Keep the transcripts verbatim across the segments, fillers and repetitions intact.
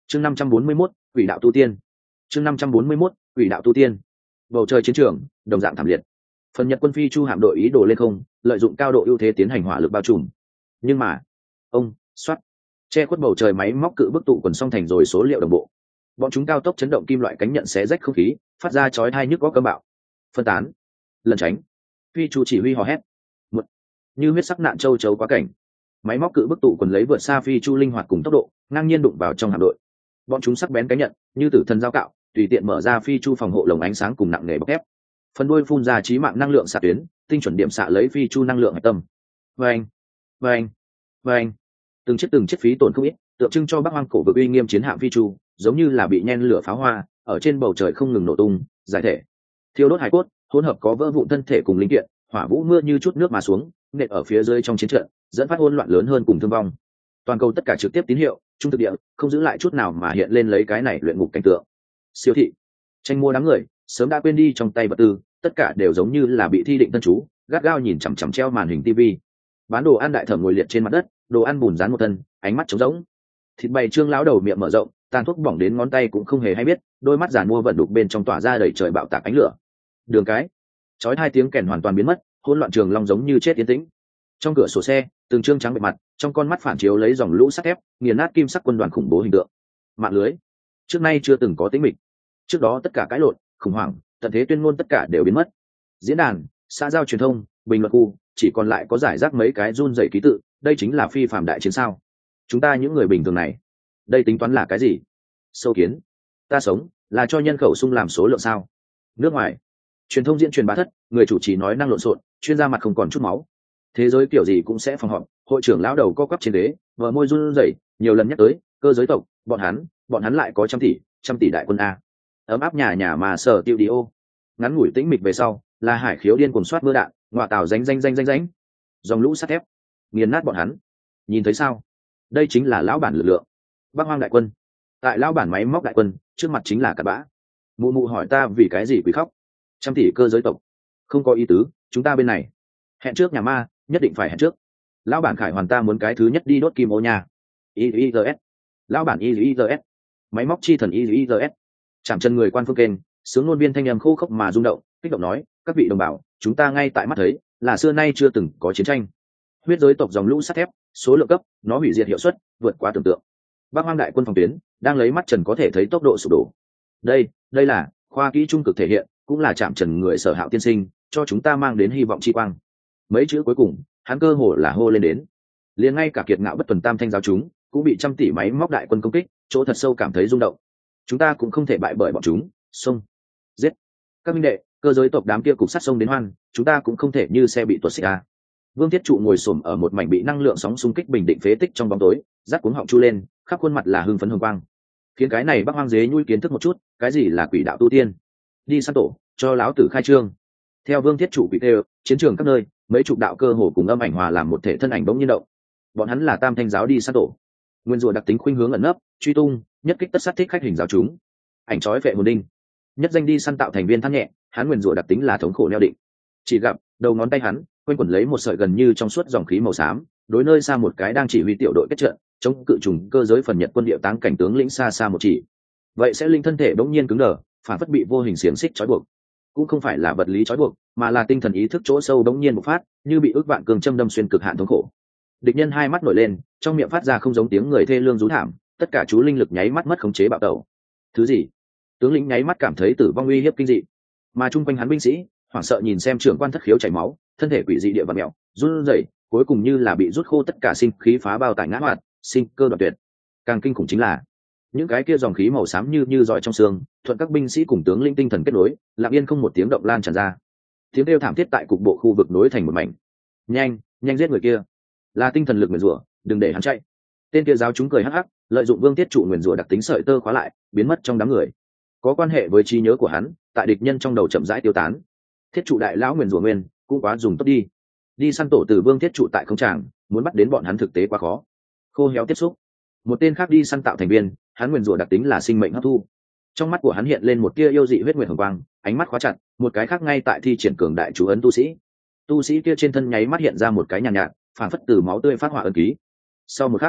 chương năm trăm bốn mươi mốt quỷ đạo tu tiên chương năm trăm bốn mươi mốt quỷ đạo tu tiên bầu trời chiến trường đồng dạng thảm liệt. Phần Nhật quân phi chu hạm đội ý đồ lên không, lợi dụng cao độ ưu thế tiến hành hỏa lực bao trùm, nhưng mà ông xoát che khuất bầu trời máy móc cự bức tụ quần song thành rồi số liệu đồng bộ. Bọn chúng cao tốc chấn động kim loại cánh nhận xé rách không khí, phát ra chói tai nhức có cơn bạo. Phân tán, lẩn tránh. Phi chu chỉ huy hò hét. Một, như huyết sắc nạn châu chấu quá cảnh. Máy móc cự bức tụ quần lấy vượt xa phi chu linh hoạt cùng tốc độ, ngang nhiên đụng vào trong hạm đội. Bọn chúng sắc bén cánh nhận, như tử thần dao cạo, tùy tiện mở ra phi chu phòng hộ lồng ánh sáng cùng nặng nề bọc thép. Phần đuôi phun ra chí mạng năng lượng xạ tuyến, tinh chuẩn điểm xạ lấy phi chu năng lượng hạch tâm. Vâng, vâng, vâng. Từng chiếc từng chiếc phí tổn không ít, tượng trưng cho Bắc Hoang cổ vực uy nghiêm chiến hạm phi chu, giống như là bị nhen lửa pháo hoa, ở trên bầu trời không ngừng nổ tung, giải thể, thiêu đốt hải cốt, hỗn hợp có vỡ vụn thân thể cùng linh kiện, hỏa vũ mưa như chút nước mà xuống, nện ở phía dưới trong chiến trận, dẫn phát hỗn loạn lớn hơn cùng thương vong. Toàn cầu tất cả trực tiếp tín hiệu, trung thực địa, không giữ lại chút nào mà hiện lên lấy cái này luyện ngục cảnh tượng. Siêu thị, tranh mua đám người, sớm đã quên đi trong tay vật tư, tất cả đều giống như là bị thi định tân chú, gắt gao nhìn chằm chằm treo màn hình tivi. Bán đồ ăn đại thẩm ngồi liệt trên mặt đất, đồ ăn bùn rán một thân, ánh mắt trống rỗng. Thịt bầy trương lão đầu miệng mở rộng, tàn thuốc bỏng đến ngón tay cũng không hề hay biết, đôi mắt giàn mua vận đục bên trong tỏa ra đầy trời bạo tạc ánh lửa. Đường cái, chói hai tiếng kèn hoàn toàn biến mất, hỗn loạn trường long giống như chết yên tĩnh. Trong cửa sổ xe, từng trương trắng bệ mặt, trong con mắt phản chiếu lấy dòng lũ sắt thép, nghiền nát kim sắc quân đoàn khủng bố hình tượng. Mạng lưới, trước nay chưa từng có tĩnh mịch. Trước đó tất cả cãi lộn, khủng hoảng, tận thế tuyên ngôn tất cả đều biến mất. Diễn đàn, xã giao truyền thông, bình luận khu, chỉ còn lại có giải rác mấy cái run rẩy ký tự, đây chính là phi phàm đại chiến sao? Chúng ta những người bình thường này, đây tính toán là cái gì? Sâu kiến, ta sống là cho nhân khẩu sung làm số lượng sao? Nước ngoài, truyền thông diễn truyền bá thất, người chủ trì nói năng lộn xộn, chuyên gia mặt không còn chút máu. Thế giới kiểu gì cũng sẽ phòng họp, hội trưởng lão đầu co quắp trên ghế, vợ môi run rẩy, nhiều lần nhắc tới cơ giới tộc, bọn hắn, bọn hắn lại có trăm tỷ, trăm tỷ đại quân a. Ấm áp nhà nhà mà sở tiêu đi ô. Ngắn ngủi tĩnh mịch về sau, là hải khiếu điên cuồng soát mưa đạn, ngọa tàu danh danh danh danh danh, dòng lũ sắt thép, nghiền nát bọn hắn. Nhìn thấy sao? Đây chính là lão bản lực lượng. Bắc Hoang đại quân, tại lão bản máy móc đại quân, trước mặt chính là cặn bã. Mụ mụ hỏi ta vì cái gì quỷ khóc? Trăm tỷ cơ giới tộc, không có ý tứ, chúng ta bên này hẹn trước nhà ma, nhất định phải hẹn trước. Lão bản khải hoàn ta muốn cái thứ nhất đi đốt kim ô nhà. i i giê ét, lão bản i i giê ét, máy móc chi thần i i giê ét. Chạm chân người quan phương kênh, sướng ngôn viên thanh âm khô khốc mà rung động, kích động nói, các vị đồng bào, chúng ta ngay tại mắt thấy, là xưa nay chưa từng có chiến tranh. Huyết giới tộc dòng lũ sắt thép, số lượng cấp, nó hủy diệt hiệu suất vượt quá tưởng tượng. Bắc Hoang đại quân phòng tuyến đang lấy mắt trần có thể thấy tốc độ sụp đổ. Đây, đây là khoa kỹ trung cực thể hiện, cũng là chạm trần người sở hạo tiên sinh, cho chúng ta mang đến hy vọng chi quang. Mấy chữ cuối cùng, hắn cơ hồ là hô lên đến. Liền ngay cả kiệt ngạo bất tuần tam thanh giáo chúng, cũng bị trăm tỷ máy móc đại quân công kích, chỗ thật sâu cảm thấy rung động. Chúng ta cũng không thể bại bởi bọn chúng, xông, giết. Các minh đệ, cơ giới tộc đám kia cục sát sông đến hoan, chúng ta cũng không thể như xe bị tuột xích ra. Vương Thiết Trụ ngồi xổm ở một mảnh bị năng lượng sóng xung kích bình định phế tích trong bóng tối, rát cuống họng chu lên, khắp khuôn mặt là hưng phấn hồng quang. Khiến cái này Bắc Hoang dế nhui kiến thức một chút, cái gì là quỷ đạo tu tiên. Đi săn tổ, cho lão tử khai trương. Theo Vương Thiết Trụ quỷ tê, chiến trường các nơi, mấy chục đạo cơ hồ cùng âm ảnh hòa làm một thể thân ảnh bỗng nhiên động. Bọn hắn là Tam Thanh giáo đi săn tổ. Nguyên rùa đặc tính khuynh hướng ẩn nấp, truy tung, nhất kích tất sát thích khách hình giáo chúng. Ảnh chói vệ hồn đinh. Nhất danh đi săn tạo thành viên than nhẹ, hắn nguyên rùa đặc tính là thống khổ neo định. Chỉ gặp đầu ngón tay hắn quanh quẩn lấy một sợi gần như trong suốt dòng khí màu xám, đối nơi xa một cái đang chỉ huy tiểu đội kết trận chống cự trùng cơ giới phần Nhật quân địa táng cảnh tướng lĩnh xa xa một chỉ. Vậy sẽ linh thân thể bỗng nhiên cứng đờ, phản phất bị vô hình xiềng xích trói buộc. Cũng không phải là vật lý trói buộc, mà là tinh thần ý thức chỗ sâu bỗng nhiên bộc phát, như bị ức vạn cường châm đâm xuyên cực hạn thống khổ. Địch nhân hai mắt nổi lên, trong miệng phát ra không giống tiếng người thê lương rú thảm, tất cả chú linh lực nháy mắt mất khống chế bạo tẩu. Thứ gì? Tướng lĩnh nháy mắt cảm thấy tử vong uy hiếp kinh dị, mà chung quanh hắn binh sĩ hoảng sợ nhìn xem trưởng quan thất khiếu chảy máu, thân thể quỷ dị địa vật mèo, run rẩy, cuối cùng như là bị rút khô tất cả sinh khí phá bao tải ngã hoạt, sinh cơ đoạn tuyệt. Càng kinh khủng chính là những cái kia dòng khí màu xám như như giỏi trong xương, thuận các binh sĩ cùng tướng linh tinh thần kết nối, lặng yên không một tiếng động lan tràn ra. Tiếng kêu thảm thiết tại cục bộ khu vực nối thành một mảnh. Nhanh, nhanh giết người kia! Là tinh thần lực nguyền rủa, đừng để hắn chạy. Tên kia giáo chúng cười hắc hắc, lợi dụng Vương Tiết Trụ nguyền rủa đặc tính sợi tơ khóa lại, biến mất trong đám người. Có quan hệ với trí nhớ của hắn, tại địch nhân trong đầu chậm rãi tiêu tán. Thiết Trụ đại lão nguyền rủa nguyên, cũng quá dùng tốt đi. Đi săn tổ từ Vương Thiết Trụ tại không tràng, muốn bắt đến bọn hắn thực tế quá khó. Khô héo tiếp xúc. Một tên khác đi săn tạo thành viên, hắn nguyền rủa đặc tính là sinh mệnh hấp thu. Trong mắt của hắn hiện lên một tia yêu dị huyết nguyệt hồng quang, ánh mắt khóa chặt, một cái khác ngay tại thi triển cường đại chú ấn tu sĩ. Tu sĩ kia trên thân nháy mắt hiện ra một cái nhàn nhạt, nhạt phản phất từ máu tươi phát hỏa ấn ký. Sau một khắc,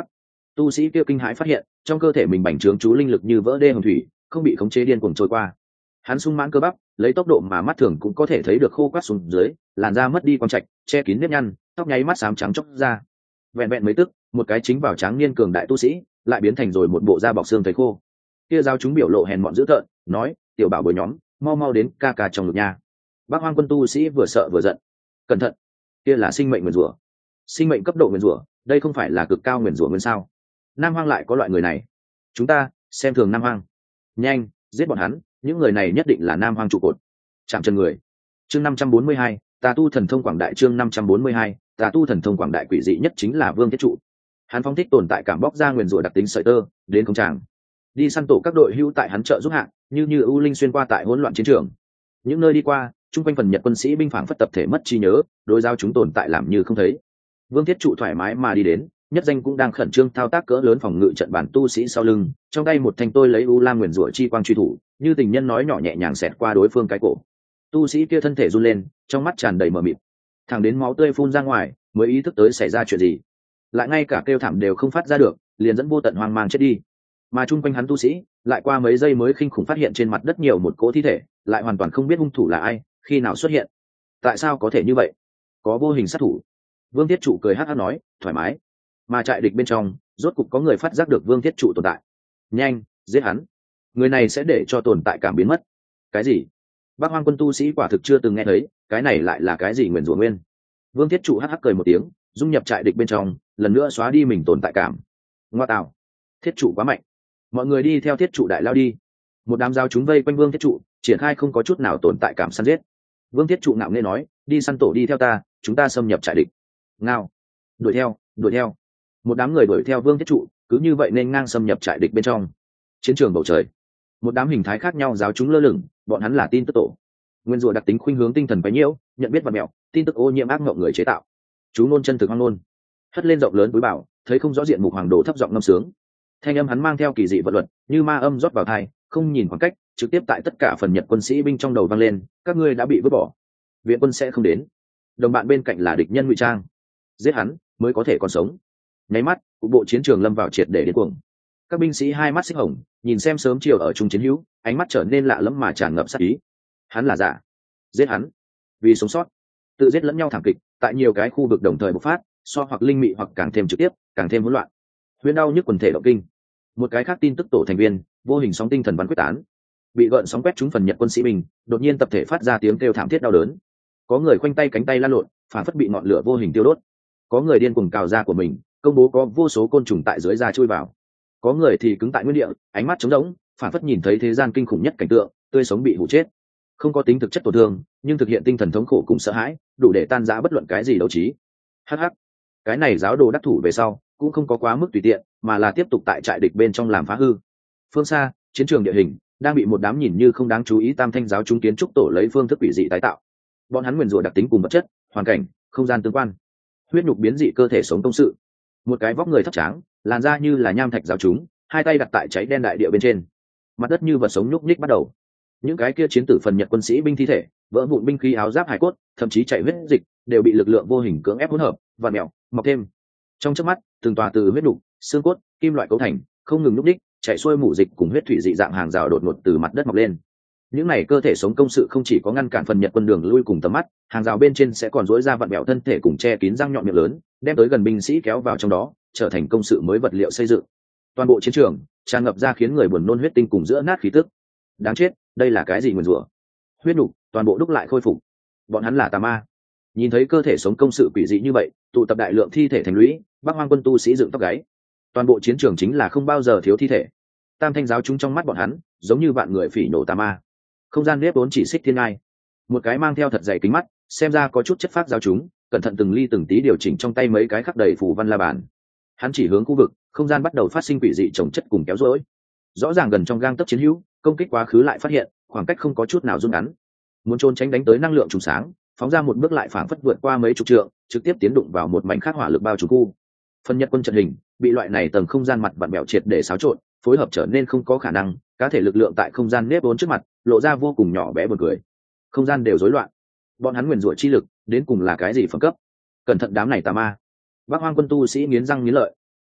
Tu sĩ kia kinh hãi phát hiện trong cơ thể mình bành trướng chú linh lực như vỡ đê hồng thủy, không bị khống chế điên cuồng trôi qua. Hắn sung mãn cơ bắp, lấy tốc độ mà mắt thường cũng có thể thấy được khô quắt xuống dưới, làn da mất đi quang trạch, che kín nếp nhăn, tóc nháy mắt xám trắng chóc ra. Vẹn vẹn mấy tức, một cái chính vào tráng niên cường đại tu sĩ, lại biến thành rồi một bộ da bọc xương thấy khô. Kia giao chúng biểu lộ hèn mọn dữ tợn, nói: "Tiểu bảo bối nhóm, mau mau đến ca ca trong ngực nha." Bác Hoang Quân tu sĩ vừa sợ vừa giận. Cẩn thận, kia là sinh mệnh nguyền rủa. Sinh mệnh cấp độ nguyền rủa, đây không phải là cực cao nguyền rủa nguyên sao? Nam Hoang lại có loại người này. Chúng ta xem thường Nam Hoang. Nhanh, giết bọn hắn, những người này nhất định là Nam Hoang trụ cột. Chạm chân người. Chương năm trăm bốn mươi hai, Tà tu thần thông quảng đại. Chương năm trăm bốn mươi hai, Tà tu thần thông quảng đại. Quỷ dị nhất chính là Vương Thiết Trụ. Hắn phong thích tồn tại cảm bóc ra nguyền rủa đặc tính sợi tơ, đến không tràng. Đi săn tổ các đội hưu tại hắn trợ giúp hạng, như như ưu linh xuyên qua tại hỗn loạn chiến trường. Những nơi đi qua, chung quanh phần Nhật quân sĩ binh phảng phất tập thể mất trí nhớ, đối giao chúng tồn tại làm như không thấy. Vương Thiết Trụ thoải mái mà đi đến, nhất danh cũng đang khẩn trương thao tác cỡ lớn phòng ngự trận bản tu sĩ sau lưng, trong tay một thanh tôi lấy u lam nguyền rủa chi quang truy thủ, như tình nhân nói nhỏ nhẹ nhàng xẹt qua đối phương cái cổ. Tu sĩ kia thân thể run lên, trong mắt tràn đầy mờ mịt, thẳng đến máu tươi phun ra ngoài, mới ý thức tới xảy ra chuyện gì, lại ngay cả kêu thảm đều không phát ra được, liền dẫn vô tận hoang mang chết đi. Mà chung quanh hắn tu sĩ, lại qua mấy giây mới kinh khủng phát hiện trên mặt đất nhiều một cỗ thi thể, lại hoàn toàn không biết hung thủ là ai, khi nào xuất hiện, tại sao có thể như vậy, có vô hình sát thủ. Vương Thiết Trụ cười hắc hắc nói, thoải mái. Mà trại địch bên trong, rốt cục có người phát giác được Vương Thiết Trụ tồn tại. Nhanh, giết hắn, người này sẽ để cho tồn tại cảm biến mất. Cái gì? Bác Hoang Quân tu sĩ quả thực chưa từng nghe thấy, cái này lại là cái gì nguyền rủa nguyên? Vương Thiết Trụ hắc hắc cười một tiếng, dung nhập trại địch bên trong, lần nữa xóa đi mình tồn tại cảm. Ngoa tạo, Thiết Trụ quá mạnh, mọi người đi theo Thiết Trụ đại lao đi. Một đám giao chúng vây quanh Vương Thiết Trụ, triển khai không có chút nào tồn tại cảm săn giết. Vương Thiết Trụ ngạo nghễ nói, đi săn tổ đi theo ta, chúng ta xâm nhập trại địch. Ngao, đuổi theo, đuổi theo. Một đám người đuổi theo Vương Thiết Trụ, cứ như vậy nên ngang xâm nhập trại địch bên trong. Chiến trường bầu trời, một đám hình thái khác nhau giáo chúng lơ lửng, bọn hắn là tin tức tổ. Nguyên rủa đặc tính khuynh hướng tinh thần quấy nhiễu, nhận biết vật mẹo, tin tức ô nhiễm ác ngộng người chế tạo. Chú nôn chân thực hoang nôn, hất lên rộng lớn túi bảo, thấy không rõ diện mục hoàng đồ thấp giọng ngâm sướng. Thanh âm hắn mang theo kỳ dị vận luật, như ma âm rót vào tai, không nhìn khoảng cách, trực tiếp tại tất cả phần Nhật quân sĩ binh trong đầu vang lên, các ngươi đã bị vứt bỏ, viện quân sẽ không đến, đồng bạn bên cạnh là địch nhân ngụy trang, giết hắn mới có thể còn sống. Nháy mắt, cục bộ chiến trường lâm vào triệt để điên cuồng. Các binh sĩ hai mắt xích hồng, nhìn xem sớm chiều ở trung chiến hữu, ánh mắt trở nên lạ lẫm mà tràn ngập sát ý. Hắn là giả, giết hắn, vì sống sót. Tự giết lẫn nhau thảm kịch, tại nhiều cái khu vực đồng thời bộc phát, so hoặc linh mị hoặc càng thêm trực tiếp, càng thêm hỗn loạn. Huyễn đau nhức quần thể động kinh. Một cái khác tin tức tổ thành viên, vô hình sóng tinh thần bắn quyết tán, bị gợn sóng quét trúng phần Nhật quân sĩ binh, đột nhiên tập thể phát ra tiếng kêu thảm thiết đau đớn. Có người khoanh tay cánh tay lăn lộn, phản phất bị ngọn lửa vô hình tiêu đốt. Có người điên cuồng cào da của mình, công bố có vô số côn trùng tại dưới da chui vào. Có người thì cứng tại nguyên địa, ánh mắt trống rỗng, phản phất nhìn thấy thế gian kinh khủng nhất cảnh tượng, tươi sống bị hủ chết. Không có tính thực chất tổn thương, nhưng thực hiện tinh thần thống khổ cùng sợ hãi, đủ để tan rã bất luận cái gì đấu trí. Hắc hắc, cái này giáo đồ đắc thủ về sau, cũng không có quá mức tùy tiện, mà là tiếp tục tại trại địch bên trong làm phá hư. Phương xa, chiến trường địa hình đang bị một đám nhìn như không đáng chú ý tam thanh giáo chúng kiến trúc tổ lấy phương thức quỷ dị tái tạo. Bọn hắn nguyền rủa đặc tính cùng vật chất, hoàn cảnh, không gian tương quan, huyết nhục biến dị cơ thể sống công sự. Một cái vóc người thấp tráng, làn da như là nham thạch giáo chúng, hai tay đặt tại cháy đen đại địa bên trên, mặt đất như vật sống nhúc nhích bắt đầu. Những cái kia chiến tử phần Nhật quân sĩ binh thi thể, vỡ vụn binh khí áo giáp hải cốt, thậm chí chảy huyết dịch, đều bị lực lượng vô hình cưỡng ép hỗn hợp, vặn mèo, mọc thêm. Trong chớp mắt, từng tòa từ huyết đục, xương cốt, kim loại cấu thành, không ngừng nhúc nhích, chảy xuôi mủ dịch cùng huyết thủy dị dạng hàng rào đột ngột từ mặt đất mọc lên. Những này cơ thể sống công sự không chỉ có ngăn cản phần Nhật quân đường lui cùng tầm mắt, hàng rào bên trên sẽ còn rỗi ra vặn bẹo thân thể cùng che kín răng nhọn miệng lớn, đem tới gần binh sĩ kéo vào trong đó, trở thành công sự mới vật liệu xây dựng. Toàn bộ chiến trường tràn ngập ra khiến người buồn nôn huyết tinh cùng giữa nát khí tức. Đáng chết, đây là cái gì nguyền rủa? Huyết nục, toàn bộ đúc lại khôi phục. Bọn hắn là tà ma. Nhìn thấy cơ thể sống công sự quỷ dị như vậy, tụ tập đại lượng thi thể thành lũy, Bắc Hoang Quân tu sĩ dựng tóc gáy. Toàn bộ chiến trường chính là không bao giờ thiếu thi thể. Tam thanh giáo chúng trong mắt bọn hắn, giống như vạn người phỉ nổ tà ma. Không gian nếp vốn chỉ xích thiên ngai. Một cái mang theo thật dày kính mắt, xem ra có chút chất phác giáo chúng, cẩn thận từng ly từng tí điều chỉnh trong tay mấy cái khắc đầy phù văn la bàn. Hắn chỉ hướng khu vực, không gian bắt đầu phát sinh quỷ dị chồng chất cùng kéo rối. Rõ ràng gần trong gang tấc chiến hữu, công kích quá khứ lại phát hiện, khoảng cách không có chút nào rút ngắn. Muốn trốn tránh đánh tới năng lượng trùng sáng, phóng ra một bước lại phảng phất vượt qua mấy chục trượng, trực tiếp tiến đụng vào một mảnh khác hỏa lực bao trùm khu. Phần Nhật quân trận hình bị loại này tầng không gian mặt vặn bẹo triệt để xáo trộn, phối hợp trở nên không có khả năng, cá thể lực lượng tại không gian nếp vốn trước mặt, lộ ra vô cùng nhỏ bé buồn cười. Không gian đều rối loạn. Bọn hắn nguyền rủa chi lực, đến cùng là cái gì phẩm cấp? Cẩn thận đám này tà ma. Bắc Hoang Quân tu sĩ nghiến răng nghiến lợi.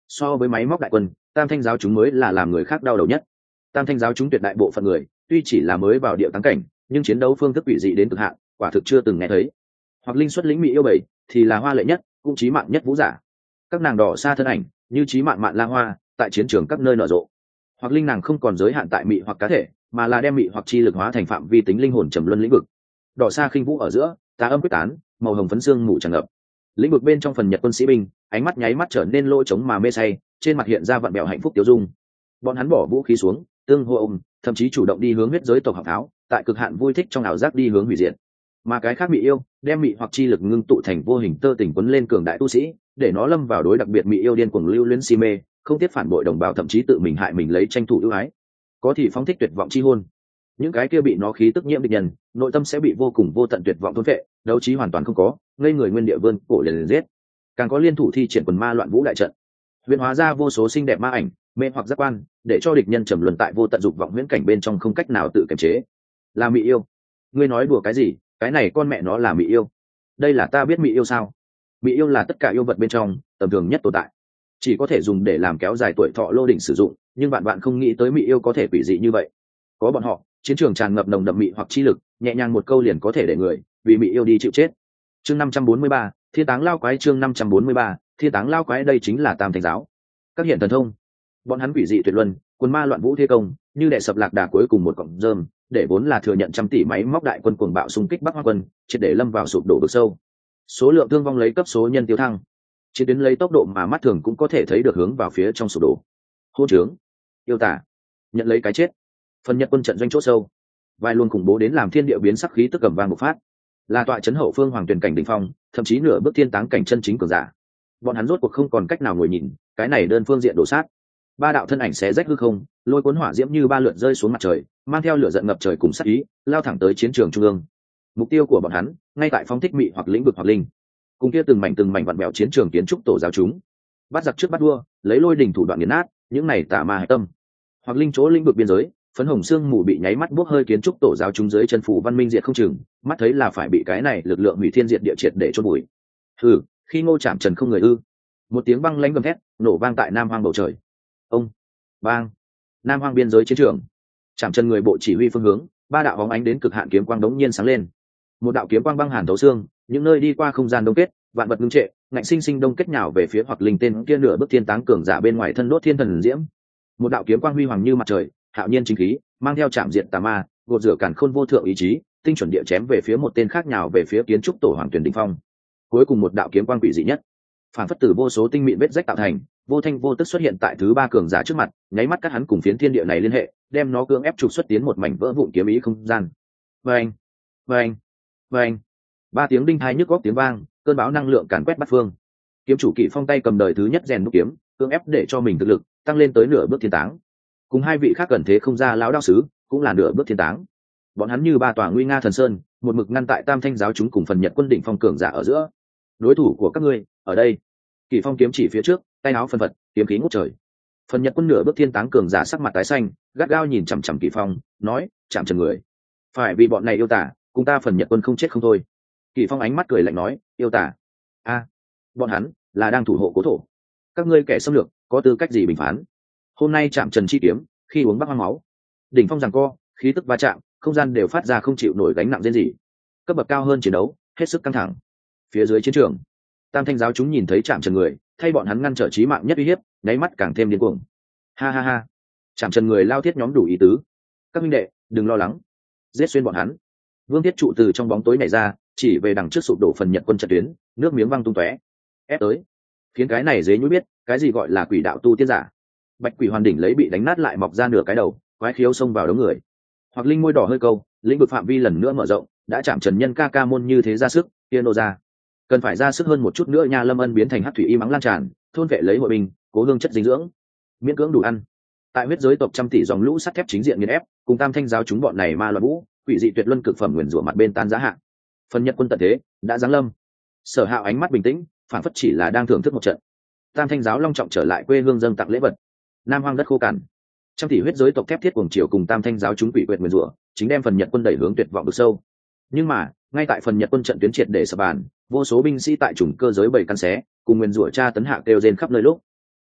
So với máy móc đại quân, tam thanh giáo chúng mới là làm người khác đau đầu nhất. Tam thanh giáo chúng tuyệt đại bộ phận người tuy chỉ là mới vào địa táng cảnh, nhưng chiến đấu phương thức quỷ dị đến cực hạn, quả thực chưa từng nghe thấy. Hoặc linh xuất lĩnh mỹ yêu bảy thì là hoa lệ nhất, cũng chí mạng nhất vũ giả. Các nàng đỏ xa thân ảnh như chí mạng mạn la hoa, tại chiến trường các nơi nở rộ. Hoặc linh nàng không còn giới hạn tại mị hoặc cá thể, mà là đem mị hoặc chi lực hóa thành phạm vi tính linh hồn trầm luân lĩnh vực. Đỏ xa khinh vũ ở giữa, tà âm quyết tán, màu hồng phấn xương mù tràn ngập. Lĩnh vực bên trong phần nhật quân sĩ binh, ánh mắt nháy mắt trở nên lỗ trống mà mê say, trên mặt hiện ra vặn bẹo hạnh phúc tiêu dung. Bọn hắn bỏ vũ khí xuống, tương hô ôm, thậm chí chủ động đi hướng huyết giới tộc học tháo, tại cực hạn vui thích trong ảo giác đi hướng hủy diệt. Mà cái khác mị yêu, đem mị hoặc chi lực ngưng tụ thành vô hình tơ tình quấn lên cường đại tu sĩ, để nó lâm vào đối đặc biệt mị yêu điên cuồng lưu luyến si mê, không tiếc phản bội đồng bào, thậm chí tự mình hại mình lấy tranh thủ ưu ái. Có thì phóng thích tuyệt vọng chi hôn. Những cái kia bị nó khí tức nhiễm địch nhân, nội tâm sẽ bị vô cùng vô tận tuyệt vọng thôn phệ, đấu trí hoàn toàn không có, ngây người nguyên địa vươn cổ liền liền giết. Càng có liên thủ thi triển quần ma loạn vũ đại trận, huyễn hóa ra vô số xinh đẹp ma ảnh, mê hoặc giác quan, để cho địch nhân trầm luân tại vô tận dục vọng huyễn cảnh bên trong không cách nào tự kiềm chế. Là mị yêu? Ngươi nói đùa cái gì? Cái này con mẹ nó là mị yêu? Đây là ta biết mị yêu sao? Mị yêu là tất cả yêu vật bên trong tầm thường nhất tồn tại, chỉ có thể dùng để làm kéo dài tuổi thọ lô đỉnh sử dụng, nhưng bạn bạn không nghĩ tới mị yêu có thể quỷ dị như vậy. Có bọn họ, chiến trường tràn ngập nồng đậm mị hoặc chi lực, nhẹ nhàng một câu liền có thể để người vì mị yêu đi chịu chết. Chương năm trăm bốn mươi ba, Thiên Táng Lao Quái. Chương năm trăm bốn mươi ba, Thiên Táng Lao Quái. Đây chính là Tam Thanh giáo các hiện thần thông. Bọn hắn quỷ dị tuyệt luân, quân ma loạn vũ thế công, như đệ sập lạc đà cuối cùng một cọng rơm, để vốn là thừa nhận trăm tỷ máy móc đại quân cuồng bạo xung kích Bắc Hoa quân, triệt để lâm vào sụp đổ vực sâu. Số lượng thương vong lấy cấp số nhân tiêu thăng, chiến tuyến lấy tốc độ mà mắt thường cũng có thể thấy được hướng vào phía trong sụp đổ. Hôn trướng, yêu tả, nhận lấy cái chết. Phần Nhật quân trận doanh chỗ sâu, vài luồng khủng bố đến làm thiên địa biến sắc khí tức cầm vang bộc phát, là tọa chấn hậu phương hoàng tuyển cảnh đỉnh phong, thậm chí nửa bước thiên táng cảnh chân chính cường giả. Bọn hắn rốt cuộc không còn cách nào ngồi nhìn, cái này đơn phương diện đổ sát. Ba đạo thân ảnh xé rách hư không, lôi cuốn hỏa diễm như ba lượn rơi xuống mặt trời, mang theo lửa giận ngập trời cùng sát ý, lao thẳng tới chiến trường trung ương. Mục tiêu của bọn hắn ngay tại phong thích mị hoặc lĩnh vực hoặc linh, cùng kia từng mảnh từng mảnh vặn vẹo chiến trường kiến trúc tổ giáo chúng. Bắt giặc trước bắt vua, lấy lôi đỉnh thủ đoạn nghiền nát những này tà ma hải tâm. Hoặc linh chỗ lĩnh vực biên giới, phấn hồng xương mù bị nháy mắt bốc hơi kiến trúc tổ giáo chúng dưới chân phủ văn minh diệt không chừng, mắt thấy là phải bị cái này lực lượng hủy thiên diệt địa triệt để chôn bụi. Hừ, khi Ngô Trảm Trần không người ư? Một tiếng băng lãnh gầm thét nổ vang tại Nam Hoang bầu trời. Ông, bang, Nam Hoang biên giới chiến trường. Trảm Trần người bộ chỉ huy phương hướng, ba đạo bóng ánh đến cực hạn kiếm quang đống nhiên sáng lên. Một đạo kiếm quang băng hàn thấu xương, những nơi đi qua không gian đông kết, vạn vật ngưng trệ, ngạnh sinh sinh đông kết nhào về phía hoặc linh tên kia nửa bước thiên táng cường giả bên ngoài thân đốt thiên thần diễm. Một đạo kiếm quang huy hoàng như mặt trời, hạo nhiên chính khí, mang theo chạm diện tà ma, gột rửa càn khôn vô thượng ý chí, tinh chuẩn địa chém về phía một tên khác nhào về phía kiến trúc tổ hoàng tuyển đỉnh phong. Cuối cùng một đạo kiếm quang quỷ dị nhất, phản phất từ vô số tinh mịn vết rách tạo thành, vô thanh vô tức xuất hiện tại thứ ba cường giả trước mặt, nháy mắt cắt hắn cùng phiến thiên địa này liên hệ, đem nó cưỡng ép trục xuất tiến một mảnh vỡ vụn kiếm ý không gian. Vâng, vâng, vâng, ba tiếng đinh hai nhức góc tiếng vang, cơn bão năng lượng càn quét bát phương. Kiếm chủ Kỵ Phong tay cầm đời thứ nhất rèn đúc kiếm, cưỡng ép để cho mình thực lực tăng lên tới nửa bước thiên táng. Cùng hai vị khác cần thế không ra lão đạo sứ, cũng là nửa bước thiên táng. Bọn hắn như ba tòa nguy nga thần sơn, một mực ngăn tại Tam Thanh giáo chúng cùng phần Nhật quân đỉnh phong cường giả ở giữa. Đối thủ của các ngươi ở đây. Kỷ Phong kiếm chỉ phía trước, tay áo phân phật, kiếm khí ngút trời. Phần Nhật quân nửa bước thiên táng cường giả sắc mặt tái xanh, gắt gao nhìn chằm chằm Kỷ Phong, nói: "Chạm Trần người, phải vì bọn này yêu tả, cùng ta phần Nhật quân không chết không thôi." Kỷ Phong ánh mắt cười lạnh nói: "Yêu tả? A, bọn hắn là đang thủ hộ cố thổ. Các ngươi kẻ xâm lược, có tư cách gì bình phán? Hôm nay Chạm Trần chi kiếm, khi uống Bắc Hoang máu." Đỉnh phong giằng co, khí tức va chạm, không gian đều phát ra không chịu nổi gánh nặng riêng gì. Cấp bậc cao hơn chiến đấu, hết sức căng thẳng. Phía dưới chiến trường, Tam Thanh giáo chúng nhìn thấy Trạm Trần người, thay bọn hắn ngăn trở chí mạng nhất uy hiếp, nháy mắt càng thêm điên cuồng. Ha ha ha, Trạm Trần người lao thiết nhóm đủ ý tứ. Các minh đệ, đừng lo lắng, giết xuyên bọn hắn. Vương Thiết trụ từ trong bóng tối nhảy ra, chỉ về đằng trước sụp đổ phần Nhật quân trận tuyến, nước miếng văng tung tóe. Ép tới, khiến cái này dế nhũi biết, cái gì gọi là quỷ đạo tu tiên giả. Bạch quỷ hoàn đỉnh lấy bị đánh nát lại mọc ra nửa cái đầu, quái khiếu xông vào đống người. Hoặc linh môi đỏ hơi câu, lĩnh vực phạm vi lần nữa mở rộng, đã Chạm Trần nhân ca ca môn như thế ra sức, kia nô ra. Cần phải ra sức hơn một chút nữa nha. Lâm Ân biến thành hắc thủy y mắng lan tràn, thôn vệ lấy hội binh, cố hương chất dinh dưỡng, miễn cưỡng đủ ăn. Tại huyết giới tộc trăm tỷ dòng lũ sắt thép chính diện nghiền ép, cùng Tam Thanh giáo chúng bọn này ma loạn vũ, quỷ dị tuyệt luân cực phẩm nguyền rủa mặt bên tan giá hạ. Phần Nhật quân tận thế đã giáng lâm. Sở Hạo ánh mắt bình tĩnh, phản phất chỉ là đang thưởng thức một trận. Tam Thanh giáo long trọng trở lại quê hương dâng tặng lễ vật. Nam Hoang đất khô cằn, trăm tỷ huyết giới tộc thép thiết cuồng triều cùng Tam Thanh giáo chúng quỷ quyệt nguyền rủa, chính đem phần Nhật quân đẩy hướng tuyệt vọng vực sâu. Nhưng mà, ngay tại phần Nhật quân trận tuyến triệt để sập bàn, vô số binh sĩ tại chủng cơ giới bảy căn xé, cùng nguyên rủa tra tấn hạ kêu rên khắp nơi lúc.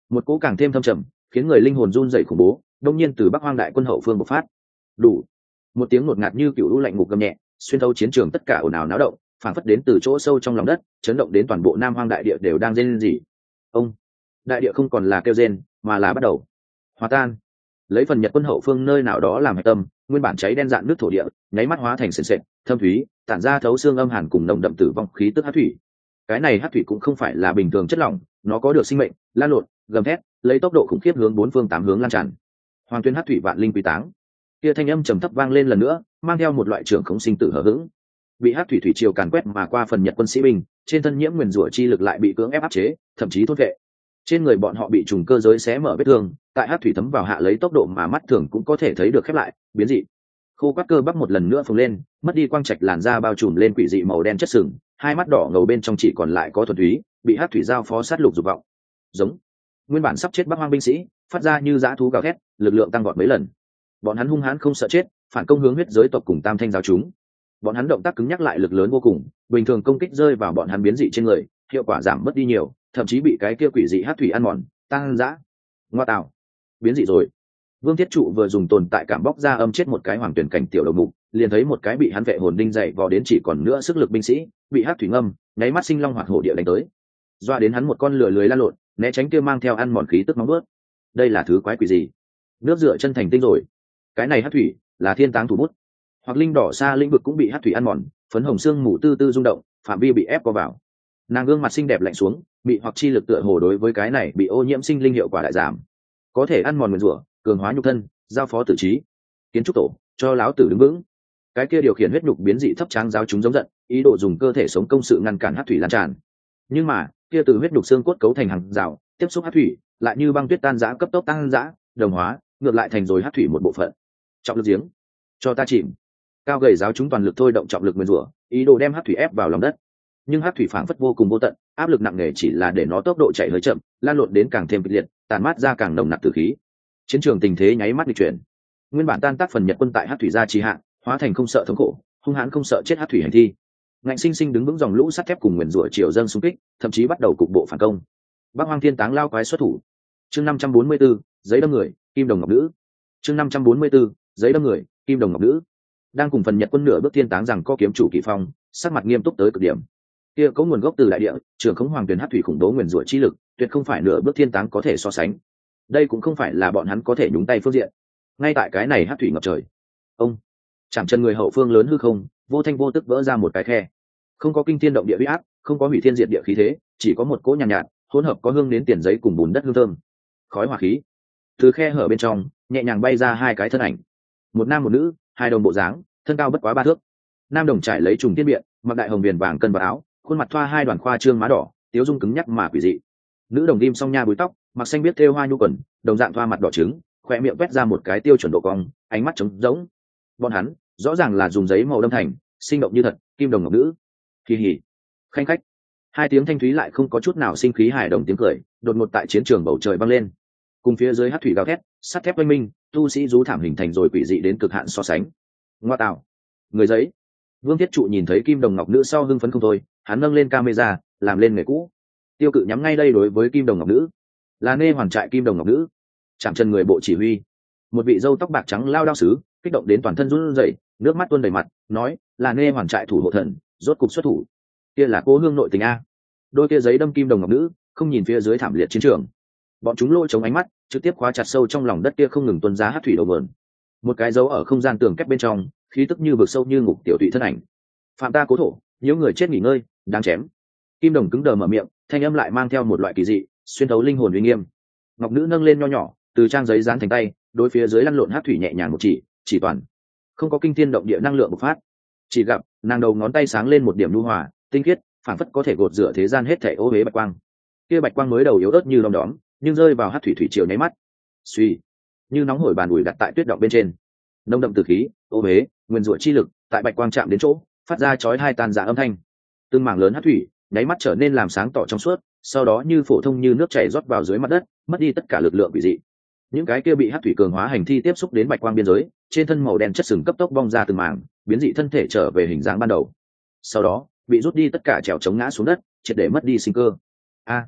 một cỗ càng thêm thâm trầm, khiến người linh hồn run rẩy khủng bố đông nhiên từ Bắc Hoang đại quân hậu phương bộc phát. Đủ. Một tiếng ngột ngạt như cựu lũ lạnh ngục gầm nhẹ xuyên thấu chiến trường, tất cả ồn ào náo động phảng phất đến từ chỗ sâu trong lòng đất, chấn động đến toàn bộ Nam Hoang đại địa đều đang rên rỉ. Ông. Đại địa không còn là kêu rên, mà là bắt đầu hòa tan. Lấy phần Nhật quân hậu phương nơi nào đó làm hạch tâm, nguyên bản cháy đen dạn nước thổ địa nháy mắt hóa thành sền sệt thâm thúy, tản ra thấu xương âm hàn cùng nồng đậm tử vong khí tức hắc thủy. Cái này hắc thủy cũng không phải là bình thường chất lỏng, nó có được sinh mệnh, lan lộn, gầm thét, lấy tốc độ khủng khiếp hướng bốn phương tám hướng lan tràn. Hoàng tuyên hắc thủy vạn linh quý táng. Kia thanh âm trầm thấp vang lên lần nữa, mang theo một loại trưởng không sinh tử hở hững. Bị hắc thủy thủy triều càn quét mà qua phần Nhật quân sĩ binh, trên thân nhiễm nguyền rủa chi lực lại bị cưỡng ép áp chế, thậm chí thôn vệ. Trên người bọn họ bị trùng cơ giới xé mở vết thương, tại hắc thủy thấm vào hạ lấy tốc độ mà mắt thường cũng có thể thấy được khép lại, biến dị. Khô quắt cơ bắp một lần nữa phồng lên, mất đi quang trạch làn da bao trùm lên quỷ dị màu đen chất sừng, hai mắt đỏ ngầu bên trong chỉ còn lại có thuần túy, bị hắc thủy giao phó sát lục dục vọng. Giống. Nguyên bản sắp chết Bắc Hoang binh sĩ, phát ra như dã thú gào thét, lực lượng tăng vọt mấy lần. Bọn hắn hung hãn không sợ chết, phản công hướng huyết giới tộc cùng Tam Thanh giáo chúng. Bọn hắn động tác cứng nhắc lại lực lớn vô cùng, bình thường công kích rơi vào bọn hắn biến dị trên người, hiệu quả giảm mất đi nhiều, thậm chí bị cái kia quỷ dị hắc thủy ăn mòn, tăng dã. Ngoa tạo, biến dị rồi. Vương Thiết Trụ vừa dùng tồn tại cảm bóc ra âm chết một cái hoàng tuyển cảnh tiểu đầu mục, liền thấy một cái bị hắn vệ hồn đinh dày vò đến chỉ còn nữa sức lực binh sĩ, bị hắc thủy ngâm, nháy mắt sinh long hoạt hổ địa đánh tới. Doa đến hắn một con lửa lưới lan lộn, né tránh kia mang theo ăn mòn khí tức nóng bớt. Đây là thứ quái quỷ gì? Nước dựa chân thành tinh rồi. Cái này hắc thủy là thiên táng thủ bút. Hoặc linh đỏ xa lĩnh vực cũng bị hắc thủy ăn mòn, phấn hồng xương mù tư tư rung động, phạm vi bị ép qua vào. Nàng gương mặt xinh đẹp lạnh xuống, bị hoặc chi lực tựa hồ đối với cái này bị ô nhiễm sinh linh hiệu quả đại giảm, có thể ăn mòn nguyên rủa, cường hóa nhục thân, giao phó tử trí. Kiến trúc tổ, cho láo tử đứng vững. Cái kia điều khiển huyết nhục biến dị thấp tráng giáo chúng giống giận, ý đồ dùng cơ thể sống công sự ngăn cản hắc thủy lan tràn. Nhưng mà, kia từ huyết nhục xương cốt cấu thành hàng rào, tiếp xúc hắc thủy, lại như băng tuyết tan rã cấp tốc tăng rã, đồng hóa, ngược lại thành rồi hắc thủy một bộ phận. Trọng lực giếng, cho ta chìm. Cao gầy giáo chúng toàn lực thôi động trọng lực nguyên rủa, ý đồ đem hắc thủy ép vào lòng đất. Nhưng hắc thủy phảng phất vô cùng vô tận, áp lực nặng nề chỉ là để nó tốc độ chạy hơi chậm, lan lộn đến càng thêm kịch liệt, tàn mát ra càng nồng nặc tử khí. Chiến trường tình thế nháy mắt nghịch chuyển. Nguyên bản tan tác phần Nhật quân tại hắc thủy gia trì hạ, hóa thành không sợ thống khổ, hung hãn không sợ chết hắc thủy hành thi. Ngạnh sinh sinh đứng vững dòng lũ sắt thép cùng nguyên rủa triều dâng xung kích, thậm chí bắt đầu cục bộ phản công. Bắc Hoang Thiên Táng lao quái xuất thủ. Chương năm trăm bốn mươi 4, giấy đâm người, kim đồng ngọc nữ. Chương năm trăm bốn mươi 4, giấy đâm người, kim đồng ngọc nữ. Đang cùng phần Nhật quân nửa bước Thiên Táng rằng có kiếm chủ Kỷ Phong, sắc mặt nghiêm túc tới cực điểm. Kia có nguồn gốc từ đại địa, trưởng khống hoàng tuyển hắc thủy khủng bố nguyên rủa chi lực, tuyệt không phải nửa bước Thiên Táng có thể so sánh. Đây cũng không phải là bọn hắn có thể nhúng tay phương diện. Ngay tại cái này hắc thủy ngập trời, ông chạm chân người hậu phương lớn hư không, vô thanh vô tức vỡ ra một cái khe. Không có kinh thiên động địa uy áp, không có hủy thiên diệt địa khí thế, chỉ có một cỗ nhàn nhạt, nhạt hỗn hợp có hương đến tiền giấy cùng bùn đất hương thơm, khói hỏa khí. Từ khe hở bên trong nhẹ nhàng bay ra hai cái thân ảnh, một nam một nữ, hai đồng bộ dáng, thân cao bất quá ba thước. Nam đồng trải lấy trùng tiên biện, mặc đại hồng viền vàng cân vào áo, khuôn mặt thoa hai đoàn khoa trương má đỏ, tiếu dung cứng nhắc mà quỷ dị. Nữ đồng ghim song nha búi tóc, mặc xanh biết thêu hoa nhu quần, đồng dạng thoa mặt đỏ trứng, khoe miệng quét ra một cái tiêu chuẩn độ cong, ánh mắt trống rỗng. Bọn hắn rõ ràng là dùng giấy màu đâm thành, sinh động như thật, kim đồng ngọc nữ. Kỳ hỉ, khanh khách. Hai tiếng thanh thúy lại không có chút nào sinh khí hài đồng tiếng cười, đột ngột tại chiến trường bầu trời vang lên. Cùng phía dưới hắc thủy gào thét, sắt thép oanh minh, tu sĩ rú thảm hình thành rồi quỷ dị đến cực hạn so sánh. Ngoa tạo, người giấy. Vương Thiết Trụ nhìn thấy kim đồng ngọc nữ sau hưng phấn không thôi, hắn nâng lên camera, làm lên nghề cũ. Tiêu cự nhắm ngay đây đối với kim đồng ngọc nữ, là nê hoàn trại kim đồng ngọc nữ, chạm chân người bộ chỉ huy. Một vị dâu tóc bạc trắng lao đao sứ, kích động đến toàn thân run rẩy, nước mắt tuôn đầy mặt, nói là nê hoàn trại thủ hộ thần, rốt cục xuất thủ. Kia là cố hương nội tình a. Đôi kia giấy đâm kim đồng ngọc nữ, không nhìn phía dưới thảm liệt chiến trường. Bọn chúng lôi chống ánh mắt, trực tiếp khóa chặt sâu trong lòng đất kia không ngừng tuôn ra hắc thủy đầu mượn. Một cái dấu ở không gian tường kép bên trong, khí tức như vực sâu như ngục tiểu tụy thân ảnh. Phạm ta cố thổ, nhiều người chết nghỉ ngơi, đáng chém. Kim đồng cứng đờ mở miệng, thanh âm lại mang theo một loại kỳ dị, xuyên thấu linh hồn uy nghiêm. Ngọc nữ nâng lên nho nhỏ, từ trang giấy dán thành tay, đối phía dưới lăn lộn hắc thủy nhẹ nhàng một chỉ, chỉ toàn. Không có kinh thiên động địa năng lượng bộc phát. Chỉ gặp, nàng đầu ngón tay sáng lên một điểm nhu hòa, tinh khiết, phảng phất có thể gột rửa thế gian hết thảy ô uế bạch quang. Kia bạch quang mới đầu yếu ớt như đom đóm, nhưng rơi vào hắc thủy thủy triều nháy mắt. Suy, như nóng hổi bàn ủi đặt tại tuyết động bên trên. Nông đậm từ khí, ô uế, nguyên rủa chi lực, tại bạch quang chạm đến chỗ, phát ra chói hai tàn dạ âm thanh. Từng mảng lớn hắc thủy, nháy mắt trở nên làm sáng tỏ trong suốt, sau đó như phổ thông như nước chảy rót vào dưới mặt đất, mất đi tất cả lực lượng quỷ dị. Những cái kia bị hắc thủy cường hóa hành thi tiếp xúc đến bạch quang biên giới, trên thân màu đen chất sừng cấp tốc bong ra từng mảng, biến dị thân thể trở về hình dáng ban đầu. Sau đó, bị rút đi tất cả trèo chống ngã xuống đất, triệt để mất đi sinh cơ. A,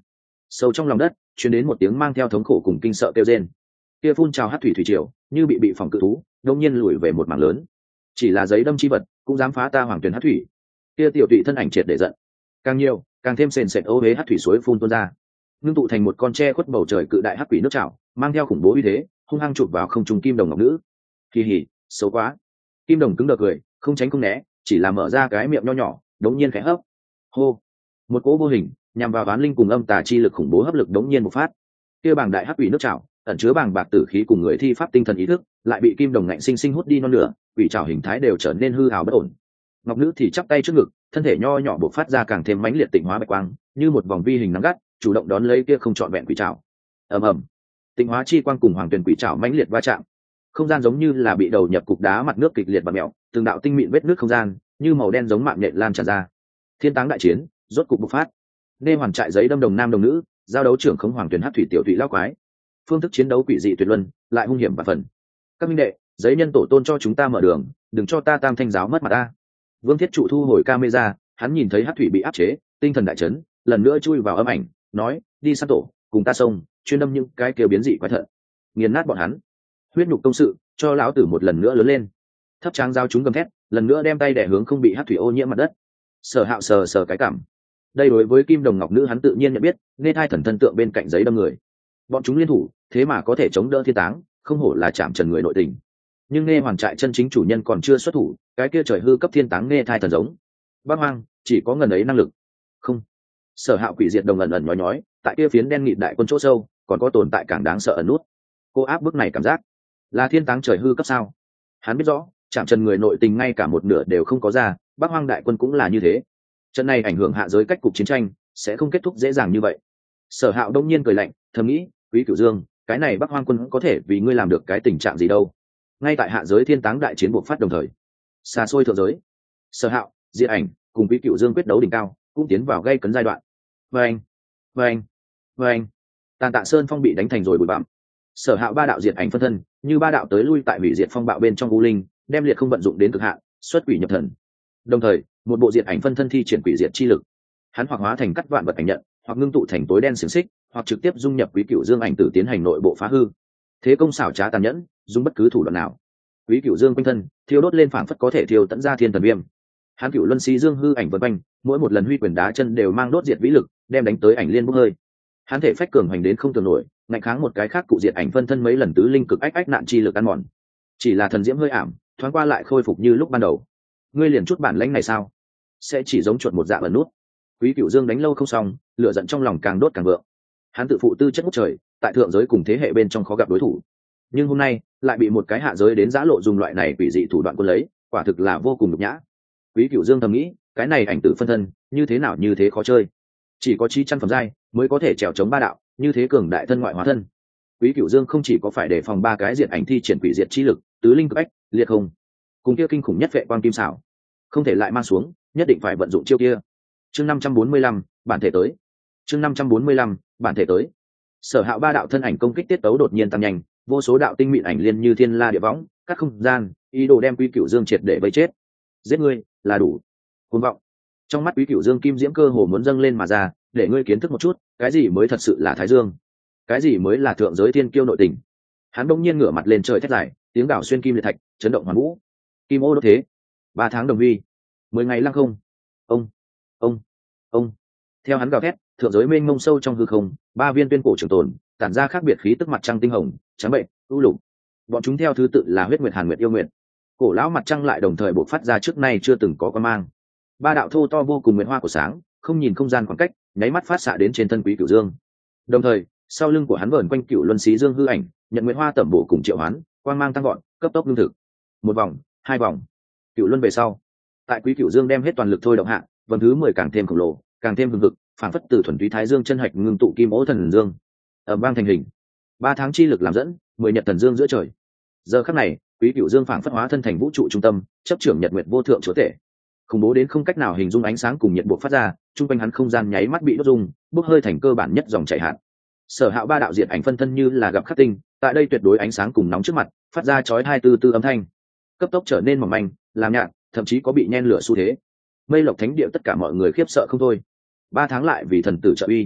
Sâu trong lòng đất truyền đến một tiếng mang theo thống khổ cùng kinh sợ kêu rên. Kia phun trào hát thủy thủy triều như bị bị phòng cự thú đông nhiên lùi về một mảng lớn. Chỉ là giấy đâm chi vật cũng dám phá ta hoàng tuyển hát thủy. Kia tiểu tụy thân ảnh triệt để giận, càng nhiều càng thêm sền sệt ô huế hát thủy suối phun tuôn ra, ngưng tụ thành một con tre khuất bầu trời cự đại hắc quỷ nước chảo, mang theo khủng bố uy thế hung hăng chụp vào không trung kim đồng ngọc nữ. Kỳ hỉ, xấu quá. Kim đồng cứng đờ cười, không tránh không né, chỉ là mở ra cái miệng nho nhỏ đống nhiên khẽ hấp. Hô, một cỗ vô hình nhằm vào oán linh cùng âm tà chi lực khủng bố hấp lực đống nhiên một phát. Kia bảng đại hắc quỷ nước chảo ẩn chứa bàng bạc tử khí cùng người thi pháp tinh thần ý thức lại bị kim đồng ngạnh sinh sinh hút đi non nửa, quỷ chảo hình thái đều trở nên hư hào bất ổn. Ngọc nữ thì chắp tay trước ngực, thân thể nho nhỏ bộc phát ra càng thêm mãnh liệt tịnh hóa bạch quang, như một vòng vi hình nắng gắt chủ động đón lấy kia không trọn vẹn quỷ trảo. Ầm ầm, tịnh hóa chi quang cùng hoàng tuyển quỷ trảo mãnh liệt va chạm, không gian giống như là bị đầu nhập cục đá mặt nước kịch liệt bật mẹo, từng đạo tinh mịn vết nước không gian như màu đen giống mạng nhện lan tràn ra. Thiên táng đại chiến rốt cục bộc phát. Nê hoàn trại giấy đâm đồng nam đồng nữ, giao đấu trưởng khống hoàng tuyển hắc thủy tiểu thủy lao quái. Phương thức chiến đấu quỷ dị tuyệt luân, lại hung hiểm và phần. Các minh đệ, giấy nhân tổ tôn cho chúng ta mở đường, đừng cho ta tam thanh giáo mất mặt ta. Vương Thiết Trụ thu hồi camera, hắn nhìn thấy hắc thủy bị áp chế, tinh thần đại chấn, lần nữa chui vào âm ảnh, nói: đi săn tổ, cùng ta xông, chuyên đâm những cái kêu biến dị quái thận, nghiền nát bọn hắn. Huyết nhục công sự, cho lão tử một lần nữa lớn lên. Thấp tráng giao chúng gầm thét, lần nữa đem tay đè hướng không bị hắc thủy ô nhiễm mặt đất. Sở Hạo sờ sờ cái cảm. Đây đối với kim đồng ngọc nữ hắn tự nhiên nhận biết, nghe hai thần thân tượng bên cạnh giấy đâm người. Bọn chúng liên thủ, thế mà có thể chống đỡ thiên táng, không hổ là chạm trần người nội tình. Nhưng nghe hoàn trại chân chính chủ nhân còn chưa xuất thủ, cái kia trời hư cấp thiên táng nghe thai thần giống. Bác hoang, chỉ có ngần ấy năng lực. Không. Sở Hạo quỷ diệt đồng ẩn ẩn nhói nhói, tại kia phiến đen nghịt đại quân chỗ sâu, còn có tồn tại càng đáng sợ ẩn nút. Cô áp bức này cảm giác, là thiên táng trời hư cấp sao? Hắn biết rõ, chạm trần người nội tình ngay cả một nửa đều không có ra, Bắc Hoang đại quân cũng là như thế. Trận này ảnh hưởng hạ giới cách cục chiến tranh, sẽ không kết thúc dễ dàng như vậy. Sở Hạo đông nhiên cười lạnh, thầm nghĩ, Quý Cửu Dương, cái này Bắc Hoang quân có thể vì ngươi làm được cái tình trạng gì đâu? Ngay tại hạ giới thiên táng đại chiến buộc phát đồng thời, xa xôi thượng giới, Sở Hạo, Diệt Ảnh cùng Quý Cửu Dương quyết đấu đỉnh cao, cũng tiến vào gây cấn giai đoạn. Vâng, vâng, vâng. Tàn Tạ Sơn phong bị đánh thành rồi bụi bặm. Sở Hạo ba đạo Diệt Ảnh phân thân, như ba đạo tới lui tại hủy diệt phong bạo bên trong u linh, đem liệt không vận dụng đến cực hạn, xuất quỷ nhập thần. Đồng thời, một bộ Diệt Ảnh phân thân thi triển quỷ diệt chi lực, hắn hoặc hóa thành cắt vạn vật ảnh nhận, hoặc ngưng tụ thành tối đen xiềng xích, hoặc trực tiếp dung nhập Quý Cửu Dương ảnh tử tiến hành nội bộ phá hư. Thế công xảo trá tàn nhẫn, dùng bất cứ thủ đoạn nào. Quý Cửu Dương quanh thân thiêu đốt lên phảng phất có thể thiêu tận ra thiên thần viêm. Hắn Cửu Luân Xí Dương hư ảnh vần quanh, mỗi một lần huy quyền đá chân đều mang đốt diệt vĩ lực, đem đánh tới ảnh liên bốc hơi. Hắn thể phách cường hành đến không tưởng nổi, ngạnh kháng một cái khác cụ diệt ảnh phân thân mấy lần tứ linh cực ách ách nạn chi lực ăn mòn. Chỉ là thần diễm hơi ảm, thoáng qua lại khôi phục như lúc ban đầu. Ngươi liền chút bản lãnh này sao? Sẽ chỉ giống chuột một dạ ẩn nút. Quý Cửu Dương đánh lâu không xong, lửa giận trong lòng càng đốt càng vượng. Hắn tự phụ tư chất ngút trời, tại thượng giới cùng thế hệ bên trong khó gặp đối thủ. Nhưng hôm nay lại bị một cái hạ giới đến giã lộ dùng loại này quỷ dị thủ đoạn quân lấy, quả thực là vô cùng nhục nhã. Quý Cửu Dương thầm nghĩ, cái này ảnh tử phân thân như thế nào như thế khó chơi, chỉ có chí chăn phẩm giai mới có thể trèo chống ba đạo, như thế cường đại thân ngoại hóa thân. Quý Cửu Dương không chỉ có phải đề phòng ba cái diệt ảnh thi triển quỷ diệt chi lực, tứ linh cực ách, liệt không, cùng kia kinh khủng nhất vệ quang kim xảo, không thể lại mang xuống, nhất định phải vận dụng chiêu kia. Chương năm trăm bốn mươi lăm, bản thể tới. Chương năm trăm bốn mươi lăm, bản thể tới. Sở Hạo ba đạo thân ảnh công kích tiết tấu đột nhiên tăng nhanh, vô số đạo tinh mịn ảnh liên như thiên la địa võng, cắt không gian, ý đồ đem Quý Cửu Dương triệt để vây chết. Giết ngươi là đủ. Cuồng vọng. Trong mắt Quý Cửu Dương kim diễm cơ hồ muốn dâng lên mà ra, để ngươi kiến thức một chút, cái gì mới thật sự là Thái Dương, cái gì mới là thượng giới thiên kiêu nội tình. Hắn bỗng nhiên ngửa mặt lên trời thét dài, tiếng gào xuyên kim liệt thạch, chấn động hoàn vũ. Kim ô đốt thế, ba tháng đồng vi, mười ngày lăng không. Ông, ông, ông. Theo hắn gào thét, thượng giới mênh mông sâu trong hư không, ba viên tuyên cổ trường tồn, tản ra khác biệt khí tức mặt trăng tinh hồng, trắng bệnh, u lục. Bọn chúng theo thứ tự là huyết nguyệt, hàn nguyệt, yêu nguyệt. Cổ lão mặt trăng lại đồng thời bộc phát ra trước nay chưa từng có quan mang. Ba đạo thô to vô cùng nguyệt hoa của sáng, không nhìn không gian khoảng cách, nháy mắt phát xạ đến trên thân Quý Cửu Dương. Đồng thời, sau lưng của hắn vờn quanh Cửu Luân Xí Dương hư ảnh, nhận nguyệt hoa tẩm bổ cùng triệu hoán, quang mang tăng gọn, cấp tốc lương thực. Một vòng, hai vòng, Cửu Luân về sau. Tại Quý Cửu Dương đem hết toàn lực thôi động hạ, vòng thứ mười càng thêm khổng lồ, càng thêm hùng hực, phản phất từ thuần túy thái dương chân hạch ngưng tụ kim ố thần dương, ầm vang thành hình. Ba tháng chi lực làm dẫn, mười nhật thần dương giữa trời. Giờ khắc này, Quý Cửu Dương phản phất hóa thân thành vũ trụ trung tâm, chấp trưởng nhật nguyệt vô thượng chúa tể. Khủng bố đến không cách nào hình dung ánh sáng cùng nhiệt buộc phát ra, trung quanh hắn không gian nháy mắt bị đốt dung, bốc hơi thành cơ bản nhất dòng chảy hạn. Sở Hạo ba đạo diệt ảnh phân thân như là gặp khắc tinh, tại đây tuyệt đối ánh sáng cùng nóng trước mặt, phát ra chói hai tư tư âm thanh, cấp tốc trở nên mỏng manh, làm nhạt, thậm chí có bị nhen lửa xu thế. Mây Lộc Thánh Địa tất cả mọi người khiếp sợ không thôi. Ba tháng lại vì thần tử trợ uy,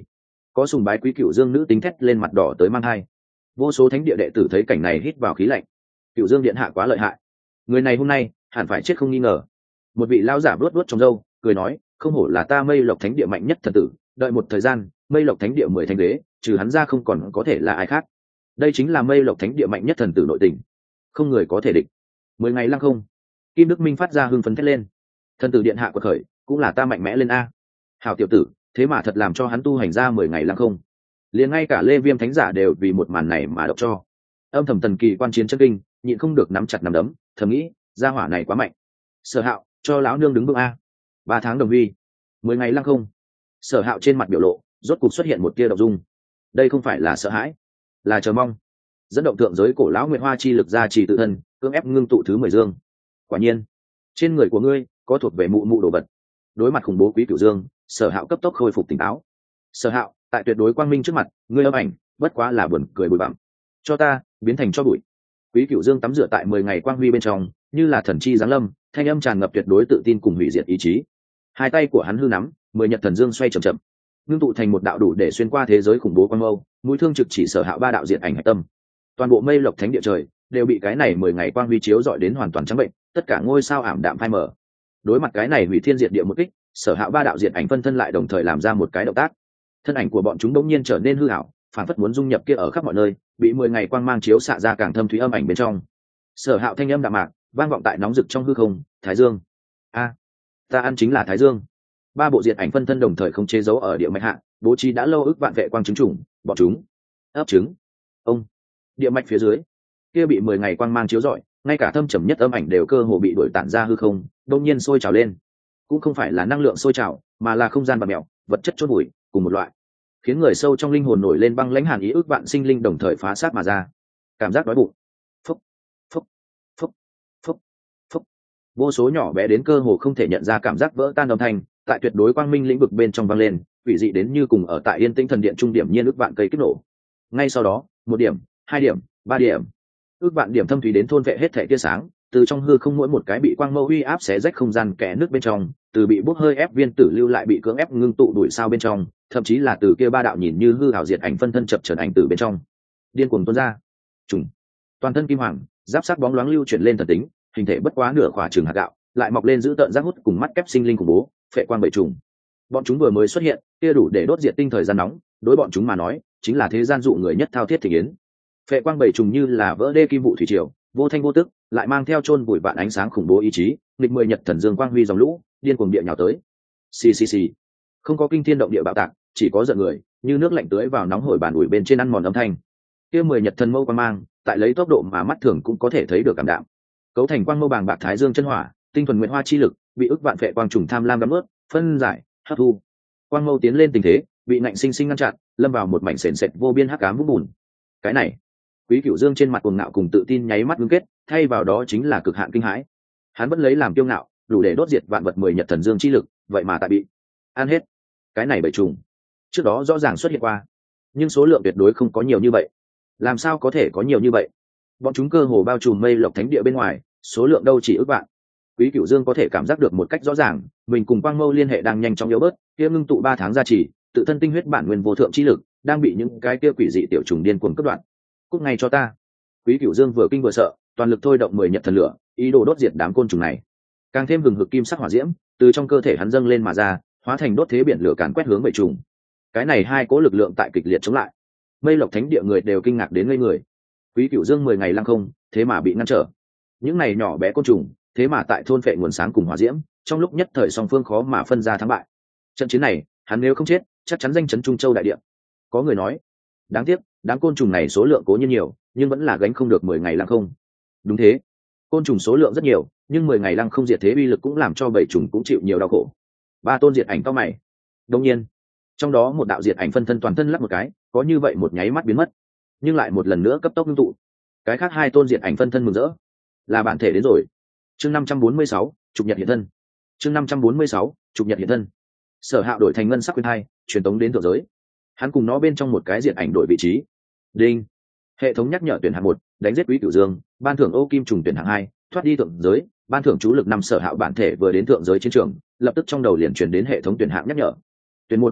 có sùng bái quý cựu dương nữ tính thét lên mặt đỏ tới mang hai. Vô số thánh địa đệ tử thấy cảnh này hít vào khí lạnh. Cựu dương điện hạ quá lợi hại, người này hôm nay hẳn phải chết không nghi ngờ. Một vị lão giả vuốt vuốt trong râu cười nói, không hổ là ta Mây Lộc thánh địa mạnh nhất thần tử, đợi một thời gian Mây Lộc thánh địa mười thánh đế trừ hắn ra không còn có thể là ai khác. Đây chính là Mây Lộc thánh địa mạnh nhất thần tử nội tình, không người có thể địch. Mười ngày lăng không, Kim Đức Minh phát ra hưng phấn thét lên, thần tử điện hạ quật khởi cũng là ta mạnh mẽ lên a. Hảo tiểu tử, thế mà thật làm cho hắn tu hành ra mười ngày lăng không. Liền ngay cả Lê Viêm thánh giả đều vì một màn này mà độc cho. Âm thầm Tần Kỳ quan chiến chân kinh, nhịn không được nắm chặt nắm đấm, thầm nghĩ, gia hỏa này quá mạnh. Sở Hạo, cho lão nương đứng vững a. Ba tháng đồng vi, mười ngày lăng không. Sở Hạo trên mặt biểu lộ rốt cục xuất hiện một tia đậu dung. Đây không phải là sợ hãi, là chờ mong. Dẫn động thượng giới cổ lão nguyệt hoa chi lực ra trì tự thân, cưỡng ép ngưng tụ thứ mười dương. Quả nhiên, trên người của ngươi có thuộc về mụ mụ đồ vật. Đối mặt khủng bố Quý Cửu Dương, Sở Hạo cấp tốc khôi phục tỉnh táo. Sở Hạo, tại tuyệt đối quang minh trước mặt, ngươi âm ảnh bất quá là buồn cười bụi bặm, cho ta biến thành cho bụi. Quý Cửu Dương tắm rửa tại mười ngày quang huy bên trong, như là thần chi giáng lâm, thanh âm tràn ngập tuyệt đối tự tin cùng hủy diệt ý chí. Hai tay của hắn hư nắm, mười nhật thần dương xoay chậm chậm, ngưng tụ thành một đạo đủ để xuyên qua thế giới khủng bố quang mâu, mũi thương trực chỉ Sở Hạo ba đạo diệt ảnh hạch tâm. Toàn bộ Mây Lộc thánh địa trời đều bị cái này mười ngày quang huy chiếu rọi đến hoàn toàn trắng bệnh, tất cả ngôi sao ảm đạm phai mờ. Đối mặt cái này hủy thiên diệt địa một kích, Sở Hạo ba đạo diệt ảnh phân thân lại đồng thời làm ra một cái động tác. Thân ảnh của bọn chúng đống nhiên trở nên hư ảo, phản phất muốn dung nhập kia ở khắp mọi nơi, bị mười ngày quang mang chiếu xạ ra càng thâm thúy âm ảnh bên trong. Sở Hạo thanh âm đạm mạc vang vọng tại nóng rực trong hư không, Thái Dương. A, ta ăn chính là Thái Dương. Ba bộ diệt ảnh phân thân đồng thời không chế giấu ở địa mạch hạ, bố trí đã lâu ức vạn vệ quang trứng trùng, bọn chúng ấp trứng. Ông, địa mạch phía dưới, kia bị mười ngày quang mang chiếu rọi, ngay cả thâm trầm nhất âm ảnh đều cơ hồ bị đuổi tản ra hư không, đột nhiên sôi trào lên. Cũng không phải là năng lượng sôi trào, mà là không gian bạt mèo, vật chất chôn bụi, cùng một loại, khiến người sâu trong linh hồn nổi lên băng lãnh hàn ý, ức vạn sinh linh đồng thời phá sát mà ra. Cảm giác đói bụng. Phúc, phúc, phúc, phúc, phúc. Vô số nhỏ bé đến cơ hồ không thể nhận ra cảm giác vỡ tan âm thanh, tại tuyệt đối quang minh lĩnh vực bên trong vang lên, quỷ dị đến như cùng ở tại Yên Tĩnh thần điện trung điểm nhiên ức vạn cây kích nổ. Ngay sau đó, một điểm, hai điểm, ba điểm, ước vạn điểm thâm thúy đến thôn vệ hết thể tia sáng, từ trong hư không mỗi một cái bị quang mâu uy áp xé rách không gian kẽ nước bên trong, từ bị bốc hơi ép viên tử lưu lại bị cưỡng ép ngưng tụ đuổi sao bên trong, thậm chí là từ kia ba đạo nhìn như hư hảo diệt ảnh phân thân chập chờn ảnh tử bên trong, điên cuồng tuôn ra. Trùng, toàn thân kim hoàng, giáp sắc bóng loáng lưu chuyển lên thần tính, hình thể bất quá nửa khỏa trường hạt gạo, lại mọc lên giữ tợn giác hút cùng mắt kép sinh linh khủng bố, phệ quang bảy trùng. Bọn chúng vừa mới xuất hiện, kia đủ để đốt diệt tinh thời gian nóng, đối bọn chúng mà nói, chính là thế gian dụ người nhất thao thiết thị yến. Phệ quang bảy trùng như là vỡ đê kim vụ thủy triều, vô thanh vô tức, lại mang theo chôn bụi vạn ánh sáng khủng bố ý chí, nghịch mười nhật thần dương quang huy dòng lũ, điên cuồng địa nhào tới. Xì xì xì. Không có kinh thiên động địa bạo tạc, chỉ có giận người, như nước lạnh tưới vào nóng hổi bàn ủi bên trên ăn mòn âm thanh. Kia mười nhật thần mâu quang mang, tại lấy tốc độ mà mắt thường cũng có thể thấy được cảm đạm. Cấu thành quang mâu bàng bạc thái dương chân hỏa, tinh thuần nguyện hoa chi lực, bị ức vạn phệ quang trùng tham lam gặm nuốt, phân giải, hấp thu. Quang mâu tiến lên tình thế, bị nạnh sinh sinh ngăn chặn, lâm vào một mảnh sền sệt vô biên hắc ám vũng bùn. Cái này, Quý Cửu Dương trên mặt cuồng ngạo cùng tự tin nháy mắt ngưng kết, thay vào đó chính là cực hạn kinh hãi. Hắn vẫn lấy làm kiêu ngạo, đủ để đốt diệt vạn vật mười nhật thần dương chi lực, vậy mà tại bị ăn hết. Cái này bầy trùng, trước đó rõ ràng xuất hiện qua, nhưng số lượng tuyệt đối không có nhiều như vậy. Làm sao có thể có nhiều như vậy? Bọn chúng cơ hồ bao trùm Mây Lộc thánh địa bên ngoài, số lượng đâu chỉ ước vạn. Quý Cửu Dương có thể cảm giác được một cách rõ ràng, mình cùng Quang Mâu liên hệ đang nhanh chóng yếu bớt, kia ngưng tụ ba tháng gia trì, tự thân tinh huyết bản nguyên vô thượng chi lực, đang bị những cái kia quỷ dị tiểu trùng điên cuồng cắt đoạn. Cút ngay cho ta. Quý Cửu Dương vừa kinh vừa sợ, toàn lực thôi động mười nhật thần lửa, ý đồ đốt diệt đám côn trùng này. Càng thêm hừng hực kim sắc hỏa diễm, từ trong cơ thể hắn dâng lên mà ra, hóa thành đốt thế biển lửa càn quét hướng bầy trùng. Cái này hai cố lực lượng tại kịch liệt chống lại. Mây Lộc thánh địa người đều kinh ngạc đến ngây người. Quý Cửu Dương mười ngày lăng không, thế mà bị ngăn trở. Những này nhỏ bé côn trùng, thế mà tại thôn phệ nguồn sáng cùng hỏa diễm, trong lúc nhất thời song phương khó mà phân ra thắng bại. Trận chiến này, hắn nếu không chết, chắc chắn danh chấn Trung Châu đại địa. Có người nói, đáng tiếc, đám côn trùng này số lượng cố nhiên nhiều, nhưng vẫn là gánh không được mười ngày lăng không. Đúng thế, côn trùng số lượng rất nhiều, nhưng mười ngày lăng không diệt thế uy lực cũng làm cho bảy trùng cũng chịu nhiều đau khổ. Ba tôn diệt ảnh cao mày. Đương nhiên, trong đó một đạo diệt ảnh phân thân toàn thân lắp một cái, có như vậy một nháy mắt biến mất, nhưng lại một lần nữa cấp tốc ngưng tụ. Cái khác hai tôn diệt ảnh phân thân mừng rỡ, là bản thể đến rồi. Chương năm trăm bốn mươi sáu, trục nhật hiện thân. Chương năm trăm bốn mươi sáu, trục nhật hiện thân. Sở Hạo đổi thành ngân sắc quyên hai, truyền tống đến thượng giới. Hắn cùng nó bên trong một cái diệt ảnh đổi vị trí. Đinh. Hệ thống nhắc nhở tuyển hạng một, đánh giết Quý Cửu Dương, ban thưởng ô kim trùng tuyển hạng hai, thoát đi thượng giới, ban thưởng chú lực năm. Sở Hạo bản thể vừa đến thượng giới chiến trường, lập tức trong đầu liền truyền đến hệ thống tuyển hạng nhắc nhở. Tuyển một.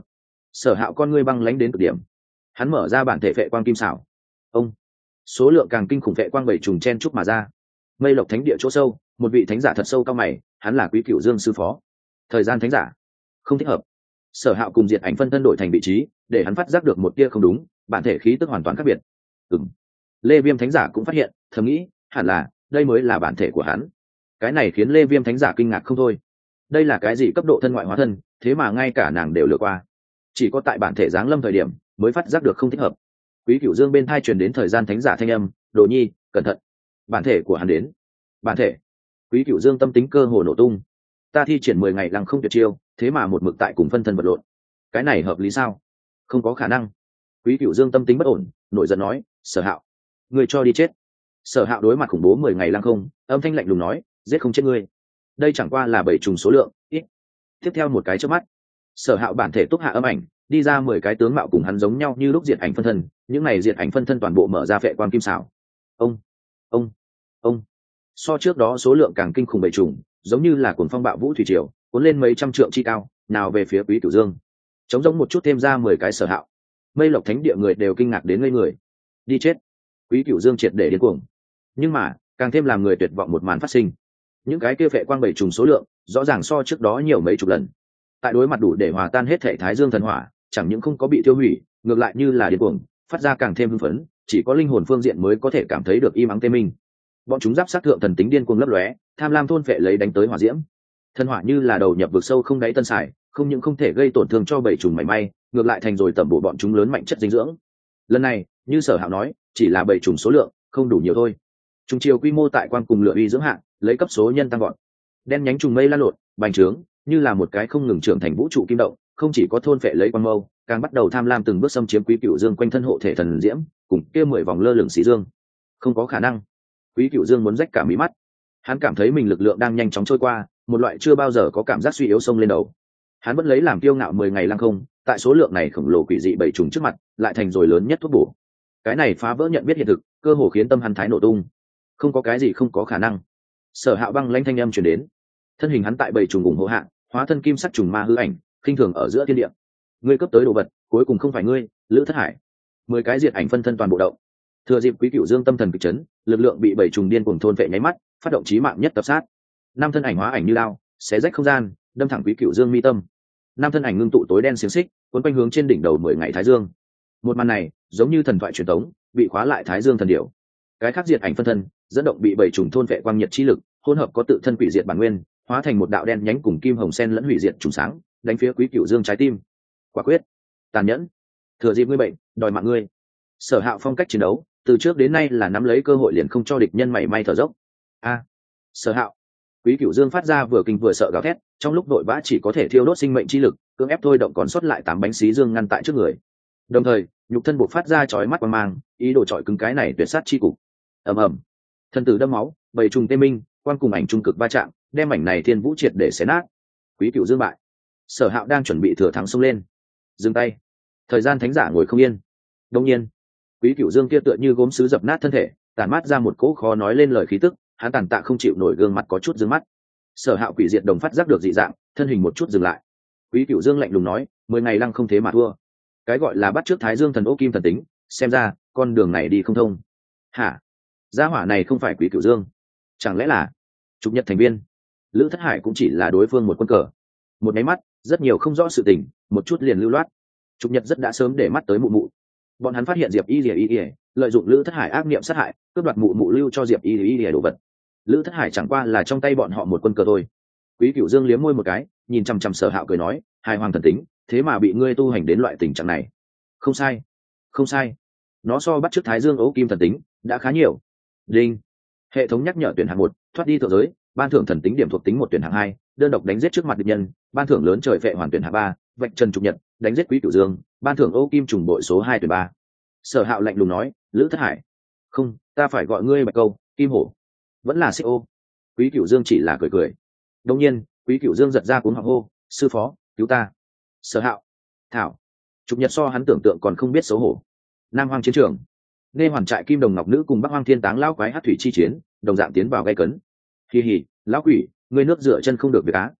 Sở Hạo con ngươi băng lãnh đến cực điểm, hắn mở ra bản thể phệ quang kim xảo. Ông, số lượng càng kinh khủng phệ quang bảy trùng chen chúc mà ra. Mây Lộc Thánh địa chỗ sâu, một vị thánh giả thật sâu cao mày, hắn là Quý Cửu Dương sư phó. Thời gian thánh giả không thích hợp. Sở Hạo cùng Diệt Ảnh phân thân đổi thành vị trí, để hắn phát giác được một tia không đúng, bản thể khí tức hoàn toàn khác biệt. Ừm. Lê Viêm thánh giả cũng phát hiện, thầm nghĩ, hẳn là đây mới là bản thể của hắn. Cái này khiến Lê Viêm thánh giả kinh ngạc không thôi. Đây là cái gì cấp độ thân ngoại hóa thân, thế mà ngay cả nàng đều lừa qua. Chỉ có tại bản thể giáng lâm thời điểm mới phát giác được không thích hợp. Quý Cửu Dương bên thai truyền đến thời gian thánh giả thanh âm, "Đồ Nhi, cẩn thận, bản thể của hắn đến." Bản thể? Quý Cửu Dương tâm tính cơ hồ nổ tung. Ta thi triển mười ngày lăng không tuyệt chiêu, thế mà một mực tại cùng phân thân vật lộn. Cái này hợp lý sao? Không có khả năng. Quý Cửu Dương tâm tính bất ổn, nổi giận nói, "Sở Hạo, ngươi cho đi chết." Sở Hạo đối mặt khủng bố mười ngày lăng không, âm thanh lạnh lùng nói, "Giết không chết ngươi." Đây chẳng qua là bảy trùng số lượng, ít. Tiếp theo một cái chớp mắt, Sở Hạo bản thể túc hạ âm ảnh, đi ra mười cái tướng mạo cùng hắn giống nhau như lúc Diệt Ảnh phân thân, những này Diệt Ảnh phân thân toàn bộ mở ra phệ quang kim xảo. Ông, ông, ông. So trước đó số lượng càng kinh khủng bảy trùng, giống như là cuồng phong bạo vũ thủy triều, cuốn lên mấy trăm trượng chi cao, nào về phía Quý Cửu Dương. Chống giống một chút thêm ra mười cái Sở Hạo. Mây Lộc Thánh địa người đều kinh ngạc đến ngây người. Đi chết. Quý Cửu Dương triệt để điên cuồng. Nhưng mà, càng thêm làm người tuyệt vọng một màn phát sinh. Những cái kia phệ quang bảy trùng số lượng, rõ ràng so trước đó nhiều mấy chục lần. Tại đối mặt đủ để hòa tan hết thể Thái Dương thần hỏa, chẳng những không có bị tiêu hủy, ngược lại như là điên cuồng, phát ra càng thêm hưng phấn, chỉ có linh hồn phương diện mới có thể cảm thấy được im ắng tê minh. Bọn chúng giáp sát thượng thần tính điên cuồng lấp lóe, tham lam thôn phệ lấy đánh tới hỏa diễm. Thần hỏa như là đầu nhập vực sâu không đáy tân xài, không những không thể gây tổn thương cho bảy trùng mảy may, ngược lại thành rồi tẩm bổ bọn chúng lớn mạnh chất dinh dưỡng. Lần này, như Sở Hạo nói, chỉ là bảy trùng số lượng, không đủ nhiều thôi. Trùng chiều quy mô tại quan cùng lửa uy dưỡng hạng, lấy cấp số nhân tăng gọn. Đen nhánh trùng mây lan lộn, bành trướng, như là một cái không ngừng trưởng thành vũ trụ kim động, không chỉ có thôn phệ lấy quang mâu, càng bắt đầu tham lam từng bước xâm chiếm Quý Cửu Dương quanh thân hộ thể thần diễm, cùng kia mười vòng lơ lửng xí dương. Không có khả năng. Quý Cửu Dương muốn rách cả mí mắt. Hắn cảm thấy mình lực lượng đang nhanh chóng trôi qua, một loại chưa bao giờ có cảm giác suy yếu xông lên đầu. Hắn vẫn lấy làm kiêu ngạo mười ngày lăng không, tại số lượng này khổng lồ quỷ dị bảy trùng trước mặt, lại thành rồi lớn nhất thuốc bổ. Cái này phá vỡ nhận biết hiện thực, cơ hồ khiến tâm hắn thái nổ tung. Không có cái gì không có khả năng. Sở Hạo băng lãnh thanh âm truyền đến. Thân hình hắn tại bảy trùng ủng hộ hạ, hóa thân kim sắc trùng ma hư ảnh, khinh thường ở giữa thiên địa. Ngươi cấp tới đồ vật, cuối cùng không phải ngươi, Lữ Thất Hải. Mười cái Diệt Ảnh phân thân toàn bộ động. Thừa dịp Quý Cửu Dương tâm thần kịch chấn, lực lượng bị bảy trùng điên cuồng thôn vệ nháy mắt, phát động chí mạng nhất tập sát. Năm thân ảnh hóa ảnh như lao, xé rách không gian, đâm thẳng Quý Cửu Dương mi tâm. Năm thân ảnh ngưng tụ tối đen xiềng xích, cuốn quanh hướng trên đỉnh đầu mười ngày Thái Dương. Một màn này, giống như thần thoại truyền thống, bị khóa lại Thái Dương thần điểu. Cái khác Diệt Ảnh phân thân, dẫn động bị bảy trùng thôn vệ quang nhiệt chi lực, hỗn hợp có tự thân quỷ diệt bản nguyên, hóa thành một đạo đen nhánh cùng kim hồng sen lẫn hủy diệt trùng sáng, đánh phía Quý Cửu Dương trái tim. Quả quyết, tàn nhẫn, thừa dịp ngươi bệnh, đòi mạng ngươi. Sở Hạo phong cách chiến đấu, từ trước đến nay là nắm lấy cơ hội liền không cho địch nhân mảy may thở dốc. A, Sở Hạo. Quý Cửu Dương phát ra vừa kinh vừa sợ gào thét, trong lúc đội vã chỉ có thể thiêu đốt sinh mệnh chi lực, cưỡng ép thôi động còn sót lại tám bánh xí dương ngăn tại trước người. Đồng thời, nhục thân bộc phát ra chói mắt quang mang, ý đồ chọi cứng cái này tuyệt sát chi cục. Ầm ầm. Thân tử đâm máu, bảy trùng tê minh, quan cùng ảnh trung cực va chạm, đem ảnh này thiên vũ triệt để xé nát. Quý Cửu Dương bại. Sở Hạo đang chuẩn bị thừa thắng xông lên. Dừng tay. Thời gian thánh giả ngồi không yên. Đương nhiên, Quý Cửu Dương kia tựa như gốm sứ dập nát thân thể, tản mát ra một cỗ khó nói lên lời khí tức, hắn tàn tạ không chịu nổi, gương mặt có chút dương mắt. Sở Hạo quỷ diệt đồng phát giác được dị dạng, thân hình một chút dừng lại. Quý Cửu Dương lạnh lùng nói, mười ngày lăng không thế mà thua. Cái gọi là bắt trước Thái Dương thần ô kim thần tính, xem ra con đường này đi không thông. Hả? Gia hỏa này không phải Quý Cửu Dương, chẳng lẽ là Trục Nhật thành viên? Lữ Thất Hải cũng chỉ là đối phương một quân cờ. Một máy mắt, rất nhiều không rõ sự tình, một chút liền lưu loát. Trục Nhật rất đã sớm để mắt tới mụ mụ. Bọn hắn phát hiện Diệp Y Lìa Y Lìa lợi dụng Lữ Thất Hải ác niệm sát hại, cướp đoạt mụ mụ lưu cho Diệp Y Lìa Y Lìa đồ vật. Lữ Thất Hải chẳng qua là trong tay bọn họ một quân cờ thôi. Quý Cửu Dương liếm môi một cái, nhìn chằm chằm Sở Hạo cười nói, hài hoàng thần tính, thế mà bị ngươi tu hành đến loại tình trạng này. Không sai, không sai. Nó so bắt chước Thái Dương ấu kim thần tính đã khá nhiều. Đinh. Hệ thống nhắc nhở tuyển hạng một, thoát đi thượng giới, ban thưởng thần tính điểm thuộc tính một tuyển hạng hai, đơn độc đánh giết trước mặt địch nhân, ban thưởng lớn trời vệ hoàn tuyển hạng ba, vạch trần Trục Nhật, đánh giết Quý Cửu Dương, ban thưởng ấu kim trùng bội số hai tuyển ba. Sở Hạo lạnh lùng nói, Lữ Thất Hải. Không, ta phải gọi ngươi Bạch Câu, Kim Hổ, vẫn là xê ô. Quý Cửu Dương chỉ là cười cười. Đương nhiên, Quý Cửu Dương giật ra cuống họng hô, sư phó, cứu ta. Sở Hạo, thảo. Trục Nhật so hắn tưởng tượng còn không biết xấu hổ. Nam Hoang chiến trường, nghe hoàn trại Kim Đồng Ngọc Nữ cùng Bắc Hoang Thiên Táng lão quái hắc thủy chi chiến, đồng dạng tiến vào gay cấn. Hì hì, lão quỷ, ngươi nước rửa chân không được việc á.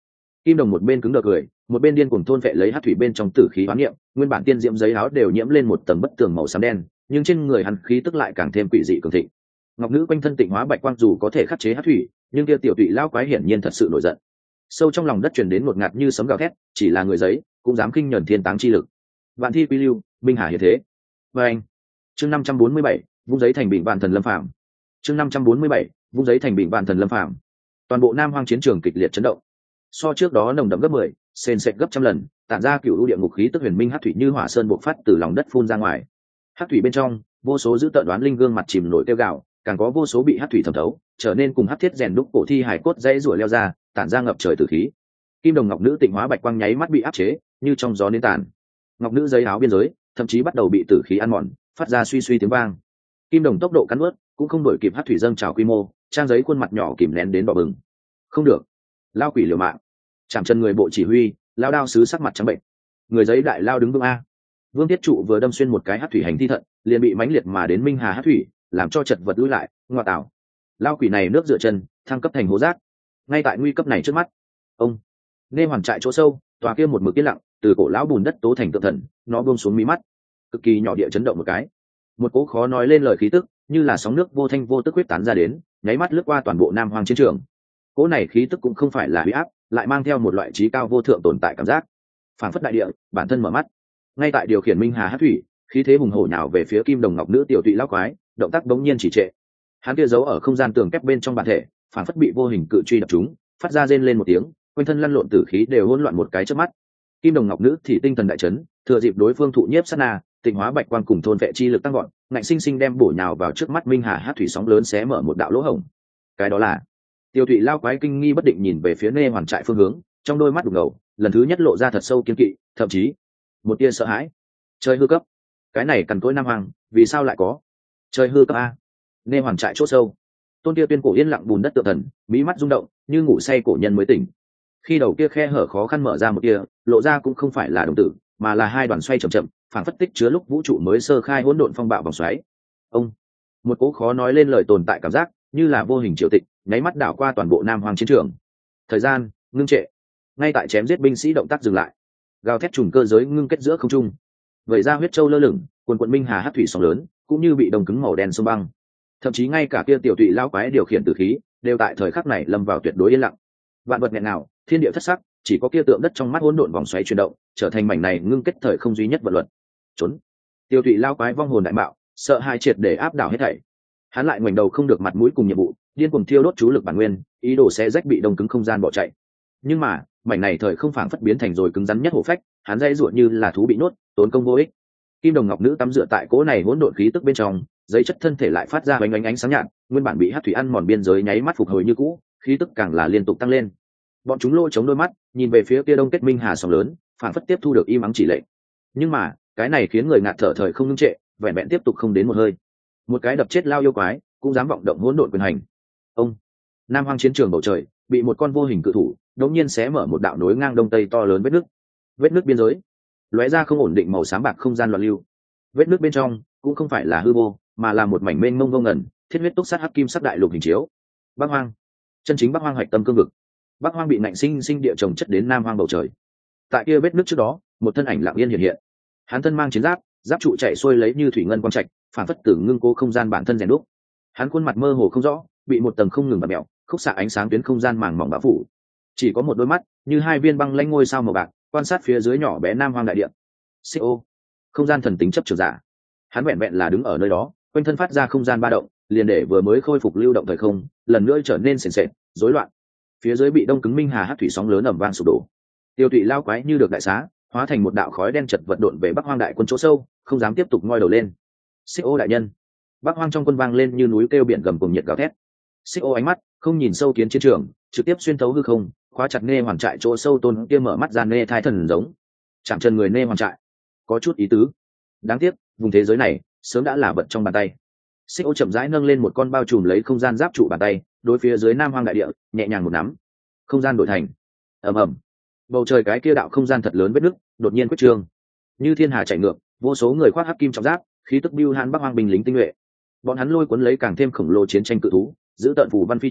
Kim Đồng một bên cứng đờ cười, một bên điên cuồng thôn vệ lấy hắc thủy bên trong tử khí hoán niệm, nguyên bản tiên diễm giấy áo đều nhiễm lên một tầng bất tường màu xám đen, nhưng trên người hắn khí tức lại càng thêm quỷ dị cường thịnh. Ngọc nữ quanh thân tịnh hóa bạch quang dù có thể khắc chế hắc thủy, nhưng kia tiểu tụy lao quái hiển nhiên thật sự nổi giận. Sâu trong lòng đất truyền đến một ngạt như sấm gào thét, chỉ là người giấy cũng dám khinh nhẫn thiên táng chi lực. Vạn thi quy lưu, minh hà hiện thế. Và anh, chương năm trăm bốn mươi bảy, vung giấy thành bình vạn thần lâm phàm. Chương năm trăm bốn mươi bảy, vung giấy thành bình vạn thần lâm phàm. Toàn bộ Nam Hoang chiến trường kịch liệt chấn động. So trước đó nồng đậm gấp mười, sền sệt gấp trăm lần, tản ra cựu u địa ngục khí tức huyền minh hắc thủy như hỏa sơn bộc phát từ lòng đất phun ra ngoài. Hắc thủy bên trong, vô số giữ tợn đoán linh gương mặt chìm nổi kêu gào, càng có vô số bị hắc thủy thẩm thấu, trở nên cùng hắc thiết rèn đúc cổ thi hải cốt dãy rủa leo ra, tản ra ngập trời tử khí. Kim Đồng ngọc nữ tịnh hóa bạch quang nháy mắt bị áp chế, như trong gió nến tàn. Ngọc nữ giấy áo biên giới, thậm chí bắt đầu bị tử khí ăn mòn, phát ra suy suy tiếng vang. Kim Đồng tốc độ cắn nuốt, cũng không đổi kịp hắc thủy dâng trào quy mô, trang giấy khuôn mặt nhỏ kìm nén đến đỏ bừng. Không được, lao quỷ liều mạng. Chạm chân người bộ chỉ huy, lao đao sứ sắc mặt trắng bệnh. Người giấy đại lao đứng vững a. Vương Tiết Trụ vừa đâm xuyên một cái hắc thủy hành thi thận, liền bị mãnh liệt mà đến minh hà hắc thủy, làm cho chật vật lùi lại. Ngoa tạo, lao quỷ này nước dựa chân, thăng cấp thành hố rác. Ngay tại nguy cấp này trước mắt, ông nghe hoàn trại chỗ sâu, tòa kia một mực yên lặng, từ cổ lão bùn đất tố thành tượng thần, nó buông xuống mí mắt, cực kỳ nhỏ địa chấn động một cái. Một cỗ khó nói lên lời khí tức, như là sóng nước vô thanh vô tức huyết tán ra đến, nháy mắt lướt qua toàn bộ Nam Hoang chiến trường. Cỗ này khí tức cũng không phải là uy áp, lại mang theo một loại trí cao vô thượng tồn tại cảm giác. Phảng phất đại địa, bản thân mở mắt. Ngay tại điều khiển minh hà hắc thủy, khí thế hùng hổ nhào về phía Kim Đồng ngọc nữ tiểu tụy lão quái, động tác bỗng nhiên chỉ trệ. Hắn kia giấu ở không gian tường kép bên trong bản thể, phảng phất bị vô hình cự truy đập trúng, phát ra rên lên một tiếng, quanh thân lăn lộn tử khí đều hỗn loạn một cái chớp mắt. Kim Đồng ngọc nữ thì tinh thần đại chấn, thừa dịp đối phương thụ nhiếp sát na, tịnh hóa bạch quang cùng thôn vệ chi lực tăng gọn, ngạnh sinh sinh đem bổ nhào vào trước mắt minh hà hắc thủy sóng lớn xé mở một đạo lỗ hổng. Cái đó là tiêu thụy lao quái kinh nghi bất định nhìn về phía nê hoàn trại phương hướng, trong đôi mắt đục ngầu lần thứ nhất lộ ra thật sâu kiên kỵ, thậm chí một tia sợ hãi. Trời hư cấp, cái này cằn cỗi Nam Hoang vì sao lại có trời hư cấp a? Nê hoàn trại chỗ sâu, tôn kia tuyên cổ yên lặng bùn đất tự thần, mí mắt rung động như ngủ say cổ nhân mới tỉnh. Khi đầu kia khe hở khó khăn mở ra một tia, lộ ra cũng không phải là đồng tử, mà là hai đoàn xoay chậm chậm, phản phất tích chứa lúc vũ trụ mới sơ khai hỗn độn phong bạo vòng xoáy. Ông một cỗ khó nói lên lời tồn tại cảm giác, như là vô hình triều tịch, nháy mắt đảo qua toàn bộ Nam Hoang chiến trường. Thời gian ngưng trệ, ngay tại chém giết binh sĩ động tác dừng lại, gào thét trùng cơ giới ngưng kết giữa không trung, vậy ra huyết châu lơ lửng, quần quận minh hà hắc thủy sóng lớn, cũng như bị đồng cứng màu đen sông băng. Thậm chí ngay cả kia tiểu tụy lao quái điều khiển tử khí, đều tại thời khắc này lâm vào tuyệt đối yên lặng. Vạn vật nghẹn nào, thiên địa thất sắc, chỉ có kia tượng đất trong mắt hỗn độn vòng xoáy chuyển động, trở thành mảnh này ngưng kết thời không duy nhất vận luật. Trốn! Tiêu tụy lao quái vong hồn đại mạo, sợ hai triệt để áp đảo hết thảy. Hắn lại ngoảnh đầu không được mặt mũi cùng nhiệm vụ, điên cuồng thiêu đốt chú lực bản nguyên, ý đồ xé rách bị đông cứng không gian bỏ chạy. Nhưng mà mảnh này thời không phảng phất biến thành rồi cứng rắn nhất hổ phách, hắn dây ruột như là thú bị nuốt, tốn công vô ích. Kim Đồng ngọc nữ tắm rửa tại cỗ này hỗn độn khí tức bên trong, giấy chất thân thể lại phát ra ánh ánh ánh sáng nhạt, nguyên bản bị hắc thủy ăn mòn biên giới nháy mắt phục hồi như cũ, khí tức càng là liên tục tăng lên. Bọn chúng lôi chống đôi mắt, nhìn về phía kia đông kết minh hà sóng lớn, phảng phất tiếp thu được im ắng chỉ lệnh. Nhưng mà cái này khiến người ngạt thở thời không ngưng trệ, vẹn vẹn tiếp tục không đến một hơi. Một cái đập chết lao yêu quái, cũng dám vọng động hỗn độn quyền hành. Ông Nam Hoang chiến trường bầu trời bị một con vô hình cự thủ đột nhiên xé mở một đạo nối ngang đông tây to lớn vết nước. Vết nước biên giới lóe ra không ổn định màu xám bạc không gian loạn lưu. Vết nước bên trong cũng không phải là hư vô, mà là một mảnh mênh mông vô ngần, thiết huyết túc sát hắc kim sắc đại lục hình chiếu. Bắc Hoang, chân chính Bắc Hoang hoạch tâm cương vực. Bắc Hoang bị nạnh sinh sinh địa trồng chất đến Nam Hoang bầu trời. Tại kia vết nước trước đó, một thân ảnh lặng yên hiện hiện. Hắn thân mang chiến giáp, giáp trụ chạy xuôi lấy như thủy ngân quang trạch, phản phất tử ngưng cố không gian bản thân rèn đúc. Hắn khuôn mặt mơ hồ không rõ, bị một tầng không ngừng bật mèo, khúc xạ ánh sáng tuyến không gian màng mỏng bao phủ. Chỉ có một đôi mắt, như hai viên băng lãnh ngôi sao màu bạc, quan sát phía dưới nhỏ bé Nam Hoang đại địa. xê ô, không gian thần tính chấp trường giả. Hắn vẹn vẹn là đứng ở nơi đó, quanh thân phát ra không gian ba động, liền để vừa mới khôi phục lưu động thời không, lần nữa trở nên sền sệt, rối loạn. Phía dưới bị đông cứng minh hà hắc thủy sóng lớn ầm vang sụp đổ. Tiêu Tụy lao quái như được đại xá, hóa thành một đạo khói đen chật vật độn về Bắc Hoang đại quân chỗ sâu, không dám tiếp tục ngoi đầu lên. xê ô đại nhân. Bắc Hoang trong quân vang lên như núi kêu biển gầm cùng nhiệt gào thét. xê ô ánh mắt không nhìn sâu kiến chiến trường, trực tiếp xuyên thấu hư không, khóa chặt Nê Hoàn trại chỗ sâu tôn kia mở mắt ra Nê thai thần giống, chạm chân người Nê Hoàn trại. Có chút ý tứ. Đáng tiếc, vùng thế giới này sớm đã là vật trong bàn tay. xê ô chậm rãi nâng lên một con bao trùm lấy không gian giáp trụ bàn tay, đối phía dưới Nam Hoang đại địa nhẹ nhàng một nắm. Không gian đổi thành. Ầm ầm. Bầu trời cái kia đạo không gian thật lớn vết nứt, đột nhiên quyết trương. Như thiên hà chảy ngược, vô số người khoác hắc kim trọng giáp, khí tức bưu hãn Bắc Hoang binh lính tinh nhuệ. Bọn hắn lôi cuốn lấy càng thêm khổng lồ chiến tranh cự thú, giữ tận phủ văn phi chu,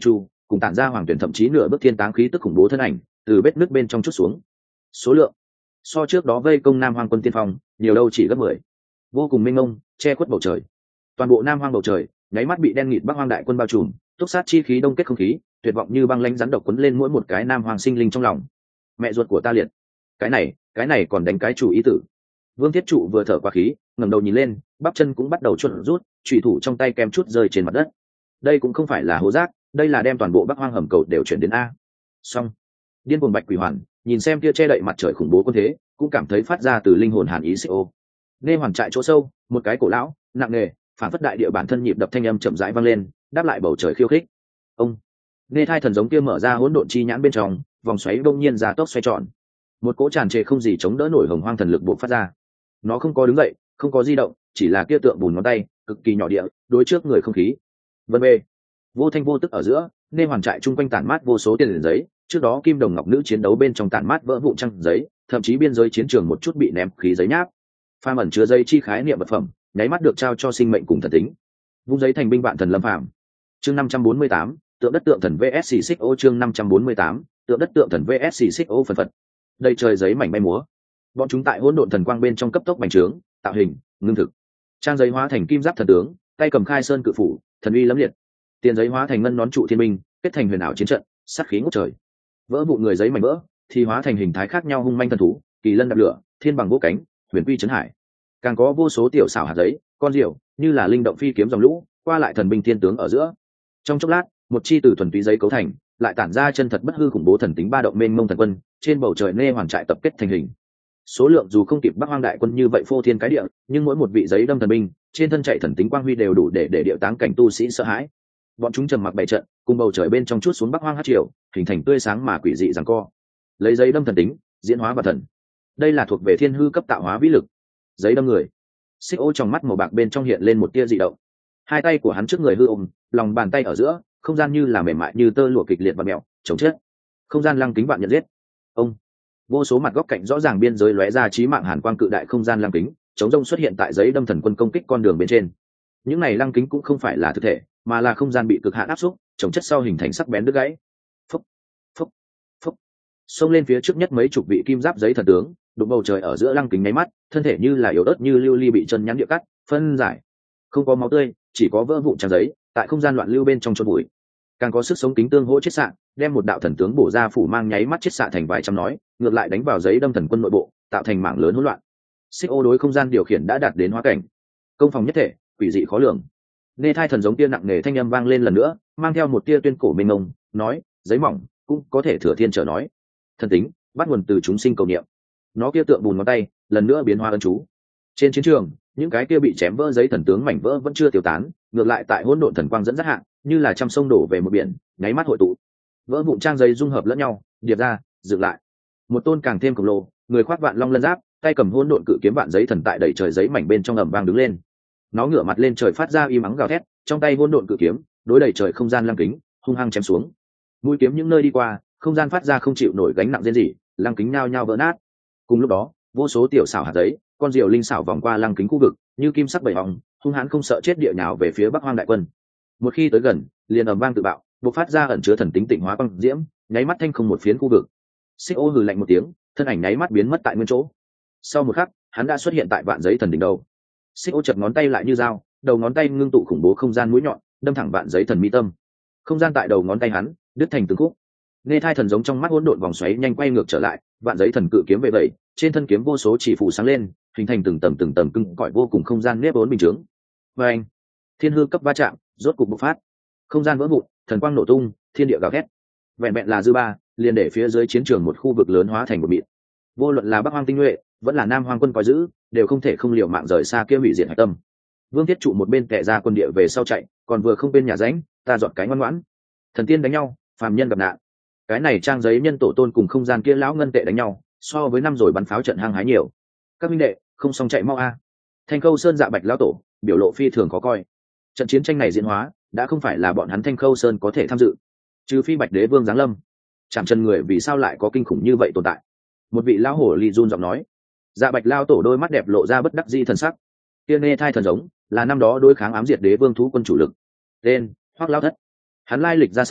cùng tản ra hoàng tuyển thậm chí nửa bước thiên táng khí tức khủng bố thân ảnh từ vết nước bên trong chút xuống. Số lượng so trước đó vây công Nam Hoang quân tiên phong nhiều đâu chỉ gấp mười, vô cùng mênh mông, che khuất bầu trời. Toàn bộ Nam Hoang bầu trời nháy mắt bị đen nghịt Bắc Hoang đại quân bao trùm, túc sát chi khí đông kết không khí, tuyệt vọng như băng lãnh rắn độc quấn lên mỗi một cái Nam Hoang sinh linh trong lòng. Mẹ ruột của ta liệt, cái này cái này còn đánh cái chủ ý tử. Vương Thiết Trụ vừa thở qua khí, ngẩng đầu nhìn lên, bắp chân cũng bắt đầu chuột rút, chủy thủ trong tay kem chút rơi trên mặt đất. Đây cũng không phải là hố rác, đây là đem toàn bộ Bắc Hoang hầm cầu đều chuyển đến a. Xong, điên cuồng Bạch Quỷ Hoàn nhìn xem kia che đậy mặt trời khủng bố quân thế, cũng cảm thấy phát ra từ linh hồn hàn ý xì ô. Nghe hoàn trại chỗ sâu, một cái cổ lão nặng nề phản phất đại địa bản thân nhịp đập thanh âm chậm rãi vang lên, đáp lại bầu trời khiêu khích. Ông nghe thai thần giống kia mở ra hỗn độn chi nhãn bên trong, vòng xoáy đông nhiên ra tốc xoay tròn, một cỗ tràn trề không gì chống đỡ nổi hồng hoang thần lực bộc phát ra. Nó không có đứng dậy, không có di động, chỉ là kia tượng bùn ngón tay cực kỳ nhỏ địa đối trước người không khí. Vân bê vô thanh vô tức ở giữa, nghe hoàn trại chung quanh tản mát vô số tiền giấy, trước đó kim đồng ngọc nữ chiến đấu bên trong tản mát vỡ vụn trăng giấy, thậm chí biên giới chiến trường một chút bị ném khí giấy nháp. Pha ẩn chứa giấy chi khái niệm vật phẩm, nháy mắt được trao cho sinh mệnh cùng thần tính. Vung giấy thành binh vạn thần lâm phàm. Chương năm trăm bốn mươi tám, tượng đất tượng thần vs xích ô chương năm trăm bốn mươi tám, tượng đất tượng thần vs xích ô phần phật. Đây trời giấy mảnh bay múa. Bọn chúng tại hỗn độn thần quang bên trong cấp tốc bành trướng, tạo hình, ngưng thực. Trang giấy hóa thành kim giáp thần tướng, tay cầm khai sơn cự phủ, thần uy lẫm liệt. Tiền giấy hóa thành ngân nón trụ thiên minh, kết thành huyền ảo chiến trận, sát khí ngút trời. Vỡ vụn người giấy mảnh vỡ, thì hóa thành hình thái khác nhau hung manh thần thú, kỳ lân đạp lửa, thiên bằng vỗ cánh, huyền quy chấn hải. Càng có vô số tiểu xảo hạt giấy, con diều, như là linh động phi kiếm dòng lũ, qua lại thần binh thiên tướng ở giữa. Trong chốc lát, một chi từ thuần túy giấy cấu thành, lại tản ra chân thật bất hư khủng bố thần tính ba động mênh mông thần quân, trên bầu trời nê hoàn trại tập kết thành hình. Số lượng dù không kịp Bắc Hoang đại quân như vậy phô thiên cái địa, nhưng mỗi một vị giấy đâm thần binh, trên thân chạy thần tính quang huy đều đủ để để điệu táng cảnh tu sĩ sợ hãi. Bọn chúng trầm mặc bày trận, cùng bầu trời bên trong chút xuống Bắc Hoang hát triều, hình thành tươi sáng mà quỷ dị giằng co. Lấy giấy đâm thần tính, diễn hóa và thần. Đây là thuộc về thiên hư cấp tạo hóa vĩ lực. Giấy đâm người. Xích ô trong mắt màu bạc bên trong hiện lên một tia dị động. Hai tay của hắn trước người hư ôm, lòng bàn tay ở giữa, không gian như là mềm mại như tơ lụa kịch liệt và mèo, chống chết. Không gian lăng kính vạn nhận giết. Ông vô số mặt góc cạnh rõ ràng biên giới lóe ra chí mạng hàn quang cự đại không gian lăng kính, chống rông xuất hiện tại giấy đâm thần quân công kích con đường bên trên. Những này lăng kính cũng không phải là thực thể, mà là không gian bị cực hạn áp xúc, chống chất sau hình thành sắc bén đứt gãy. Phúc, phúc, phúc. Xông lên phía trước nhất mấy chục vị kim giáp giấy thần tướng, đụng bầu trời ở giữa lăng kính nháy mắt, thân thể như là yếu ớt như lưu ly bị chân nhắn địa cắt, phân giải. Không có máu tươi, chỉ có vỡ vụn trang giấy, tại không gian loạn lưu bên trong chôn bụi. Càng có sức sống kính tương hỗ chết xạ, đem một đạo thần tướng bổ ra phủ mang nháy mắt chết xạ thành vài trăm nói, ngược lại đánh vào giấy đâm thần quân nội bộ, tạo thành mảng lớn hỗn loạn. Xích ô đối không gian điều khiển đã đạt đến hóa cảnh, công phòng nhất thể, quỷ dị khó lường. Nghe thai thần giống tia nặng nề thanh âm vang lên lần nữa, mang theo một tia tuyên cổ mênh mông, nói, giấy mỏng cũng có thể thừa thiên trở nói. Thần tính bắt nguồn từ chúng sinh cầu niệm. Nó kia tượng bùn ngón tay, lần nữa biến hóa ân chú. Trên chiến trường, những cái kia bị chém vỡ giấy thần tướng mảnh vỡ vẫn chưa tiêu tán, ngược lại tại hỗn độn thần quang dẫn dắt hạn, như là trăm sông đổ về một biển, nháy mắt hội tụ. Vỡ vụn trang giấy dung hợp lẫn nhau, điệp ra, dựng lại. Một tôn càng thêm khổng lồ, người khoác vạn long lân giáp, tay cầm hỗn độn cự kiếm vạn giấy thần tại đẩy trời giấy mảnh bên trong ầm vang đứng lên. Nó ngửa mặt lên trời phát ra y mắng gào thét, trong tay hỗn độn cự kiếm, đối đẩy trời không gian lăng kính, hung hăng chém xuống. Mũi kiếm những nơi đi qua, không gian phát ra không chịu nổi gánh nặng rên rỉ, lăng kính nhao nhao vỡ nát. Cùng lúc đó, vô số tiểu xảo hạt giấy, con diều linh xảo vòng qua lăng kính khu vực, như kim sắc bảy hồng, hung hãn không sợ chết địa nhào về phía Bắc Hoang đại quân. Một khi tới gần, liền ầm vang tự bạo, bộc phát ra ẩn chứa thần tính tịnh hóa băng diễm, nháy mắt thanh không một phiến khu vực. Xích ô hừ lạnh một tiếng, thân ảnh nháy mắt biến mất tại nguyên chỗ. Sau một khắc, hắn đã xuất hiện tại vạn giấy thần đỉnh đầu. Xích ô chập ngón tay lại như dao, đầu ngón tay ngưng tụ khủng bố không gian mũi nhọn, đâm thẳng vạn giấy thần mi tâm. Không gian tại đầu ngón tay hắn đứt thành từng khúc. Nghe thai thần giống trong mắt hỗn độn vòng xoáy nhanh quay ngược trở lại, vạn giấy thần cự kiếm về vậy, trên thân kiếm vô số chỉ phù sáng lên, hình thành từng tầng từng tầng cứng cỏi vô cùng không gian nếp vốn bình chướng. Và anh, thiên hư cấp va chạm, rốt cục bộc phát. Không gian vỡ vụn, thần quang nổ tung, thiên địa gào thét. Vẹn vẹn là dư ba, liền để phía dưới chiến trường một khu vực lớn hóa thành một mịn. Vô luận là Bắc Hoang tinh nhuệ, vẫn là Nam Hoang quân coi giữ, đều không thể không liều mạng rời xa kia hủy diệt hạch tâm. Vương Thiết Trụ một bên kẻ ra quân địa về sau chạy, còn vừa không bên nhà ránh, ta dọn cái ngoan ngoãn. Thần tiên đánh nhau, phàm nhân gặp nạn. Cái này trang giấy nhân tổ tôn cùng không gian kia lão ngân tệ đánh nhau, so với năm rồi bắn pháo trận hăng hái nhiều. Các minh đệ, không xong chạy mau a. Thanh Khâu Sơn dạ bạch lão tổ, biểu lộ phi thường khó coi. Trận chiến tranh này diễn hóa, đã không phải là bọn hắn Thanh Khâu Sơn có thể tham dự. Trừ phi Bạch Đế Vương giáng lâm. Chạm chân người vì sao lại có kinh khủng như vậy tồn tại? Một vị lão hổ lì run giọng nói. Dạ bạch lão tổ đôi mắt đẹp lộ ra bất đắc dĩ thần sắc. Kia nghe thai thần giống, là năm đó đối kháng ám diệt Đế Vương thú quân chủ lực. Tên: Hoắc Lão Thất. Hắn lai lịch ra sao,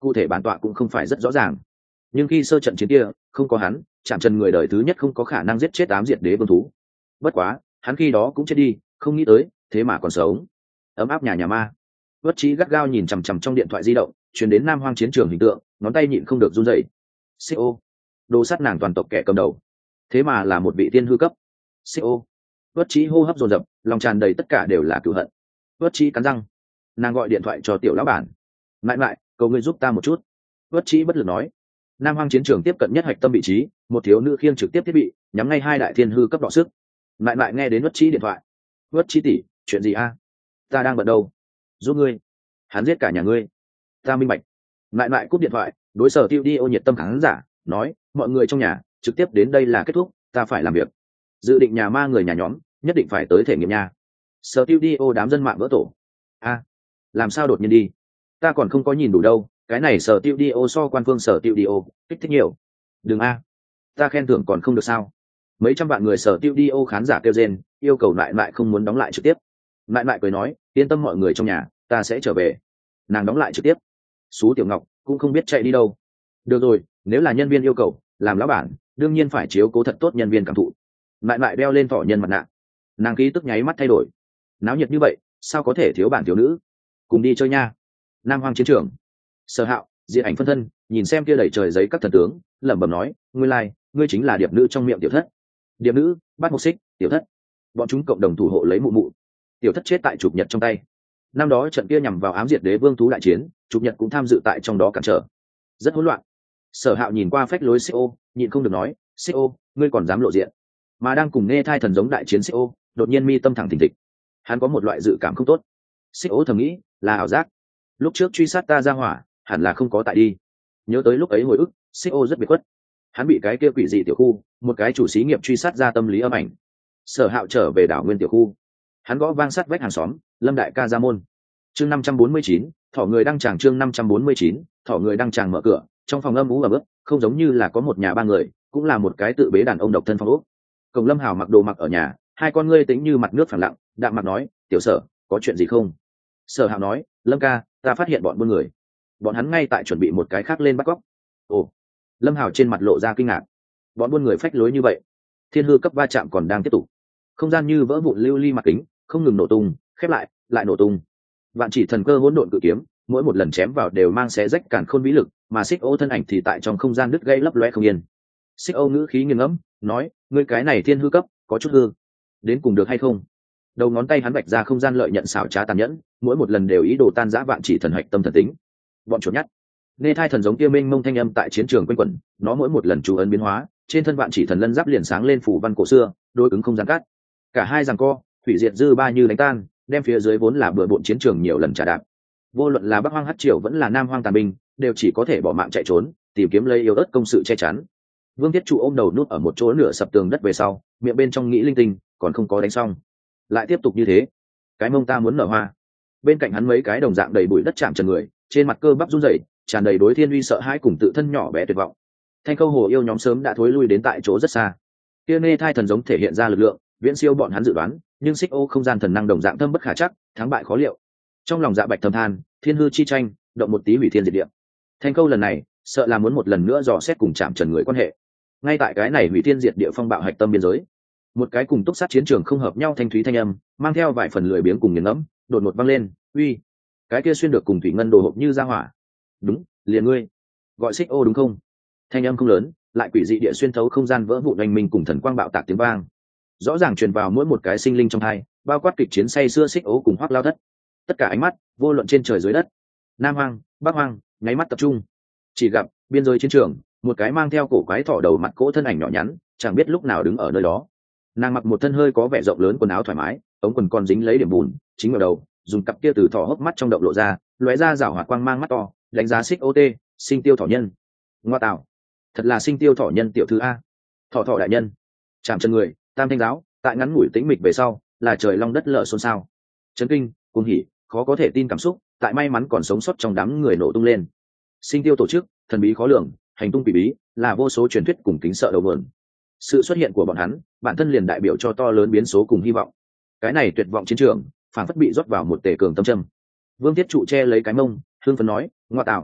cụ thể bản tọa cũng không phải rất rõ ràng, nhưng khi sơ trận chiến kia không có hắn, chạm trần người đời thứ nhất không có khả năng giết chết ám diệt đế vương thú. Bất quá hắn khi đó cũng chết đi, không nghĩ tới thế mà còn sống. Ấm áp nhà nhà ma. Vất Trí gắt gao nhìn chằm chằm trong điện thoại di động truyền đến Nam Hoang chiến trường hình tượng, ngón tay nhịn không được run rẩy. xê ô, đồ sát nàng toàn tộc kẻ cầm đầu, thế mà là một vị tiên hư cấp. xê ô. Vất Trí hô hấp dồn dập, lòng tràn đầy tất cả đều là cửu hận. Vất Trí cắn răng, nàng gọi điện thoại cho tiểu lão bản. Mãi mãi, cầu ngươi giúp ta một chút. Vất Trí bất lực nói. Nam Hoang chiến trường tiếp cận nhất hạch tâm vị trí, một thiếu nữ khiêng trực tiếp thiết bị nhắm ngay hai đại thiên hư cấp đọ sức. Mãi mãi nghe đến Vất Trí điện thoại. Vất Trí tỷ, chuyện gì a? Ta đang bận đâu? Giúp ngươi. Hắn giết cả nhà ngươi. Ta minh bạch. Mãi mãi cúp điện thoại, đối Sở Tiêu đi ô nhiệt tâm khán giả nói, mọi người trong nhà trực tiếp đến đây là kết thúc, ta phải làm việc. Dự định nhà ma người nhà nhóm nhất định phải tới thể nghiệm nha. Sở Tiêu đi ô đám dân mạng vỡ tổ. A, làm sao đột nhiên đi? Ta còn không có nhìn đủ đâu, cái này Sở Tiêu đi ô so quan phương Sở Tiêu đi ô kích thích nhiều. Đừng a, ta khen thưởng còn không được sao? Mấy trăm vạn người Sở Tiêu đi ô khán giả kêu rên, yêu cầu lại lại không muốn đóng lại trực tiếp. Lại lại cười nói, yên tâm mọi người trong nhà, ta sẽ trở về. Nàng đóng lại trực tiếp. Sú Tiểu Ngọc cũng không biết chạy đi đâu. Được rồi, nếu là nhân viên yêu cầu, làm lão bản đương nhiên phải chiếu cố thật tốt nhân viên cảm thụ. Lại lại đeo lên thỏ nhân mặt nạ, nàng khí tức nháy mắt thay đổi. Náo nhiệt như vậy, sao có thể thiếu bản thiếu nữ? Cùng đi chơi nha. Nam Hoang chiến trường. Sở Hạo, Diệt Ảnh phân thân, nhìn xem kia đầy trời giấy các thần tướng, lẩm bẩm nói, ngươi lai, like, ngươi chính là điệp nữ trong miệng tiểu thất. Điệp nữ, bắt một xích, tiểu thất. Bọn chúng cộng đồng thủ hộ lấy mụ mụ. Tiểu thất chết tại chụp nhật trong tay. Năm đó trận kia nhằm vào ám diệt đế vương thú đại chiến, chụp nhật cũng tham dự tại trong đó cản trở, rất hỗn loạn. Sở Hạo nhìn qua phách lối xê ô, nhịn không được nói, xê ô, ngươi còn dám lộ diện? Mà đang cùng nghe thai thần giống đại chiến xê ô, đột nhiên mi tâm thẳng thình thịch. Hắn có một loại dự cảm không tốt. xê ô thầm nghĩ, là ảo giác. Lúc trước truy sát ta ra hỏa, hẳn là không có tại đi. Nhớ tới lúc ấy hồi ức, xê ô rất biệt khuất. Hắn bị cái kia quỷ dị tiểu khu, một cái chủ xí nghiệp truy sát ra tâm lý âm ảnh. Sở Hạo trở về đảo nguyên tiểu khu, hắn gõ vang sát vách hàng xóm, Lâm đại ca ra môn. Chương năm trăm bốn mươi chín, thỏ người đang tràng chương năm trăm bốn mươi chín, thỏ người đang tràng mở cửa, trong phòng âm ú ẩm ướt, không giống như là có một nhà ba người, cũng là một cái tự bế đàn ông độc thân phòng ốc. Cổng Lâm Hào mặc đồ mặc ở nhà, hai con ngươi tĩnh như mặt nước phẳng lặng, đạm mặt nói, "Tiểu Sở, có chuyện gì không?" Sở Hạo nói, "Lâm ca, ta phát hiện bọn buôn người. Bọn hắn ngay tại chuẩn bị một cái khác lên bắt cóc." Ồ. Lâm Hào trên mặt lộ ra kinh ngạc. Bọn buôn người phách lối như vậy? Thiên hư cấp va chạm còn đang tiếp tục. Không gian như vỡ vụn lưu ly mặt kính, không ngừng nổ tung, khép lại, lại nổ tung. Vạn chỉ thần cơ hỗn độn cự kiếm, mỗi một lần chém vào đều mang xé rách càn khôn vĩ lực, mà Xích Ô thân ảnh thì tại trong không gian đứt gãy lấp loé không yên. Xích Ô ngữ khí nghiêng ngẫm, nói, ngươi cái này thiên hư cấp, có chút hư, đến cùng được hay không? Đầu ngón tay hắn vạch ra không gian lợi nhận xảo trá tàn nhẫn, mỗi một lần đều ý đồ tan rã vạn chỉ thần hạch tâm thần tính. Bọn chuột nhắt. Nghe thai thần giống kia minh mông thanh âm tại chiến trường quanh quẩn, nó mỗi một lần chú ấn biến hóa, trên thân vạn chỉ thần lân giáp liền sáng lên phủ văn cổ xưa, đối ứng không gian cắt. Cả hai giằng co, hủy diệt dư ba như đánh tan, đem phía dưới vốn là bừa bộn chiến trường nhiều lần trả đạp. Vô luận là Bắc Hoang Hắc Triều vẫn là Nam Hoang tàn binh, đều chỉ có thể bỏ mạng chạy trốn, tìm kiếm lấy yếu ớt công sự che chắn. Vương Thiết Trụ ôm đầu nút ở một chỗ nửa sập tường đất về sau, miệng bên trong nghĩ linh tinh, còn không có đánh xong, lại tiếp tục như thế, cái mông ta muốn nở hoa. Bên cạnh hắn mấy cái đồng dạng đầy bụi đất chạm trần người, trên mặt cơ bắp run rẩy, tràn đầy đối thiên uy sợ hãi cùng tự thân nhỏ bé tuyệt vọng. Thanh Câu Hồ yêu nhóm sớm đã thối lui đến tại chỗ rất xa. Kia Nê thai thần giống thể hiện ra lực lượng, viễn siêu bọn hắn dự đoán, nhưng Xích Ô không gian thần năng đồng dạng thâm bất khả chắc, thắng bại khó liệu. Trong lòng Dạ Bạch thầm than, thiên hư chi tranh, động một tí hủy thiên diệt địa. Thanh Câu lần này, sợ là muốn một lần nữa dò xét cùng chạm trần người quan hệ. Ngay tại cái này hủy thiên diệt địa phong bạo hạch tâm biên giới, một cái cùng túc sát chiến trường không hợp nhau thanh thúy thanh âm, mang theo vài phần lười biếng cùng nghiền ngẫm, đột ngột vang lên, "Uy, cái kia xuyên được cùng thủy ngân đồ hộp như ra hỏa." "Đúng, liền ngươi." "Gọi Xích Ô đúng không?" Thanh âm không lớn, lại quỷ dị địa xuyên thấu không gian vỡ vụn oanh minh cùng thần quang bạo tạc tiếng vang, rõ ràng truyền vào mỗi một cái sinh linh trong hai, bao quát kịch chiến say xưa Xích Ô cùng Hoắc Lao Thất. Tất cả ánh mắt, vô luận trên trời dưới đất, Nam Hoang, Bắc Hoang, nháy mắt tập trung. Chỉ gặp biên giới chiến trường, một cái mang theo cổ quái thỏ đầu mặt cỗ thân ảnh nhỏ nhắn, chẳng biết lúc nào đứng ở nơi đó. Nàng mặc một thân hơi có vẻ rộng lớn quần áo thoải mái, ống quần còn dính lấy điểm bùn, chính vào đầu, dùng cặp kia từ thỏ hốc mắt trong động lộ ra, lóe ra rảo hoạt quang mang mắt to, đánh giá Xích Ô tê, sinh tiêu thỏ nhân. Ngoa tạo, thật là sinh tiêu thỏ nhân tiểu thư a. Thỏ thỏ đại nhân, chạm chân người, Tam Thanh giáo, tại ngắn ngủi tĩnh mịch về sau, là trời long đất lở xôn xao. Chấn kinh, cuồng hỉ, khó có thể tin cảm xúc, tại may mắn còn sống sót trong đám người nổ tung lên. Sinh tiêu tổ chức, thần bí khó lường, hành tung quỷ bí, là vô số truyền thuyết cùng kính sợ đầu mượn. Sự xuất hiện của bọn hắn, bản thân liền đại biểu cho to lớn biến số cùng hy vọng. Cái này tuyệt vọng chiến trường, phản phất bị rót vào một tề cường tâm châm. Vương Thiết Trụ che lấy cái mông, hương phấn nói, ngoa tạo,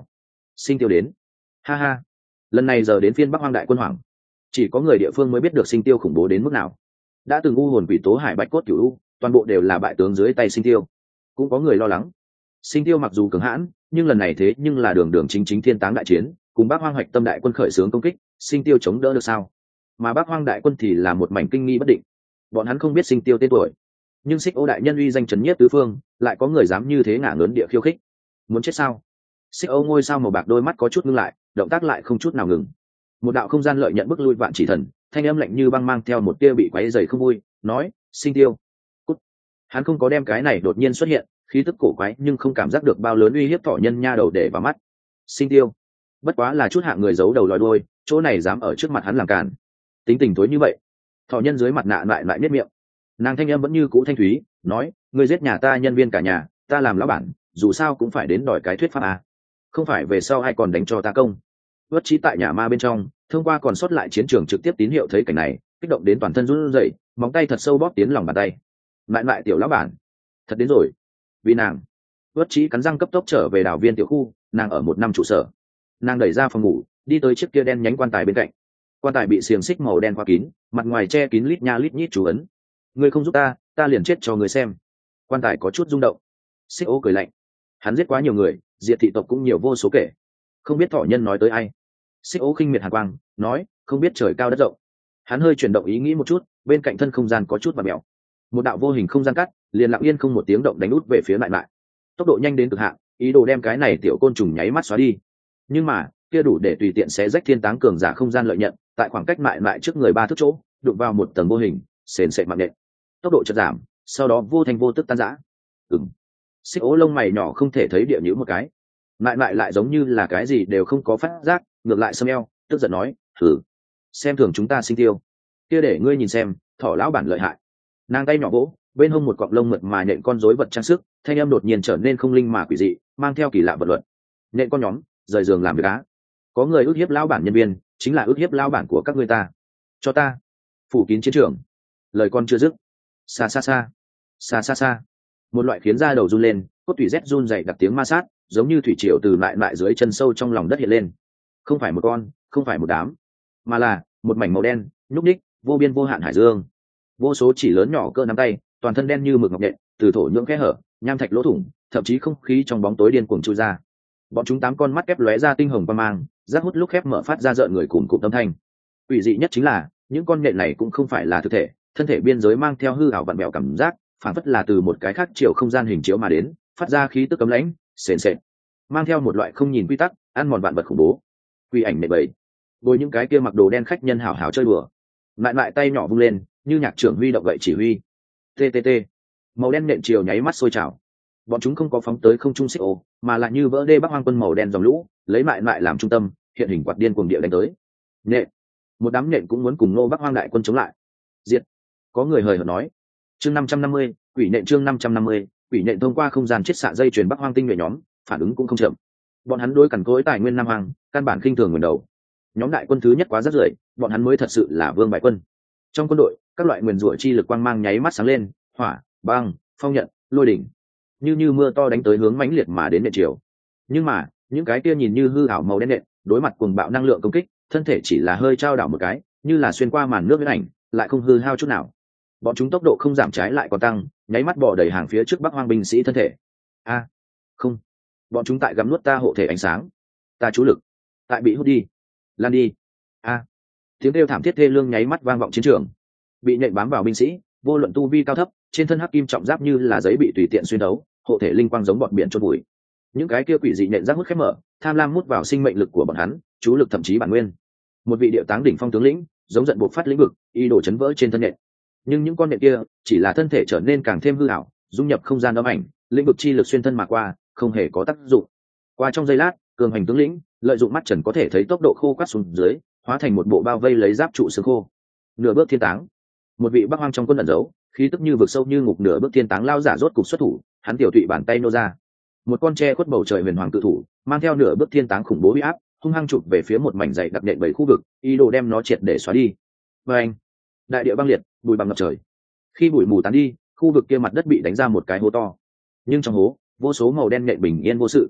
Sinh tiêu đến. Ha ha, lần này giờ đến phiên Bắc Hoang đại quân hoảng. Chỉ có người địa phương mới biết được Sinh tiêu khủng bố đến mức nào. Đã từng u hồn quỷ tố hải bạch cốt cửu u, toàn bộ đều là bại tướng dưới tay Sinh tiêu. Cũng có người lo lắng. Sinh tiêu mặc dù cường hãn, nhưng lần này thế nhưng là đường đường chính chính thiên táng đại chiến, cùng Bắc Hoang Hoạch Tâm đại quân khởi xướng công kích, Sinh tiêu chống đỡ được sao? Mà Bắc Hoang đại quân thì là một mảnh kinh nghi bất định. Bọn hắn không biết Sinh tiêu tên tuổi, nhưng Xích Ô đại nhân uy danh trấn nhiếp tứ phương, lại có người dám như thế ngả lớn địa khiêu khích. Muốn chết sao? Xích Ô ngôi sao màu bạc đôi mắt có chút ngưng lại, động tác lại không chút nào ngừng. Một đạo không gian lợi nhận bức lui vạn chỉ thần, thanh âm lạnh như băng mang theo một tia bị quấy rầy không vui, nói: "Sinh tiêu." Cút. Hắn không có đem cái này đột nhiên xuất hiện, khí tức cổ quái nhưng không cảm giác được bao lớn uy hiếp thọ nhân nha đầu để vào mắt. Sinh tiêu, bất quá là chút hạng người giấu đầu lòi đuôi, chỗ này dám ở trước mặt hắn làm cản. Tính tình tối như vậy. Thọ nhân dưới mặt nạ lại lại nhếch miệng. Nàng thanh âm vẫn như cũ thanh thúy, nói: "Ngươi giết nhà ta nhân viên cả nhà, ta làm lão bản, dù sao cũng phải đến đòi cái thuyết pháp à? Không phải về sau ai còn đánh cho ta công?" Vất Chí tại nhà ma bên trong, thông qua còn sót lại chiến trường trực tiếp tín hiệu thấy cảnh này, kích động đến toàn thân run rẩy, móng tay thật sâu bóp tiến lòng bàn tay. Lại lại tiểu lão bản, thật đến rồi. Vì nàng, Vất Chí cắn răng cấp tốc trở về đảo viên tiểu khu, nàng ở một năm trụ sở. Nàng đẩy ra phòng ngủ, đi tới chiếc kia đen nhánh quan tài bên cạnh. Quan tài bị xiềng xích màu đen khóa kín, mặt ngoài che kín lít nha lít nhít chú ấn. Ngươi không giúp ta, ta liền chết cho người xem. Quan tài có chút rung động. Xích Ô cười lạnh. Hắn giết quá nhiều người, diệt thị tộc cũng nhiều vô số kể. Không biết thọ nhân nói tới ai. Xích Ô khinh miệt hàn quang, nói: "Không biết trời cao đất rộng." Hắn hơi chuyển động ý nghĩ một chút, bên cạnh thân không gian có chút và mèo. Một đạo vô hình không gian cắt, liền lặng yên không một tiếng động đánh út về phía lại lại. Tốc độ nhanh đến cực hạn, ý đồ đem cái này tiểu côn trùng nháy mắt xóa đi. Nhưng mà, kia đủ để tùy tiện xé rách thiên táng cường giả không gian lợi nhận, tại khoảng cách mại mại trước người ba thước chỗ, đụng vào một tầng vô hình, sền sệt mạng nện. Tốc độ chợt giảm, sau đó vô thành vô tức tan rã. Ừm. Xích Ô lông mày nhỏ không thể thấy địa nhữ một cái. Mại mại lại giống như là cái gì đều không có phát giác, ngược lại xâm eo, tức giận nói: "Thử, xem thường chúng ta Sinh tiêu. Kia để ngươi nhìn xem, thỏ lão bản lợi hại." Nàng tay nhỏ vỗ, bên hông một cọng lông mượt mà nhện con rối vật trang sức, thanh âm đột nhiên trở nên không linh mà quỷ dị, mang theo kỳ lạ vật luật. Nhện con nhóm, rời giường làm việc á. Có người ức hiếp lão bản nhân viên, chính là ức hiếp lão bản của các ngươi ta. Cho ta phủ kín chiến trường. Lời con chưa dứt, xa xa xa, xa xa xa, một loại khiến da đầu run lên, cốt tủy rét run dày đặc tiếng ma sát, giống như thủy triều từ lại lại dưới chân sâu trong lòng đất hiện lên. Không phải một con, không phải một đám, mà là một mảnh màu đen, nhúc ních, vô biên vô hạn hải dương. Vô số chỉ lớn nhỏ cỡ nắm tay, toàn thân đen như mực ngọc nhện, từ thổ nhưỡng kẽ hở, nham thạch lỗ thủng, thậm chí không khí trong bóng tối điên cuồng chui ra. Bọn chúng tám con mắt kép lóe ra tinh hồng qua mang, rác hút lúc khép mở phát ra rợn người cùng cụm âm thanh. Ủy dị nhất chính là những con nhện này cũng không phải là thực thể, thân thể biên giới mang theo hư ảo vặn vẹo cảm giác, phản phất là từ một cái khác chiều không gian hình chiếu mà đến, phát ra khí tức cấm lãnh, sền sệt, mang theo một loại không nhìn quy tắc, ăn mòn vạn vật khủng bố. Quy ảnh nệ bầy, bồi những cái kia mặc đồ đen khách nhân hảo hảo chơi đùa. Lại lại tay nhỏ vung lên, như nhạc trưởng huy động gậy chỉ huy. Ttt, màu đen nện chiều nháy mắt sôi trào. Bọn chúng không có phóng tới không trung Xích Ô, mà lại như vỡ đê Bắc Hoang quân màu đen dòng lũ, lấy mại mại làm trung tâm, hiện hình quạt điên cuồng địa đánh tới. Nện, một đám nện cũng muốn cùng Nô Bắc Hoang đại quân chống lại. Diệt. Có người hời hợt nói. Chương năm trăm năm mươi, quỷ nện chương năm trăm năm mươi, quỷ nện thông qua không gian chiết xạ dây truyền Bắc Hoang tinh nhuệ nhóm, phản ứng cũng không chậm. Bọn hắn đối cằn cối tài nguyên Nam Hoang, căn bản khinh thường nguồn đầu. Nhóm đại quân thứ nhất quá rất rưởi, bọn hắn mới thật sự là vương bại quân. Trong quân đội, các loại nguyên rủa chi lực quang mang nháy mắt sáng lên, hỏa, băng, phong nhận, lôi đỉnh, như như mưa to đánh tới hướng mãnh liệt mà đến nện chiều. Nhưng mà, những cái kia nhìn như hư ảo màu đen nện, đối mặt cuồng bạo năng lượng công kích, thân thể chỉ là hơi trao đảo một cái, như là xuyên qua màn nước huyễn ảnh, lại không hư hao chút nào. Bọn chúng tốc độ không giảm trái lại còn tăng, nháy mắt bỏ đầy hàng phía trước Bắc Hoang binh sĩ thân thể. A, không, bọn chúng tại gặm nuốt ta hộ thể ánh sáng, ta chú lực, tại bị hút đi, lan đi. A, tiếng kêu thảm thiết thê lương nháy mắt vang vọng chiến trường. Bị nhện bám vào binh sĩ, vô luận tu vi cao thấp, trên thân hắc kim trọng giáp như là giấy bị tùy tiện xuyên đấu, hộ thể linh quang giống bọn biển chôn bụi. Những cái kia quỷ dị nhện rác hút khép mở, tham lam mút vào sinh mệnh lực của bọn hắn, chú lực thậm chí bản nguyên. Một vị điệu táng đỉnh phong tướng lĩnh, giống giận buộc phát lĩnh vực, y đổ chấn vỡ trên thân nhện. Nhưng những con nhện kia, chỉ là thân thể trở nên càng thêm hư ảo, dung nhập không gian âm ảnh, lĩnh vực chi lực xuyên thân mà qua, không hề có tác dụng. Qua trong giây lát, cường hành tướng lĩnh, lợi dụng mắt trần có thể thấy tốc độ khô quắt xuống dưới, hóa thành một bộ bao vây lấy giáp trụ xương khô. Nửa bước thiên táng, một vị Bắc Hoang trong quân ẩn giấu, khí tức như vực sâu như ngục nửa bước thiên táng lao giả rốt cục xuất thủ, hắn tiểu tụy bàn tay nô ra, một con tre khuất bầu trời huyền hoàng cự thủ, mang theo nửa bước thiên táng khủng bố uy áp, hung hăng chụp về phía một mảnh dày đặc nện bảy khu vực, ý đồ đem nó triệt để xóa đi. Và anh, đại địa băng liệt, bụi bặm ngập trời. Khi bụi mù tán đi, khu vực kia mặt đất bị đánh ra một cái hố to, nhưng trong hố, vô số màu đen nện bình yên vô sự.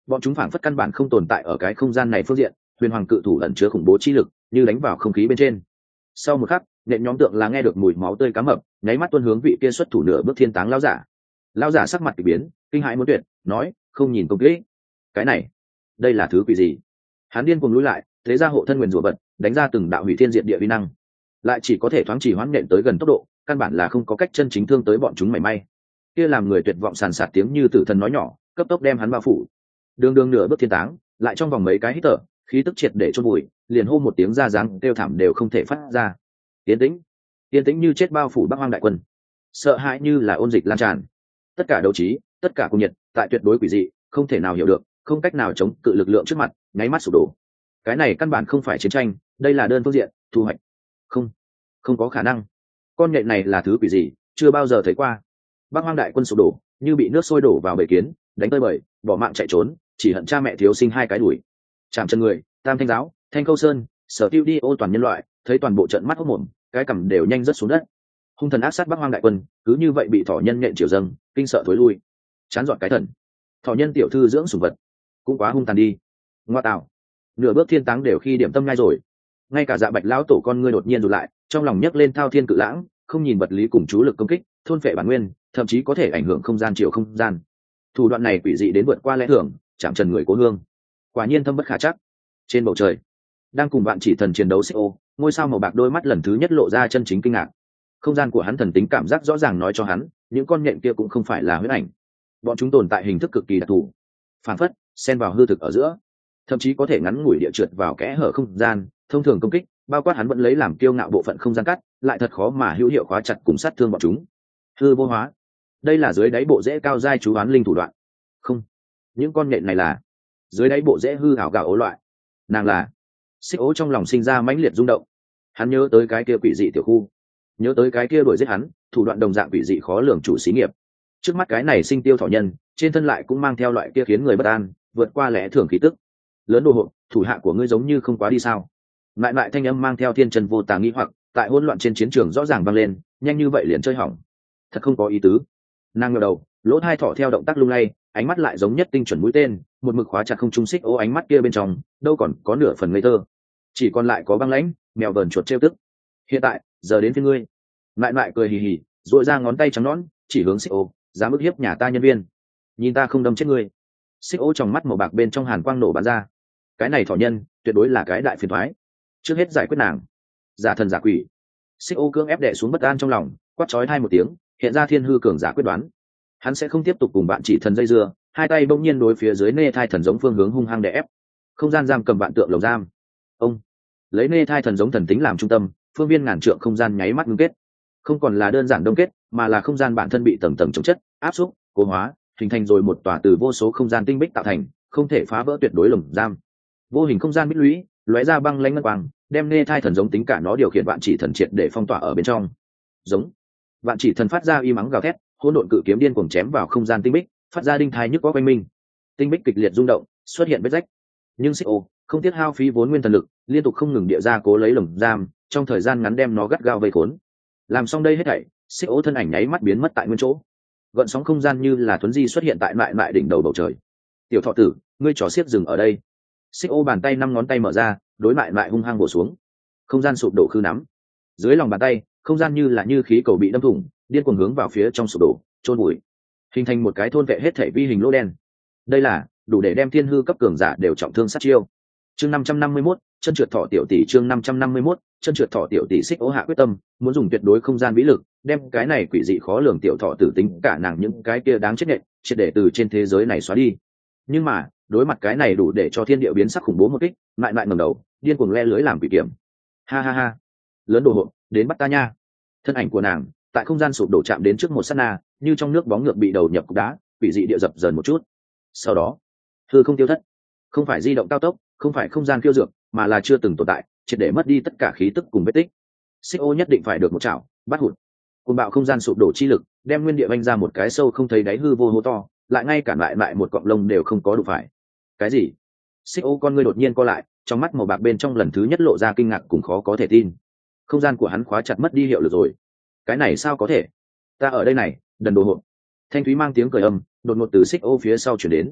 bọn chúng phảng phất căn bản không tồn tại ở cái không gian này phương diện. Huyền hoàng cự thủ ẩn chứa khủng bố chi lực, như đánh vào không khí bên trên. Sau một khắc, nện nhóm tượng là nghe được mùi máu tươi cá mập, nháy mắt tuôn hướng vị kia xuất thủ nửa bước thiên táng lão giả. Lão giả sắc mặt kỳ biến, kinh hãi muốn tuyệt, nói, không nhìn công kỹ. Cái này, đây là thứ quỷ gì? Hắn điên cuồng lùi lại, thế ra hộ thân nguyên rủa vật, đánh ra từng đạo hủy thiên diệt địa uy năng, lại chỉ có thể thoáng chỉ hoãn nện tới gần tốc độ, căn bản là không có cách chân chính thương tới bọn chúng mảy may. Kia làm người tuyệt vọng sàn sạt tiếng như tử thần nói nhỏ, cấp tốc đem hắn bao phủ. Đường đường nửa bước thiên táng, lại trong vòng mấy cái hít thở, khí tức triệt để chôn bụi, liền hô một tiếng ra dáng kêu thảm đều không thể phát ra. Yên tĩnh, yên tĩnh như chết bao phủ Bắc Hoang đại quân, sợ hãi như là ôn dịch lan tràn. Tất cả đấu trí, tất cả cùng nhiệt, tại tuyệt đối quỷ dị, không thể nào hiểu được, không cách nào chống cự lực lượng trước mặt, nháy mắt sụp đổ. Cái này căn bản không phải chiến tranh, đây là đơn phương diện thu hoạch. Không, không có khả năng. Con nhện này là thứ quỷ gì, chưa bao giờ thấy qua. Bắc Hoang đại quân sụp đổ, như bị nước sôi đổ vào bể kiến, đánh tơi bời, bỏ mạng chạy trốn, chỉ hận cha mẹ thiếu sinh hai cái đuổi. Chạm chân người, Tam Thanh giáo, Thanh Câu Sơn, Sở Tiêu đi ô toàn nhân loại, thấy toàn bộ trận mắt hốc mồm, cái cằm đều nhanh rớt xuống đất. Hung thần ác sát Bắc Hoang đại quân, cứ như vậy bị thỏ nhân nhện chiều dâng, kinh sợ thối lui. Chán dọn cái thần. Thỏ nhân tiểu thư dưỡng sủng vật, cũng quá hung tàn đi. Ngoa tạo, nửa bước thiên táng đều khi điểm tâm ngay rồi. Ngay cả Dạ Bạch lão tổ con ngươi đột nhiên rụt lại, trong lòng nhấc lên thao thiên cự lãng, không nhìn vật lý cùng chú lực công kích, thôn phệ bản nguyên, thậm chí có thể ảnh hưởng không gian chiều không gian. Thủ đoạn này quỷ dị đến vượt qua lẽ thường, chạm trần người cố hương. Quả nhiên thâm bất khả trắc. Trên bầu trời, đang cùng bạn chỉ thần chiến đấu xê o, ngôi sao màu bạc đôi mắt lần thứ nhất lộ ra chân chính kinh ngạc. Không gian của hắn thần tính cảm giác rõ ràng nói cho hắn, những con nhện kia cũng không phải là huyễn ảnh. Bọn chúng tồn tại hình thức cực kỳ đặc thù, phản phất xen vào hư thực ở giữa, thậm chí có thể ngắn ngủi địa trượt vào kẽ hở không gian. Thông thường công kích, bao quát hắn vẫn lấy làm kiêu ngạo bộ phận không gian cắt, lại thật khó mà hữu hiệu khóa chặt cùng sát thương bọn chúng. Hư vô hóa, đây là dưới đáy bộ rễ cao giai chú oán linh thủ đoạn. Không, những con nhện này là dưới đáy bộ rễ hư ảo gạo ố loại. Nàng là xích ố, trong lòng sinh ra mãnh liệt rung động. Hắn nhớ tới cái kia quỷ dị tiểu khu, nhớ tới cái kia đuổi giết hắn, thủ đoạn đồng dạng quỷ dị khó lường chủ xí nghiệp. Trước mắt cái này sinh tiêu thỏ nhân, trên thân lại cũng mang theo loại kia khiến người bất an, vượt qua lẽ thường khí tức. Lớn đồ hộ, thủ hạ của ngươi giống như không quá đi sao? Lại lại thanh âm mang theo thiên trần vô tà nghi hoặc, tại hỗn loạn trên chiến trường rõ ràng vang lên, nhanh như vậy liền chơi hỏng, thật không có ý tứ. Nàng ngẩng đầu, lỗ hai thỏ theo động tác lung lay, ánh mắt lại giống nhất tinh chuẩn mũi tên, một mực khóa chặt không trung xích ố, ánh mắt kia bên trong đâu còn có nửa phần ngây thơ, chỉ còn lại có băng lãnh, mèo vờn chuột trêu tức. Hiện tại, giờ đến phía ngươi. Lại lại cười hì hì, duỗi ra ngón tay trắng nõn, chỉ hướng xích ố, dám ức hiếp nhà ta nhân viên, nhìn ta không đâm chết ngươi. Xích ố trong mắt màu bạc bên trong hàn quang nổ bắn ra. Cái này thỏ nhân, tuyệt đối là cái đại phiền toái. Trước hết giải quyết nàng. Giả thần giả quỷ. Xích ô cưỡng ép đè xuống bất an trong lòng, quát chói hai một tiếng, hiện ra thiên hư cường giả quyết đoán. Hắn sẽ không tiếp tục cùng bạn chỉ thần dây dưa, hai tay bỗng nhiên đối phía dưới nê thai thần giống phương hướng hung hăng đè ép. Không gian giam cầm vạn tượng lồng giam. Ông lấy nê thai thần giống thần tính làm trung tâm, phương viên ngàn trượng không gian nháy mắt ngưng kết. Không còn là đơn giản đông kết, mà là không gian bản thân bị tầng tầng chống chất, áp xúc, cố hóa, hình thành rồi một tòa từ vô số không gian tinh bích tạo thành, không thể phá vỡ tuyệt đối lồng giam. Vô hình không gian bích lũy, lóe ra băng lãnh ngân quang, đem nê thai thần giống tính cả nó điều khiển vạn chỉ thần triệt để phong tỏa ở bên trong. Giống vạn chỉ thần phát ra y mắng gào thét, hỗn độn cự kiếm điên cuồng chém vào không gian tinh bích, phát ra đinh thai nhức có quanh minh. Tinh bích kịch liệt rung động, xuất hiện vết rách. Nhưng xích ô không tiếc hao phí vốn nguyên thần lực, liên tục không ngừng địa ra cố lấy lồng giam, trong thời gian ngắn đem nó gắt gao vây khốn. Làm xong đây hết thảy, xích ô thân ảnh nháy mắt biến mất tại nguyên chỗ. Gợn sóng không gian như là tuấn di xuất hiện tại lại lại đỉnh đầu bầu trời. Tiểu thọ tử, ngươi trò xiết dừng ở đây. Xích ô bàn tay năm ngón tay mở ra, đối lại lại hung hăng bổ xuống. Không gian sụp đổ khư nắm. Dưới lòng bàn tay, không gian như là như khí cầu bị đâm thủng, điên cuồng hướng vào phía trong sụp đổ, chôn bụi, hình thành một cái thôn vệ hết thể vi hình lỗ đen. Đây là đủ để đem thiên hư cấp cường giả đều trọng thương sát chiêu. Chương năm trăm năm mươi mốt, chân trượt thọ tiểu tỷ. Chương năm trăm năm mươi mốt, chân trượt thọ tiểu tỷ. Xích ố hạ quyết tâm, muốn dùng tuyệt đối không gian vĩ lực, đem cái này quỷ dị khó lường tiểu thọ tử tính cả nàng những cái kia đáng chết nhện, triệt để từ trên thế giới này xóa đi. Nhưng mà, đối mặt cái này đủ để cho thiên địa biến sắc khủng bố một kích, lại lại ngẩng đầu, điên cuồng le lưới làm quỷ kiểm. Ha ha ha, lớn đồ hộ, đến bắt ta nha. Thân ảnh của nàng tại không gian sụp đổ chạm đến trước một sát na, như trong nước bóng ngược bị đầu nhập cục đá, quỷ dị địa dập dần một chút. Sau đó, hư không tiêu thất, không phải di động cao tốc, không phải không gian khiêu dược, mà là chưa từng tồn tại, triệt để mất đi tất cả khí tức cùng vết tích. Xích ô nhất định phải được một chảo bắt hụt. Cuồng bạo không gian sụp đổ chi lực, đem nguyên địa vanh ra một cái sâu không thấy đáy hư vô hố to, lại ngay cả lại lại một cọng lông đều không có đủ phải. Cái gì? Xích ô con ngươi đột nhiên co lại, trong mắt màu bạc bên trong lần thứ nhất lộ ra kinh ngạc cùng khó có thể tin. Không gian của hắn khóa chặt mất đi hiệu lực rồi. Cái này sao có thể? Ta ở đây này, đần đồ hộp. Thanh thúy mang tiếng cười âm, đột ngột từ xích ô phía sau chuyển đến.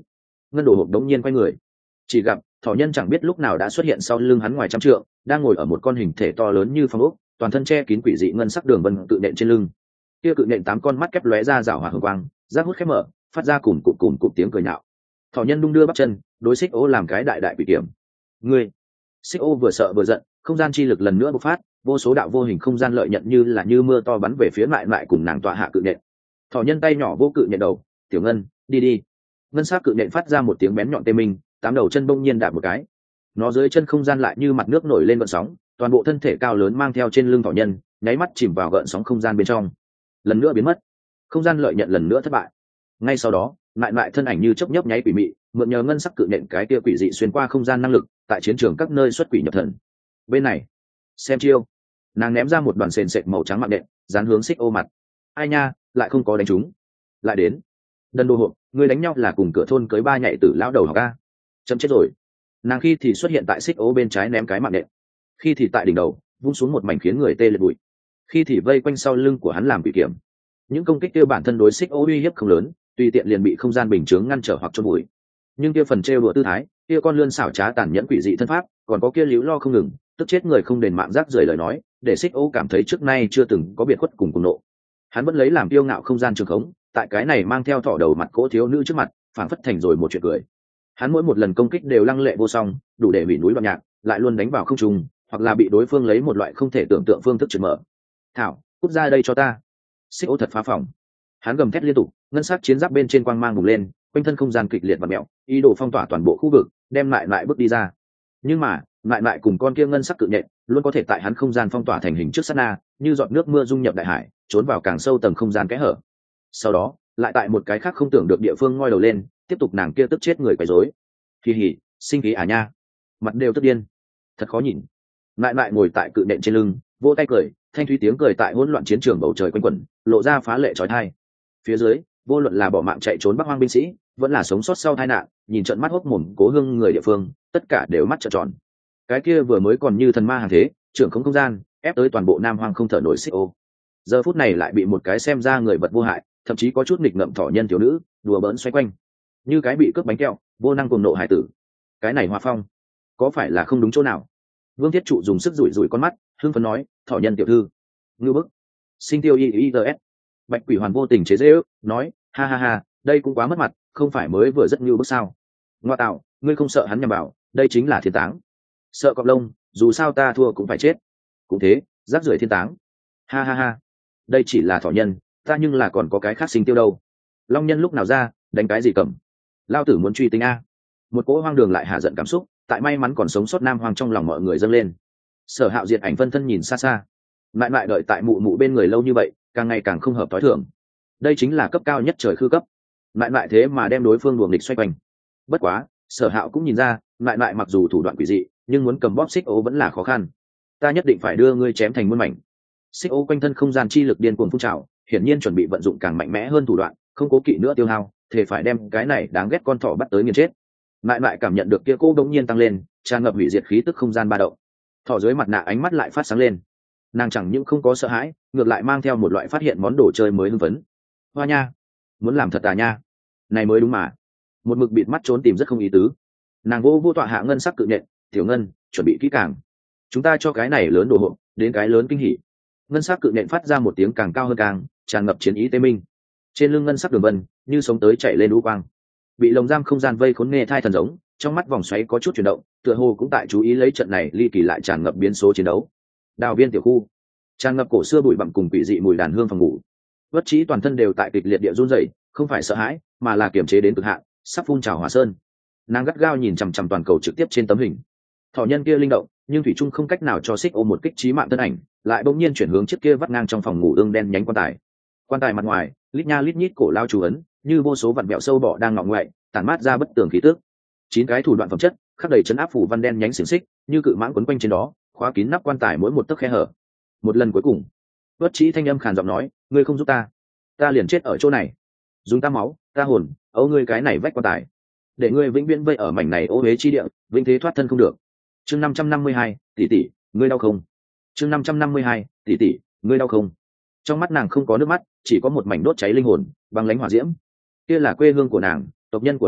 ngân đồ hộp đống nhiên quay người, chỉ gặp thỏ nhân chẳng biết lúc nào đã xuất hiện sau lưng hắn ngoài trăm trượng, đang ngồi ở một con hình thể to lớn như phong ốc, toàn thân che kín quỷ dị ngân sắc đường vân cự nện trên lưng. Kia cự nện tám con mắt kép lóe ra rảo hỏa hồng quang, rác hút khép mở, phát ra cùm cụm cùm cụm tiếng cười nhạo. Thỏ nhân đung đưa bắp chân, đối xích ô làm cái đại đại quỷ kiểm. Ngươi! Xích ô vừa sợ vừa giận, không gian chi lực lần nữa bộc phát, vô số đạo vô hình không gian lợi nhận như là như mưa to bắn về phía lại lại cùng nàng tọa hạ cự nện. Thỏ nhân tay nhỏ vô cự nện đầu, tiểu ngân, đi đi. Ngân sắc cự nện phát ra một tiếng bén nhọn tê minh, tám đầu chân bỗng nhiên đạp một cái. Nó dưới chân không gian lại như mặt nước nổi lên gợn sóng, toàn bộ thân thể cao lớn mang theo trên lưng thỏ nhân, nháy mắt chìm vào gợn sóng không gian bên trong, lần nữa biến mất. Không gian lợi nhận lần nữa thất bại. Ngay sau đó, lại lại thân ảnh như chớp nhấp nháy quỷ mị, mượn nhờ ngân sắc cự nện cái kia quỷ dị xuyên qua không gian năng lực, tại chiến trường các nơi xuất quỷ nhập thần. Bên này, xem chiêu. Nàng ném ra một đoàn sền sệt màu trắng mạng nện, dán hướng xích ô mặt. Ai nha, lại không có đánh trúng. Lại đến. Đần đồ hộp, người đánh nhau là cùng cửa thôn cưới ba nhạy tử lão đầu học a. Chấm chết rồi. Nàng khi thì xuất hiện tại xích ô bên trái ném cái mạng nện, khi thì tại đỉnh đầu vung xuống một mảnh khiến người tê liệt bụi, khi thì vây quanh sau lưng của hắn làm bị kiểm. Những công kích kia bản thân đối xích ô uy hiếp không lớn, tùy tiện liền bị không gian bình chướng ngăn trở hoặc chôn bụi. Nhưng kia phần trêu đùa tư thái, kia con lươn xảo trá tàn nhẫn quỷ dị thân pháp, còn có kia líu lo không ngừng, tức chết người không đền mạng rác rưởi lời nói, để xích ô cảm thấy trước nay chưa từng có biệt khuất cùng cùng nộ. Hắn vẫn lấy làm kiêu ngạo không gian trường khống, tại cái này mang theo thỏ đầu mặt cỗ thiếu nữ trước mặt, phảng phất thành rồi một chuyện cười. Hắn mỗi một lần công kích đều lăng lệ vô song, đủ để hủy núi đoạn nhạc, lại luôn đánh vào không trung, hoặc là bị đối phương lấy một loại không thể tưởng tượng phương thức trượt mở. Thảo, cút ra đây cho ta. Xích ô thật phá phòng. Hắn gầm thét liên tục, ngân sắc chiến giáp bên trên quang mang bùng lên, quanh thân không gian kịch liệt và mẹo, ý đồ phong tỏa toàn bộ khu vực, đem lại lại bước đi ra. Nhưng mà, lại lại cùng con kia ngân sắc cự nhện, luôn có thể tại hắn không gian phong tỏa thành hình trước sát na, như giọt nước mưa dung nhập đại hải, trốn vào càng sâu tầng không gian kẽ hở. Sau đó, lại tại một cái khác không tưởng được địa phương ngoi đầu lên, tiếp tục nàng kia tức chết người quấy rối. Kỳ hỉ, sinh khí à nha, mặt đều tức điên, thật khó nhìn. Lại lại ngồi tại cự nện trên lưng, vỗ tay cười, thanh thúy tiếng cười tại hỗn loạn chiến trường bầu trời quanh quẩn, lộ ra phá lệ chói tai. Phía dưới, vô luận là bỏ mạng chạy trốn bắc hoang binh sĩ, vẫn là sống sót sau tai nạn, nhìn trận mắt hốc mồm cố hương người địa phương, tất cả đều mắt trợn tròn. Cái kia vừa mới còn như thần ma hàng thế, trưởng không không gian, ép tới toàn bộ nam hoang không thở nổi xích ô, giờ phút này lại bị một cái xem ra người vật vô hại, thậm chí có chút nghịch ngợm thỏ nhân thiếu nữ đùa bỡn xoay quanh, như cái bị cướp bánh kẹo vô năng cùng nộ hải tử. Cái này Hoa Phong có phải là không đúng chỗ nào? Vương Thiết Trụ dùng sức rủi rủi con mắt, hưng phấn nói, thỏ nhân tiểu thư ngư bức. Sinh tiêu y y ts Bạch Quỷ Hoàn vô tình chế giễu nói, ha ha ha, đây cũng quá mất mặt, không phải mới vừa rất ngư bức sao? Ngoa tạo, ngươi không sợ hắn nhằm bảo, đây chính là thiên táng. Sợ cọp lông, dù sao ta thua cũng phải chết. Cũng thế, rác rưởi thiên táng. Ha ha ha, đây chỉ là thỏ nhân, ta nhưng là còn có cái khác sinh tiêu đâu. Long nhân lúc nào ra, đánh cái gì cầm? Lao tử muốn truy tính a. Một cỗ hoang đường lại hạ giận cảm xúc, tại may mắn còn sống sót nam hoang trong lòng mọi người dâng lên. Sở Hạo diệt ảnh phân thân nhìn xa xa, lại lại đợi tại mụ mụ bên người lâu như vậy, càng ngày càng không hợp tối thường. Đây chính là cấp cao nhất trời khư cấp, lại lại thế mà đem đối phương đuổi nghịch xoay quanh. Bất quá, Sở Hạo cũng nhìn ra, lại lại mặc dù thủ đoạn quỷ dị, nhưng muốn cầm bóp xích ô vẫn là khó khăn. Ta nhất định phải đưa ngươi chém thành muôn mảnh. Xích ô quanh thân không gian chi lực điên cuồng phun trào, hiển nhiên chuẩn bị vận dụng càng mạnh mẽ hơn thủ đoạn, không cố kỵ nữa tiêu hao, thể phải đem cái này đáng ghét con thỏ bắt tới nghiền chết. Lại lại cảm nhận được kia cô đống nhiên tăng lên, tràn ngập hủy diệt khí tức không gian ba động. Thỏ dưới mặt nạ ánh mắt lại phát sáng lên, nàng chẳng những không có sợ hãi, ngược lại mang theo một loại phát hiện món đồ chơi mới hưng phấn. Hoa nha, muốn làm thật à nha, này mới đúng mà. Một mực bịt mắt trốn tìm rất không ý tứ. Nàng vô vô tọa hạ ngân sắc cự nhện, tiểu ngân, chuẩn bị kỹ càng, chúng ta cho cái này lớn đồ hộ, đến cái lớn kinh hỉ. Ngân sắc cự nhện phát ra một tiếng càng cao hơn càng, tràn ngập chiến ý tê minh. Trên lưng ngân sắc đường vân như sống tới chạy lên u quang, bị lồng giam không gian vây khốn nghe thai thần giống, trong mắt vòng xoáy có chút chuyển động, tựa hồ cũng tại chú ý lấy trận này ly kỳ lại tràn ngập biến số chiến đấu. Đào viên tiểu khu, tràn ngập cổ xưa bụi bặm cùng quỷ dị mùi đàn hương phòng ngủ, bất trí toàn thân đều tại kịch liệt địa run rẩy, không phải sợ hãi, mà là kiềm chế đến cực hạn, sắp phun trào hỏa sơn. Nàng gắt gao nhìn chằm chằm toàn cầu trực tiếp trên tấm hình. Thỏ nhân kia linh động, nhưng thủy trung không cách nào cho xích ô một kích trí mạng thân ảnh, lại bỗng nhiên chuyển hướng chiếc kia vắt ngang trong phòng ngủ ương đen nhánh quan tài. Quan tài mặt ngoài, lít nha lít nhít cổ lao chú ấn, như vô số vặn vẹo sâu bọ đang ngọ ngoại, tản mát ra bất tường khí tức. Chín cái thủ đoạn phẩm chất, khắc đầy chấn áp phủ văn đen nhánh xiềng xích, như cự mãng quấn quanh trên đó, khóa kín nắp quan tài mỗi một tấc khe hở. Một lần cuối cùng, bất trí thanh âm khàn giọng nói, ngươi không giúp ta, ta liền chết ở chỗ này. Dùng ta máu, ta hồn, ấu ngươi cái này vách quan tài, để ngươi vĩnh viễn vây ở mảnh này ô uế chi địa, vĩnh thế thoát thân không được. Chương năm trăm năm mươi hai, tỷ tỷ, ngươi đau không? Chương năm trăm năm mươi hai, tỷ tỷ, ngươi đau không? Trong mắt nàng không có nước mắt, chỉ có một mảnh đốt cháy linh hồn, băng lãnh hỏa diễm. Kia là quê hương của nàng, tộc nhân của nàng,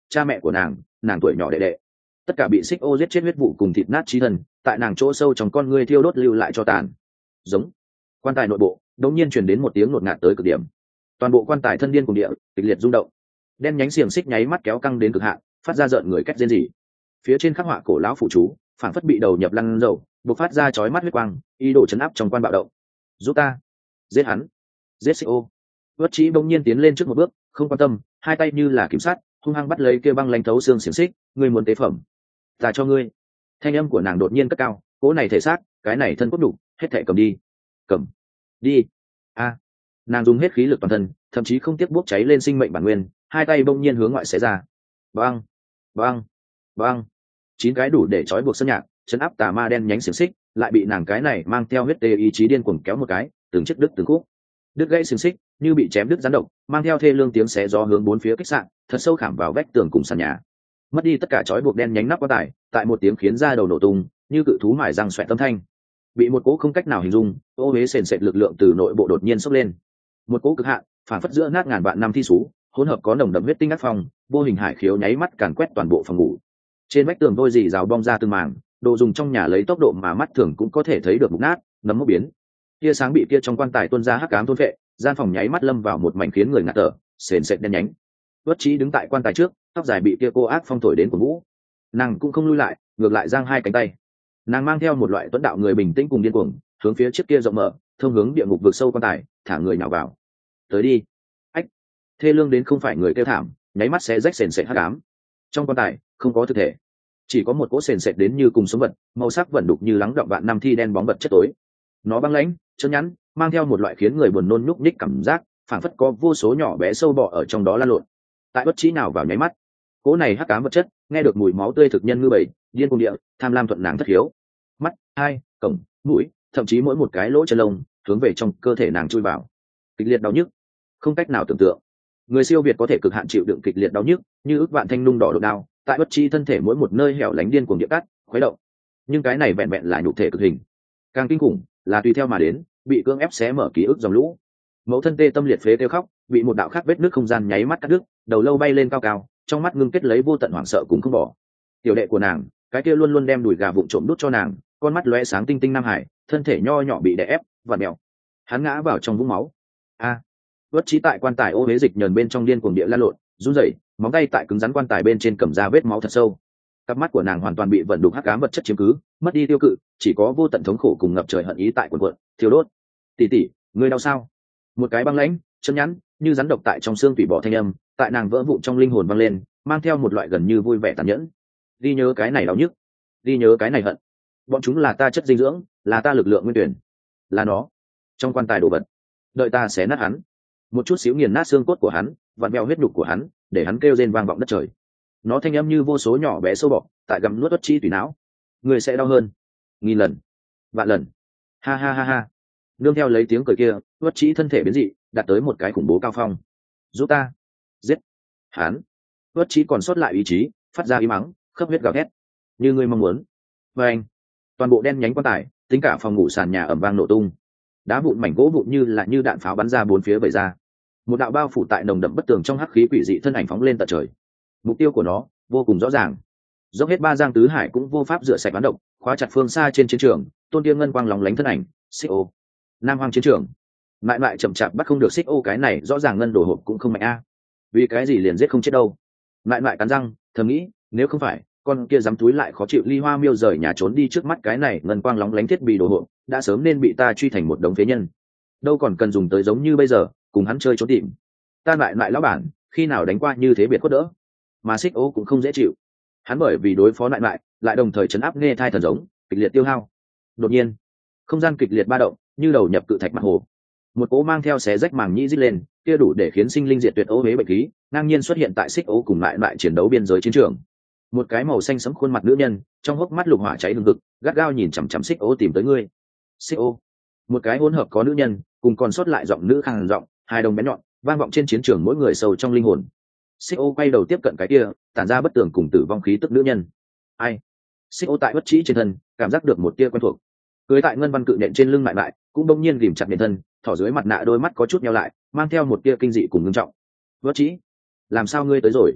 cha mẹ của nàng, nàng tuổi nhỏ đệ đệ, tất cả bị xích ô giết chết huyết vụ cùng thịt nát trí thân, tại nàng chỗ sâu trong con ngươi thiêu đốt lưu lại cho tàn. Giống. Quan tài nội bộ đống nhiên truyền đến một tiếng ngột ngạt tới cực điểm, toàn bộ quan tài thân điên cùng địa kịch liệt rung động, đen nhánh xiềng xích nháy mắt kéo căng đến cực hạn, phát ra rợn người cách rên rỉ. Phía trên khắc họa cổ lão phụ chú phản phất bị đầu nhập lăn dầu, bộc phát ra chói mắt huyết quang, ý đồ chấn áp trong quan bạo động. Giúp ta giết hắn, giết xích ô. Vất Chí bỗng nhiên tiến lên trước một bước, không quan tâm, hai tay như là kiểm sát, hung hăng bắt lấy kia băng lanh thấu xương xiềng xích. Ngươi muốn tế phẩm, ta cho ngươi. Thanh âm của nàng đột nhiên cất cao, cỗ này thể xác, cái này thân cốt đủ, hết thảy cầm đi, cầm đi. A. Nàng dùng hết khí lực toàn thân, thậm chí không tiếc bốc cháy lên sinh mệnh bản nguyên, hai tay bỗng nhiên hướng ngoại xé ra. Băng, băng, băng. Chín cái đủ để trói buộc sơn nhạc, chấn áp tà ma đen nhánh xiềng xích, lại bị nàng cái này mang theo huyết tê ý chí điên cuồng kéo một cái, từng chiếc đứt từng khúc. Đứt gãy xiềng xích, như bị chém đứt rắn độc, mang theo thê lương tiếng xé gió hướng bốn phía kích sạn, thật sâu khảm vào vách tường cùng sàn nhà. Mất đi tất cả trói buộc đen nhánh nắp quan tài, tại một tiếng khiến ra đầu nổ tung, như cự thú mải răng xoẹt tâm thanh. Bị một cỗ không cách nào hình dung, ô huế sền sệt lực lượng từ nội bộ đột nhiên sốc lên. Một cỗ cực hạn, phản phất giữa nát ngàn vạn năm thi sú, hỗn hợp có nồng đậm huyết tinh ác phong, vô hình hải khiếu nháy mắt càn quét toàn bộ phòng ngủ. Trên vách tường đôi dì rào bong ra từng mảng, đồ dùng trong nhà lấy tốc độ mà mắt thường cũng có thể thấy được mục nát, nấm mốc biến. Tia sáng bị kia trong quan tài tuôn ra hắc ám thôn phệ, gian phòng nháy mắt lâm vào một mảnh khiến người ngạt thở, sền sệt đen nhánh. Vất Chí đứng tại quan tài trước, tóc dài bị kia cô ác phong thổi đến của vũ. Nàng cũng không lui lại, ngược lại giang hai cánh tay. Nàng mang theo một loại tuấn đạo người bình tĩnh cùng điên cuồng, hướng phía trước kia rộng mở, thông hướng địa ngục vực sâu quan tài, thả người nào vào. Tới đi. Ách. Thê lương đến không phải người kêu thảm, nháy mắt sẽ rách sền sệt hắc ám. Trong quan tài không có thực thể, chỉ có một cỗ sền sệt đến như cùng sống vật, màu sắc vẩn đục như lắng động vạn năm thi đen bóng vật chất tối. Nó băng lãnh, chân nhẵn, mang theo một loại khiến người buồn nôn nhúc nhích cảm giác, phảng phất có vô số nhỏ bé sâu bọ ở trong đó lan lộn. Tại bất trí nào vào nháy mắt, cỗ này hắc ám vật chất nghe được mùi máu tươi thực nhân ngư bầy, điên cuồng địa, tham lam thuận nàng thất hiếu. Mắt, hai, cổng, mũi, thậm chí mỗi một cái lỗ chân lông hướng về trong cơ thể nàng chui vào. Kịch liệt đau nhức, không cách nào tưởng tượng. Người siêu việt có thể cực hạn chịu đựng kịch liệt đau nhức, như ức vạn thanh nung đỏ đột đao, tại bất chi thân thể mỗi một nơi hẻo lánh điên cuồng địa cắt, khuấy động. Nhưng cái này vẹn vẹn là nhục thể cực hình. Càng kinh khủng là tùy theo mà đến, bị cưỡng ép xé mở ký ức dòng lũ. Mẫu thân tê tâm liệt phế kêu khóc, bị một đạo khác vết nước không gian nháy mắt cắt đứt, đầu lâu bay lên cao cao, trong mắt ngưng kết lấy vô tận hoảng sợ cùng không bỏ. Tiểu đệ của nàng, cái kia luôn luôn đem đùi gà vụn trộm đút cho nàng, con mắt lóe sáng tinh tinh nam hải, thân thể nho nhỏ bị đè ép, vặn mèo. Hắn ngã vào trong vũng máu. A. Vất Chí tại quan tài ô huế dịch nhờn bên trong điên cuồng địa lan lộn, run rẩy, móng tay tại cứng rắn quan tài bên trên cầm ra vết máu thật sâu. Cặp mắt của nàng hoàn toàn bị vận đục hắc ám vật chất chiếm cứ, mất đi tiêu cự, chỉ có vô tận thống khổ cùng ngập trời hận ý tại cuộn cuộn, thiêu đốt. Tỷ tỷ, ngươi đau sao? Một cái băng lãnh, chân nhẵn, như rắn độc tại trong xương tủy bỏ thanh âm, tại nàng vỡ vụn trong linh hồn vang lên, mang theo một loại gần như vui vẻ tàn nhẫn. Đi nhớ cái này đau nhức, đi nhớ cái này hận. Bọn chúng là ta chất dinh dưỡng, là ta lực lượng nguyên tuyển, là nó. Trong quan tài đồ vật, đợi ta xé nát hắn. Một chút xíu nghiền nát xương cốt của hắn, vặn vẹo huyết nhục của hắn, để hắn kêu rên vang vọng đất trời. Nó thanh âm như vô số nhỏ bé sâu bọ, tại gặm nuốt Vất Chí tủy não. Người sẽ đau hơn nghìn lần, vạn lần. Ha ha ha ha. Nương theo lấy tiếng cười kia, Vất Chí thân thể biến dị, đạt tới một cái khủng bố cao phong. Giúp ta giết hắn. Vất Chí còn sót lại ý chí, phát ra ý mắng, khắp huyết gào thét. Như ngươi mong muốn. Và anh, toàn bộ đen nhánh quan tài, tính cả phòng ngủ sàn nhà ầm vang nổ tung. Đá vụn mảnh gỗ vụn như là như đạn pháo bắn ra bốn phía vẩy ra. Một đạo bao phủ tại nồng đậm bất tường trong hắc khí quỷ dị thân ảnh phóng lên tận trời. Mục tiêu của nó vô cùng rõ ràng, dốc hết ba giang tứ hải cũng vô pháp rửa sạch bán độc, khóa chặt phương xa trên chiến trường, tôn kia ngân quang lóng lánh thân ảnh. Xích ô, nam hoang chiến trường. Mại mại chậm chạp bắt không được xích ô, cái này rõ ràng ngân đồ hộp cũng không mạnh a. Vì cái gì liền giết không chết đâu? Mại mại cắn răng thầm nghĩ, nếu không phải con kia dám túi lại khó chịu ly hoa miêu rời nhà trốn đi trước mắt cái này ngân quang lóng lánh thiết bị đồ hộp, đã sớm nên bị ta truy thành một đống phế nhân, đâu còn cần dùng tới giống như bây giờ cùng hắn chơi trốn tìm. Ta lại lại lão bản khi nào đánh qua như thế biệt khuất đỡ. Mà xích ô cũng không dễ chịu, hắn bởi vì đối phó lại lại lại đồng thời chấn áp nghe thai thần giống, kịch liệt tiêu hao. Đột nhiên không gian kịch liệt ba động, như đầu nhập cự thạch mặt hồ. Một cỗ mang theo xé rách màng nhĩ rít lên, kia đủ để khiến sinh linh diệt tuyệt ô huế bệnh khí ngang nhiên xuất hiện tại xích ô cùng lại lại chiến đấu biên giới chiến trường. Một cái màu xanh sẫm khuôn mặt nữ nhân, trong hốc mắt lục hỏa cháy hừng hực, gắt gao nhìn chằm chằm xích ô tìm tới ngươi. Xích ô, một cái hỗn hợp có nữ nhân cùng còn sót lại giọng nữ khàn giọng, hai đồng bén nhọn vang vọng trên chiến trường mỗi người sâu trong linh hồn. Xích ô quay đầu tiếp cận cái kia tản ra bất tường cùng tử vong khí tức nữ nhân. Ai? Xích ô tại bất trí trên thân cảm giác được một tia quen thuộc, cưới tại ngân văn cự nện trên lưng lại lại cũng đông nhiên ghìm chặt nện thân, thỏ dưới mặt nạ đôi mắt có chút nheo lại, mang theo một tia kinh dị cùng ngưng trọng. Bất trí, làm sao ngươi tới rồi?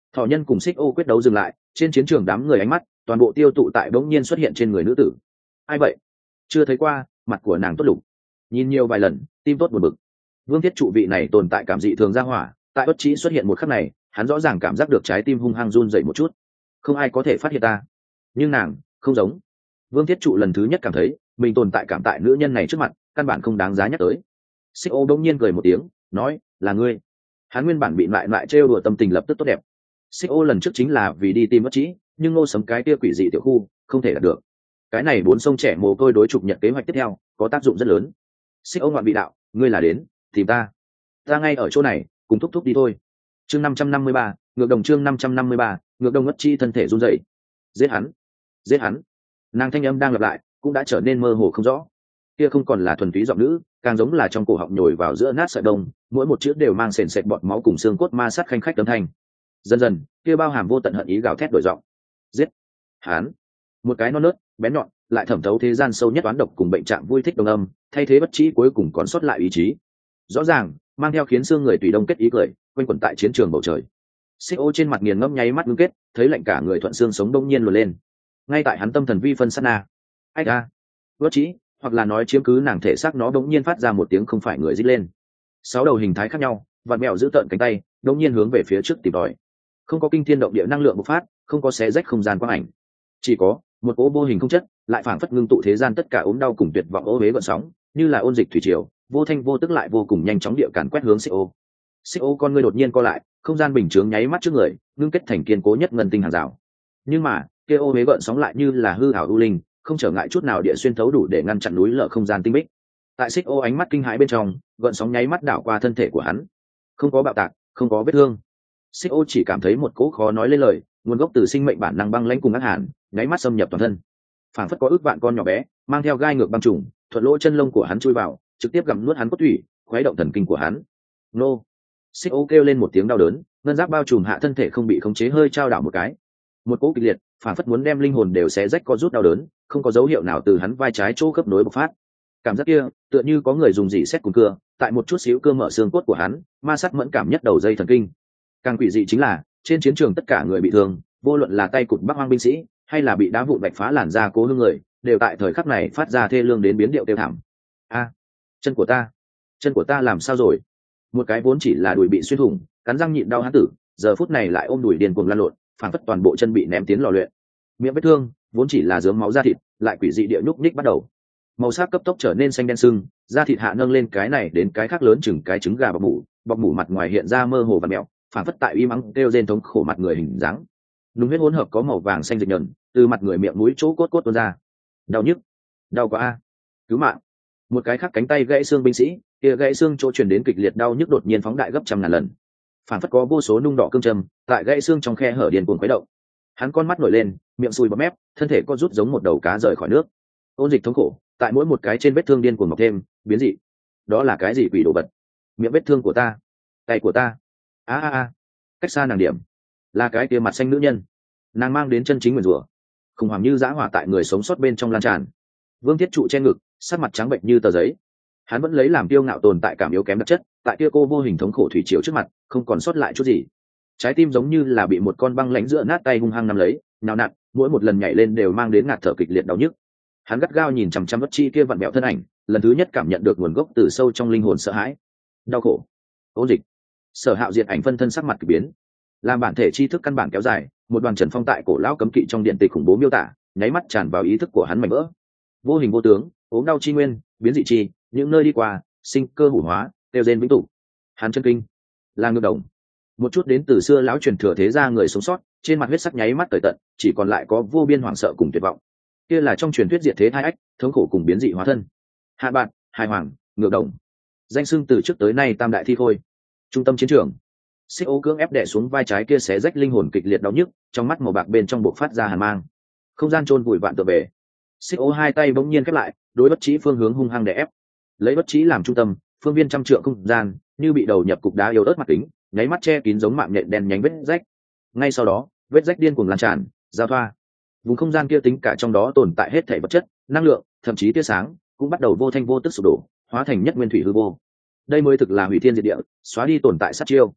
Thỏ nhân cùng xích ô quyết đấu dừng lại, trên chiến trường đám người ánh mắt toàn bộ tiêu tụ tại bỗng nhiên xuất hiện trên người nữ tử. Ai vậy? Chưa thấy qua, mặt của nàng tốt lục, nhìn nhiều vài lần tim tốt buồn bực. Vương Thiết Trụ vị này tồn tại cảm dị thường ra hỏa, tại bất trí xuất hiện một khắc này, hắn rõ ràng cảm giác được trái tim hung hăng run dậy một chút. Không ai có thể phát hiện ta, nhưng nàng không giống. Vương Thiết Trụ lần thứ nhất cảm thấy mình tồn tại cảm tại nữ nhân này trước mặt căn bản không đáng giá nhắc tới. Xích ô đông nhiên cười một tiếng, nói là ngươi. Hắn nguyên bản bị lại lại trêu đùa tâm tình lập tức tốt đẹp. Xích ô lần trước chính là vì đi tìm bất trí, nhưng Ngô Sấm cái kia quỷ dị tiểu khu không thể đạt được. Cái này bốn sông trẻ mồ côi đối trục nhận kế hoạch tiếp theo có tác dụng rất lớn. Xích ô ngoạn vị đạo, ngươi là đến tìm ta, ta ngay ở chỗ này, cùng thúc thúc đi thôi. Chương năm trăm năm mươi ba, ngược đồng chương năm trăm năm mươi ba, ngược đồng ngất chi thân thể run rẩy. Giết hắn, giết hắn. Nàng thanh âm đang lặp lại, cũng đã trở nên mơ hồ không rõ. Kia không còn là thuần túy giọng nữ, càng giống là trong cổ họng nhồi vào giữa nát sợi đông, mỗi một chữ đều mang sền sệt bọt máu cùng xương cốt ma sát khanh khách âm thanh. Dần dần, kia bao hàm vô tận hận ý gào thét đổi giọng. Giết hắn. Một cái non nớt, bén nhọn, lại thẩm thấu thế gian sâu nhất oán độc cùng bệnh trạng vui thích đồng âm, thay thế bất trí cuối cùng còn sót lại ý chí. Rõ ràng, mang theo khiến xương người tùy đông kết ý cười, quanh quẩn tại chiến trường bầu trời. Xích ô trên mặt nghiền ngẫm nháy mắt ngưng kết, thấy lạnh cả người thuận xương sống đông nhiên luồn lên. Ngay tại hắn tâm thần vi phân sát na, ách a, bất trí, hoặc là nói chiếm cứ nàng thể xác nó đống nhiên phát ra một tiếng không phải người rít lên. Sáu đầu hình thái khác nhau, vặn mèo giữ tợn cánh tay, đống nhiên hướng về phía trước tìm tòi. Không có kinh thiên động địa năng lượng bộc phát, không có xé rách không gian quang ảnh, chỉ có một cỗ vô hình không chất, lại phảng phất ngưng tụ thế gian tất cả ốm đau cùng tuyệt vọng ô huế gợn sóng, như là ôn dịch thủy triều, vô thanh vô tức lại vô cùng nhanh chóng địa càn quét hướng Xích ô. Xích ô con ngươi đột nhiên co lại, không gian bình chướng nháy mắt trước người, ngưng kết thành kiên cố nhất ngân tinh hàng rào. Nhưng mà, kia ô huế gợn sóng lại như là hư ảo u linh, không trở ngại chút nào địa xuyên thấu đủ để ngăn chặn núi lở không gian tinh bích. Tại Xích ô ánh mắt kinh hãi bên trong, gợn sóng nháy mắt đảo qua thân thể của hắn. Không có bạo tạc, không có vết thương. Xích ô chỉ cảm thấy một cỗ khó nói lên lời, nguồn gốc từ sinh mệnh bản năng băng lãnh cùng ác hàn, nháy mắt xâm nhập toàn thân. Phảng phất có ước vạn con nhỏ bé, mang theo gai ngược băng trùng, thuận lỗ chân lông của hắn chui vào, trực tiếp gặm nuốt hắn cốt thủy, khuấy động thần kinh của hắn. Nô! Xích ô kêu lên một tiếng đau đớn, ngân giáp bao trùm hạ thân thể không bị khống chế hơi trao đảo một cái. Một cỗ kịch liệt, phảng phất muốn đem linh hồn đều xé rách co rút đau đớn, không có dấu hiệu nào từ hắn vai trái chỗ khớp nối bộc phát. Cảm giác kia, tựa như có người dùng dỉ sét cùng cưa, tại một chút xíu cưa mở xương cốt của hắn, ma sát mẫn cảm nhất đầu dây thần kinh. Càng quỷ dị chính là, trên chiến trường tất cả người bị thương, vô luận là tay cụt Bắc Hoang binh sĩ, hay là bị đá vụn vạch phá làn da cố hương người, đều tại thời khắc này phát ra thê lương đến biến điệu tiêu thảm. A, chân của ta, chân của ta làm sao rồi? Một cái vốn chỉ là đùi bị xuyên thủng, cắn răng nhịn đau hán tử, giờ phút này lại ôm đùi điên cuồng lăn lộn, phản phất toàn bộ chân bị ném tiến lò luyện. Miệng vết thương vốn chỉ là dướng máu da thịt, lại quỷ dị địa nhúc nhích bắt đầu. Màu sắc cấp tốc trở nên xanh đen sưng, da thịt hạ nâng lên cái này đến cái khác lớn chừng cái trứng gà bọc mủ, bọc mủ mặt ngoài hiện ra mơ hồ và mèo, phản phất tại uy mắng kêu rên thống khổ mặt người hình dáng. Nung huyết hỗn hợp có màu vàng xanh dịch nhờn, từ mặt người miệng mũi chỗ cốt cốt tuôn ra. Đau nhức, đau quá a, cứu mạng! Một cái khác cánh tay gãy xương binh sĩ, kia gãy xương chỗ truyền đến kịch liệt đau nhức đột nhiên phóng đại gấp trăm ngàn lần. Phản phất có vô số nung đỏ cương châm tại gãy xương trong khe hở điên cuồng khuấy động. Hắn con mắt nổi lên, miệng sùi bọt mép, thân thể co rút giống một đầu cá rời khỏi nước. Ôn dịch thống khổ tại mỗi một cái trên vết thương điên cuồng mọc thêm, biến dị. Đó là cái gì quỷ đồ vật? Miệng vết thương của ta, tay của ta. A a a, cách xa nàng điểm, là cái kia mặt xanh nữ nhân. Nàng mang đến chân chính nguyền rủa, khủng hoảng như dã hỏa tại người sống sót bên trong lan tràn. Vương Thiết Trụ che ngực, sắc mặt trắng bệnh như tờ giấy. Hắn vẫn lấy làm kiêu ngạo tồn tại cảm yếu kém đặc chất, tại kia cô vô hình thống khổ thủy triều trước mặt, không còn sót lại chút gì. Trái tim giống như là bị một con băng lãnh giữa nát tay hung hăng nắm lấy, nhào nặn, mỗi một lần nhảy lên đều mang đến ngạt thở kịch liệt đau nhức. Hắn gắt gao nhìn chằm chằm bất chi kia vặn vẹo thân ảnh, lần thứ nhất cảm nhận được nguồn gốc từ sâu trong linh hồn sợ hãi, đau khổ, ôn dịch. Sở Hạo diệt ảnh phân thân sắc mặt kỳ biến, làm bản thể tri thức căn bản kéo dài, một đoàn trần phong tại cổ lão cấm kỵ trong điện tịch khủng bố miêu tả, nháy mắt tràn vào ý thức của hắn mảnh vỡ. Vô hình vô tướng, ốm đau chi nguyên, biến dị chi, những nơi đi qua, sinh cơ hủ hóa, tiêu gen vĩnh tụ. Hắn chân kinh, là ngược đồng. Một chút đến từ xưa lão truyền thừa thế gia người sống sót, trên mặt huyết sắc nháy mắt tới tận, chỉ còn lại có vô biên hoảng sợ cùng tuyệt vọng. Kia là trong truyền thuyết diệt thế thai ách, thống khổ cùng biến dị hóa thân. Hạ bạn, hài hoàng, ngược đồng. Danh xưng từ trước tới nay tam đại thi khôi. Trung tâm chiến trường, Xích ô cưỡng ép đè xuống vai trái kia xé rách linh hồn kịch liệt đau nhức, trong mắt màu bạc bên trong bộc phát ra hàn mang. Không gian chôn vùi vạn tựa về. Xích ô hai tay bỗng nhiên khép lại, đối bất trí phương hướng hung hăng đè ép. Lấy bất trí làm trung tâm, phương viên trăm trượng không gian như bị đầu nhập cục đá yếu ớt mặt kính, nháy mắt che kín giống mạng nhện đen nhánh vết rách. Ngay sau đó, vết rách điên cuồng lan tràn, giao thoa. Vùng không gian kia tính cả trong đó tồn tại hết thảy vật chất, năng lượng, thậm chí tia sáng, cũng bắt đầu vô thanh vô tức sụp đổ, hóa thành nhất nguyên thủy hư vô. Đây mới thực là hủy thiên diệt địa, xóa đi tồn tại sát chiêu.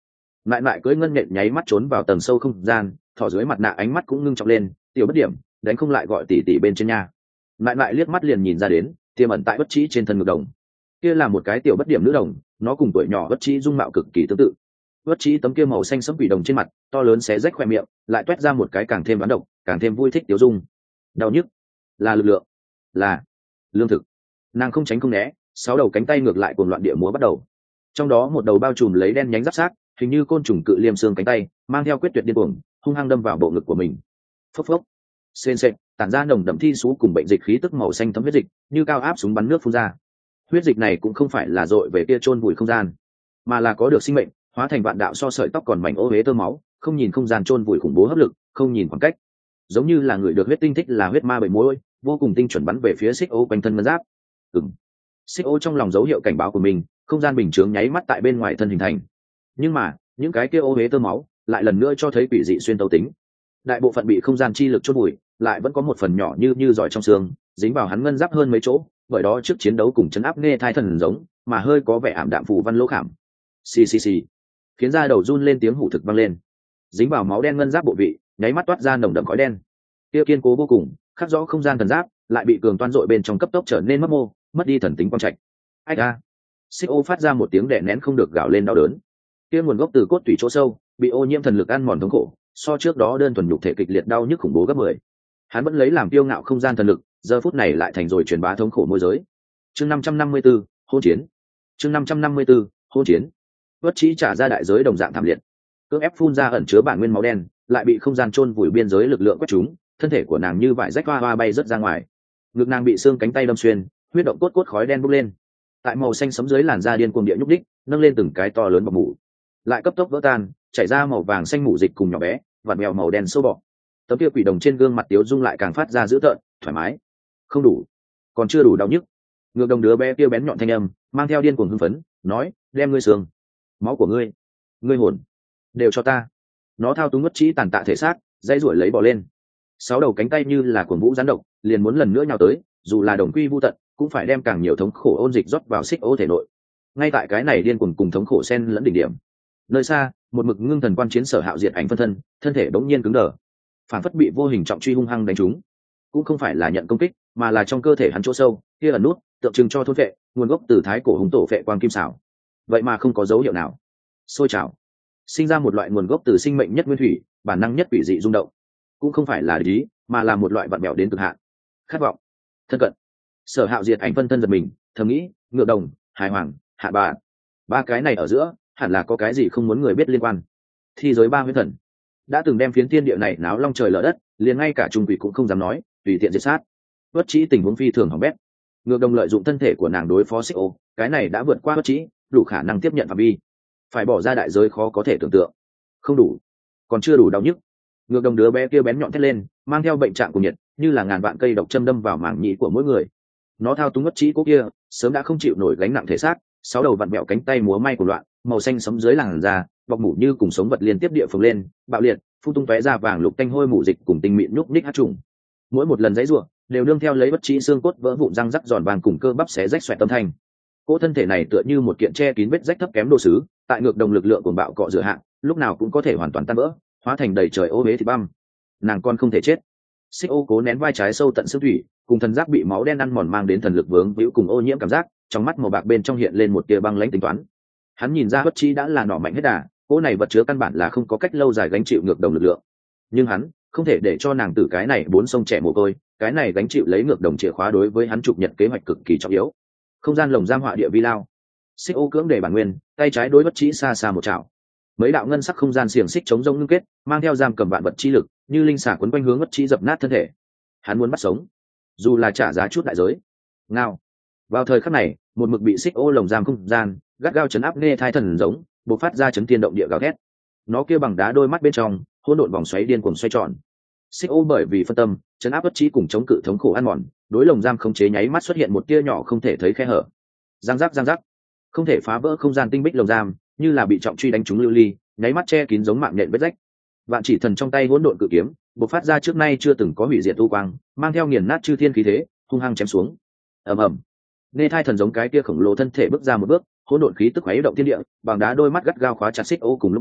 lại lại cưỡi ngân nhện nháy mắt trốn vào tầng sâu không gian, thỏ dưới mặt nạ ánh mắt cũng ngưng trọng lên. Tiểu bất điểm, đánh không lại gọi tỷ tỷ bên trên nha. Lại lại liếc mắt liền nhìn ra đến, tiềm ẩn tại bất trí trên thân ngược đồng. Kia là một cái tiểu bất điểm nữ đồng, nó cùng tuổi nhỏ bất trí dung mạo cực kỳ tương tự. Bất trí tấm kia màu xanh sẫm quỷ đồng trên mặt, to lớn xé rách khoe miệng, lại toét ra một cái càng thêm đoán độc, càng thêm vui thích tiểu dung. Đau nhức, là lực lượng, là lương thực. Nàng không tránh không né, sáu đầu cánh tay ngược lại cuồng loạn địa múa bắt đầu. Trong đó một đầu bao trùm lấy đen nhánh giáp xác, hình như côn trùng cự liêm xương cánh tay, mang theo quyết tuyệt điên cuồng, hung hăng đâm vào bộ ngực của mình. Phốc phốc, sền sệt, tản ra nồng đậm thi sú cùng bệnh dịch khí tức màu xanh thấm huyết dịch, như cao áp súng bắn nước phun ra. Huyết dịch này cũng không phải là dội về kia chôn vùi không gian, mà là có được sinh mệnh, hóa thành vạn đạo so sợi tóc còn mảnh ô huế tơ máu, không nhìn không gian chôn vùi khủng bố hấp lực, không nhìn khoảng cách, giống như là người được huyết tinh thích là huyết ma bảy mối, vô cùng tinh chuẩn bắn về phía xích ô quanh thân ngân giáp. Ừm. Xích ô trong lòng dấu hiệu cảnh báo của mình, không gian bình chướng nháy mắt tại bên ngoài thân hình thành. Nhưng mà, những cái kia ô huế tơ máu lại lần nữa cho thấy quỷ dị xuyên tấu tính. Đại bộ phận bị không gian chi lực chôn vùi, lại vẫn có một phần nhỏ như như giỏi trong xương, dính vào hắn ngân giáp hơn mấy chỗ, bởi đó trước chiến đấu cùng chấn áp nghe thai thần giống, mà hơi có vẻ ảm đạm phù văn lỗ khảm. Xì xì xì, khiến da đầu run lên tiếng hủ thực vang lên. Dính vào máu đen ngân giáp bộ vị, nháy mắt toát ra nồng đậm khói đen. Kia kiên cố vô cùng, khắc rõ không gian thần giáp, lại bị cường toan dội bên trong cấp tốc trở nên mất mô, mất đi thần tính quang trạch. Ai a! Xích ô phát ra một tiếng đè nén không được gào lên đau đớn. Kia nguồn gốc từ cốt tủy chỗ sâu, bị ô nhiễm thần lực ăn mòn thống khổ, so trước đó đơn thuần nhục thể kịch liệt đau nhức khủng bố gấp mười. Hắn vẫn lấy làm kiêu ngạo không gian thần lực, giờ phút này lại thành rồi truyền bá thống khổ môi giới. Chương năm trăm năm mươi tư, hôn chiến. Chương năm trăm năm mươi tư, hôn chiến. Bất chí trả ra đại giới đồng dạng thảm liệt. Cưỡng ép phun ra ẩn chứa bản nguyên máu đen, lại bị không gian chôn vùi biên giới lực lượng quét trúng, thân thể của nàng như vải rách hoa hoa bay rất ra ngoài. Ngực nàng bị xương cánh tay đâm xuyên, huyết động cốt cốt khói đen bốc lên. Tại màu xanh sẫm dưới làn da điên cuồng địa nhúc đích, nâng lên từng cái to lớn bọt mủ, lại cấp tốc vỡ tan, chảy ra màu vàng xanh mủ dịch cùng nhỏ bé, vạt mèo màu đen sâu bọ. Tấm kia quỷ đồng trên gương mặt tiếu dung lại càng phát ra dữ tợn, thoải mái. Không đủ, còn chưa đủ đau nhức. Ngược đồng đứa bé kia bén nhọn thanh âm, mang theo điên cuồng hưng phấn, nói, đem ngươi xương, máu của ngươi, ngươi hồn, đều cho ta. Nó thao túng ngất trí tàn tạ thể xác, dãy ruổi lấy bỏ lên. Sáu đầu cánh tay như là cuồng vũ gián độc, liền muốn lần nữa nhào tới, dù là đồng quy vu tận, cũng phải đem càng nhiều thống khổ ôn dịch rót vào xích ô thể nội. Ngay tại cái này điên cuồng cùng thống khổ xen lẫn đỉnh điểm, nơi xa, một mực ngưng thần quan chiến Sở Hạo diệt ảnh phân thân, thân thể bỗng nhiên cứng đờ, phản phất bị vô hình trọng truy hung hăng đánh trúng. Cũng không phải là nhận công kích, mà là trong cơ thể hắn chỗ sâu, kia ẩn nút, tượng trưng cho thôn vệ, nguồn gốc từ thái cổ hùng tổ vệ quang kim xảo. Vậy mà không có dấu hiệu nào. Sôi trào, sinh ra một loại nguồn gốc từ sinh mệnh nhất nguyên thủy, bản năng nhất quỷ dị rung động. Cũng không phải là lý, mà là một loại vặn bẹo đến cực hạn. Khát vọng, thân cận. Sở Hạo diệt ảnh phân thân giật mình, thầm nghĩ, ngựa đồng, hài hoàng, hạ bà, ba cái này ở giữa hẳn là có cái gì không muốn người biết liên quan. Thi giới ba huyết thần đã từng đem phiến thiên địa này náo long trời lở đất, liền ngay cả trung quỷ cũng không dám nói, tùy tiện diệt sát. Bất trí tình huống phi thường hỏng bét. Ngược đồng lợi dụng thân thể của nàng đối phó xích ô, cái này đã vượt qua bất trí, đủ khả năng tiếp nhận phạm vi, phải bỏ ra đại giới khó có thể tưởng tượng. Không đủ, còn chưa đủ đau nhức. Ngược đồng đứa bé kia bén nhọn thét lên, mang theo bệnh trạng của nhiệt, như là ngàn vạn cây độc châm đâm vào mảng nhĩ của mỗi người. Nó thao túng bất trí cố kia, sớm đã không chịu nổi gánh nặng thể xác, sáu đầu vặn mẹo cánh tay múa may của loạn, màu xanh sẫm dưới làn da, bọc mủ như cùng sống vật liên tiếp địa phồng lên, bạo liệt, phun tung tóe ra vàng lục tanh hôi mủ dịch cùng tinh mịn nhúc ních hát trùng. Mỗi một lần giãy giụa, đều nương theo lấy bất trí xương cốt vỡ vụn răng rắc giòn vàng cùng cơ bắp xé rách xoẹt tâm thanh. Cỗ thân thể này tựa như một kiện che kín vết rách thấp kém đồ sứ, tại ngược đồng lực lượng của bạo cọ rửa hạng, lúc nào cũng có thể hoàn toàn tan vỡ, hóa thành đầy trời ô uế thịt băm. Nàng con không thể chết. Xích ô cố nén vai trái sâu tận xương thủy, cùng thần giác bị máu đen ăn mòn mang đến thần lực vướng víu cùng ô nhiễm cảm giác, trong mắt màu bạc bên trong hiện lên một tia băng lãnh tính toán. Hắn nhìn ra bất trí đã là nỏ mạnh hết đà, cỗ này vật chứa căn bản là không có cách lâu dài gánh chịu ngược đồng lực lượng. Nhưng hắn không thể để cho nàng tử cái này bốn sông trẻ mồ côi, cái này gánh chịu lấy ngược đồng chìa khóa đối với hắn trục nhật kế hoạch cực kỳ trọng yếu. Không gian lồng giam họa địa vi lao. Xích ô cưỡng để bản nguyên, tay trái đối bất trí xa xa một chảo. Mấy đạo ngân sắc không gian xiềng xích chống rông ngưng kết, mang theo giam cầm vạn vật chi lực, như linh xà quấn quanh hướng bất trí dập nát thân thể. Hắn muốn bắt sống, dù là trả giá chút đại giới. Ngao. Vào thời khắc này, một mực bị xích ô lồng giam không gian gắt gao chấn áp nghe thai thần giống, bộc phát ra chấn thiên động địa gào thét. Nó kia bằng đá đôi mắt bên trong, hỗn độn vòng xoáy điên cuồng xoay tròn. Xích ô bởi vì phân tâm, chấn áp bất trí cùng chống cự thống khổ ăn mòn, đối lồng giam khống chế nháy mắt xuất hiện một tia nhỏ không thể thấy khe hở. Giang giác giang giác, không thể phá vỡ không gian tinh bích lồng giam, như là bị trọng truy đánh trúng lưu ly, nháy mắt che kín giống mạng nhện vết rách. Vạn chỉ thần trong tay hỗn độn cự kiếm, bộc phát ra trước nay chưa từng có hủy diệt u quang, mang theo nghiền nát chư thiên khí thế, hung hăng chém xuống. Ầm ầm. Nghe thai thần giống cái kia khổng lồ thân thể bước ra một bước, hỗn độn khí tức khuấy động thiên địa, bằng đá đôi mắt gắt gao khóa chặt xích ô cùng lúc đó,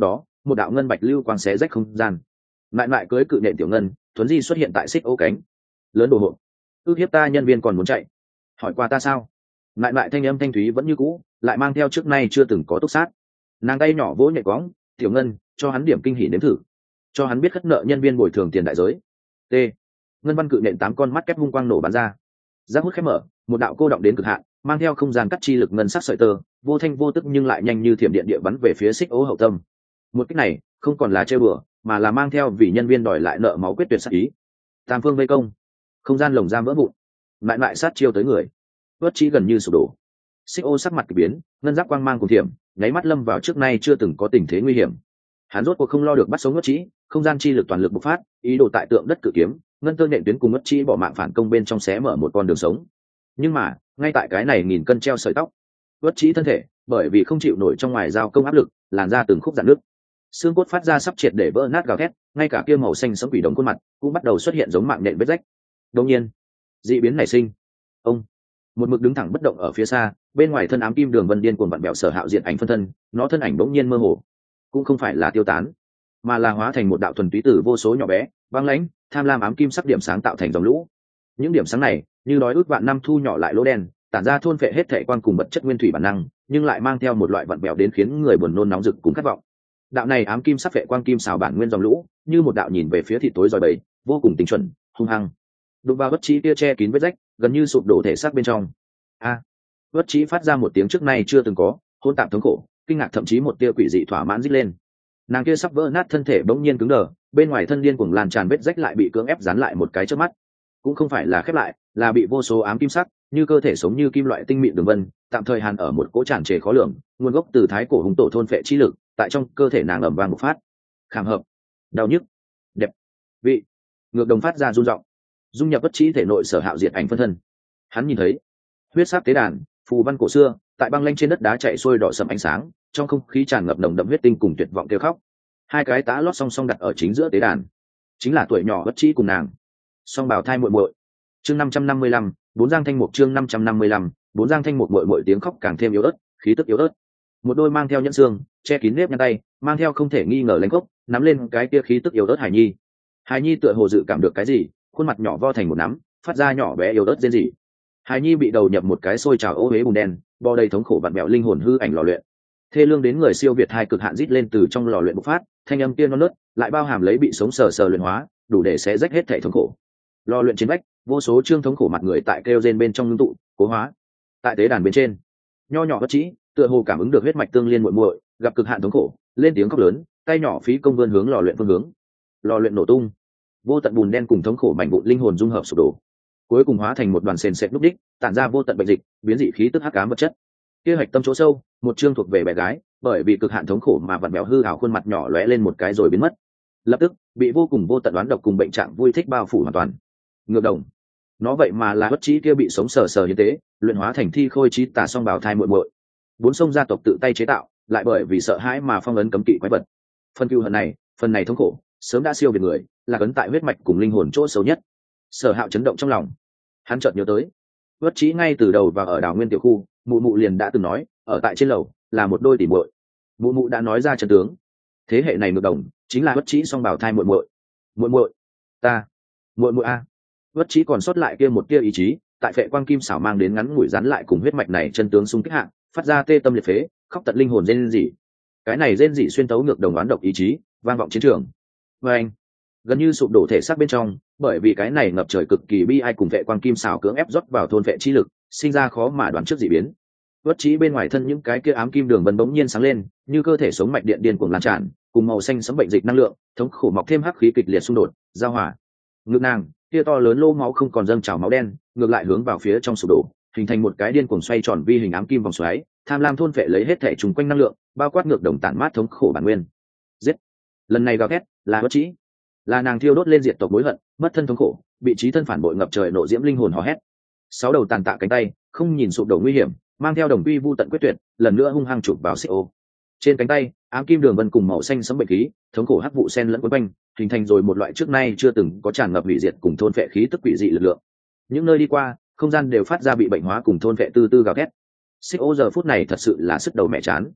một đạo ngân bạch lưu quang xé rách không gian. Lại lại cưới cự nện tiểu ngân thuấn di xuất hiện tại xích ô cánh lớn đồ hộ. Ước hiếp ta nhân viên còn muốn chạy, hỏi qua ta sao? Lại lại thanh âm thanh thúy vẫn như cũ, lại mang theo trước nay chưa từng có túc sát. Nàng tay nhỏ vỗ nhẹ quõng, tiểu ngân cho hắn điểm kinh hỉ nếm thử, cho hắn biết khất nợ nhân viên bồi thường tiền đại giới. T. Ngân văn cự nện tám con mắt kép hung quang nổ bắn ra, giác hút khép mở, một đạo cô động đến cực hạn, mang theo không gian cắt chi lực ngân sắc sợi tơ, vô thanh vô tức nhưng lại nhanh như thiểm điện địa bắn về phía xích ô hậu tâm. Một cách này không còn là chơi bừa, mà là mang theo vì nhân viên đòi lại nợ máu quyết tuyệt sát ý. Tam phương vây công, không gian lồng giam vỡ vụn, lại lại sát chiêu tới người, vớt chỉ gần như sụp đổ. Xích ô sắc mặt kỳ biến, ngân giáp quang mang cùng thiểm, nháy mắt lâm vào trước nay chưa từng có tình thế nguy hiểm. Hắn rốt cuộc không lo được bắt sống vớt chỉ, không gian chi lực toàn lực bộc phát, ý đồ tại tượng đất cự kiếm, ngân tơ nện tuyến cùng vớt chỉ bỏ mạng phản công bên trong xé mở một con đường sống. Nhưng mà ngay tại cái này nghìn cân treo sợi tóc, vớt chỉ thân thể bởi vì không chịu nổi trong ngoài giao công áp lực, làn ra từng khúc rạn nứt, xương cốt phát ra sắp triệt để vỡ nát gào thét, ngay cả kia màu xanh sẫm quỷ đồng khuôn mặt cũng bắt đầu xuất hiện giống mạng nện vết rách. Đột nhiên, dị biến nảy sinh. Ông một mực đứng thẳng bất động ở phía xa, bên ngoài thân ám kim đường vân điên cuồng vặn bẹo Sở Hạo diện ảnh phân thân, nó thân ảnh bỗng nhiên mơ hồ, cũng không phải là tiêu tán, mà là hóa thành một đạo thuần túy tử vô số nhỏ bé, băng lãnh, tham lam ám kim sắc điểm sáng tạo thành dòng lũ. Những điểm sáng này như đói ước vạn năm thu nhỏ lại lỗ đen, tản ra thôn phệ hết thể quan cùng vật chất nguyên thủy bản năng, nhưng lại mang theo một loại vặn bẹo đến khiến người buồn nôn nóng rực cùng khát vọng. Đạo này ám kim sắc phệ quang kim xào bản nguyên dòng lũ, như một đạo nhìn về phía thịt tối giòi bầy, vô cùng tinh chuẩn, hung hăng. Đụng vào bất trí kia che kín vết rách, gần như sụp đổ thể xác bên trong. A, à, bất trí phát ra một tiếng trước nay chưa từng có, hỗn tạp thống khổ, kinh ngạc thậm chí một tia quỷ dị thỏa mãn rít lên. Nàng kia sắp vỡ nát thân thể bỗng nhiên cứng đờ, bên ngoài thân điên cuồng lan tràn vết rách lại bị cưỡng ép dán lại một cái trước mắt, cũng không phải là khép lại, là bị vô số ám kim sắc, như cơ thể sống như kim loại tinh mịn đường vân, tạm thời hàn ở một cỗ tràn trề khó lường, nguồn gốc từ thái cổ hùng tổ thôn phệ chi lực, tại trong cơ thể nàng ầm vang bộc phát. Khảm hợp, đau nhức, đẹp, vị, ngược đồng phát ra rung rọng, dung nhập bất trí thể nội Sở Hạo diệt ảnh phân thân. Hắn nhìn thấy huyết sắc tế đàn, phù văn cổ xưa, tại băng lanh trên đất đá chạy xuôi đỏ sẫm ánh sáng, trong không khí tràn ngập nồng đậm huyết tinh cùng tuyệt vọng kêu khóc. Hai cái tá lót song song đặt ở chính giữa tế đàn, chính là tuổi nhỏ bất trí cùng nàng song bào thai muội muội. Chương năm trăm năm mươi lăm, bốn giang thanh mục. Chương năm trăm năm mươi lăm, bốn giang thanh mục. Muội muội tiếng khóc càng thêm yếu ớt, khí tức yếu ớt. Một đôi mang theo nhẫn xương, che kín nếp nhăn tay, mang theo không thể nghi ngờ lãnh gốc, nắm lên cái kia khí tức yếu ớt Hải Nhi. Hải Nhi tựa hồ dự cảm được cái gì, khuôn mặt nhỏ vo thành một nắm, phát ra nhỏ bé yếu ớt rên rỉ. Hải Nhi bị đầu nhập một cái xôi trào ô uế bùn đen, bò đầy thống khổ vặn vẹo linh hồn hư ảnh lò luyện. Thê lương đến người siêu việt hai cực hạn rít lên từ trong lò luyện bộc phát, thanh âm kia non nớt, lại bao hàm lấy bị sống sờ sờ luyện hóa, đủ để xé rách hết thể thống khổ. Lò luyện trên vách, vô số trương thống khổ mặt người tại kêu rên bên trong ngưng tụ, cố hóa. Tại tế đàn bên trên, nho nhỏ bất trí, tựa hồ cảm ứng được huyết mạch tương liên muội muội, gặp cực hạn thống khổ, lên tiếng khóc lớn, tay nhỏ phí công vươn hướng lò luyện phương hướng. Lò luyện nổ tung, vô tận bùn đen cùng thống khổ mảnh vụn linh hồn dung hợp sụp đổ, cuối cùng hóa thành một đoàn sền sệt núc đích, tản ra vô tận bệnh dịch, biến dị khí tức hắc ám vật chất. Kia hạch tâm chỗ sâu, một chương thuộc về bé gái, bởi vì cực hạn thống khổ mà vặn vẹo hư ảo khuôn mặt nhỏ lóe lên một cái rồi biến mất. Lập tức bị vô cùng vô tận đoán độc cùng bệnh trạng vui thích bao phủ hoàn toàn. Ngược đồng, nó vậy mà là bất trí kia bị sống sờ sờ như thế, luyện hóa thành thi khôi trí tà song bào thai muội muội. Bốn sông gia tộc tự tay chế tạo, lại bởi vì sợ hãi mà phong ấn cấm kỵ quái vật. Phần cừu hận này, phần này thống khổ, sớm đã siêu việt người, là cấn tại huyết mạch cùng linh hồn chỗ sâu nhất. Sở Hạo chấn động trong lòng, hắn chợt nhớ tới, bất trí ngay từ đầu và ở đảo nguyên tiểu khu, mụ mụ liền đã từng nói, ở tại trên lầu là một đôi tỉ muội. Mụ mụ đã nói ra trận tướng, thế hệ này ngược đồng, chính là bất trí song bào thai muội muội. Muội muội, ta, muội muội a. Bất trí còn sót lại kia một tia ý chí, tại phệ quang kim xảo mang đến ngắn ngủi rán lại cùng huyết mạch này chân tướng xung kích hạng, phát ra tê tâm liệt phế, khóc tận linh hồn rên rỉ. Cái này rên rỉ xuyên tấu ngược đồng oán độc ý chí, vang vọng chiến trường. Và anh, gần như sụp đổ thể xác bên trong, bởi vì cái này ngập trời cực kỳ bi ai cùng phệ quang kim xảo cưỡng ép rót vào thôn phệ chi lực, sinh ra khó mà đoán trước dị biến. Bất trí bên ngoài thân những cái kia ám kim đường vân bỗng nhiên sáng lên, như cơ thể sống mạch điện điên cuồng lan tràn, cùng màu xanh sẫm bệnh dịch năng lượng, thống khổ mọc thêm hắc khí kịch liệt xung đột, giao hòa. Ngực nàng, kia to lớn lô máu không còn dâng trào máu đen, ngược lại hướng vào phía trong sụp đổ, hình thành một cái điên cuồng xoay tròn vi hình ám kim vòng xoáy, tham lam thôn phệ lấy hết thể trùng quanh năng lượng, bao quát ngược đồng tản mát thống khổ bản nguyên. Giết. Lần này gào thét, là bất trí, là nàng thiêu đốt lên diệt tộc mối hận, mất thân thống khổ, bị trí thân phản bội ngập trời nộ diễm linh hồn hò hét. Sáu đầu tàn tạ cánh tay, không nhìn sụp đổ nguy hiểm, mang theo đồng quy vu tận quyết tuyệt, lần nữa hung hăng chụp vào xích ô. Trên cánh tay, ám kim đường vân cùng màu xanh sẫm bệnh khí, thống khổ hắc vụ sen lẫn quấn quanh, hình thành rồi một loại trước nay chưa từng có tràn ngập hủy diệt cùng thôn phệ khí tức quỷ dị lực lượng. Những nơi đi qua, không gian đều phát ra bị bệnh hóa cùng thôn phệ tư tư gào thét. Xích ô giờ phút này thật sự là sức đầu mẹ chán.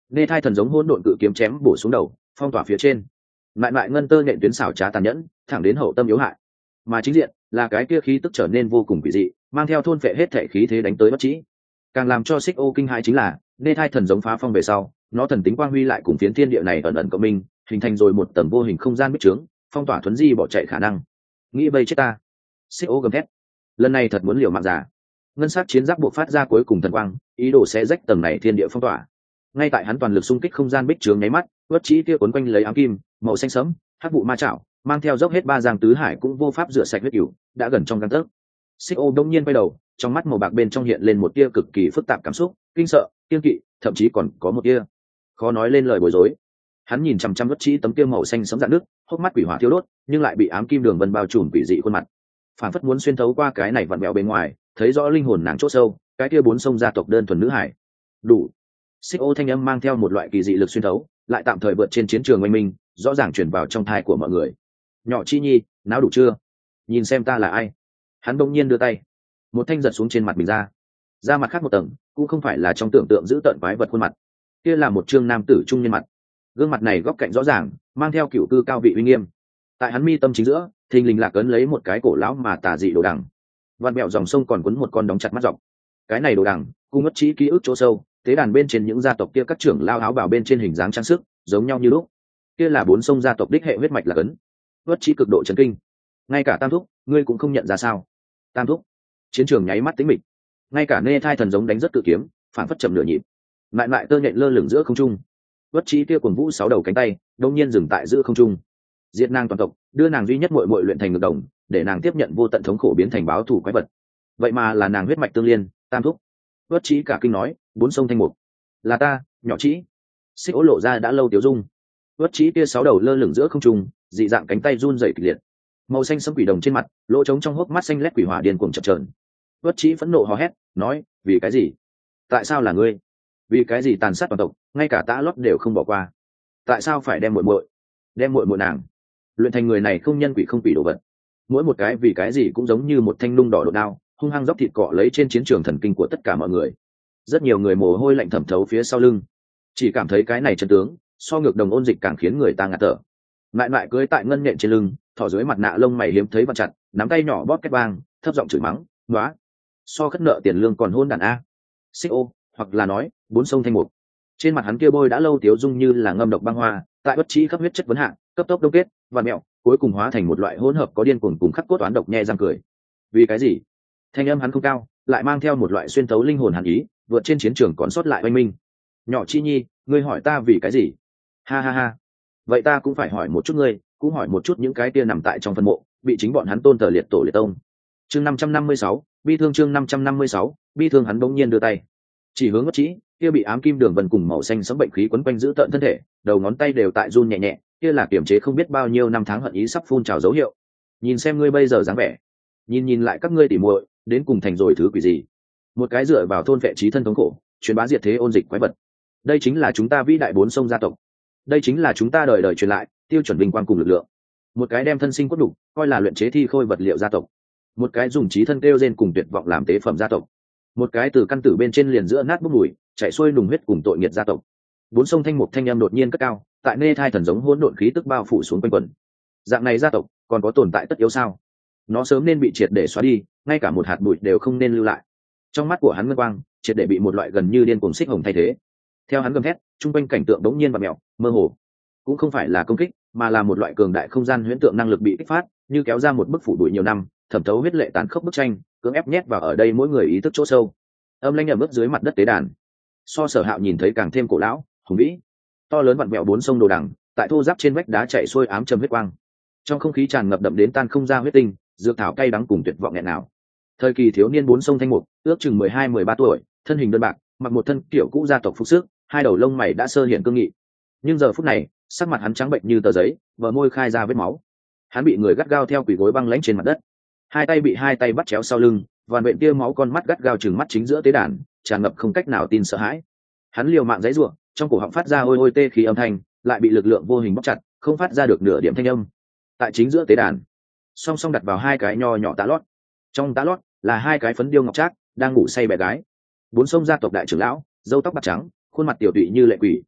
nghe thai thần giống hỗn độn cự kiếm chém bổ xuống đầu, phong tỏa phía trên. Mại mại ngân tơ nhện tuyến xảo trá tàn nhẫn, thẳng đến hậu tâm yếu hại. Mà chính diện là cái kia khí tức trở nên vô cùng quỷ dị, mang theo thôn phệ hết thể khí thế đánh tới bất trí. Càng làm cho Xích Ô kinh hãi chính là, nghe thai thần giống phá phong về sau, nó thần tính quang huy lại cùng phiến thiên địa này ẩn ẩn cộng minh, hình thành rồi một tầng vô hình không gian bích trướng, phong tỏa thuấn di bỏ chạy khả năng. Nghĩ bây chết ta. Xích Ô gầm thét, lần này thật muốn liều mạng giả. Ngân sắc chiến giáp buộc phát ra cuối cùng thần quang, ý đồ sẽ rách tầng này thiên địa phong tỏa. Ngay tại hắn toàn lực xung kích không gian bích trướng nháy mắt, bất trí kia cuốn quanh lấy ám kim màu xanh sẫm, hắc vụ ma chảo, mang theo dốc hết ba giang tứ hải cũng vô pháp rửa sạch huyết cửu, đã gần trong gang tấc. Xích Ô đông nhiên quay đầu, trong mắt màu bạc bên trong hiện lên một tia cực kỳ phức tạp cảm xúc, kinh sợ, kiên kỵ, thậm chí còn có một tia khó nói lên lời bối rối. Hắn nhìn chằm chằm bất trí tấm kia màu xanh sẫm rạng nước, hốc mắt quỷ hỏa thiêu đốt, nhưng lại bị ám kim đường vân bao trùm quỷ dị khuôn mặt, phản phất muốn xuyên thấu qua cái này vặn vẹo bên ngoài, thấy rõ linh hồn nàng chỗ sâu, cái kia bốn sông gia tộc đơn thuần nữ hải. Đủ. Xích Ô thanh âm mang theo một loại kỳ dị lực xuyên thấu, lại tạm thời vượt trên chiến trường oanh minh, rõ ràng truyền vào trong thai của mọi người. Nhỏ Chi Nhi, náo đủ chưa? Nhìn xem ta là ai? Hắn bỗng nhiên đưa tay, một thanh giật xuống trên mặt mình ra. Ra mặt khác một tầng, cũng không phải là trong tưởng tượng giữ tợn quái vật khuôn mặt, kia là một trương nam tử trung nhân mặt. Gương mặt này góc cạnh rõ ràng, mang theo cửu cư cao vị uy nghiêm. Tại hắn mi tâm chính giữa, thình lình lạc ấn lấy một cái cổ lão mà tà dị đồ đằng. Vạn mẹo dòng sông còn quấn một con đóng chặt mắt dọc. Cái này đồ đằng, cung ngất trí ký ức chỗ sâu, tế đàn bên trên những gia tộc kia các trưởng lao áo bào bên trên hình dáng trang sức giống nhau như lúc. Kia là bốn sông gia tộc đích hệ huyết mạch là cấn. Ngất trí cực độ chấn kinh. Ngay cả Tam thúc, ngươi cũng không nhận ra sao? Tam thúc. Chiến trường nháy mắt tĩnh mịch. Ngay cả nê thai thần giống đánh rất cự kiếm, phản phất chậm nửa nhịp. Lại lại tơ nhện lơ lửng giữa không trung. Ngất trí kia cuồng vũ sáu đầu cánh tay, đột nhiên dừng tại giữa không trung. Diệt nàng toàn tộc, đưa nàng duy nhất muội muội luyện thành ngược đồng, để nàng tiếp nhận vô tận thống khổ biến thành báo thù quái vật. Vậy mà là nàng huyết mạch tương liên. Tam thúc. Vất trí cả kinh nói, bốn sông thanh mục, là ta, nhỏ trí. Xích Ô lộ ra đã lâu tiêu dung. Vất trí kia sáu đầu lơ lửng giữa không trung, dị dạng cánh tay run rẩy kịch liệt, màu xanh sẫm quỷ đồng trên mặt, lỗ trống trong hốc mắt xanh lét quỷ hỏa điên cuồng chập chờn. Vất trí phẫn nộ hò hét, nói, vì cái gì? Tại sao là ngươi? Vì cái gì tàn sát toàn tộc, ngay cả tã lót đều không bỏ qua? Tại sao phải đem muội muội, đem muội muội nàng luyện thành người này không nhân quỷ không quỷ đồ vật? Mỗi một cái vì cái gì cũng giống như một thanh nung đỏ đột đao, hung hăng dốc thịt cọ lấy trên chiến trường thần kinh của tất cả mọi người. Rất nhiều người mồ hôi lạnh thẩm thấu phía sau lưng, chỉ cảm thấy cái này chân tướng so ngược đồng ôn dịch càng khiến người ta ngạt thở. Mại mại cưới tại ngân nhện trên lưng, thỏ dưới mặt nạ lông mày hiếm thấy vặn chặt, nắm tay nhỏ bóp két vang, thấp giọng chửi mắng, "Nóa, so khất nợ tiền lương còn hôn đàn a." Xích Ô, hoặc là nói bốn sông thanh mục. Trên mặt hắn kia bôi đã lâu tiếu dung như là ngâm độc băng hoa, tại bất trí khắp huyết chất vấn hạng, cấp tốc đông kết và mẹo, cuối cùng hóa thành một loại hỗn hợp có điên cuồng cùng khắc cốt toán độc nhe răng cười. Vì cái gì? Thanh âm hắn không cao, lại mang theo một loại xuyên thấu linh hồn hàn ý, vượt trên chiến trường còn sót lại oanh minh. Nhỏ Chi Nhi, ngươi hỏi ta vì cái gì? Ha ha ha. Vậy ta cũng phải hỏi một chút ngươi, cũng hỏi một chút những cái kia nằm tại trong phân mộ, bị chính bọn hắn tôn thờ liệt tổ liệt tông. Chương năm trăm năm mươi sáu, bi thương chương năm trăm năm mươi sáu, bi thương. Hắn bỗng nhiên đưa tay, chỉ hướng Ngất Trí, kia bị ám kim đường vân cùng màu xanh sẫm bệnh khí quấn quanh giữ tận thân thể, đầu ngón tay đều tại run nhẹ nhẹ, kia là kiềm chế không biết bao nhiêu năm tháng hận ý sắp phun trào dấu hiệu. Nhìn xem ngươi bây giờ dáng vẻ, nhìn nhìn lại các ngươi tỉ muội, đến cùng thành rồi thứ quỷ gì? Một cái dựa vào thôn vệ trí thân thống khổ, truyền bá diệt thế ôn dịch quái vật. Đây chính là chúng ta vĩ đại bốn sông gia tộc. Đây chính là chúng ta đời đời truyền lại, tiêu chuẩn vinh quang cùng lực lượng. Một cái đem thân sinh cốt đủ, coi là luyện chế thi khôi vật liệu gia tộc. Một cái dùng trí thân kêu rên cùng tuyệt vọng làm tế phẩm gia tộc. Một cái từ căn tử bên trên liền giữa nát bốc mùi, chảy xuôi nùng huyết cùng tội nghiệt gia tộc. Bốn sông thanh mục thanh âm đột nhiên cất cao, tại nê thai thần giống hỗn độn khí tức bao phủ xuống quanh quẩn. Dạng này gia tộc còn có tồn tại tất yếu sao? Nó sớm nên bị triệt để xóa đi, ngay cả một hạt bụi đều không nên lưu lại. Trong mắt của hắn ngân quang triệt để bị một loại gần như điên cuồng xích hồng thay thế. Theo hắn gầm thét, trung quanh cảnh tượng đống nhiên và mèo mơ hồ, cũng không phải là công kích, mà là một loại cường đại không gian huyễn tượng năng lực bị kích phát, như kéo ra một bức phủ bụi nhiều năm, thẩm thấu huyết lệ tàn khốc bức tranh, cưỡng ép nhét vào ở đây mỗi người ý thức chỗ sâu. Âm lanh ẩm ướt dưới mặt đất tế đàn, so Sở Hạo nhìn thấy càng thêm cổ lão hùng vĩ, to lớn vặn vẹo bốn sông đồ đằng, tại thô giáp trên vách đá chạy xuôi ám châm huyết quang, trong không khí tràn ngập đậm đến tan không ra huyết tinh, dược thảo cay đắng cùng tuyệt vọng nghẹn nào. Thời kỳ thiếu niên bốn sông thanh mục, ước chừng mười hai mười ba tuổi, thân hình đơn bạc, mặc một thân kiểu cũ gia tộc phục sức, hai đầu lông mày đã sơ hiện cương nghị. Nhưng giờ phút này, sắc mặt hắn trắng bệnh như tờ giấy, bờ môi khai ra vết máu. Hắn bị người gắt gao theo quỷ gối băng lãnh trên mặt đất, hai tay bị hai tay bắt chéo sau lưng, vằn vện tia máu, con mắt gắt gao chừng mắt chính giữa tế đàn, tràn ngập không cách nào tin sợ hãi. Hắn liều mạng giãy giụa, trong cổ họng phát ra ôi ôi tê khí âm thanh, lại bị lực lượng vô hình bóc chặt, không phát ra được nửa điểm thanh âm. Tại chính giữa tế đàn, song song đặt vào hai cái nho nhỏ tá lót, trong tá lót là hai cái phấn điêu ngọc trác đang ngủ say bé gái. Bốn sông gia tộc đại trưởng lão, râu tóc bạc trắng, khuôn mặt tiểu tụy như lệ quỷ,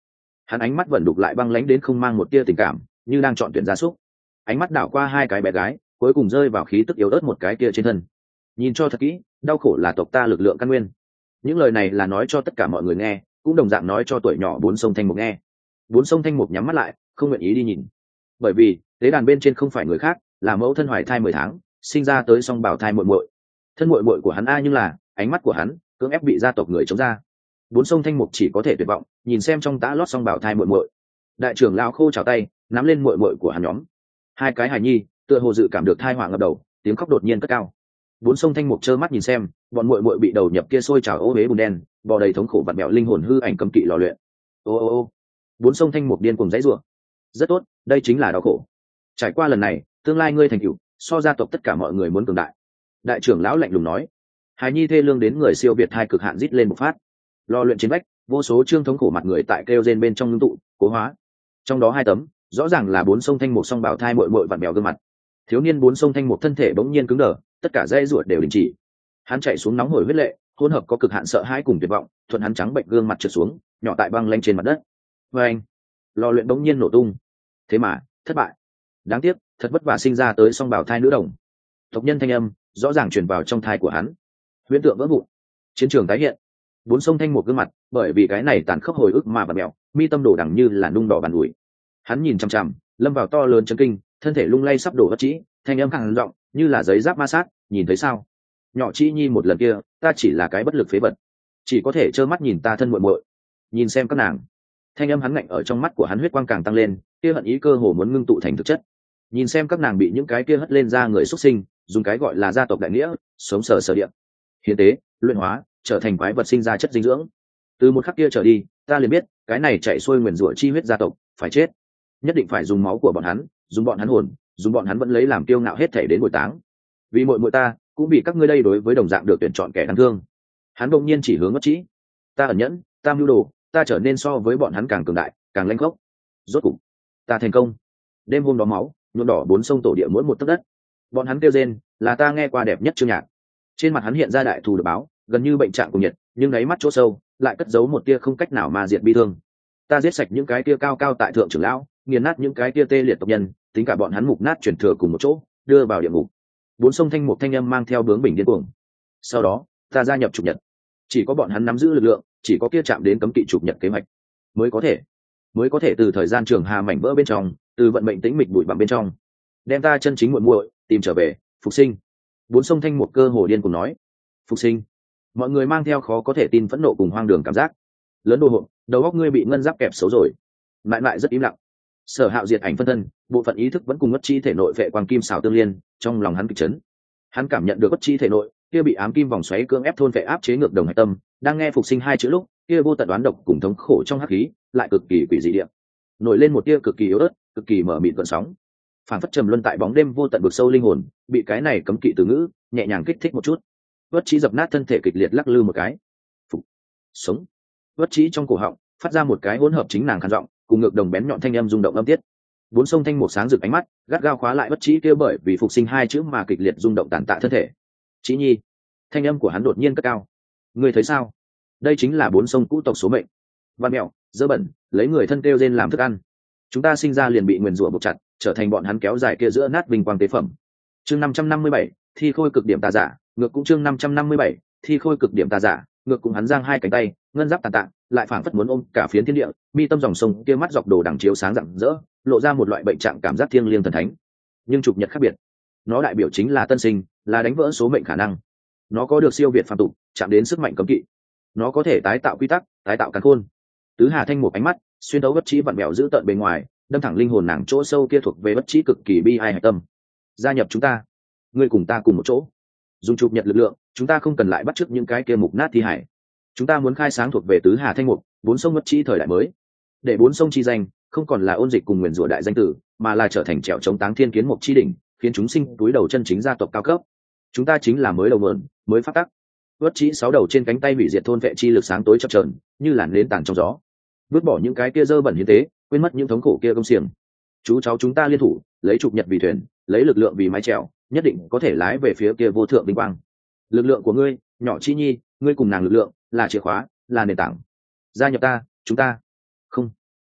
hắn ánh mắt vẫn đục lại băng lánh đến không mang một tia tình cảm, như đang chọn tuyển gia súc. Ánh mắt đảo qua hai cái bé gái, cuối cùng rơi vào khí tức yếu ớt một cái kia trên thân. Nhìn cho thật kỹ, đau khổ là tộc ta lực lượng căn nguyên. Những lời này là nói cho tất cả mọi người nghe, cũng đồng dạng nói cho tuổi nhỏ bốn sông thanh mục nghe. Bốn sông thanh mục nhắm mắt lại, không nguyện ý đi nhìn, bởi vì tế đàn bên trên không phải người khác, là mẫu thân hoài thai mười tháng, sinh ra tới song bảo thai muội muội. Thân muội muội của hắn a, nhưng là ánh mắt của hắn cưỡng ép bị gia tộc người chống ra. Bốn sông thanh mục chỉ có thể tuyệt vọng, nhìn xem trong tã lót song bảo thai muội muội. Đại trưởng lão khô chào tay, nắm lên muội muội của hắn nhóm. Hai cái hài nhi tựa hồ dự cảm được thai họa ngập đầu, tiếng khóc đột nhiên cất cao. Bốn sông thanh mục trơ mắt nhìn xem bọn muội muội bị đầu nhập kia sôi trào ô huế bùn đen, bò đầy thống khổ vặn mẹo linh hồn hư ảnh cấm kỵ lò luyện. Ô ô ô. Bốn sông thanh mục điên cuồng dãy rủa. Rất tốt, đây chính là đau khổ. Trải qua lần này, tương lai ngươi thành tựu so gia tộc tất cả mọi người muốn cường đại. Đại trưởng lão lạnh lùng nói. Hài nhi thê lương đến người siêu việt hai cực hạn rít lên một phát. Lò luyện chiến vách, vô số trương thống khổ mặt người tại kêu rên bên trong ngưng tụ cố hóa. Trong đó hai tấm rõ ràng là bốn sông thanh mục song bảo thai muội muội vặn mèo gương mặt. Thiếu niên bốn sông thanh mục thân thể bỗng nhiên cứng đờ, tất cả dây ruột đều đình chỉ. Hắn chạy xuống nóng hổi huyết lệ, hỗn hợp có cực hạn sợ hãi cùng tuyệt vọng, thuận hắn trắng bệnh gương mặt trượt xuống, nhỏ tại băng lanh trên mặt đất. Và anh, lò luyện bỗng nhiên nổ tung. Thế mà thất bại. Đáng tiếc, thật vất vả sinh ra tới song bảo thai nữ đồng. Tộc nhân thanh âm rõ ràng truyền vào trong thai của hắn. Huyễn tượng vỡ vụn, chiến trường tái hiện. Bốn sông thanh một gương mặt bởi vì cái này tàn khốc hồi ức mà bật mèo, mi tâm đổ đằng như là nung đỏ bàn ủi. Hắn nhìn chằm chằm, lâm vào to lớn chấn kinh, thân thể lung lay sắp đổ bất trĩ, thanh âm càng giọng như là giấy giáp ma sát. Nhìn thấy sao? Nhỏ Chi Nhi một lần kia, ta chỉ là cái bất lực phế vật, chỉ có thể trơ mắt nhìn ta thân muội muội. Nhìn xem các nàng. Thanh âm hắn ngạnh ở trong mắt của hắn, huyết quang càng tăng lên, kia hận ý cơ hồ muốn ngưng tụ thành thực chất. Nhìn xem các nàng bị những cái kia hất lên ra người xuất sinh, dùng cái gọi là gia tộc đại nghĩa, sống sờ sờ địa, hiến tế, luyện hóa, trở thành quái vật sinh ra chất dinh dưỡng. Từ một khắc kia trở đi, ta liền biết, cái này chạy xuôi nguyền rủa chi huyết gia tộc, phải chết. Nhất định phải dùng máu của bọn hắn, dùng bọn hắn hồn, dùng bọn hắn vẫn lấy làm kiêu ngạo hết thảy đến bồi táng. Vì muội muội ta, cũng vì các ngươi đây đối với đồng dạng được tuyển chọn kẻ đáng thương. Hắn đột nhiên chỉ hướng Bất Trĩ. Ta ẩn nhẫn, ta mưu đồ, ta trở nên so với bọn hắn càng cường đại, càng lanh khốc. Rốt cục, ta thành công. Đêm hôm đó máu nhuộm đỏ bốn sông tổ địa mỗi một tấc đất. Bọn hắn kêu rên, là ta nghe qua đẹp nhất chương nhạc. Trên mặt hắn hiện ra đại thù được báo, gần như bệnh trạng cùng nhiệt, nhưng đáy mắt chỗ sâu lại cất giấu một tia không cách nào mà diệt bi thương. Ta giết sạch những cái tia cao cao tại thượng trưởng lão, nghiền nát những cái tia tê liệt tộc nhân, tính cả bọn hắn mục nát chuyển thừa cùng một chỗ, đưa vào địa ngục. Bốn sông thanh một thanh âm mang theo bướng bỉnh điên cuồng. Sau đó, ta gia nhập trục nhật. Chỉ có bọn hắn nắm giữ lực lượng, chỉ có kia chạm đến cấm kỵ trục nhật kế hoạch, mới có thể, mới có thể từ thời gian trường hà mảnh vỡ bên trong, từ vận mệnh tĩnh mịch bụi bặm bên trong, đem ta chân chính muội muội tìm trở về, phục sinh. Bốn sông thanh một cơ hồ điên cùng nói, phục sinh. Mọi người mang theo khó có thể tin phẫn nộ cùng hoang đường cảm giác. Lớn đồ hộp, đầu óc ngươi bị ngân giáp kẹp xấu rồi. Mãi mãi rất im lặng. Sở Hạo diệt ảnh phân thân, bộ phận ý thức vẫn cùng Bất Chi thể nội vệ quang kim xảo tương liên, trong lòng hắn kịch chấn. Hắn cảm nhận được Bất Chi thể nội kia bị ám kim vòng xoáy cưỡng ép thôn vệ áp chế ngược đồng hạch tâm, đang nghe phục sinh hai chữ lúc, kia vô tận đoán độc cùng thống khổ trong hắc khí, lại cực kỳ quỷ dị địa, nổi lên một tia cực kỳ yếu ớt, cực kỳ mở mịt gợn sóng. Phản phất trầm luân tại bóng đêm vô tận vực sâu linh hồn, bị cái này cấm kỵ từ ngữ nhẹ nhàng kích thích một chút. Bất Chí dập nát thân thể kịch liệt lắc lư một cái. Phục. Sống. Bất Chí trong cổ họng phát ra một cái hỗn hợp chính nàng khàn giọng, cùng ngược đồng bén nhọn thanh âm rung động âm tiết. Bốn sông thanh một sáng rực ánh mắt, gắt gao khóa lại Bất Chí kia bởi vì phục sinh hai chữ mà kịch liệt rung động tàn tạ thân thể. Chí Nhi. Thanh âm của hắn đột nhiên cất cao. Ngươi thấy sao? Đây chính là bốn sông cũ tộc số mệnh. Văn mèo, dơ bẩn, lấy người thân kêu rên làm thức ăn. Chúng ta sinh ra liền bị nguyền rủa buộc chặt, trở thành bọn hắn kéo dài kia giữa nát vinh quang tế phẩm. Chương năm trăm năm mươi bảy, thi khôi cực điểm tà giả, ngược cũng chương năm trăm năm mươi bảy, thi khôi cực điểm tà giả, ngược cũng hắn giang hai cánh tay, ngân giáp tàn tạ, lại phảng phất muốn ôm cả phiến thiên địa, mi tâm dòng sông kia mắt dọc đồ đằng chiếu sáng rạng rỡ, lộ ra một loại bệnh trạng cảm giác thiêng liêng thần thánh. Nhưng trục nhật khác biệt, nó đại biểu chính là tân sinh, là đánh vỡ số mệnh khả năng. Nó có được siêu việt phàm tục, chạm đến sức mạnh cấm kỵ. Nó có thể tái tạo quy tắc, tái tạo càn khôn. Tứ Hà Thanh một ánh mắt xuyên đấu Bất Chí vặn vẹo giữ tợn bề ngoài, đâm thẳng linh hồn nàng chỗ sâu kia thuộc về Bất Chí cực kỳ bi ai hạch tâm. Gia nhập chúng ta, ngươi cùng ta cùng một chỗ, dùng chụp nhật lực lượng, chúng ta không cần lại bắt chước những cái kia mục nát thi hải. Chúng ta muốn khai sáng thuộc về Tứ Hà Thanh một, bốn sông Bất Chí thời đại mới, để bốn sông chi danh không còn là ôn dịch cùng nguyền rủa đại danh tử, mà là trở thành trèo chống táng thiên kiến mục chi đỉnh, khiến chúng sinh túi đầu chân chính gia tộc cao cấp. Chúng ta chính là mới đầu mượn, mới phát tắc. Bất Chí sáu đầu trên cánh tay hủy diệt thôn vệ chi lực sáng tối chập chờn, như làn nến tàn trong gió. Vứt bỏ những cái kia dơ bẩn hiến tế, quên mất những thống khổ kia công xiềng. Chú cháu chúng ta liên thủ, lấy trục nhật vì thuyền, lấy lực lượng vì mái chèo, nhất định có thể lái về phía kia vô thượng vinh quang. Lực lượng của ngươi, nhỏ Chi Nhi, ngươi cùng nàng lực lượng là chìa khóa, là nền tảng. Gia nhập ta, chúng ta. Không,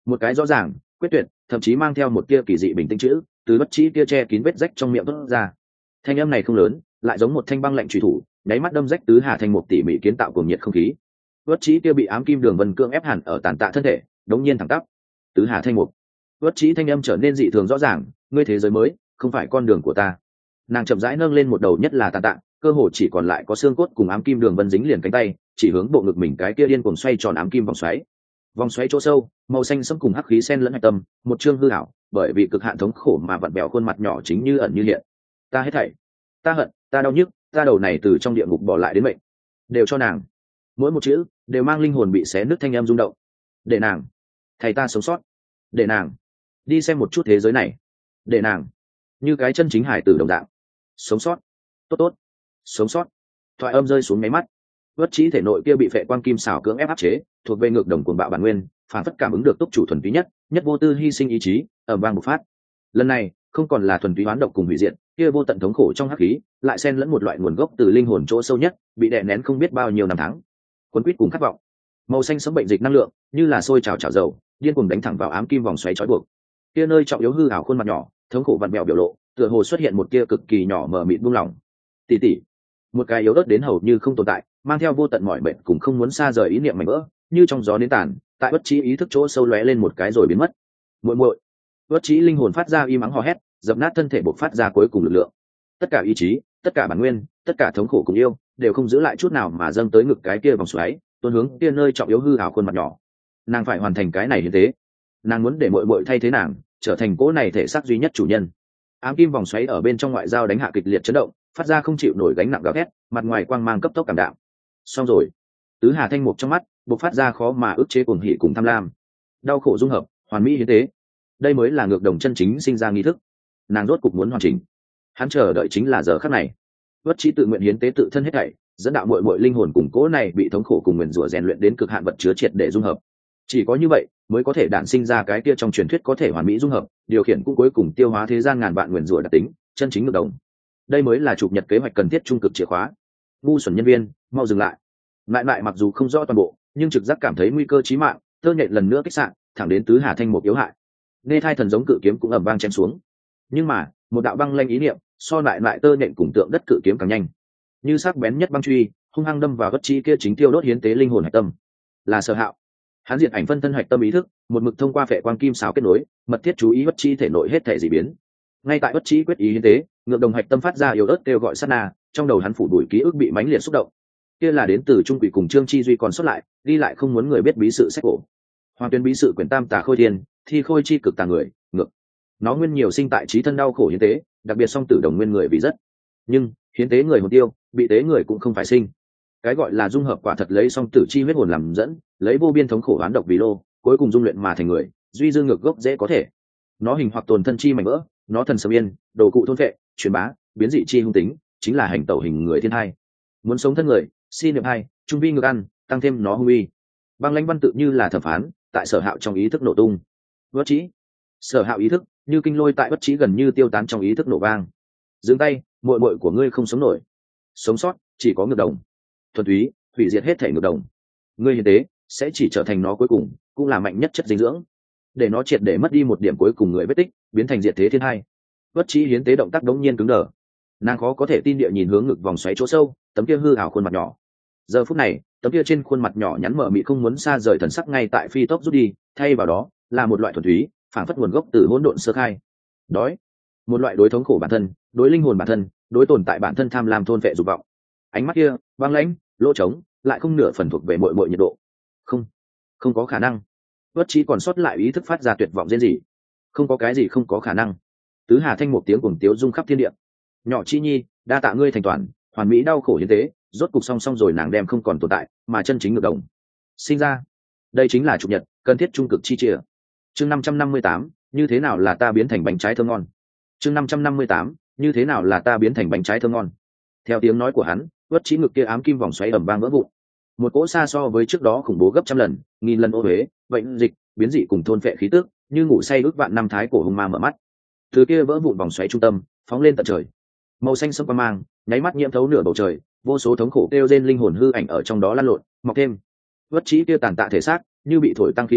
một cái rõ ràng quyết tuyệt, thậm chí mang theo một tia kỳ dị bình tĩnh chữ từ bất trí kia che kín vết rách trong miệng thốt ra. Thanh âm này không lớn, lại giống một thanh băng lạnh truy thủ, nháy mắt đâm rách tứ hà thành một tỉ mỉ kiến tạo cùng nhiệt không khí. Bất trí kia bị ám kim đường vân cương ép hẳn ở tàn tạ thân thể, đống nhiên thẳng tắp. Tứ hà thanh mục. Bất trí thanh âm trở nên dị thường rõ ràng, ngươi thế giới mới, không phải con đường của ta. Nàng chậm rãi nâng lên một đầu nhất là tàn tạ, cơ hồ chỉ còn lại có xương cốt cùng ám kim đường vân dính liền cánh tay, chỉ hướng bộ ngực mình cái kia điên cuồng xoay tròn ám kim vòng xoáy. Vòng xoáy chỗ sâu, màu xanh sẫm cùng hắc khí xen lẫn hạch tâm, một chương hư ảo, bởi vì cực hạn thống khổ mà vặn bèo khuôn mặt nhỏ chính như ẩn như hiện. Ta hết thảy, ta hận, ta đau nhức, ta đầu này từ trong địa ngục bỏ lại đến mệnh, đều cho nàng. Mỗi một chữ đều mang linh hồn bị xé nứt thanh âm rung động. Để nàng, thầy ta sống sót. Để nàng đi xem một chút thế giới này. Để nàng như cái chân chính hải tử đồng dạng sống sót. Tốt tốt, sống sót. Thoại âm rơi xuống máy mắt, bất trí thể nội kia bị phệ quang kim xảo cưỡng ép áp chế, thuộc về ngược đồng cuồng bạo bản nguyên, phản phất cảm ứng được túc chủ thuần túy nhất, nhất vô tư hy sinh ý chí, ầm vang một phát. Lần này không còn là thuần túy hoán độc cùng hủy diệt, kia vô tận thống khổ trong hắc khí, lại xen lẫn một loại nguồn gốc từ linh hồn chỗ sâu nhất, bị đè nén không biết bao nhiêu năm tháng. Cuốn quýt cùng khát vọng, màu xanh sẫm bệnh dịch năng lượng, như là sôi trào trào dầu, điên cuồng đánh thẳng vào ám kim vòng xoáy trói buộc. Kia nơi trọng yếu hư ảo khuôn mặt nhỏ, thống khổ vặn vẹo biểu lộ, tựa hồ xuất hiện một kia cực kỳ nhỏ mờ mịt buông lỏng. Tỷ tỷ, một cái yếu ớt đến hầu như không tồn tại, mang theo vô tận mọi bệnh cùng không muốn xa rời ý niệm mảnh vỡ, như trong gió nến tàn, tại bất trí ý thức chỗ sâu lóe lên một cái rồi biến mất. Muội muội, bất trí linh hồn phát ra y mắng hò hét, dập nát thân thể bộc phát ra cuối cùng lực lượng. Tất cả ý chí, tất cả bản nguyên, tất cả thống khổ cùng yêu, đều không giữ lại chút nào mà dâng tới ngực cái kia vòng xoáy, tuôn hướng kia nơi trọng yếu hư ảo khuôn mặt nhỏ. Nàng phải hoàn thành cái này như thế. Nàng muốn để muội muội thay thế nàng, trở thành cỗ này thể xác duy nhất chủ nhân. Ám kim vòng xoáy ở bên trong ngoại giao đánh hạ kịch liệt chấn động, phát ra không chịu nổi gánh nặng gào thét, mặt ngoài quang mang cấp tốc cảm đạm. Xong rồi. Tứ hà thanh mục trong mắt bộc phát ra khó mà ức chế cuồng hỉ cùng tham lam, đau khổ dung hợp, hoàn mỹ hiến tế. Đây mới là ngược đồng chân chính sinh ra nghi thức. Nàng rốt cục muốn hoàn chỉnh. Hắn chờ đợi chính là giờ khắc này. Bất trí tự nguyện hiến tế tự thân hết thảy, dẫn đạo muội muội linh hồn cùng cố này bị thống khổ cùng nguyền rủa rèn luyện đến cực hạn vật chứa triệt để dung hợp. Chỉ có như vậy mới có thể đản sinh ra cái kia trong truyền thuyết có thể hoàn mỹ dung hợp, điều khiển cũng cuối cùng tiêu hóa thế gian ngàn vạn nguyền rủa đặc tính, chân chính ngược đồng. Đây mới là chụp nhật kế hoạch cần thiết trung cực chìa khóa. Ngu xuẩn nhân viên, mau dừng lại. Lại lại mặc dù không rõ toàn bộ, nhưng trực giác cảm thấy nguy cơ chí mạng, tơ nhện lần nữa kích sạn, thẳng đến tứ hà thanh một yếu hại. Nghe thai thần giống cự kiếm cũng ầm vang chém xuống. Nhưng mà, một đạo băng lanh ý niệm, so lại lại tơ nhện cùng tượng đất cự kiếm càng nhanh. Như sắc bén nhất băng truy, hung hăng đâm vào bất chi kia chính tiêu đốt hiến tế linh hồn hạch tâm. Là Sở Hạo. Hắn diệt ảnh phân thân hạch tâm ý thức, một mực thông qua phệ quang kim sáo kết nối, mật thiết chú ý bất chi thể nội hết thể dị biến. Ngay tại bất chi quyết ý hiến tế, ngược đồng hạch tâm phát ra yếu ớt kêu gọi sát na, trong đầu hắn phủ đuổi ký ức bị mãnh liệt xúc động. Kia là đến từ trung quỷ cùng Trương Chi Duy còn xuất lại, đi lại không muốn người biết bí sự sách cổ. Hoàng tuyên bí sự quyển tam tà khôi thiên, thi khôi chi cực tà người, ngược. Nó nguyên nhiều sinh tại trí thân đau khổ hiến tế, đặc biệt song tử đồng nguyên người vì rất. Nhưng, hiến tế người hồn tiêu, bị tế người cũng không phải sinh. Cái gọi là dung hợp quả thật lấy song tử chi huyết hồn làm dẫn, lấy vô biên thống khổ oán độc vì lô, cuối cùng dung luyện mà thành người, duy dương ngược gốc dễ có thể. Nó hình hoặc tồn thân chi mảnh vỡ, nó thần sầm yên, đồ cụ thôn vệ, truyền bá, biến dị chi hung tính, chính là hành tẩu hình người thiên hai. Muốn sống thân người, xin niệm hai, trung vi ngược ăn, tăng thêm nó hung uy. Băng lãnh văn tự như là thẩm phán, tại Sở Hạo trong ý thức nổ tung. Bất trí. Sở Hạo ý thức, như kinh lôi tại bất trí gần như tiêu tán trong ý thức nổ vang. Dừng tay, muội muội của ngươi không sống nổi. Sống sót, chỉ có ngược đồng. Thuần túy, hủy diệt hết thể ngược đồng. Ngươi hiến tế sẽ chỉ trở thành nó cuối cùng, cũng là mạnh nhất chất dinh dưỡng, để nó triệt để mất đi một điểm cuối cùng người vết tích, biến thành diệt thế thiên hai. Bất trí hiến tế động tác đống nhiên cứng đờ. Nàng khó có thể tin địa nhìn hướng ngực vòng xoáy chỗ sâu, tấm kia hư ảo khuôn mặt nhỏ. Giờ phút này, tấm kia trên khuôn mặt nhỏ nhắn mờ mị không muốn xa rời thần sắc ngay tại phi tốc rút đi, thay vào đó là một loại thuần túy, phản phất nguồn gốc từ hỗn độn sơ khai. Đói, một loại đối thống khổ bản thân, đối linh hồn bản thân, đối tồn tại bản thân tham lam thôn vệ dục vọng. Ánh mắt kia, băng lãnh, lỗ trống, lại không nửa phần thuộc về muội muội nhiệt độ. Không, không có khả năng. Bất trí còn sót lại ý thức phát ra tuyệt vọng rên rỉ. Không có cái gì không có khả năng. Tứ Hà Thanh một tiếng cuồng tiếu rung khắp thiên địa. Nhỏ Chi Nhi, đa tạ ngươi thành toàn, hoàn mỹ đau khổ hiến tế, rốt cục song song rồi nàng đem không còn tồn tại, mà chân chính ngược đồng. Sinh ra. Đây chính là chủ nhật, cần thiết trung cực chi chia. Chương năm trăm năm mươi tám, như thế nào là ta biến thành bánh trái thơm ngon. Chương năm trăm năm mươi tám, như thế nào là ta biến thành bánh trái thơm ngon. Theo tiếng nói của hắn, Bất trí ngực kia ám kim vòng xoáy ầm vang vỡ vụn. Một cỗ xa so với trước đó khủng bố gấp trăm lần, nghìn lần ô huế, bệnh dịch, biến dị cùng thôn phệ khí tức, như ngủ say ước vạn năm thái cổ hung ma mở mắt. Từ kia vỡ vụn vòng xoáy trung tâm, phóng lên tận trời. Màu xanh sẫm quang mang, nháy mắt nhiễm thấu nửa bầu trời, vô số thống khổ kêu rên linh hồn hư ảnh ở trong đó lăn lộn, mọc thêm. Bất trí kia tàn tạ thể xác, như bị thổi tăng khí cầu,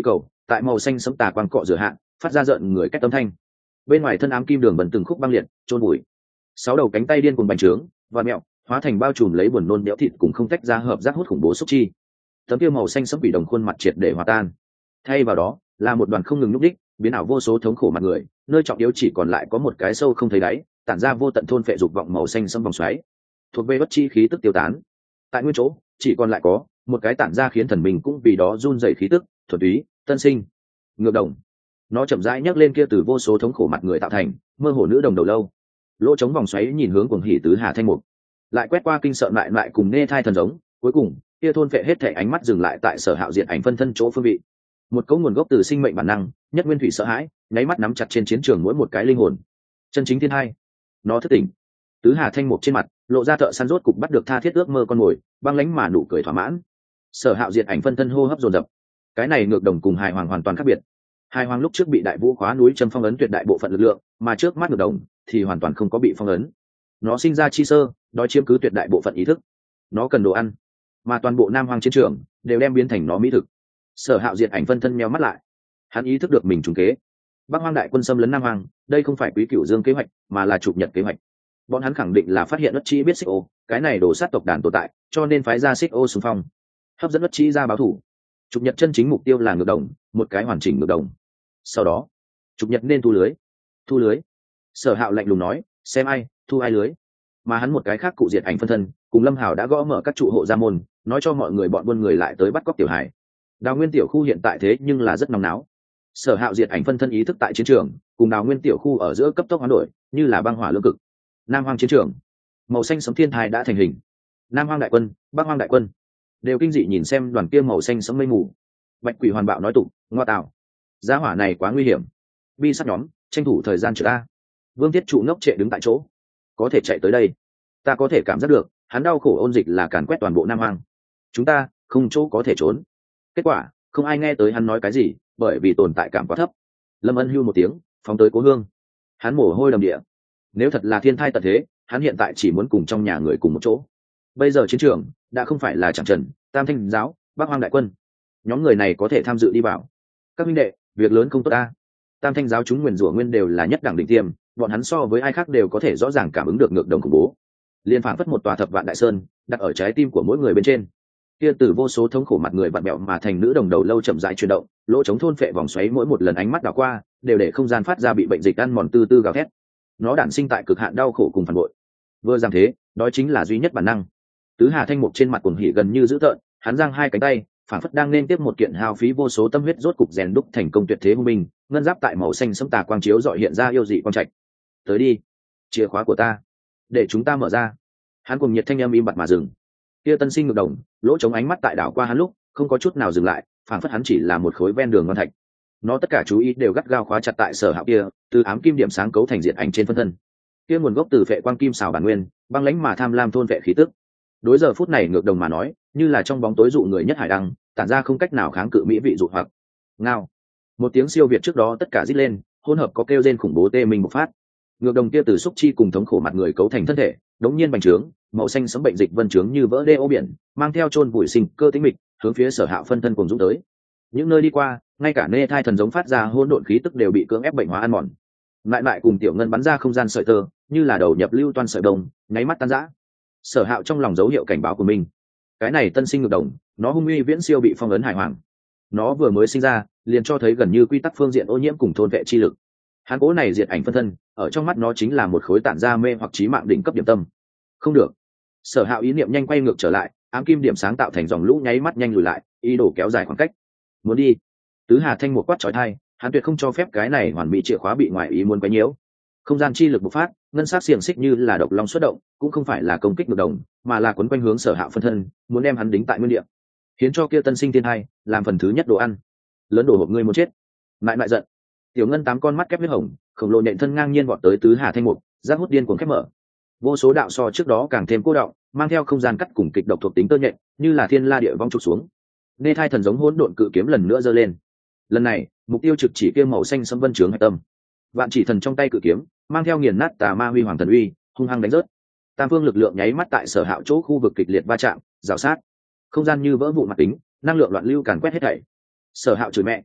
tại màu xanh sẫm tà quang cọ rửa hạ phát ra rợn người cách tâm thanh. Bên ngoài thân ám kim đường bần từng khúc băng liệt trôn bụi, sáu đầu cánh tay điên cuồng bành trướng và mẹo hóa thành bao trùm lấy buồn nôn đẽo thịt cùng không tách ra hợp giác hút khủng bố xúc chi. Tấm kia màu xanh sẫm bị đồng khuôn mặt triệt để hòa tan, thay vào đó là một đoàn không ngừng nhúc đích biến ảo vô số thống khổ mặt người, nơi trọng yếu chỉ còn lại có một cái sâu không thấy đáy tản ra vô tận thôn phệ dục vọng màu xanh sẫm vòng xoáy, thuộc về bất chi khí tức tiêu tán. Tại nguyên chỗ chỉ còn lại có một cái tản ra khiến thần mình cũng vì đó run rẩy khí tức thuần túy tân sinh ngược đồng. Nó chậm rãi nhấc lên kia từ vô số thống khổ mặt người tạo thành mơ hồ nữ đồng đầu lâu, lỗ trống vòng xoáy nhìn hướng cuồng hỉ tứ hà thanh mục, lại quét qua kinh sợ lại lại cùng nê thai thần giống, cuối cùng kia thôn phệ hết thể ánh mắt dừng lại tại Sở Hạo diện ảnh phân thân chỗ phương vị. Một cấu nguồn gốc từ sinh mệnh bản năng nhất nguyên thủy sợ hãi nháy mắt nắm chặt trên chiến trường mỗi một cái linh hồn chân chính thiên hai. Nó thức tỉnh, tứ hà thanh mục trên mặt lộ ra thợ săn rốt cục bắt được tha thiết ước mơ con mồi, băng lánh mà nụ cười thỏa mãn. Sở Hạo diện ảnh phân thân hô hấp dồn dập, cái này ngược đồng cùng hài hoàng hoàn toàn khác biệt. Hài hoàng lúc trước bị đại vũ khóa núi châm phong ấn tuyệt đại bộ phận lực lượng, mà trước mắt ngược đồng thì hoàn toàn không có bị phong ấn. Nó sinh ra chi sơ đói chiếm cứ tuyệt đại bộ phận ý thức, nó cần đồ ăn, mà toàn bộ nam hoang chiến trường đều đem biến thành nó mỹ thực. Sở Hạo diệt ảnh phân thân meo mắt lại, hắn ý thức được mình trùng kế. Bắc hoang đại quân xâm lấn nam hoang, đây không phải Quý Cửu Dương kế hoạch mà là chụp nhật kế hoạch. Bọn hắn khẳng định là phát hiện Bất Chi biết Xích Ô cái này đổ sát tộc đàn tồn tại, cho nên phái ra Xích Ô xung phong, hấp dẫn Bất Chi ra báo thủ. Chụp nhật chân chính mục tiêu là ngược đồng, một cái hoàn chỉnh ngược đồng. Sau đó chụp nhật nên thu lưới. Thu lưới. Sở Hạo lạnh lùng nói, xem ai thu ai lưới. Mà hắn một cái khác cụ diệt ảnh phân thân cùng Lâm Hảo đã gõ mở các trụ hộ gia môn, nói cho mọi người bọn buôn người lại tới bắt cóc Tiểu Hải. Đào Nguyên tiểu khu hiện tại thế nhưng là rất nóng náo. Sở Hạo diệt ảnh phân thân ý thức tại chiến trường cùng Đào Nguyên tiểu khu ở giữa cấp tốc hoán đổi, như là băng hỏa lương cực. Nam hoang chiến trường, màu xanh sẫm thiên thai đã thành hình. Nam hoang đại quân, Bắc hoang đại quân đều kinh dị nhìn xem đoàn kia màu xanh sẫm mây mù. Bạch Quỷ hoàn bạo nói tụng, ngoa tạo, gia hỏa này quá nguy hiểm. Bi sát nhóm, tranh thủ thời gian trượt ta. Vương Thiết trụ ngốc trệ đứng tại chỗ, có thể chạy tới đây, ta có thể cảm giác được hắn đau khổ ôn dịch là càn quét toàn bộ Nam hoang, chúng ta không chỗ có thể trốn. Kết quả không ai nghe tới hắn nói cái gì, bởi vì tồn tại cảm quá thấp. Lâm Ân hưu một tiếng phóng tới Cố Hương, hắn mồ hôi đầm địa. Nếu thật là thiên thai tận thế, hắn hiện tại chỉ muốn cùng trong nhà người cùng một chỗ. Bây giờ chiến trường đã không phải là Tràng Trần, Tam Thanh giáo, Bắc hoang đại quân, nhóm người này có thể tham dự đi vào. Các minh đệ, việc lớn không tốt ta. Tam Thanh giáo chúng nguyền rủa nguyên đều là nhất đẳng đỉnh tiêm, bọn hắn so với ai khác đều có thể rõ ràng cảm ứng được ngược đồng khủng bố. Liên phảng phất một tòa thập vạn đại sơn đặt ở trái tim của mỗi người bên trên. Kia từ vô số thống khổ mặt người vặn bẹo mà thành nữ đồng đầu lâu chậm rãi chuyển động, lỗ chống thôn phệ vòng xoáy mỗi một lần ánh mắt đảo qua, đều để không gian phát ra bị bệnh dịch ăn mòn tư tư gào thét. Nó đản sinh tại cực hạn đau khổ cùng phản bội. Vừa giảm thế, đó chính là duy nhất bản năng. Tứ Hà Thanh Mục trên mặt cuồng hỉ gần như dữ tợn, hắn giang hai cánh tay, phảng phất đang nên tiếp một kiện hao phí vô số tâm huyết rốt cục rèn đúc thành công tuyệt thế hung binh, ngân giáp tại màu xanh sẫm tà quang chiếu dọi hiện ra yêu dị quang trạch. Tới đi, chìa khóa của ta, để chúng ta mở ra. Hắn cùng nhiệt thanh âm im bặt mà dừng. Kia tân sinh ngược đồng, lỗ chống ánh mắt tại đảo qua hắn lúc, không có chút nào dừng lại, phảng phất hắn chỉ là một khối ven đường ngon thạch. Nó tất cả chú ý đều gắt gao khóa chặt tại Sở Hạo kia, từ ám kim điểm sáng cấu thành diện ảnh trên phân thân. Kia nguồn gốc từ phệ quang kim xào bản nguyên, băng lãnh mà tham lam thôn vệ khí tức. Đối giờ phút này ngược đồng mà nói, như là trong bóng tối dụ người nhất hải đăng, tản ra không cách nào kháng cự mỹ vị dụ hoặc. Ngao. Một tiếng siêu việt trước đó tất cả rít lên, hỗn hợp có kêu rên khủng bố tê mình một phát. Ngược đồng kia từ xúc chi cùng thống khổ mặt người cấu thành thân thể, đống nhiên bành trướng, màu xanh sẫm bệnh dịch vân trướng như vỡ đê ô biển, mang theo chôn vùi sinh cơ tĩnh mịch, hướng phía Sở Hạo phân thân cùng dũng tới. Những nơi đi qua, ngay cả nê thai thần giống phát ra hỗn độn khí tức đều bị cưỡng ép bệnh hóa ăn mòn. Lại lại cùng tiểu ngân bắn ra không gian sợi tơ, như là đầu nhập lưu toan sợi đồng, nháy mắt tan rã. Sở Hạo trong lòng dấu hiệu cảnh báo của mình. Cái này tân sinh ngược đồng, nó hung uy viễn siêu bị phong ấn hải hoàng. Nó vừa mới sinh ra, liền cho thấy gần như quy tắc phương diện ô nhiễm cùng thôn vệ chi lực. Hắn cố này diệt ảnh phân thân, ở trong mắt nó chính là một khối tản ra mê hoặc chí mạng đỉnh cấp điểm tâm. Không được. Sở Hạo ý niệm nhanh quay ngược trở lại, ám kim điểm sáng tạo thành dòng lũ nháy mắt nhanh lùi lại, ý đồ kéo dài khoảng cách. Muốn đi. Tứ Hà Thanh một quát chói tai, hắn tuyệt không cho phép cái này hoàn mỹ chìa khóa bị ngoại ý muốn quấy nhiễu. Không gian chi lực bộc phát, ngân sắc xiềng xích như là độc long xuất động, cũng không phải là công kích ngược đồng, mà là quấn quanh hướng Sở Hạo phân thân, muốn đem hắn đính tại nguyên địa, khiến cho kia tân sinh thiên hai làm phần thứ nhất đồ ăn. Lớn đổ hộp ngươi muốn chết. Mại mại giận. Tiểu ngân tám con mắt kép huyết hồng, khổng lồ nện thân ngang nhiên vọt tới Tứ Hà Thanh Mục, giác hút điên cuồng khép mở. Vô số đạo so trước đó càng thêm cô động, mang theo không gian cắt cùng kịch độc thuộc tính tơ nhện, như là thiên la địa vong trục xuống. Nê thai thần giống hỗn độn cự kiếm lần nữa giơ lên. Lần này, mục tiêu trực chỉ kia màu xanh sẫm vân trướng hạch tâm. Vạn chỉ thần trong tay cự kiếm, mang theo nghiền nát tà ma huy hoàng thần uy, hung hăng đánh rớt. Tam phương lực lượng nháy mắt tại Sở Hạo chỗ khu vực kịch liệt va chạm, rào sát. Không gian như vỡ vụn mặt kính, năng lượng loạn lưu càn quét hết thảy. Sở Hạo chửi mẹ.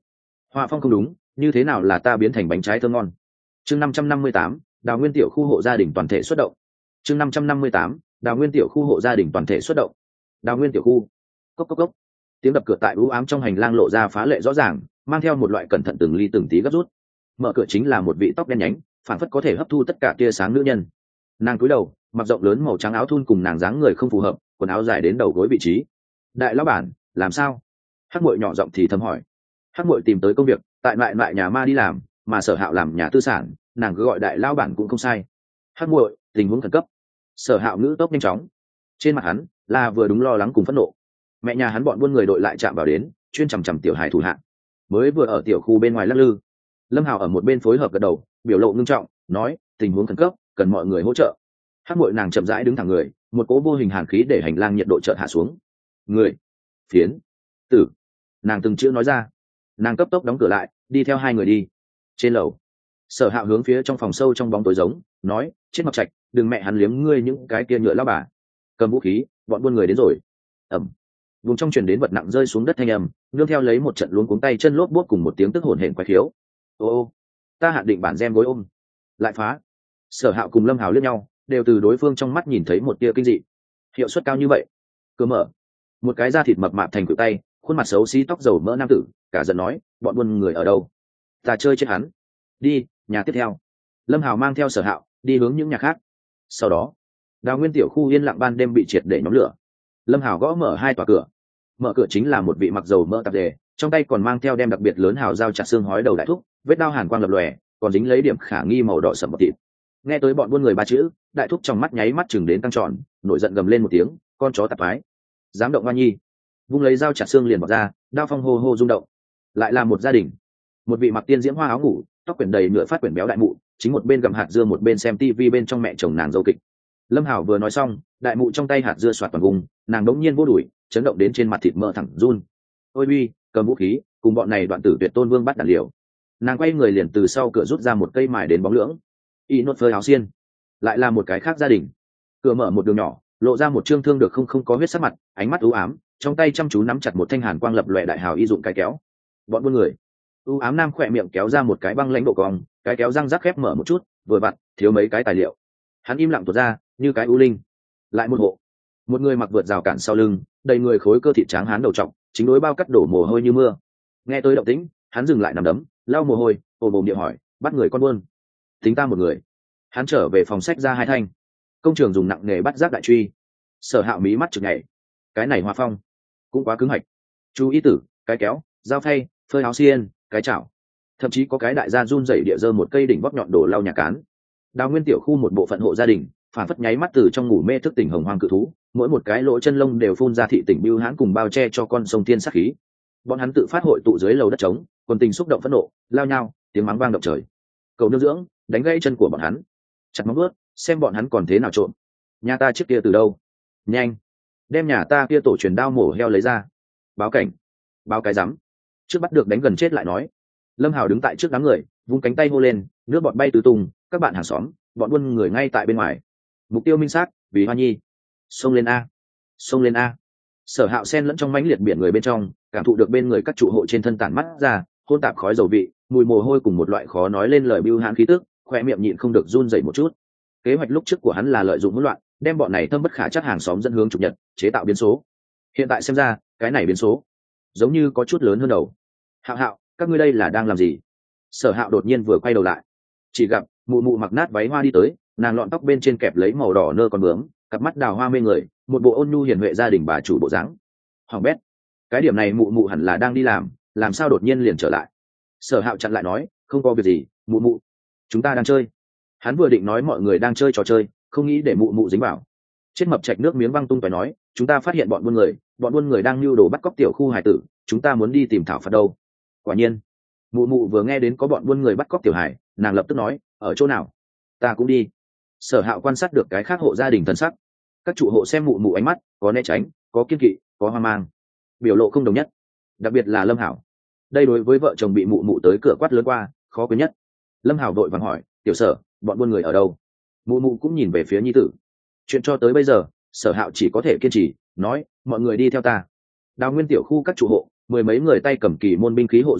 Họa phong không đúng, như thế nào là ta biến thành bánh trái thơm ngon. Chương năm trăm năm mươi tám, Đào Nguyên tiểu khu hộ gia đình toàn thể xuất động. Chương năm trăm năm mươi tám, Đào Nguyên tiểu khu hộ gia đình toàn thể xuất động. Đào Nguyên tiểu khu. Cốc cốc cốc. Tiếng đập cửa tại u ám trong hành lang lộ ra phá lệ rõ ràng, mang theo một loại cẩn thận từng ly từng tí gấp rút. Mở cửa chính là một vị tóc đen nhánh, phản phất có thể hấp thu tất cả tia sáng nữ nhân. Nàng cúi đầu, mặc rộng lớn màu trắng áo thun cùng nàng dáng người không phù hợp, quần áo dài đến đầu gối vị trí. Đại lão bản, làm sao? Hắc Muội nhỏ giọng thì thầm hỏi. Hắc Muội tìm tới công việc, tại loại loại nhà ma đi làm, mà Sở Hạo làm nhà tư sản, nàng cứ gọi đại lão bản cũng không sai. Hắc Muội, tình huống khẩn cấp. Sở Hạo ngữ tốc nhanh chóng, trên mặt hắn là vừa đúng lo lắng cùng phẫn nộ. Mẹ nhà hắn bọn buôn người đội lại chạm vào đến, chuyên chằm chằm tiểu hải thủ hạ. Mới vừa ở tiểu khu bên ngoài lắc lư. Lâm Hào ở một bên phối hợp gật đầu, biểu lộ ngưng trọng, nói, tình huống khẩn cấp, cần mọi người hỗ trợ. Hắc Muội nàng chậm rãi đứng thẳng người, một cỗ vô hình hàn khí để hành lang nhiệt độ chợt hạ xuống. Người, phiến, tử, nàng từng chữ nói ra. Nàng cấp tốc đóng cửa lại, đi theo hai người đi. Trên lầu, Sở Hạo hướng phía trong phòng sâu trong bóng tối giống, nói, chết Mập Trạch, đừng mẹ hắn liếm ngươi những cái kia nhựa lao bà. Cầm vũ khí, bọn buôn người đến rồi. Ẩm. Vùng trong truyền đến vật nặng rơi xuống đất thanh âm, nương theo lấy một trận luống cuống tay chân lốp bốt cùng một tiếng tức hổn hển quái khiếu. Ô ô, ta hạn định bản gem gối ôm, lại phá. Sở Hạo cùng Lâm Hào liếc nhau, đều từ đối phương trong mắt nhìn thấy một tia kinh dị. Hiệu suất cao như vậy. Cửa mở, một cái da thịt mập mạp thành cự tay, khuôn mặt xấu xí tóc dầu mỡ nam tử, cả giận nói, bọn buôn người ở đâu? Ta chơi chết hắn. Đi, nhà tiếp theo. Lâm Hào mang theo Sở Hạo đi hướng những nhà khác. Sau đó, Đào Nguyên tiểu khu yên lặng ban đêm bị triệt để nhóm lửa. Lâm Hào gõ mở hai tòa cửa. Mở cửa chính là một vị mặc dầu mỡ tạp dề, trong tay còn mang theo đem đặc biệt lớn hào dao chặt xương hói đầu đại thúc, vết đao hàn quang lập lòe, còn dính lấy điểm khả nghi màu đỏ sẫm bọt thịt. Nghe tới bọn buôn người ba chữ, đại thúc trong mắt nháy mắt chừng đến tăng tròn, nổi giận gầm lên một tiếng, con chó tạp thoái, dám động Hoa Nhi. Vung lấy dao chặt xương liền bọt ra, đao phong hô hô rung động. Lại là một gia đình, một vị mặc tiên diễm hoa áo ngủ, tóc quyển đầy nửa phát quyển béo đại mụ, chính một bên gặm hạt dưa một bên xem tivi bên trong mẹ chồng nàng dâu kịch. Lâm Hảo vừa nói xong, đại mụ trong tay hạt dưa xoạt toàn vùng, nàng đống nhiên vô đuổi, chấn động đến trên mặt thịt mỡ thẳng run. Ôi uy, cầm vũ khí, cùng bọn này đoạn tử tuyệt tôn vương bắt đàn liều. Nàng quay người liền từ sau cửa rút ra một cây mài đến bóng lưỡng, y nốt phơi áo xiên. Lại là một cái khác gia đình, cửa mở một đường nhỏ, lộ ra một trương thương được không không có huyết sắc mặt, ánh mắt u ám, trong tay chăm chú nắm chặt một thanh hàn quang lập lòe đại hào y dụng cái kéo. Bọn buôn người, u ám nam khỏe miệng kéo ra một cái băng lãnh độ cong, cái kéo răng rắc khép mở một chút, vừa vặn thiếu mấy cái tài liệu. Hắn im lặng tuột ra, như cái u linh. Lại một hộ, một người mặc vượt rào cản sau lưng, đầy người khối cơ thịt trắng hán đầu trọc, chính đối bao cắt đổ mồ hôi như mưa. Nghe tới động tĩnh, hắn dừng lại nằm đấm, lau mồ hôi, ồm ồm điệu hỏi, bắt người con buôn. Tính ta một người. Hắn trở về phòng sách ra hai thanh. Công trường dùng nặng nghề bắt giác đại truy. Sở Hạo mí mắt chực nhảy. Cái này Hoa Phong cũng quá cứng hạch. Chú ý tử, cái kéo, dao phay, phơi áo xiên, cái chảo, thậm chí có cái đại gia run rẩy địa dơ một cây đỉnh bóp nhọn đổ lau nhà cán. Đào Nguyên tiểu khu một bộ phận hộ gia đình phản phất nháy mắt từ trong ngủ mê thức tỉnh hồng hoang cự thú, mỗi một cái lỗ chân lông đều phun ra thị tỉnh bưu hãn cùng bao che cho con sông thiên sắc khí. Bọn hắn tự phát hội tụ dưới lầu đất trống, quần tình xúc động phẫn nộ, lao nhau, tiếng mắng vang động trời. Cầu nương dưỡng, đánh gãy chân của bọn hắn, chặt móng vuốt, xem bọn hắn còn thế nào trộm. Nhà ta trước kia từ đâu? Nhanh, đem nhà ta kia tổ truyền đao mổ heo lấy ra. Báo cảnh, báo cái rắm. Trước bắt được đánh gần chết lại nói. Lâm Hào đứng tại trước đám người, vung cánh tay hô lên, nước bọt bay tứ tung, các bạn hàng xóm, bọn buôn người ngay tại bên ngoài. Mục tiêu minh xác, vì Hoa Nhi. Xông lên a, xông lên a. Sở Hạo sen lẫn trong mãnh liệt biển người bên trong, cảm thụ được bên người các trụ hộ trên thân tản mắt ra, hôn tạp khói dầu vị, mùi mồ hôi cùng một loại khó nói lên lời bưu hãn khí tức, khoe miệng nhịn không được run rẩy một chút. Kế hoạch lúc trước của hắn là lợi dụng hỗn loạn, đem bọn này thâm bất khả chắc hàng xóm dẫn hướng trục nhật, chế tạo biến số. Hiện tại xem ra, cái này biến số giống như có chút lớn hơn đầu. Hạo Hạo, các ngươi đây là đang làm gì? Sở Hạo đột nhiên vừa quay đầu lại, chỉ gặp mụ mụ mặc nát váy hoa đi tới, nàng lọn tóc bên trên kẹp lấy màu đỏ nơ con bướm, cặp mắt đào hoa mê người, một bộ ôn nhu hiền huệ gia đình bà chủ bộ dáng. Hoàng bét, cái điểm này mụ mụ hẳn là đang đi làm, làm sao đột nhiên liền trở lại? Sở Hạo chặn lại nói, không có việc gì, mụ mụ, chúng ta đang chơi. Hắn vừa định nói mọi người đang chơi trò chơi, không nghĩ để mụ mụ dính vào. Chết Mập Trạch nước miếng văng tung phải nói, chúng ta phát hiện bọn buôn người, bọn buôn người đang lưu đồ bắt cóc tiểu khu hải tử, chúng ta muốn đi tìm thảo phạt đâu. Quả nhiên, mụ mụ vừa nghe đến có bọn buôn người bắt cóc tiểu hải, nàng lập tức nói, ở chỗ nào? Ta cũng đi. Sở Hạo quan sát được cái khác hộ gia đình thần sắc, các chủ hộ xem mụ mụ ánh mắt, có né tránh, có kiên kỵ, có hoang mang, biểu lộ không đồng nhất. Đặc biệt là Lâm Hảo, đây đối với vợ chồng bị mụ mụ tới cửa quát lớn qua, khó quên nhất. Lâm Hảo vội vàng hỏi, tiểu Sở, bọn buôn người ở đâu? Mụ mụ cũng nhìn về phía nhi tử. Chuyện cho tới bây giờ, Sở Hạo chỉ có thể kiên trì, nói, mọi người đi theo ta. Đào Nguyên tiểu khu các chủ hộ, mười mấy người tay cầm kỳ môn binh khí hộ gia đình,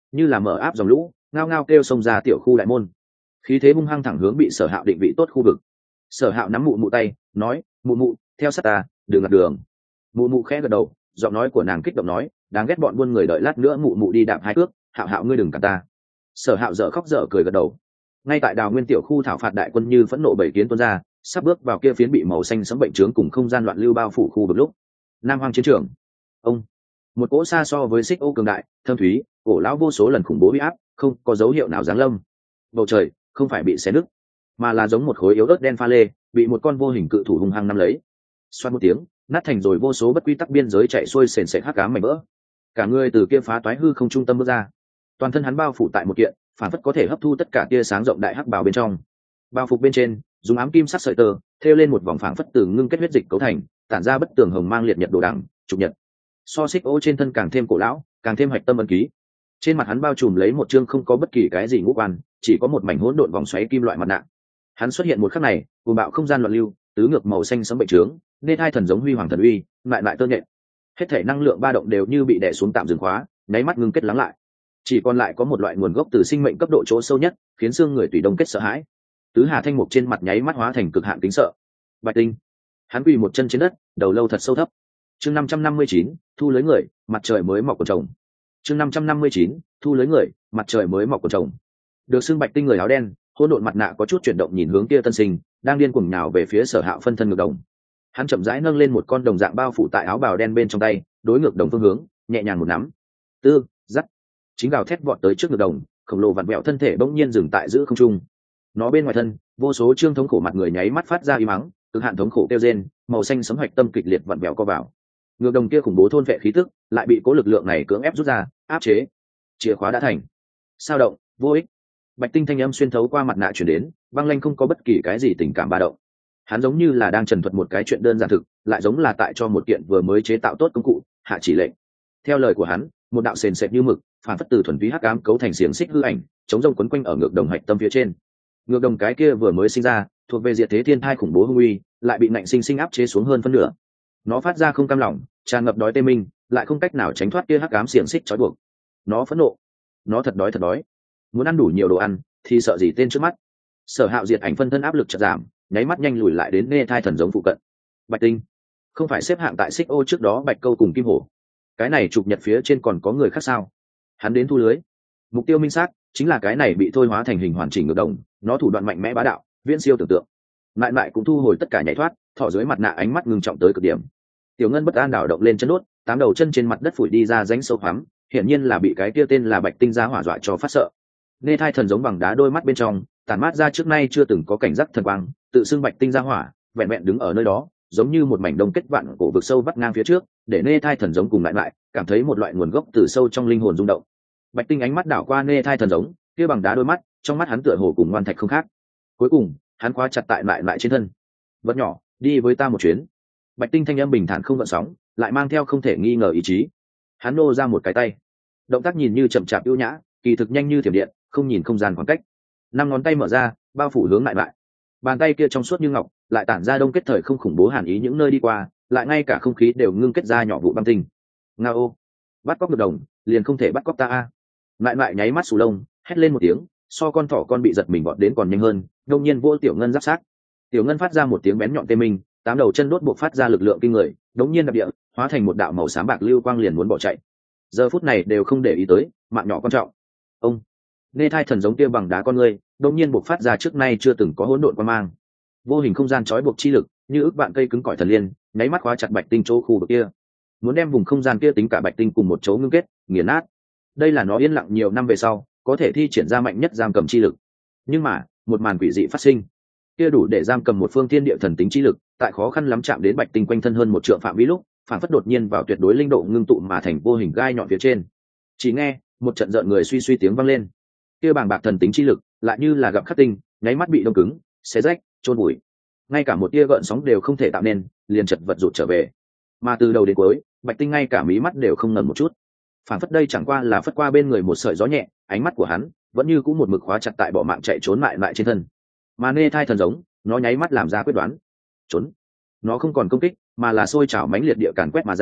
như là mở áp dòng lũ ngao ngao kêu xông ra tiểu khu đại môn, khí thế hung hăng thẳng hướng bị Sở Hạo định vị tốt khu vực. Sở Hạo nắm mụ mụ tay nói, mụ mụ theo sát ta, đừng ngặt đường. Mụ mụ khẽ gật đầu, giọng nói của nàng kích động nói, đáng ghét bọn buôn người, đợi lát nữa mụ mụ đi đạp hai cước, Hạo Hạo ngươi đừng cản ta. Sở Hạo dở khóc dở cười gật đầu. Ngay tại Đào Nguyên tiểu khu thảo phạt đại quân như phẫn nộ bảy kiến tuôn ra, sắp bước vào kia phiến bị màu xanh sẫm bệnh trướng cùng không gian loạn lưu bao phủ khu vực lúc, Nam Hoang chiến trường, ông một cỗ xa so với xích ô cường đại, thâm thúy, cổ lão vô số lần khủng bố uy áp, không có dấu hiệu nào giáng lâm. Bầu trời không phải bị xé nứt, mà là giống một khối yếu ớt đen pha lê, bị một con vô hình cự thủ hung hăng nắm lấy. Xoát một tiếng, nát thành rồi vô số bất quy tắc biên giới chạy xuôi sền sệt hắc ám mảnh vỡ. Cả người từ kia phá toái hư không trung tâm bước ra, toàn thân hắn bao phủ tại một kiện, phản phất có thể hấp thu tất cả tia sáng rộng đại hắc bào bên trong. Bao phục bên trên, dùng ám kim sắc sợi tơ, thêu lên một vòng phảng phất từ ngưng kết huyết dịch cấu thành, tản ra bất tường hồng mang liệt nhật đồ đẳng, trục nhật. So xích ô trên thân càng thêm cổ lão, càng thêm hạch tâm ấn ký. Trên mặt hắn bao trùm lấy một chương không có bất kỳ cái gì ngũ quan, chỉ có một mảnh hỗn độn vòng xoáy kim loại mặt nạ. Hắn xuất hiện một khắc này, cuồng bạo không gian loạn lưu, tứ ngược màu xanh sẫm bệnh trướng, nên hai thần giống huy hoàng thần uy, lại lại tơ nhện. Hết thể năng lượng ba động đều như bị đè xuống tạm dừng khóa, nháy mắt ngưng kết lắng lại. Chỉ còn lại có một loại nguồn gốc từ sinh mệnh cấp độ chỗ sâu nhất, khiến xương người tùy đông kết sợ hãi. Tứ Hà Thanh Mục trên mặt nháy mắt hóa thành cực hạn kính sợ. Bạch Tinh, hắn quỳ một chân trên đất, đầu lâu thật sâu thấp. Chương năm trăm năm mươi chín, thu lưới người, mặt trời mới mọc của chồng. Chương năm trăm năm mươi chín, thu lưới người, mặt trời mới mọc của chồng. Được xưng Bạch Tinh người áo đen, hỗn độn mặt nạ có chút chuyển động nhìn hướng kia tân sinh, đang điên cuồng nhào về phía Sở Hạo phân thân ngược đồng. Hắn chậm rãi nâng lên một con đồng dạng bao phủ tại áo bào đen bên trong tay, đối ngược đồng phương hướng, nhẹ nhàng một nắm. Tư, dắt. Chính gào thét vọt tới trước ngược đồng, khổng lồ vặn vẹo thân thể bỗng nhiên dừng tại giữa không trung. Nó bên ngoài thân, vô số trương thống khổ mặt người nháy mắt phát ra y mắng, cực hạn thống khổ kêu rên, màu xanh sấm hoạch tâm kịch liệt vặn vẹo co vào. Ngược đồng kia khủng bố thôn vệ khí tức, lại bị cố lực lượng này cưỡng ép rút ra, áp chế. Chìa khóa đã thành. Sao động, vô ích. Bạch Tinh thanh âm xuyên thấu qua mặt nạ truyền đến, băng lanh không có bất kỳ cái gì tình cảm ba động. Hắn giống như là đang trần thuật một cái chuyện đơn giản thực, lại giống là tại cho một kiện vừa mới chế tạo tốt công cụ, hạ chỉ lệnh. Theo lời của hắn, một đạo sền sệt như mực, phản phất từ thuần túy hắc ám cấu thành xiềng xích hư ảnh, chống rông quấn quanh ở ngược đồng hạch tâm phía trên. Ngược đồng cái kia vừa mới sinh ra, thuộc về diệt thế thiên thai khủng bố hung uy, lại bị nạnh sinh sinh áp chế xuống hơn phân nửa. Nó phát ra không cam lòng, tràn ngập đói tê minh, lại không cách nào tránh thoát kia hắc ám xiềng xích trói buộc. Nó phẫn nộ, nó thật đói thật đói, muốn ăn đủ nhiều đồ ăn, thì sợ gì tên trước mắt. Sở Hạo diệt ảnh phân thân áp lực chợt giảm, nháy mắt nhanh lùi lại đến nghe thai thần giống phụ cận. Bạch Tinh, không phải xếp hạng tại xích ô trước đó Bạch Câu cùng Kim Hổ, cái này chụp nhật phía trên còn có người khác sao? Hắn đến thu lưới, mục tiêu minh xác, chính là cái này bị thôi hóa thành hình hoàn chỉnh ngược đồng, nó thủ đoạn mạnh mẽ bá đạo, viễn siêu tưởng tượng. Mại mại cũng thu hồi tất cả nhảy thoát, thỏ dưới mặt nạ ánh mắt ngưng trọng tới cực điểm. Tiểu Ngân bất an đảo động lên chân đốt, tám đầu chân trên mặt đất phủi đi ra rãnh sâu hoắm, hiển nhiên là bị cái kia tên là Bạch Tinh ra hỏa dọa cho phát sợ. Nghe thai thần giống bằng đá đôi mắt bên trong, tản mát ra trước nay chưa từng có cảnh giác thần quang, tự xưng Bạch Tinh ra hỏa, vẹn vẹn đứng ở nơi đó, giống như một mảnh đông kết vạn cổ vực sâu vắt ngang phía trước, để Nghe thai thần giống cùng lại lại, cảm thấy một loại nguồn gốc từ sâu trong linh hồn rung động. Bạch Tinh ánh mắt đảo qua Nghe thai thần giống, kia bằng đá đôi mắt, trong mắt hắn tựa hồ cùng ngoan thạch không khác. Cuối cùng, hắn khóa chặt tại lại lại trên thân. Vật nhỏ, đi với ta một chuyến. Bạch Tinh thanh âm bình thản không gợn sóng, lại mang theo không thể nghi ngờ ý chí. Hắn nô ra một cái tay, động tác nhìn như chậm chạp ưu nhã, kỳ thực nhanh như thiểm điện, không nhìn không gian khoảng cách. Năm ngón tay mở ra, bao phủ hướng lại lại. Bàn tay kia trong suốt như ngọc, lại tản ra đông kết thời không khủng bố hàn ý những nơi đi qua, lại ngay cả không khí đều ngưng kết ra nhỏ vụ băng tinh. Ngao, bắt cóc được đồng, liền không thể bắt cóc ta a. Lại lại nháy mắt sù lông, hét lên một tiếng, so con thỏ con bị giật mình vọt đến còn nhanh hơn, đột nhiên vô Tiểu Ngân giáp sát. Tiểu Ngân phát ra một tiếng bén nhọn tê minh, tám đầu chân đốt buộc phát ra lực lượng kinh người, đống nhiên đập địa, hóa thành một đạo màu xám bạc lưu quang liền muốn bỏ chạy. Giờ phút này đều không để ý tới, mạng nhỏ quan trọng. Ông, nghe thai thần giống kia bằng đá con người, đống nhiên buộc phát ra trước nay chưa từng có hỗn độn quan mang. Vô hình không gian trói buộc chi lực, như ức vạn cây cứng cỏi thần liên, nháy mắt khóa chặt Bạch Tinh chỗ khu vực kia. Muốn đem vùng không gian kia tính cả Bạch Tinh cùng một chỗ ngưng kết, nghiền nát. Đây là nó yên lặng nhiều năm về sau, có thể thi triển ra mạnh nhất giam cầm chi lực. Nhưng mà, một màn quỷ dị phát sinh, kia đủ để giam cầm một phương thiên địa thần tính chi lực, tại khó khăn lắm chạm đến Bạch Tinh quanh thân hơn một trượng phạm vi lúc, phản phất đột nhiên vào tuyệt đối linh độ ngưng tụ mà thành vô hình gai nhọn phía trên. Chỉ nghe một trận rợn người suy suy tiếng vang lên, kia bàng bạc thần tính chi lực lại như là gặp khắc tinh, nháy mắt bị đông cứng, xé rách, trôn bụi, ngay cả một tia gợn sóng đều không thể tạo nên, liền chật vật rụt trở về. Mà từ đầu đến cuối, Bạch Tinh ngay cả mí mắt đều không ngẩng một chút, phản phất đây chẳng qua là phất qua bên người một sợi gió nhẹ, ánh mắt của hắn vẫn như cũng một mực khóa chặt tại bỏ mạng chạy trốn mại lại trên thân. Mà nê thai thần giống, nó nháy mắt làm ra quyết đoán, trốn. Nó không còn công kích, mà là sôi trào mãnh liệt địa càn quét mà ra,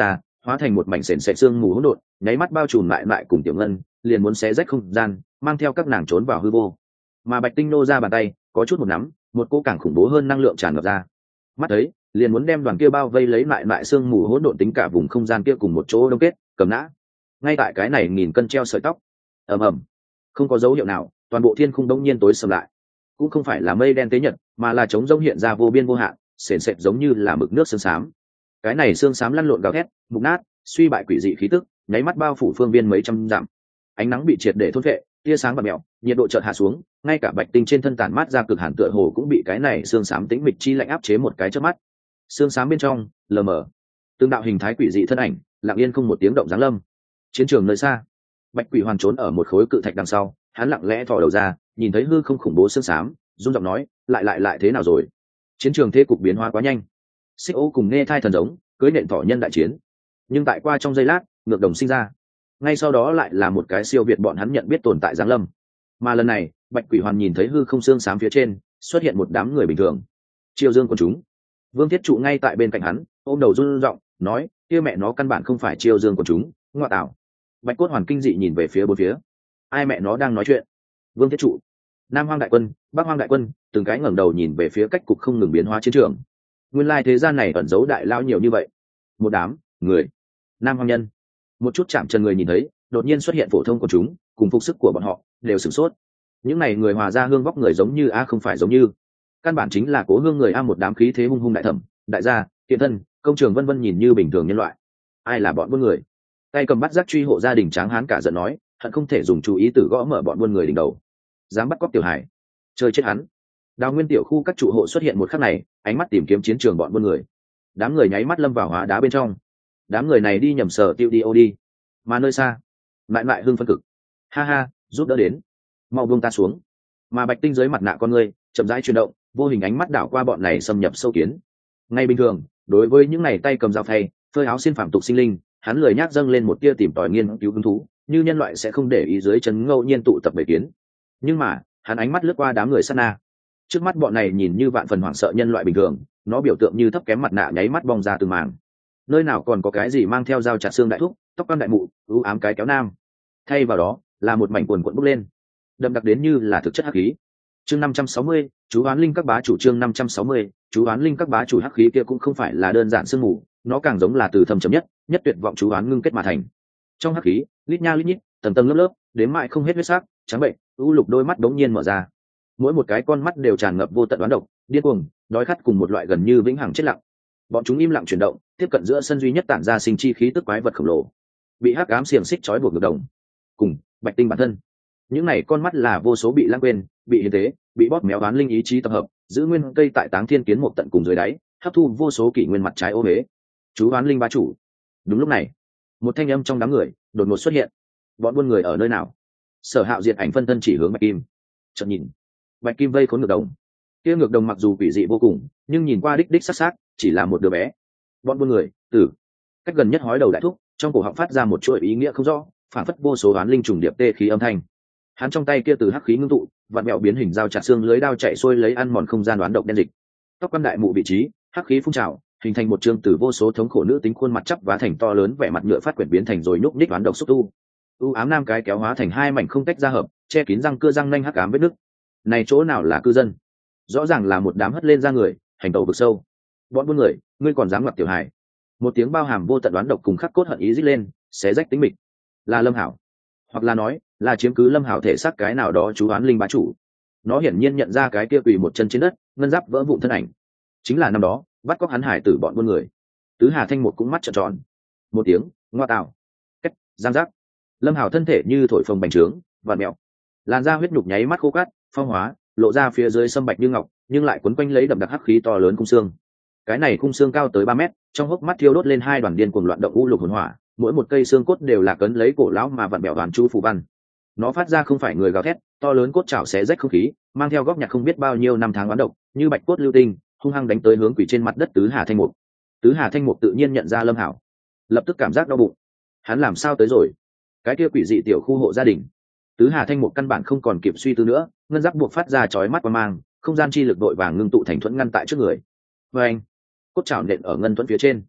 hóa thành một mảnh sền sệt xương mù hỗn độn, nháy mắt bao trùm lại lại cùng Tiểu Ngân, liền muốn xé rách không gian, mang theo các nàng trốn vào hư vô. Mà Bạch Tinh nô ra bàn tay, có chút một nắm, một cỗ càng khủng bố hơn năng lượng tràn ngập ra. Mắt thấy, liền muốn đem đoàn kia bao vây lấy lại lại xương mù hỗn độn tính cả vùng không gian kia cùng một chỗ đông kết, cầm nã. Ngay tại cái này nghìn cân treo sợi tóc. Ầm ầm. Không có dấu hiệu nào, toàn bộ thiên khung đống nhiên tối sầm lại. Cũng không phải là mây đen tế nhật, mà là trống rỗng hiện ra vô biên vô hạn, sền sệt giống như là mực nước sương xám. Cái này sương xám lăn lộn gào thét, mục nát, suy bại quỷ dị khí tức, nháy mắt bao phủ phương viên mấy trăm dặm. Ánh nắng bị triệt để thôn phệ, tia sáng bạc mèo, nhiệt độ chợt hạ xuống, ngay cả Bạch Tinh trên thân tản mát ra cực hàn tựa hồ cũng bị cái này sương xám tĩnh mịch chi lạnh áp chế một cái chớp mắt. Sương xám bên trong, lờ mờ, từng đạo hình thái quỷ dị thân ảnh, lặng yên không một tiếng động giáng lâm. Chiến trường nơi xa, Bạch Quỷ Hoàn trốn ở một khối cự thạch đằng sau, hắn lặng lẽ thò đầu ra, nhìn thấy hư không khủng bố sương xám, run giọng nói, lại lại lại thế nào rồi? Chiến trường thế cục biến hóa quá nhanh. Xích Ô cùng Nghe Thai thần giống, cưới nện thỏ nhân đại chiến. Nhưng tại qua trong giây lát, ngược đồng sinh ra. Ngay sau đó lại là một cái siêu việt bọn hắn nhận biết tồn tại giáng lâm. Mà lần này, Bạch Quỷ Hoàn nhìn thấy hư không xương xám phía trên, xuất hiện một đám người bình thường. Triều Dương của chúng. Vương Thiết Trụ ngay tại bên cạnh hắn, ôm đầu run giọng, nói, kia mẹ nó căn bản không phải Triều Dương của chúng, ngoại tảo. Bạch Cốt Hoàn kinh dị nhìn về phía bốn phía. Ai mẹ nó đang nói chuyện? Vương Thiết Trụ, Nam Hoang đại quân, Bắc Hoang đại quân, từng cái ngẩng đầu nhìn về phía cách cục không ngừng biến hóa chiến trường. Nguyên lai thế gian này ẩn giấu đại lao nhiều như vậy. Một đám người, Nam Hoang nhân, một chút chạm chân người nhìn thấy, đột nhiên xuất hiện phổ thông của chúng, cùng phục sức của bọn họ đều sửng sốt. Những này người hòa ra hương vóc người giống như a không phải giống như, căn bản chính là cố hương người a, một đám khí thế hung hung đại thẩm, đại gia, kiện thân, công trường vân vân nhìn như bình thường nhân loại. Ai là bọn buôn người? Tay cầm bắt giác truy hộ gia đình tráng hán cả giận nói, hận không thể dùng chú ý tử gõ mở bọn buôn người đỉnh đầu. Dám bắt cóc tiểu hải, chơi chết hắn. Đào Nguyên tiểu khu các trụ hộ xuất hiện một khắc này, ánh mắt tìm kiếm chiến trường bọn buôn người. Đám người nháy mắt lâm vào hóa đá bên trong. Đám người này đi nhầm sở tiêu đi ô đi, mà nơi xa lại lại hưng phân cực. Ha ha, giúp đỡ đến, mau buông ta xuống. Mà Bạch Tinh dưới mặt nạ con người chậm rãi chuyển động, vô hình ánh mắt đảo qua bọn này xâm nhập sâu kiến. Ngay bình thường, đối với những này tay cầm dao thay, phơi áo xin phạm tục sinh linh, hắn lười nhác dâng lên một tia tìm tòi nghiên cứu hứng thú, như nhân loại sẽ không để ý dưới chân ngẫu nhiên tụ tập bầy kiến. Nhưng mà hắn ánh mắt lướt qua đám người sát na, trước mắt bọn này nhìn như vạn phần hoảng sợ nhân loại bình thường, nó biểu tượng như thấp kém mặt nạ nháy mắt bong ra từng màng. Nơi nào còn có cái gì mang theo dao chặt xương đại thúc, tóc quan đại mụ, ưu ám cái kéo nam, thay vào đó là một mảnh quần quận bốc lên, đậm đặc đến như là thực chất hắc khí. Chương năm trăm sáu mươi, chú oán linh các bá chủ. Chương năm trăm sáu mươi, chú oán linh các bá chủ. Hắc khí kia cũng không phải là đơn giản sương mù, nó càng giống là từ thâm trầm nhất, nhất tuyệt vọng chú oán ngưng kết mà thành. Trong hắc khí, lít nha lít nhít, tầng tầng lớp lớp, đến mãi không hết huyết sắc, trắng bệnh, u lục đôi mắt đống nhiên mở ra. Mỗi một cái con mắt đều tràn ngập vô tận đoán độc, điên cuồng, đói khát cùng một loại gần như vĩnh hằng chết lặng. Bọn chúng im lặng chuyển động, tiếp cận giữa sân duy nhất tản ra sinh chi khí tức quái vật khổng lồ, bị hắc ám xiềng xích trói buộc ngược đồng. Cùng Bạch Tinh bản thân, những này con mắt là vô số bị lãng quên, bị hiến tế, bị bóp méo đoán linh ý chí tập hợp, giữ nguyên cây tại táng thiên kiến một tận cùng dưới đáy, hấp thu vô số kỷ nguyên mặt trái ô huế. Chú đoán linh bá chủ. Đúng lúc này, một thanh âm trong đám người đột ngột xuất hiện. Bọn buôn người ở nơi nào? Sở Hạo diệt ảnh phân thân chỉ hướng Bạch Kim. Chợt nhìn, Bạch Kim vây khốn ngược đồng. Kia ngược đồng mặc dù quỷ dị vô cùng, nhưng nhìn qua đích đích sắc sắc, chỉ là một đứa bé. Bọn buôn người, tử. Cách gần nhất hói đầu đại thúc, trong cổ họng phát ra một chuỗi ý nghĩa không rõ, phản phất vô số đoán linh trùng điệp tê khí âm thanh. Hắn trong tay kia từ hắc khí ngưng tụ, vặn mẹo biến hình dao chặt xương lưới đao chạy xuôi lấy ăn mòn không gian đoán độc đen dịch. Tóc quan đại mụ vị trí, hắc khí phun trào, hình thành một chương từ vô số thống khổ nữ tính khuôn mặt chắp vá thành to lớn, vẻ mặt nhựa phát quyển biến thành rồi nhúc nhích đoán độc xúc tu. U ám nam cái kéo hóa thành hai mảnh không tách ra hợp, che kín răng cưa răng nanh hắc ám vết nứt. Này chỗ nào là cư dân? Rõ ràng là một đám hất lên ra người, hành tẩu vực sâu. Bọn buôn người, ngươi còn dám ngoặt tiểu hài? Một tiếng bao hàm vô tận đoán độc cùng khắc cốt hận ý rít lên, xé rách tính mịch. Là Lâm Hảo, hoặc là nói là chiếm cứ Lâm Hảo thể xác cái nào đó chú oán linh bá chủ. Nó hiển nhiên nhận ra cái kia quỳ một chân trên đất, ngân giáp vỡ vụn thân ảnh, chính là năm đó bắt cóc hắn hải tử bọn buôn người. Tứ Hà Thanh một cũng mắt trợn tròn. Một tiếng ngoa tạo, cách giang giác. Lâm Hảo thân thể như thổi phồng bành trướng, vặn mèo, làn da huyết nhục nháy mắt khô cát, phong hóa, lộ ra phía dưới sâm bạch như ngọc, nhưng lại quấn quanh lấy đậm đặc hắc khí to lớn khung xương. Cái này khung xương cao tới ba mét, trong hốc mắt thiêu đốt lên hai đoàn điên cuồng loạn động u lục hồn hỏa, mỗi một cây xương cốt đều là cấn lấy cổ lão mà vặn bẹo đoàn chú phù văn. Nó phát ra không phải người gào thét, to lớn cốt chảo xé rách không khí, mang theo góc nhạc không biết bao nhiêu năm tháng oán độc, như bạch cốt lưu tinh, hung hăng đánh tới hướng quỷ trên mặt đất Tứ Hà Thanh Mục. Tứ Hà Thanh Mục tự nhiên nhận ra Lâm Hảo, lập tức cảm giác đau bụng. Hắn làm sao tới rồi? Cái kia quỷ dị tiểu khu hộ gia đình. Tứ Hà Thanh Mục căn bản không còn kịp suy tư nữa, ngân giác buộc phát ra chói mắt qua mang, không gian chi lực đội vàng ngưng tụ thành thuẫn ngăn tại trước người. Và anh, cốt chảo nện ở ngân thuẫn phía trên,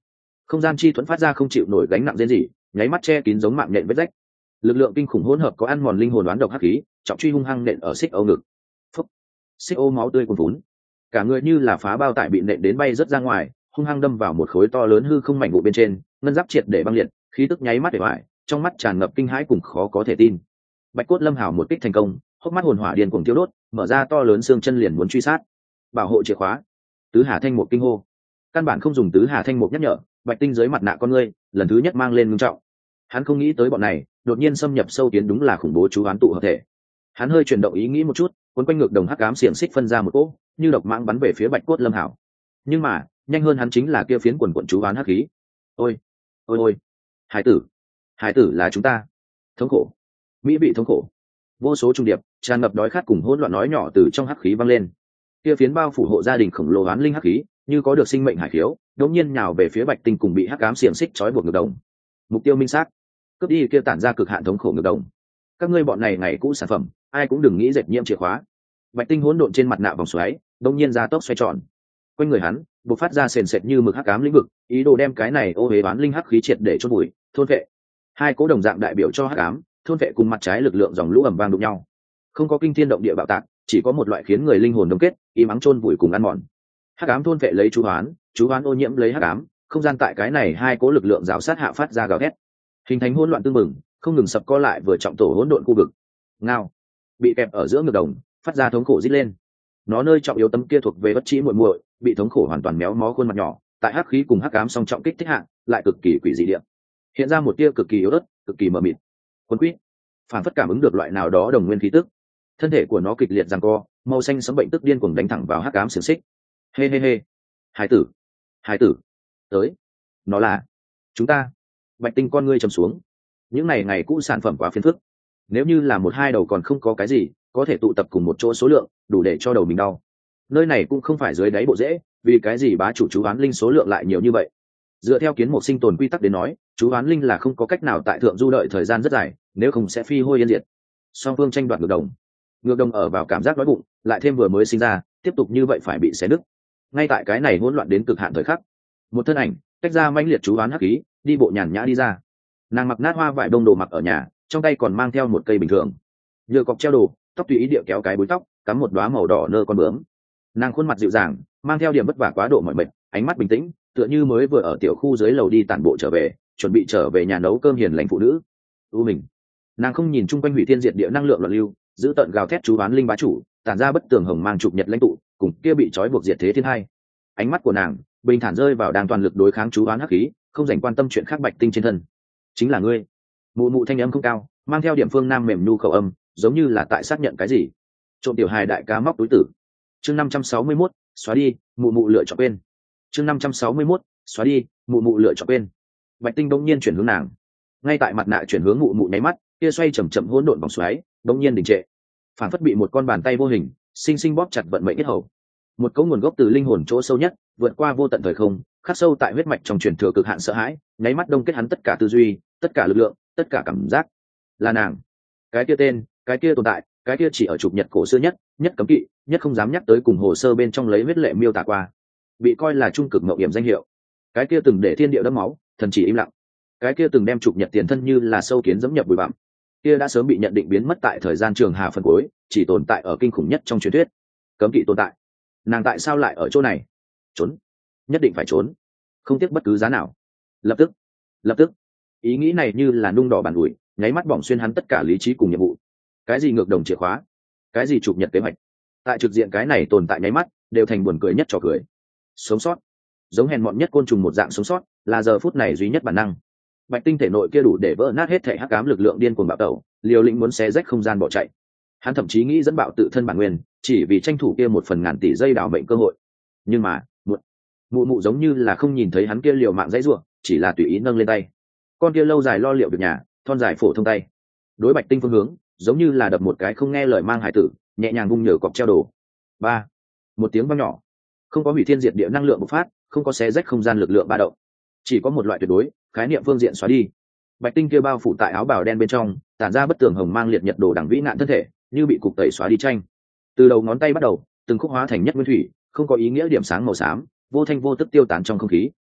không gian chi thuẫn phát ra không chịu nổi gánh nặng riêng gì, nháy mắt che kín giống mạng nhện vết rách. Lực lượng kinh khủng hỗn hợp có ăn mòn linh hồn đoán độc hắc khí, trọng truy hung hăng nện ở xích ô ngực. Phúc. Xích ô máu tươi cuồn vốn, cả người như là phá bao tải bị nện đến bay rất ra ngoài, hung hăng đâm vào một khối to lớn hư không mảnh vụ bên trên, ngân giáp triệt để băng liệt, khí tức nháy mắt để hoại, trong mắt tràn ngập kinh hãi cùng khó có thể tin. Bạch cốt lâm hào một kích thành công, hốc mắt hồn hỏa điên cuồng tiêu đốt, mở ra to lớn xương chân liền muốn truy sát. Bảo hộ chìa khóa. Tứ Hà Thanh Mục kinh hô. Căn bản không dùng Tứ Hà Thanh Mục nhắc nhở, Bạch Tinh dưới mặt nạ con ngươi lần thứ nhất mang lên ngưng trọng. Hắn không nghĩ tới bọn này đột nhiên xâm nhập sâu tiến đúng là khủng bố chú oán tụ hợp thể. Hắn hơi chuyển động ý nghĩ một chút, cuốn quanh ngược đồng hắc ám xiềng xích phân ra một cỗ, như độc mãng bắn về phía Bạch cốt lâm hảo. Nhưng mà nhanh hơn hắn chính là kia phiến quần quần chú oán hắc khí. Ôi, ôi ôi, hải tử, hải tử là chúng ta. Thống khổ, mỹ vị thống khổ. Vô số trung điệp tràn ngập đói khát cùng hỗn loạn nói nhỏ từ trong hắc khí vang lên. Kia phiến bao phủ hộ gia đình khổng lồ oán linh hắc khí, như có được sinh mệnh hải khiếu, đột nhiên nhào về phía Bạch Tinh cùng bị hắc ám xiềng xích trói buộc ngược đồng. Mục tiêu minh xác, cướp đi kia tản ra cực hạn thống khổ ngược đồng. Các ngươi bọn này ngày cũ sản phẩm, ai cũng đừng nghĩ dệt nhiễm chìa khóa. Bạch Tinh hỗn độn trên mặt nạ vòng xoáy, đột nhiên ra tốc xoay tròn. Quanh người hắn bộc phát ra sền sệt như mực hắc ám lĩnh vực, ý đồ đem cái này ô hế oán linh hắc khí triệt để chôn bụi, thôn vệ. Hai cố đồng dạng đại biểu cho hắc ám, thôn vệ cùng mặt trái lực lượng dòng lũ ầm vang đụng nhau. Không có kinh thiên động địa bạo tạc, chỉ có một loại khiến người linh hồn đông kết, im ắng chôn vùi cùng ăn mòn. Hắc ám thôn vệ lấy chú hoán, chú hoán ô nhiễm lấy hắc ám, không gian tại cái này hai cố lực lượng rào sát hạ phát ra gào thét, hình thành hỗn loạn tương mừng, không ngừng sập co lại vừa trọng tổ hỗn độn khu vực. Ngao, bị kẹp ở giữa ngược đồng, phát ra thống khổ rít lên. Nó nơi trọng yếu tấm kia thuộc về bất trí muội muội, bị thống khổ hoàn toàn méo mó khuôn mặt nhỏ, tại hắc khí cùng hắc ám song trọng kích thích hạ, lại cực kỳ quỷ dị địa hiện ra một tia cực kỳ yếu ớt, cực kỳ mờ mịt. Quân quýt, phản phất cảm ứng được loại nào đó đồng nguyên khí tức, thân thể của nó kịch liệt giằng co, màu xanh sẫm bệnh tức điên cuồng đánh thẳng vào hắc ám xiềng xích. Hê hê hê, hải tử, hải tử, tới, nó là chúng ta. Bạch Tinh con ngươi trầm xuống, những này ngày cũ sản phẩm quá phiền phức, nếu như là một hai đầu còn không có cái gì có thể tụ tập cùng một chỗ số lượng đủ để cho đầu mình đau. Nơi này cũng không phải dưới đáy bộ rễ, vì cái gì bá chủ chú oán linh số lượng lại nhiều như vậy? Dựa theo kiến mục sinh tồn quy tắc đến nói, chú oán linh là không có cách nào tại thượng du đợi thời gian rất dài, nếu không sẽ phi hôi yên diệt. Song phương tranh đoạt ngược đồng, ngược đồng ở vào cảm giác đói bụng, lại thêm vừa mới sinh ra, tiếp tục như vậy phải bị xé đứt. Ngay tại cái này hỗn loạn đến cực hạn thời khắc, một thân ảnh tách ra mãnh liệt chú oán hắc khí, đi bộ nhàn nhã đi ra. Nàng mặc nát hoa vải đông đồ mặc ở nhà, trong tay còn mang theo một cây bình thường, nhựa cọc treo đồ, tóc tùy ý địa kéo cái búi tóc, cắm một đóa màu đỏ nơ con bướm. Nàng khuôn mặt dịu dàng, mang theo điểm vất vả quá độ mỏi mệt, ánh mắt bình tĩnh, tựa như mới vừa ở tiểu khu dưới lầu đi tản bộ trở về, chuẩn bị trở về nhà nấu cơm hiền lành phụ nữ. U mình, nàng không nhìn chung quanh hủy thiên diệt địa năng lượng loạn lưu, giữ tận gào thét chú oán linh bá chủ, tản ra bất tường hồng mang trục nhật lãnh tụ, cùng kia bị trói buộc diệt thế thiên hai. Ánh mắt của nàng bình thản rơi vào đang toàn lực đối kháng chú oán hắc khí, không dành quan tâm chuyện khác Bạch Tinh trên thân. Chính là ngươi. Mụ mụ thanh âm không cao, mang theo điểm phương nam mềm nhu khẩu âm, giống như là tại xác nhận cái gì. Trộm tiểu hài đại ca móc túi tử. Chương năm trăm sáu mươi mốt, xóa đi, mụ mụ lựa chọn quên. Chương năm trăm sáu mươi mốt, xóa đi, mụ mụ lựa chọn quên. Bạch Tinh bỗng nhiên chuyển hướng nàng. Ngay tại mặt nạ chuyển hướng mụ mụ nháy mắt, kia xoay chậm chậm hỗn độn vòng xoáy, bỗng nhiên đình trệ. Phản phất bị một con bàn tay vô hình, sinh sinh bóp chặt vận mệnh yết hầu. Một cấu nguồn gốc từ linh hồn chỗ sâu nhất, vượt qua vô tận thời không, khắc sâu tại huyết mạch trong truyền thừa cực hạn sợ hãi, nháy mắt đông kết hắn tất cả tư duy, tất cả lực lượng, tất cả cảm giác. Là nàng. Cái kia tên, cái kia tồn tại, cái kia chỉ ở trục nhật cổ xưa nhất, nhất cấm kỵ, nhất không dám nhắc tới cùng hồ sơ bên trong lấy huyết lệ miêu tả qua, bị coi là trung cực mậu hiểm danh hiệu. Cái kia từng để thiên địa đẫm máu, thần chỉ im lặng. Cái kia từng đem trục nhật tiền thân như là sâu kiến dẫm nhập bụi bặm. Kia đã sớm bị nhận định biến mất tại thời gian trường hà phần cuối, chỉ tồn tại ở kinh khủng nhất trong truyền thuyết. Cấm kỵ tồn tại. Nàng tại sao lại ở chỗ này? Trốn, nhất định phải trốn, không tiếc bất cứ giá nào. Lập tức, lập tức. Ý nghĩ này như là nung đỏ bàn ủi, nháy mắt bỏng xuyên hắn tất cả lý trí cùng nhiệm vụ. Cái gì ngược đồng chìa khóa, cái gì trục nhật kế hoạch, tại trực diện cái này tồn tại nháy mắt đều thành buồn cười nhất trò cười. Sống sót, giống hèn mọn nhất côn trùng một dạng sống sót, là giờ phút này duy nhất bản năng. Bạch Tinh thể nội kia đủ để vỡ nát hết thể hắc ám lực lượng điên cuồng bạo tẩu, liều lĩnh muốn xé rách không gian bỏ chạy. Hắn thậm chí nghĩ dẫn bạo tự thân bản nguyên, chỉ vì tranh thủ kia một phần ngàn tỷ giây đảo mệnh cơ hội. Nhưng mà mụ mụ mụ giống như là không nhìn thấy hắn kia liều mạng dãy ruộng, chỉ là tùy ý nâng lên tay. Con kia lâu dài lo liệu việc nhà, thon dài phổ thông tay, đối Bạch Tinh phương hướng giống như là đập một cái không nghe lời mang hải tử, nhẹ nhàng vung nhờ cọc treo đồ. Ba, một tiếng vang nhỏ, không có hủy thiên diệt địa năng lượng bộc phát, không có xé rách không gian lực lượng ba động, chỉ có một loại tuyệt đối khái niệm phương diện xóa đi. Bạch Tinh kia bao phủ tại áo bào đen bên trong, tản ra bất tường hồng mang liệt nhật đồ đẳng vĩ nạn thân thể, như bị cục tẩy xóa đi tranh. Từ đầu ngón tay bắt đầu, từng khúc hóa thành nhất nguyên thủy, không có ý nghĩa điểm sáng màu xám, vô thanh vô tức tiêu tán trong không khí.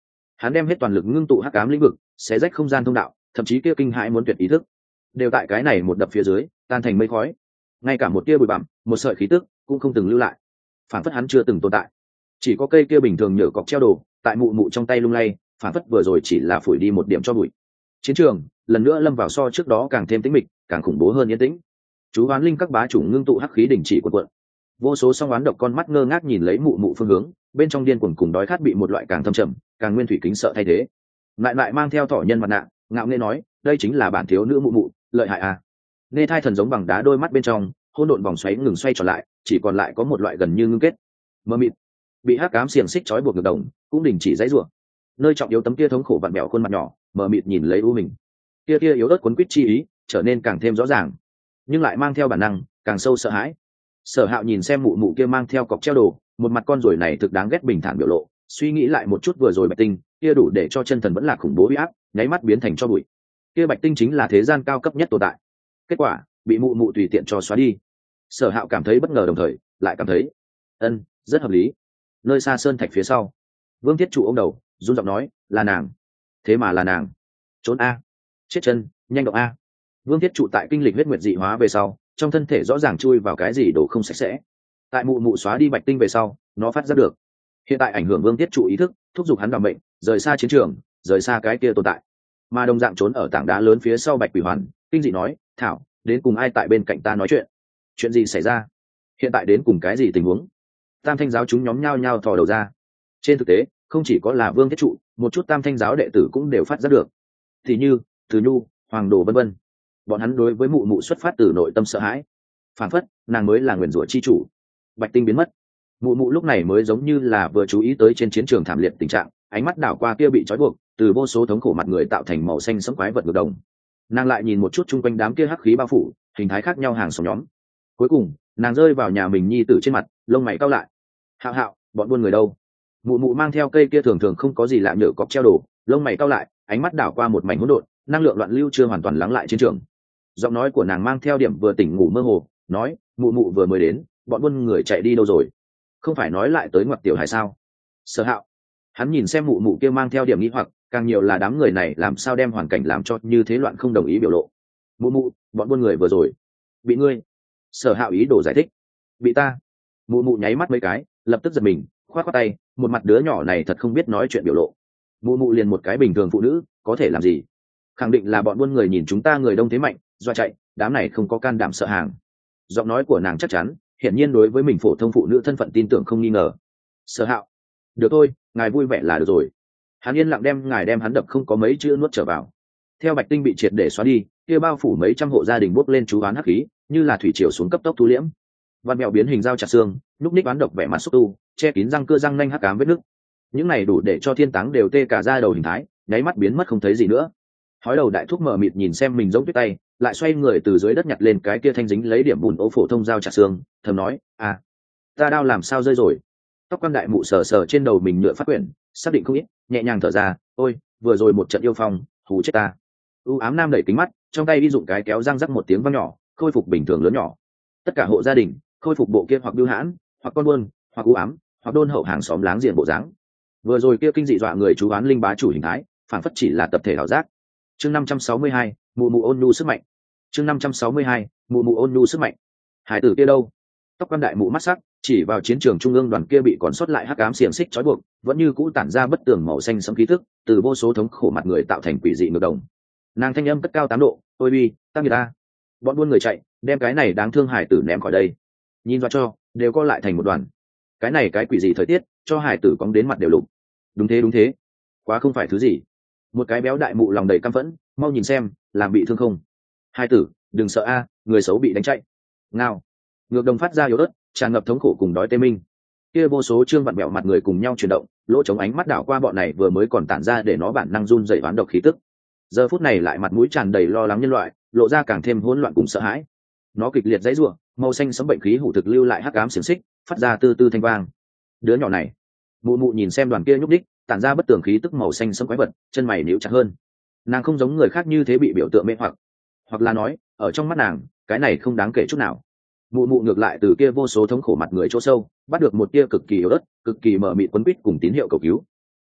hắn đem hết toàn lực ngưng tụ hắc ám lĩnh vực, xé rách không gian thông đạo, thậm chí kia kinh hãi muốn tuyệt ý thức đều tại cái này một đập phía dưới tan thành mây khói. Ngay cả một tia bụi bặm, một sợi khí tức cũng không từng lưu lại, phản phất hắn chưa từng tồn tại. Chỉ có cây kia bình thường nhở cọc treo đồ tại mụ mụ trong tay lung lay, phản phất vừa rồi chỉ là phủi đi một điểm cho bụi. Chiến trường lần nữa lâm vào so trước đó càng thêm tĩnh mịch, càng khủng bố hơn yên tĩnh. Chú oán linh các bá chủ ngưng tụ hắc khí đình chỉ cuộn cuộn, vô số song oán độc con mắt ngơ ngác nhìn lấy mụ mụ phương hướng, bên trong điên cuồng cùng đói khát bị một loại càng thâm trầm càng nguyên thủy kính sợ thay thế. Lại lại mang theo thỏ nhân mặt nạ, ngạo nghễ nói, đây chính là bản thiếu nữ mụ mụ, lợi hại à. Nghe thai thần giống bằng đá đôi mắt bên trong hỗn độn vòng xoáy ngừng xoay trở lại, chỉ còn lại có một loại gần như ngưng kết mơ mịt. Bị hắc ám xiềng xích trói buộc ngược đồng cũng đình chỉ dãy rủa, nơi trọng yếu tấm kia thống khổ vặn bẹo khuôn mặt nhỏ mờ mịt nhìn lấy u mình, kia kia yếu ớt quấn quýt chi ý trở nên càng thêm rõ ràng, nhưng lại mang theo bản năng càng sâu sợ hãi. Sở Hạo nhìn xem mụ mụ kia mang theo cọc treo đồ, một mặt con ruồi này thực đáng ghét bình thản biểu lộ, suy nghĩ lại một chút vừa rồi Bạch Tinh kia đủ để cho chân thần vẫn là khủng bố uy áp nháy mắt biến thành cho bụi. Kia Bạch Tinh chính là thế gian cao cấp nhất tồn tại, kết quả bị mụ mụ tùy tiện cho xóa đi. Sở Hạo cảm thấy bất ngờ, đồng thời lại cảm thấy ân rất hợp lý. Nơi xa sơn thạch phía sau, Vương Thiết Trụ ôm đầu run giọng nói, là nàng, thế mà là nàng. Trốn a, chết chân, nhanh động a. Vương Thiết Trụ tại kinh lịch huyết nguyệt dị hóa về sau, trong thân thể rõ ràng chui vào cái gì đồ không sạch sẽ. Tại mụ mụ xóa đi Bạch Tinh về sau, nó phát giác được, hiện tại ảnh hưởng Vương Thiết Trụ ý thức, thúc giục hắn đảm mệnh rời xa chiến trường, rời xa cái kia tồn tại. Mà đồng dạng trốn ở tảng đá lớn phía sau Bạch Quỷ Hoàn kinh dị nói, thảo, đến cùng ai tại bên cạnh ta nói chuyện? Chuyện gì xảy ra? Hiện tại đến cùng cái gì tình huống? Tam Thanh giáo chúng nhóm nhao nhao thò đầu ra. Trên thực tế, không chỉ có là Vương Thiết Trụ, một chút Tam Thanh giáo đệ tử cũng đều phát giác được, thì như Từ Nhu, Hoàng Đồ vân vân. Bọn hắn đối với mụ mụ xuất phát từ nội tâm sợ hãi, phản phất nàng mới là nguyền rủa chi chủ. Bạch Tinh biến mất, mụ mụ lúc này mới giống như là vừa chú ý tới trên chiến trường thảm liệt tình trạng, ánh mắt đảo qua kia bị trói buộc từ vô số thống khổ mặt người tạo thành màu xanh sẫm quái vật ngược đồng. Nàng lại nhìn một chút chung quanh đám kia hắc khí bao phủ hình thái khác nhau hàng xóm nhóm, cuối cùng nàng rơi vào nhà mình nhi tử trên mặt, lông mày cau lại. Hạo Hạo, bọn buôn người đâu? Mụ mụ mang theo cây kia thường thường không có gì lạ nhở cọc treo đồ, lông mày cau lại, ánh mắt đảo qua một mảnh hỗn độn, năng lượng loạn lưu chưa hoàn toàn lắng lại chiến trường. Giọng nói của nàng mang theo điểm vừa tỉnh ngủ mơ hồ, nói, mụ mụ vừa mới đến, bọn buôn người chạy đi đâu rồi? Không phải nói lại tới ngoặc tiểu hải sao? Sở Hạo, hắn nhìn xem mụ mụ kia mang theo điểm nghi hoặc, càng nhiều là đám người này làm sao đem hoàn cảnh làm cho như thế loạn không đồng ý biểu lộ. Mụ mụ, bọn buôn người vừa rồi bị ngươi. Sở Hạo ý đồ giải thích, bị ta. Mụ mụ nháy mắt mấy cái, lập tức giật mình, khoát khoát tay, một mặt đứa nhỏ này thật không biết nói chuyện biểu lộ. Mụ mụ liền một cái bình thường phụ nữ có thể làm gì? Khẳng định là bọn buôn người nhìn chúng ta người đông thế mạnh, do chạy, đám này không có can đảm sợ hàng. Giọng nói của nàng chắc chắn, hiển nhiên đối với mình phổ thông phụ nữ thân phận tin tưởng không nghi ngờ. Sở Hạo, được thôi, ngài vui vẻ là được rồi. Hắn yên lặng đem ngài đem hắn đập không có mấy chữ nuốt trở vào. Theo Bạch Tinh bị triệt để xóa đi, kia bao phủ mấy trăm hộ gia đình bốc lên chú oán hắc khí, như là thủy triều xuống cấp tốc thu liễm. Văn mèo biến hình dao chặt xương, lúc ních oán độc vẻ mặt xúc tu, che kín răng cưa răng nanh hắc ám vết nước. Những này đủ để cho thiên táng đều tê cả da đầu hình thái, nháy mắt biến mất không thấy gì nữa. Hói đầu đại thúc mở mịt nhìn xem mình giống tuyết tay, lại xoay người từ dưới đất nhặt lên cái kia thanh dính lấy điểm bùn ô phổ thông dao chặt xương, thầm nói, à, ta đao làm sao rơi rồi? Tóc quan đại mụ sờ sờ trên đầu mình nhựa phát quyển, xác định không ít, nhẹ nhàng thở ra, ôi, vừa rồi một trận yêu phong, hù chết ta. U ám nam đẩy kính mắt, trong tay đi dụng cái kéo răng rắc một tiếng vang nhỏ, khôi phục bình thường lớn nhỏ. Tất cả hộ gia đình khôi phục bộ kia hoặc biêu hãn, hoặc con buôn, hoặc u ám, hoặc đôn hậu hàng xóm láng giềng bộ dáng. Vừa rồi kia kinh dị dọa người chú oán linh bá chủ hình thái, phản phất chỉ là tập thể ảo giác. Chương năm trăm sáu mươi hai, mụ mụ ôn nhu sức mạnh. Chương năm trăm sáu mươi hai, mụ mụ ôn nhu sức mạnh. Hải tử kia đâu? Tóc quan đại mụ mắt sắc chỉ vào chiến trường trung ương đoàn kia bị còn sót lại hắc ám xiềng xích trói buộc, vẫn như cũ tản ra bất tường màu xanh sẫm khí tức, từ vô số thống khổ mặt người tạo thành quỷ dị ngược đồng. Nàng thanh âm cất cao tám độ, ôi bi, ta người ta, bọn buôn người chạy, đem cái này đáng thương hải tử ném khỏi đây. Nhìn vào cho, đều co lại thành một đoàn. Cái này cái quỷ gì thời tiết, cho hải tử cóng đến mặt đều lục. Đúng thế đúng thế, quá không phải thứ gì. Một cái béo đại mụ lòng đầy căm phẫn, mau nhìn xem, làm bị thương không? Hải tử, đừng sợ a, người xấu bị đánh chạy. Ngao. Ngược đồng phát ra yếu ớt, tràn ngập thống khổ cùng đói tê minh. Kia vô số trương vặn bẹo mặt người cùng nhau chuyển động, lỗ chống ánh mắt đảo qua bọn này vừa mới còn tản ra để nó bản năng run dậy oán độc khí tức. Giờ phút này lại mặt mũi tràn đầy lo lắng nhân loại, lộ ra càng thêm hỗn loạn cùng sợ hãi. Nó kịch liệt dãy rủa, màu xanh sẫm bệnh khí hủ thực lưu lại hắc ám xiềng xích, phát ra tư tư thanh vang. Đứa nhỏ này, mụ mụ nhìn xem đoàn kia nhúc đích, tản ra bất tường khí tức màu xanh sẫm quái vật, chân mày nhíu chặt hơn. Nàng không giống người khác như thế bị biểu tượng mê hoặc, hoặc là nói, ở trong mắt nàng, cái này không đáng kể chút nào. Mụ mụ ngược lại từ kia vô số thống khổ mặt người chỗ sâu, bắt được một tia cực kỳ yếu ớt, cực kỳ mờ mịt quấn quýt cùng tín hiệu cầu cứu.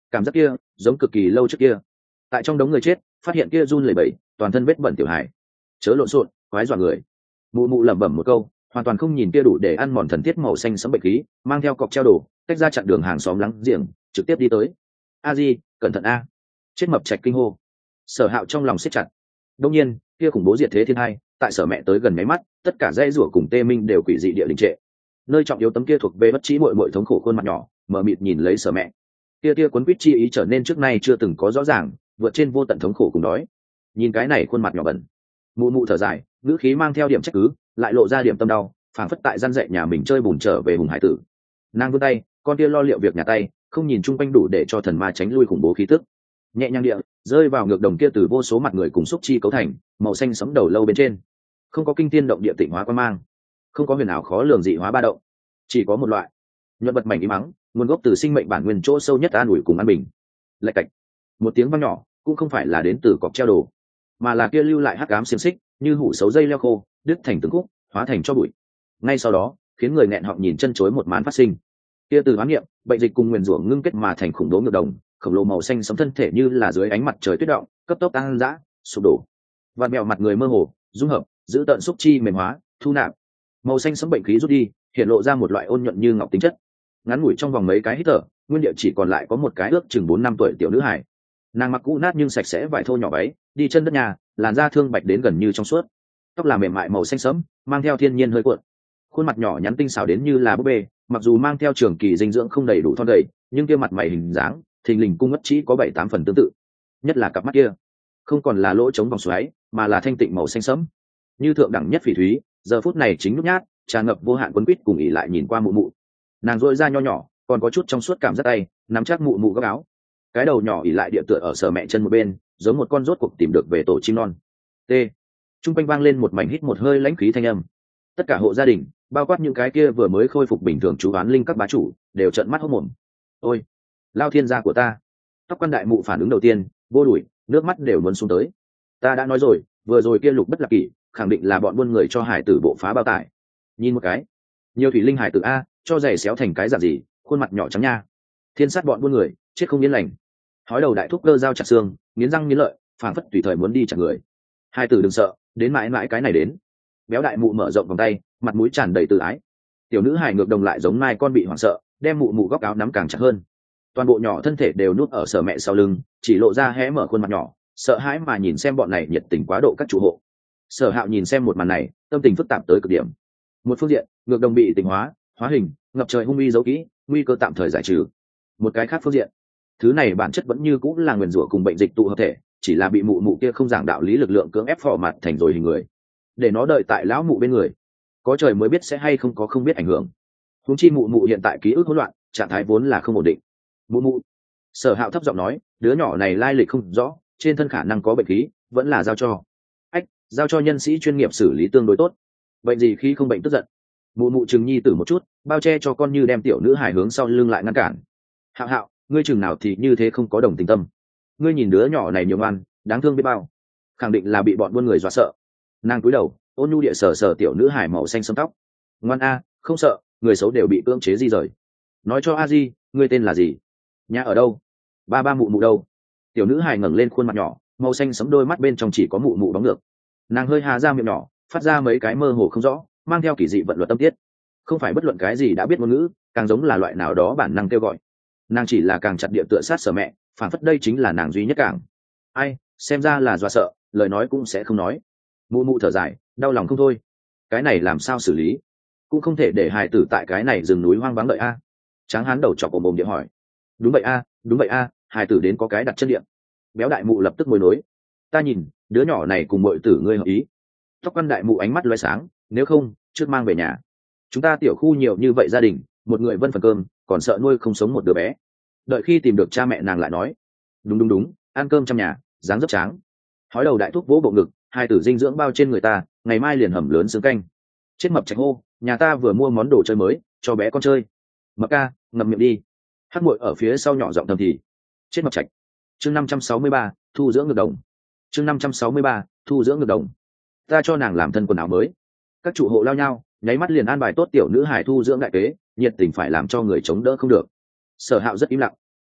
cảm giác kia giống cực kỳ lâu trước kia. Tại trong đống người chết phát hiện kia run lẩy bẩy toàn thân vết bẩn tiểu hải, chớ lộn xộn quái dọa người. Mụ mụ lẩm bẩm một câu, hoàn toàn không nhìn kia đủ để ăn mòn thần thiết màu xanh sẫm bệnh khí, mang theo cọc treo đồ tách ra chặn đường hàng xóm láng giềng trực tiếp đi tới. A di cẩn thận a. Chết mập trạch kinh hô. Sở Hạo trong lòng siết chặt. Đông nhiên kia khủng bố diệt thế thiên hai tại Sở mẹ tới gần máy mắt, tất cả dây rủa cùng tê minh đều quỷ dị địa đình trệ. Nơi trọng yếu tấm kia thuộc về bất trí muội muội thống khổ khuôn mặt nhỏ mờ mịt nhìn lấy Sở mẹ. Kia kia cuốn quýt chi ý trở nên trước nay chưa từng có rõ ràng, vượt trên vô tận thống khổ cùng đói. Nhìn cái này khuôn mặt nhỏ bẩn. Mụ mụ thở dài, ngữ khí mang theo điểm trách cứ, lại lộ ra điểm tâm đau, phảng phất tại gian dạy nhà mình chơi bùn trở về hùng hải tử. Nàng vươn tay, con kia lo liệu việc nhà tay, không nhìn chung quanh đủ để cho thần ma tránh lui khủng bố khí tức. Nhẹ nhàng địa rơi vào ngược đồng kia từ vô số mặt người cùng xúc chi cấu thành, màu xanh sẫm đầu lâu bên trên. Không có kinh tiên động địa tịnh hóa quan mang, không có huyền ảo khó lường dị hóa ba động, chỉ có một loại nhuận vật mảnh ý mắng, nguồn gốc từ sinh mệnh bản nguyên chỗ sâu nhất an ủi cùng an bình. Lạch cạch, một tiếng vang nhỏ, cũng không phải là đến từ cọc treo đồ, mà là kia lưu lại hắc ám xiềng xích, như hủ xấu dây leo khô, đứt thành từng khúc, hóa thành cho bụi. Ngay sau đó, khiến người nghẹn họng nhìn chân chối một màn phát sinh. Kia từ hoán niệm, bệnh dịch cùng nguyền rủa ngưng kết mà thành khủng bố ngược đồng, khổng lồ màu xanh sẫm thân thể như là dưới ánh mặt trời tuyết động, cấp tốc tăng dã, sụp đổ. Vạn mèo mặt người mơ hồ, dung hợp, giữ tận xúc chi mềm hóa, thu nạp. Màu xanh sẫm bệnh khí rút đi, hiện lộ ra một loại ôn nhuận như ngọc tính chất. Ngắn ngủi trong vòng mấy cái hít thở, nguyên địa chỉ còn lại có một cái ước chừng bốn năm tuổi tiểu nữ hải. Nàng mặc cũ nát nhưng sạch sẽ vải thô nhỏ váy, đi chân đất nhà, làn da thương bạch đến gần như trong suốt, tóc là mềm mại màu xanh sẫm, mang theo thiên nhiên hơi cuộn. Khuôn mặt nhỏ nhắn tinh xảo đến như là búp bê, mặc dù mang theo trường kỳ dinh dưỡng không đầy đủ thon gầy, nhưng kia mặt mày hình dáng, thình lình cung ngất chỉ có bảy tám phần tương tự. Nhất là cặp mắt kia, không còn là lỗ trống vòng xoáy, mà là thanh tịnh màu xanh sẫm, như thượng đẳng nhất phỉ thúy. Giờ phút này chính nhút nhát, tràn ngập vô hạn quấn quýt cùng ỉ lại nhìn qua mụ mụ. Nàng rỗi ra nho nhỏ, còn có chút trong suốt cảm giác tay, nắm chắc mụ mụ góc áo. Cái đầu nhỏ ỉ lại địa tựa ở Sở mẹ chân một bên, giống một con rốt cuộc tìm được về tổ chim non. T. Trung quanh vang lên một mảnh hít một hơi lãnh khí thanh âm. Tất cả hộ gia đình, bao quát những cái kia vừa mới khôi phục bình thường chú oán linh các bá chủ, đều trợn mắt hốt mồm. Ôi, lao thiên gia của ta! Tóc quan đại mụ phản ứng đầu tiên, vô đuổi, nước mắt đều muốn xuống tới. Ta đã nói rồi, vừa rồi kia lục bất lạc kỷ, khẳng định là bọn buôn người cho hải tử bộ phá bao tải. Nhìn một cái, nhiều thủy linh hải tử a, cho giày xéo thành cái dạng gì, khuôn mặt nhỏ trắng nha. Thiên sát bọn buôn người, chết không yên lành. Hói đầu đại thúc cơ dao chặt xương, nghiến răng nghiến lợi, phảng phất tùy thời muốn đi chặt người. Hai tử đừng sợ, đến mãi mãi cái này đến. Béo đại mụ mở rộng vòng tay, mặt mũi tràn đầy tự ái. Tiểu nữ hài ngược đồng lại giống mai con bị hoảng sợ, đem mụ mụ góc áo nắm càng chặt hơn. Toàn bộ nhỏ thân thể đều núp ở Sở mẹ sau lưng, chỉ lộ ra hé mở khuôn mặt nhỏ, sợ hãi mà nhìn xem bọn này nhiệt tình quá độ các chủ hộ. Sở Hạo nhìn xem một màn này, tâm tình phức tạp tới cực điểm. Một phương diện, ngược đồng bị tình hóa, hóa hình, ngập trời hung uy giấu kỹ, nguy cơ tạm thời giải trừ. Một cái khác phương diện, thứ này bản chất vẫn như cũng là nguyền rủa cùng bệnh dịch tụ hợp thể, chỉ là bị mụ mụ kia không giảng đạo lý lực lượng cưỡng ép phò mặt thành rồi hình người, để nó đợi tại lão mụ bên người. Có trời mới biết sẽ hay không có không biết ảnh hưởng. Huống chi mụ mụ hiện tại ký ức hỗn loạn, trạng thái vốn là không ổn định. Mụ mụ, Sở Hạo thấp giọng nói, đứa nhỏ này lai lịch không rõ, trên thân khả năng có bệnh khí, vẫn là giao cho ách giao cho nhân sĩ chuyên nghiệp xử lý tương đối tốt. Bệnh gì khi không bệnh tức giận. Mụ mụ chừng nhi tử một chút, bao che cho con như đem tiểu nữ hài hướng sau lưng lại ngăn cản. Hạo Hạo, ngươi chừng nào thì như thế không có đồng tình tâm. Ngươi nhìn đứa nhỏ này nhiều ngoan, đáng thương biết bao. Khẳng định là bị bọn buôn người dọa sợ. Nàng cúi đầu, ôn nhu địa sờ sờ tiểu nữ hài màu xanh sẫm tóc. Ngoan a, không sợ, người xấu đều bị cưỡng chế di rời. Nói cho a di, ngươi tên là gì? Nhà ở đâu? Ba ba mụ mụ đâu? Tiểu nữ hài ngẩng lên khuôn mặt nhỏ, màu xanh sẫm đôi mắt bên trong chỉ có mụ mụ bóng ngược. Nàng hơi hà ra miệng nhỏ, phát ra mấy cái mơ hồ không rõ, mang theo kỳ dị vận luật tâm tiết. Không phải bất luận cái gì đã biết ngôn ngữ, càng giống là loại nào đó bản năng kêu gọi. Nàng chỉ là càng chặt địa tựa sát Sở mẹ, phản phất đây chính là nàng duy nhất càng. Ai, xem ra là dọa sợ, lời nói cũng sẽ không nói. Mụ mụ thở dài, đau lòng không thôi. Cái này làm sao xử lý? Cũng không thể để hài tử tại cái này rừng núi hoang vắng đợi a. Tráng hán đầu chọc ồm ồm địa hỏi. Đúng vậy a, đúng vậy a, hài tử đến có cái đặt chân điện. Béo đại mụ lập tức mối nối. Ta nhìn, đứa nhỏ này cùng mọi tử ngươi hợp ý. Tóc quan đại mụ ánh mắt loé sáng, nếu không, trước mang về nhà. Chúng ta tiểu khu nhiều như vậy gia đình, một người vân phần cơm, còn sợ nuôi không sống một đứa bé. Đợi khi tìm được cha mẹ nàng lại nói. Đúng đúng đúng, ăn cơm trong nhà, dáng dấp tráng. Hói đầu đại thúc vỗ bộ ngực, hai tử dinh dưỡng bao trên người ta, ngày mai liền hầm lớn xương canh. Chết mập trạch hô, nhà ta vừa mua món đồ chơi mới, cho bé con chơi. Mập ca, ngậm miệng đi. Hắc muội ở phía sau nhỏ giọng thầm thì. Chết mập trạch. Chương năm trăm sáu mươi ba, thu dưỡng ngược đồng. Chương năm trăm sáu mươi ba, thu dưỡng ngược đồng. Ta cho nàng làm thân quần áo mới. Các chủ hộ lao nhau, nháy mắt liền an bài tốt tiểu nữ hải thu dưỡng đại kế, nhiệt tình phải làm cho người chống đỡ không được. Sở Hạo rất im lặng.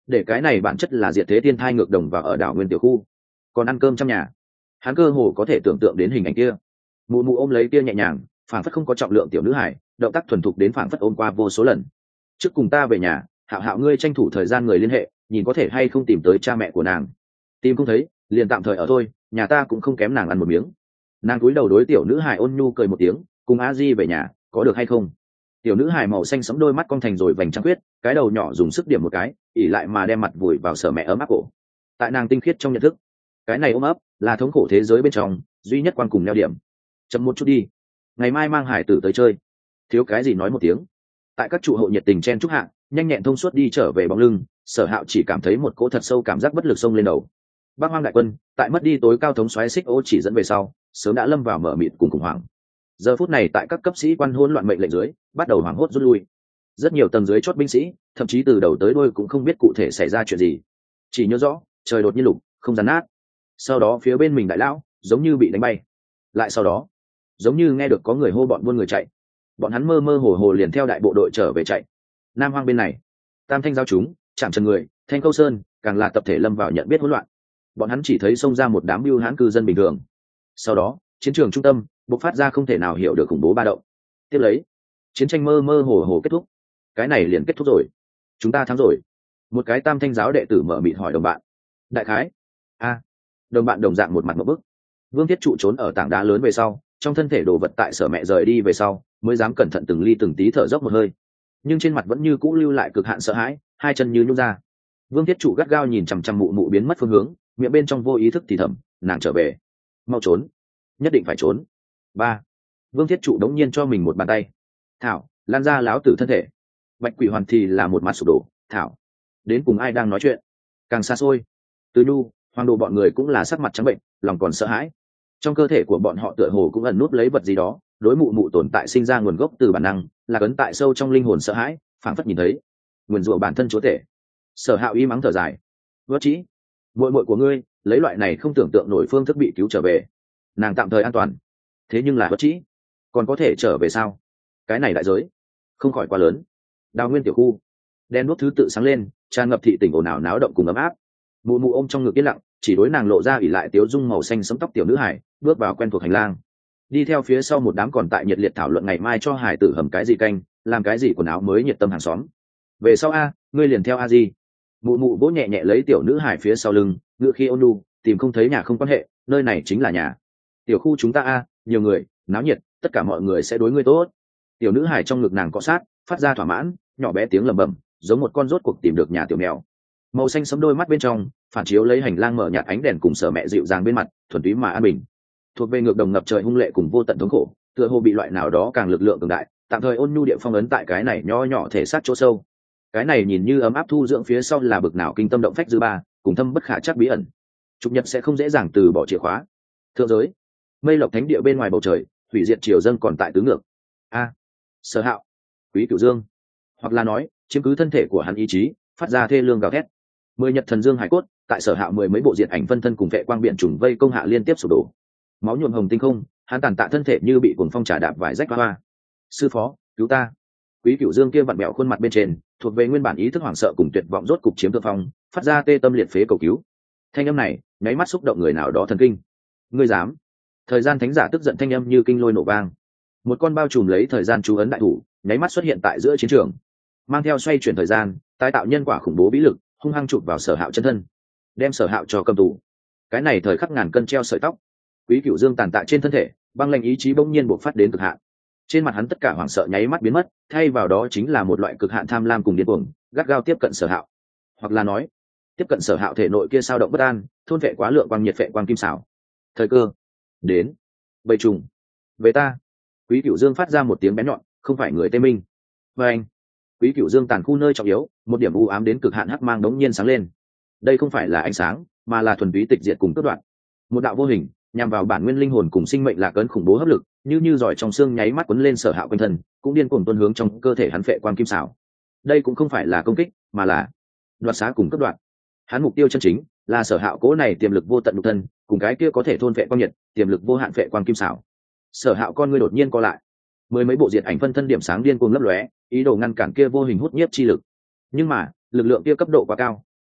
để cái này bản chất là diệt thế thiên thai ngược đồng vào ở đảo nguyên tiểu khu, còn ăn cơm trong nhà. Hắn cơ hồ có thể tưởng tượng đến hình ảnh kia, mụ mụ ôm lấy kia nhẹ nhàng phảng phất không có trọng lượng tiểu nữ hải, động tác thuần thục đến phảng phất ôm qua vô số lần. Trước cùng ta về nhà, Hạo Hạo ngươi tranh thủ thời gian người liên hệ, nhìn có thể hay không tìm tới cha mẹ của nàng. Tìm không thấy liền tạm thời ở thôi, nhà ta cũng không kém nàng ăn một miếng. Nàng cúi đầu đối tiểu nữ hải ôn nhu cười một tiếng, cùng a di về nhà có được hay không? Tiểu nữ hải màu xanh sẫm đôi mắt cong thành rồi vành trăng khuyết, cái đầu nhỏ dùng sức điểm một cái, ỉ lại mà đem mặt vùi vào sở mẹ ấm áp cổ. Tại nàng tinh khiết trong nhận thức, cái này ôm ấp là thống khổ thế giới bên trong duy nhất quan cùng neo điểm. Chậm một chút đi, ngày mai mang hải tử tới chơi. Thiếu cái gì nói một tiếng. Tại các trụ hộ nhiệt tình chen chúc hạ, nhanh nhẹn thông suốt đi trở về bóng lưng, Sở Hạo chỉ cảm thấy một cỗ thật sâu cảm giác bất lực xông lên đầu. Bác Hoang đại quân tại mất đi tối cao thống soái xích ô chỉ dẫn về sau, sớm đã lâm vào mở mịt cùng khủng hoảng. Giờ phút này tại các cấp sĩ quan hỗn loạn mệnh lệnh dưới, bắt đầu hoảng hốt rút lui. Rất nhiều tầng dưới chót binh sĩ, thậm chí từ đầu tới đuôi cũng không biết cụ thể xảy ra chuyện gì, chỉ nhớ rõ trời đột nhiên lục, không gian nát. Sau đó phía bên mình đại lão giống như bị đánh bay, lại sau đó giống như nghe được có người hô bọn buôn người chạy, bọn hắn mơ mơ hồ hồ liền theo đại bộ đội trở về chạy. Nam Hoang bên này, Tam Thanh giao chúng, Trạm Trần người, Thanh Câu Sơn càng là tập thể lâm vào nhận biết hỗn loạn. Bọn hắn chỉ thấy xông ra một đám bưu hãn cư dân bình thường. Sau đó chiến trường trung tâm bộc phát ra không thể nào hiểu được khủng bố ba động. Tiếp lấy chiến tranh mơ mơ hồ hồ kết thúc. Cái này liền kết thúc rồi, chúng ta thắng rồi. Một cái Tam Thanh giáo đệ tử mở mịt hỏi đồng bạn. Đại khái a đồng bạn đồng dạng một mặt một bức. Vương Thiết Trụ trốn ở tảng đá lớn về sau, trong thân thể đồ vật tại sở mẹ rời đi về sau mới dám cẩn thận từng ly từng tí thở dốc một hơi, nhưng trên mặt vẫn như cũ lưu lại cực hạn sợ hãi, hai chân như nhún ra. Vương Thiết Trụ gắt gao nhìn chằm chằm mụ mụ biến mất phương hướng, miệng bên trong vô ý thức thì thầm, nàng trở về, mau trốn, nhất định phải trốn. Ba. Vương Thiết Trụ đống nhiên cho mình một bàn tay. Thảo, lan ra láo tử thân thể. Bạch Quỷ Hoàn thì là một mặt sụp đổ. Thảo, đến cùng ai đang nói chuyện? Càng xa xôi, Từ Nhu, Hoàng Đồ bọn người cũng là sắc mặt trắng bệnh, lòng còn sợ hãi. Trong cơ thể của bọn họ tựa hồ cũng ẩn nút lấy vật gì đó, đối mụ mụ tồn tại sinh ra nguồn gốc từ bản năng, là cấn tại sâu trong linh hồn sợ hãi, phảng phất nhìn thấy nguyên rủa bản thân chúa tể. Sở Hạo y mắng thở dài, vất chí, muội muội của ngươi lấy loại này không tưởng tượng nổi phương thức bị cứu trở về, nàng tạm thời an toàn, thế nhưng là vất chí, còn có thể trở về sao? Cái này đại giới không khỏi quá lớn. Đào nguyên tiểu khu, đen đuốc thứ tự sáng lên, tràn ngập thị tỉnh ồn ào náo động cùng ấm áp. Mụ mụ ôm trong ngực yên lặng, chỉ đối nàng lộ ra ỉ lại tiếu dung màu xanh sẫm tóc tiểu nữ hải, bước vào quen thuộc hành lang. Đi theo phía sau một đám còn tại nhiệt liệt thảo luận ngày mai cho hải tử hầm cái gì canh, làm cái gì quần áo mới nhiệt tâm hàng xóm. Về sau a, ngươi liền theo a di. Mụ mụ vỗ nhẹ nhẹ lấy tiểu nữ hải phía sau lưng, ngựa khi ôn nhu, tìm không thấy nhà không quan hệ, nơi này chính là nhà. Tiểu khu chúng ta a, nhiều người, náo nhiệt, tất cả mọi người sẽ đối ngươi tốt. Tiểu nữ hải trong ngực nàng cọ sát, phát ra thỏa mãn, nhỏ bé tiếng lẩm bẩm, giống một con rốt cuộc tìm được nhà tiểu mèo. Màu xanh sẫm đôi mắt bên trong phản chiếu lấy hành lang mở nhạt ánh đèn cùng Sở mẹ dịu dàng bên mặt, thuần túy mà an bình. Thuộc về ngược đồng ngập trời hung lệ cùng vô tận thống khổ, tựa hồ bị loại nào đó càng lực lượng cường đại, tạm thời ôn nhu địa phong ấn tại cái này nho nhỏ thể xác chỗ sâu. Cái này nhìn như ấm áp thu dưỡng phía sau là bực nào kinh tâm động phách dư ba, cùng thâm bất khả chắc bí ẩn. Trục nhật sẽ không dễ dàng từ bỏ chìa khóa. Thượng giới, mây lộc thánh địa bên ngoài bầu trời, hủy diệt triều dâng còn tại tứ ngược. A, Sở Hạo, Quý Cửu Dương, hoặc là nói chiếm cứ thân thể của hắn ý chí, phát ra thê lương gào thét. Mười nhật thần dương hải cốt tại Sở Hạo mười mấy bộ diện ảnh phân thân cùng vệ quang biển trùng vây công hạ liên tiếp sụp đổ, máu nhuộm hồng tinh không, hắn tàn tạ thân thể như bị cuồng phong trà đạp vải rách hoa. Sư phó, cứu ta! Quý Cửu Dương kia vặn bẹo khuôn mặt bên trên thuộc về nguyên bản ý thức hoảng sợ cùng tuyệt vọng rốt cục chiếm thượng phong, phát ra tê tâm liệt phế cầu cứu. Thanh âm này nháy mắt xúc động người nào đó thần kinh. Ngươi dám? Thời gian thánh giả tức giận, thanh âm như kinh lôi nổ vang. Một con bao trùm lấy thời gian chú ấn đại thủ nháy mắt xuất hiện tại giữa chiến trường, mang theo xoay chuyển thời gian, tái tạo nhân quả khủng bố bí lực, hung hăng chụp vào Sở Hạo chân thân, đem Sở Hạo cho cầm tù. Cái này thời khắc ngàn cân treo sợi tóc. Quý Cửu Dương tàn tạ trên thân thể, băng lạnh ý chí bỗng nhiên bộc phát đến cực hạn. Trên mặt hắn tất cả hoảng sợ nháy mắt biến mất, thay vào đó chính là một loại cực hạn tham lam cùng điên cuồng, gắt gao tiếp cận Sở Hạo, hoặc là nói tiếp cận Sở Hạo thể nội kia sao động bất an, thôn vệ quá lượng quang nhiệt phệ quang kim xảo. Thời cơ đến. Bầy trùng, về ta! Quý Cửu Dương phát ra một tiếng bén nhọn, không phải người Tây Minh. Và anh, Quý Cửu Dương tàn khu nơi trọng yếu, một điểm u ám đến cực hạn hắc mang đống nhiên sáng lên. Đây không phải là ánh sáng, mà là thuần túy tịch diệt cùng cướp đoạn. Một đạo vô hình nhằm vào bản nguyên linh hồn cùng sinh mệnh là cơn khủng bố hấp lực, như như giỏi trong xương nháy mắt quấn lên Sở Hạo quanh thân, cũng điên cuồng tuôn hướng trong cơ thể hắn phệ quang kim xảo. Đây cũng không phải là công kích, mà là đoạt xá cùng cướp đoạn. Hắn mục tiêu chân chính là Sở Hạo cố này tiềm lực vô tận nhục thân, cùng cái kia có thể thôn phệ quang nhiệt, tiềm lực vô hạn phệ quang kim xảo. Sở Hạo con ngươi đột nhiên co lại, mười mấy bộ diệt ảnh phân thân điểm sáng điên cuồng lấp lóe, ý đồ ngăn cản kia vô hình hút nhiếp chi lực. Nhưng mà lực lượng kia cấp độ quá cao,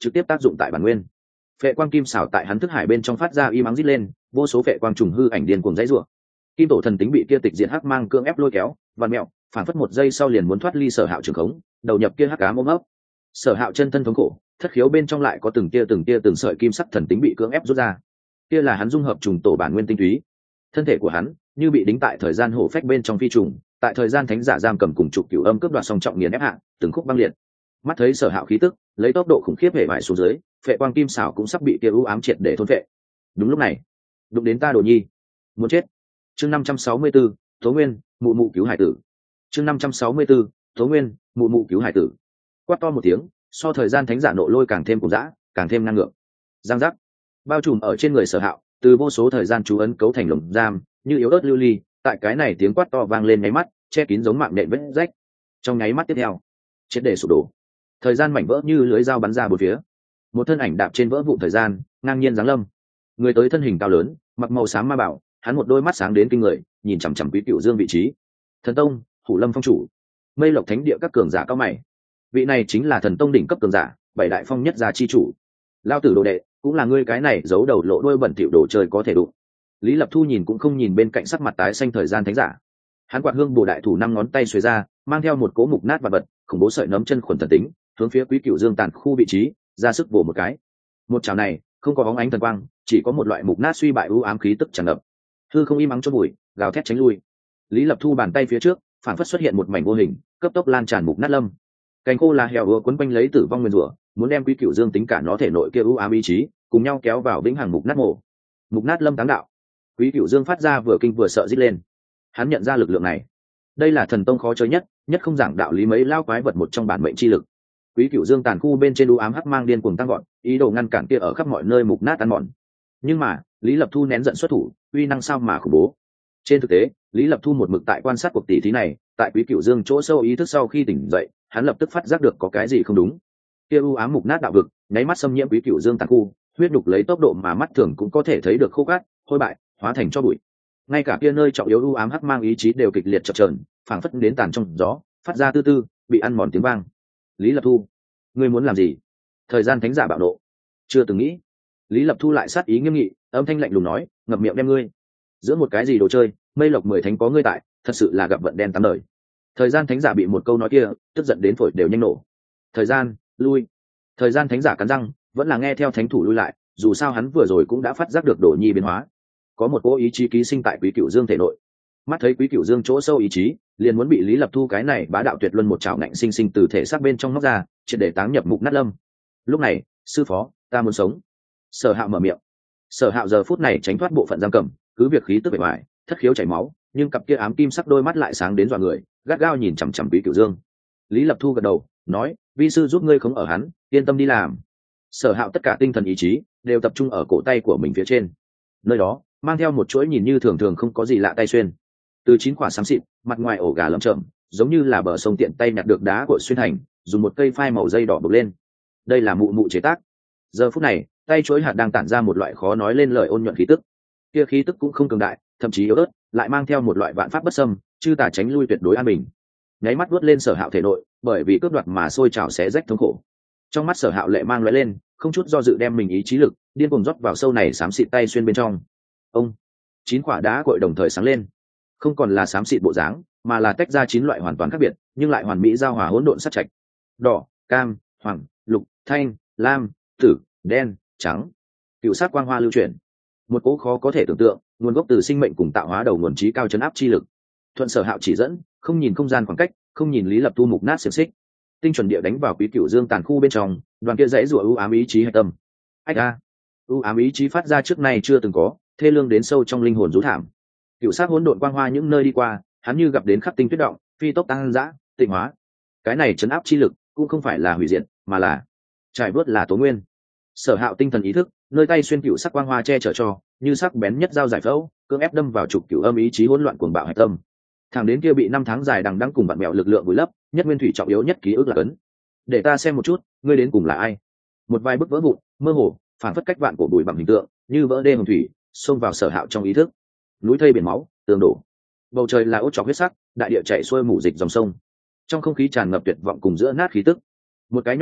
trực tiếp tác dụng tại bản nguyên. Phệ quang kim xảo tại hắn thức hải bên trong phát ra y mắng rít lên, vô số phệ quang trùng hư ảnh điên cuồng dãy rủa. Kim tổ thần tính bị kia tịch diệt hắc mang cưỡng ép lôi kéo, vặn mẹo, phản phất một giây sau liền muốn thoát ly Sở Hạo trường khống, đầu nhập kia hắc ám ôm ấp. Sở Hạo chân thân thống khổ, thất khiếu bên trong lại có từng tia từng tia từng sợi kim sắc thần tính bị cưỡng ép rút ra. Kia là hắn dung hợp trùng tổ bản nguyên tinh túy. Thân thể của hắn như bị đính tại thời gian hổ phách bên trong phi trùng, tại thời gian thánh giả giam cầm cùng trục cửu âm cướp đoạt song trọng nghiền ép hạ, từng khúc băng liệt. Mắt thấy Sở Hạo khí tức lấy tốc độ khủng khiếp hệ vải xuống dưới, phệ quang kim xảo cũng sắp bị kia u ám triệt để thôn phệ. Đúng lúc này, đụng đến ta Đồ Nhi, muốn chết. Chương năm trăm sáu mươi 564, Tố Nguyên, mụ mụ cứu hải tử. Chương năm trăm sáu mươi 564, Tố Nguyên, mụ mụ cứu hải tử. Quát to một tiếng, so thời gian thánh giả nộ lôi càng thêm cuồng dã, càng thêm năng lượng. Giang giác, bao trùm ở trên người Sở Hạo, từ vô số thời gian chú ấn cấu thành lồng giam, như yếu ớt lưu ly, tại cái này tiếng quát to vang lên nháy mắt, che kín giống mạng nện vết rách. Trong nháy mắt tiếp theo, triệt để sụp đổ. Thời gian mảnh vỡ như lưới dao bắn ra bốn phía. Một thân ảnh đạp trên vỡ vụn thời gian, ngang nhiên giáng lâm. Người tới thân hình cao lớn, mặc màu xám ma bảo, hắn một đôi mắt sáng đến kinh người, nhìn chằm chằm Quý Cửu Dương vị trí. Thần Tông, Hủ Lâm Phong chủ, Mây Lộc Thánh địa các cường giả cao mày. Vị này chính là Thần Tông đỉnh cấp cường giả, bảy đại phong nhất gia chi chủ. Lao tử đồ đệ, cũng là ngươi cái này giấu đầu lộ đuôi bẩn thỉu đồ chơi có thể đụng. Lý Lập Thu nhìn cũng không nhìn bên cạnh sắc mặt tái xanh thời gian thánh giả. Hắn quạt hương bổ đại thủ năm ngón tay xuề ra, mang theo một cỗ mục nát và vật, khủng bố sợi nấm chân khuẩn thần tính, hướng phía Quý Cửu Dương tàn khu vị trí, ra sức bổ một cái. Một chảo này, không có bóng ánh thần quang, chỉ có một loại mục nát suy bại u ám khí tức tràn ngập. Hư không im ắng chôn bụi, gào thét tránh lui. Lý Lập Thu bàn tay phía trước, phản phất xuất hiện một mảnh vô hình, cấp tốc lan tràn mục nát lâm. Cành khô là heo ùa quấn quanh lấy tử vong nguyên rủa, muốn đem Quý Cửu Dương tính cả nó thể nội kia u ám ý chí, cùng nhau kéo vào vĩnh hằng mục nát mộ. Mục nát lâm táng đạo. Quý Cửu Dương phát ra vừa kinh vừa sợ rít lên. Hắn nhận ra lực lượng này, đây là Thần Tông khó chơi nhất, nhất không giảng đạo lý mấy lao quái vật một trong bản mệnh chi lực. Quý Cửu Dương tàn khu bên trên u ám hắc mang điên cuồng tăng gọn, ý đồ ngăn cản kia ở khắp mọi nơi mục nát ăn mòn. Nhưng mà, Lý Lập Thu nén giận xuất thủ, uy năng sao mà khủng bố. Trên thực tế, Lý Lập Thu một mực tại quan sát cuộc tỷ thí này, tại Quý Cửu Dương chỗ sâu ý thức sau khi tỉnh dậy, hắn lập tức phát giác được có cái gì không đúng. Kia u ám mục nát đạo vực, nháy mắt xâm nhiễm Quý Cửu Dương tàn khu, huyết đục lấy tốc độ mà mắt thường cũng có thể thấy được khô cát, hôi bại, hóa thành cho bụi. Ngay cả kia nơi trọng yếu u ám hắc mang ý chí đều kịch liệt chập chờn, phảng phất đến tàn trong gió, phát ra tư tư, bị ăn mòn tiếng vang. Lý Lập Thu, ngươi muốn làm gì? Thời gian thánh giả bạo nộ. Chưa từng nghĩ. Lý Lập Thu lại sát ý nghiêm nghị, âm thanh lạnh lùng nói, ngậm miệng đem ngươi. Giữa một cái gì đồ chơi, Mây Lộc mười thánh có ngươi tại, thật sự là gặp vận đen tám đời. Thời gian thánh giả bị một câu nói kia, tức giận đến phổi đều nhanh nổ. Thời gian, lui. Thời gian thánh giả cắn răng, vẫn là nghe theo thánh thủ lui lại, dù sao hắn vừa rồi cũng đã phát giác được Đồ Nhi biến hóa. Có một cỗ ý chí ký sinh tại Quý Cửu Dương thể nội. Mắt thấy Quý Cửu Dương chỗ sâu ý chí, liền muốn bị Lý Lập Thu cái này bá đạo tuyệt luân một chảo nạnh sinh sinh từ thể xác bên trong móc ra, triệt để táng nhập mục nát lâm. Lúc này, sư phó, ta muốn sống. Sở Hạo mở miệng. Sở Hạo giờ phút này tránh thoát bộ phận giam cầm, cứ việc khí tức bề ngoài, thất khiếu chảy máu, nhưng cặp kia ám kim sắc đôi mắt lại sáng đến dọa người, gắt gao nhìn chằm chằm Quý Cửu Dương. Lý Lập Thu gật đầu, nói, vi sư giúp ngươi không ở hắn, yên tâm đi làm. Sở Hạo tất cả tinh thần ý chí đều tập trung ở cổ tay của mình phía trên, nơi đó mang theo một chuỗi nhìn như thường thường không có gì lạ tay xuyên, từ chín quả xám xịt, mặt ngoài ổ gà lởm chởm, giống như là bờ sông tiện tay nhặt được đá cội xuyên thành, dùng một cây phai màu dây đỏ buộc lên. Đây là mụ mụ chế tác. Giờ phút này, tay chuỗi hạt đang tản ra một loại khó nói lên lời ôn nhuận khí tức. Kia khí tức cũng không cường đại, thậm chí yếu ớt, lại mang theo một loại vạn pháp bất xâm, chư tà tránh lui tuyệt đối an bình. Nháy mắt vuốt lên Sở Hạo thể nội, bởi vì cướp đoạt mà sôi trào xé rách thống khổ. Trong mắt Sở Hạo lệ mang lóe lên, không chút do dự đem mình ý chí lực điên cuồng rót vào sâu này xám xịt tay xuyên bên trong. Ông, chín quả đá cội đồng thời sáng lên, không còn là xám xịt bộ dáng, mà là tách ra chín loại hoàn toàn khác biệt, nhưng lại hoàn mỹ giao hòa hỗn độn sát trạch. Đỏ, cam, hoàng, lục, thanh, lam, tử, đen, trắng, cựu sắc quang hoa lưu chuyển. Một cỗ khó có thể tưởng tượng, nguồn gốc từ sinh mệnh cùng tạo hóa đầu nguồn trí cao chấn áp chi lực. Thuận Sở Hạo chỉ dẫn, không nhìn không gian khoảng cách, không nhìn Lý Lập Tu mục nát xiềng xích, tinh chuẩn địa đánh vào Quý Cửu Dương tàn khu bên trong, đoàn kia dãy rủa ưu ám ý chí hạch tâm. Ách a, ưu ám ý chí phát ra trước nay chưa từng có, thê lương đến sâu trong linh hồn rú thảm. Cựu sắc hỗn độn quang hoa những nơi đi qua, hắn như gặp đến khắc tinh tuyết động, phi tốc tăng dã, tịnh hóa. Cái này chấn áp chi lực cũng không phải là hủy diệt, mà là trải bớt là tố nguyên. Sở Hạo tinh thần ý thức, nơi tay xuyên cựu sắc quang hoa che chở cho, như sắc bén nhất dao giải phẫu, cưỡng ép đâm vào trục cửu âm ý chí hỗn loạn cuồng bạo hạch tâm. Thẳng đến kia bị năm tháng dài đằng đẵng cùng bạn mèo lực lượng vùi lấp, nhất nguyên thủy trọng yếu nhất ký ức là cấn. Để ta xem một chút, ngươi đến cùng là ai? Một vài bức vỡ vụn, mơ hồ, phản phất cách vạn cổ bụi bằng hình tượng, như vỡ đê hồng thủy, xông vào Sở Hạo trong ý thức. Núi thây biển máu, tường đổ, bầu trời là ốt trọc huyết sắc, đại địa chảy xuôi mù dịch dòng sông, trong không khí tràn ngập tuyệt vọng cùng giữa nát khí tức. Một cái nho nhỏ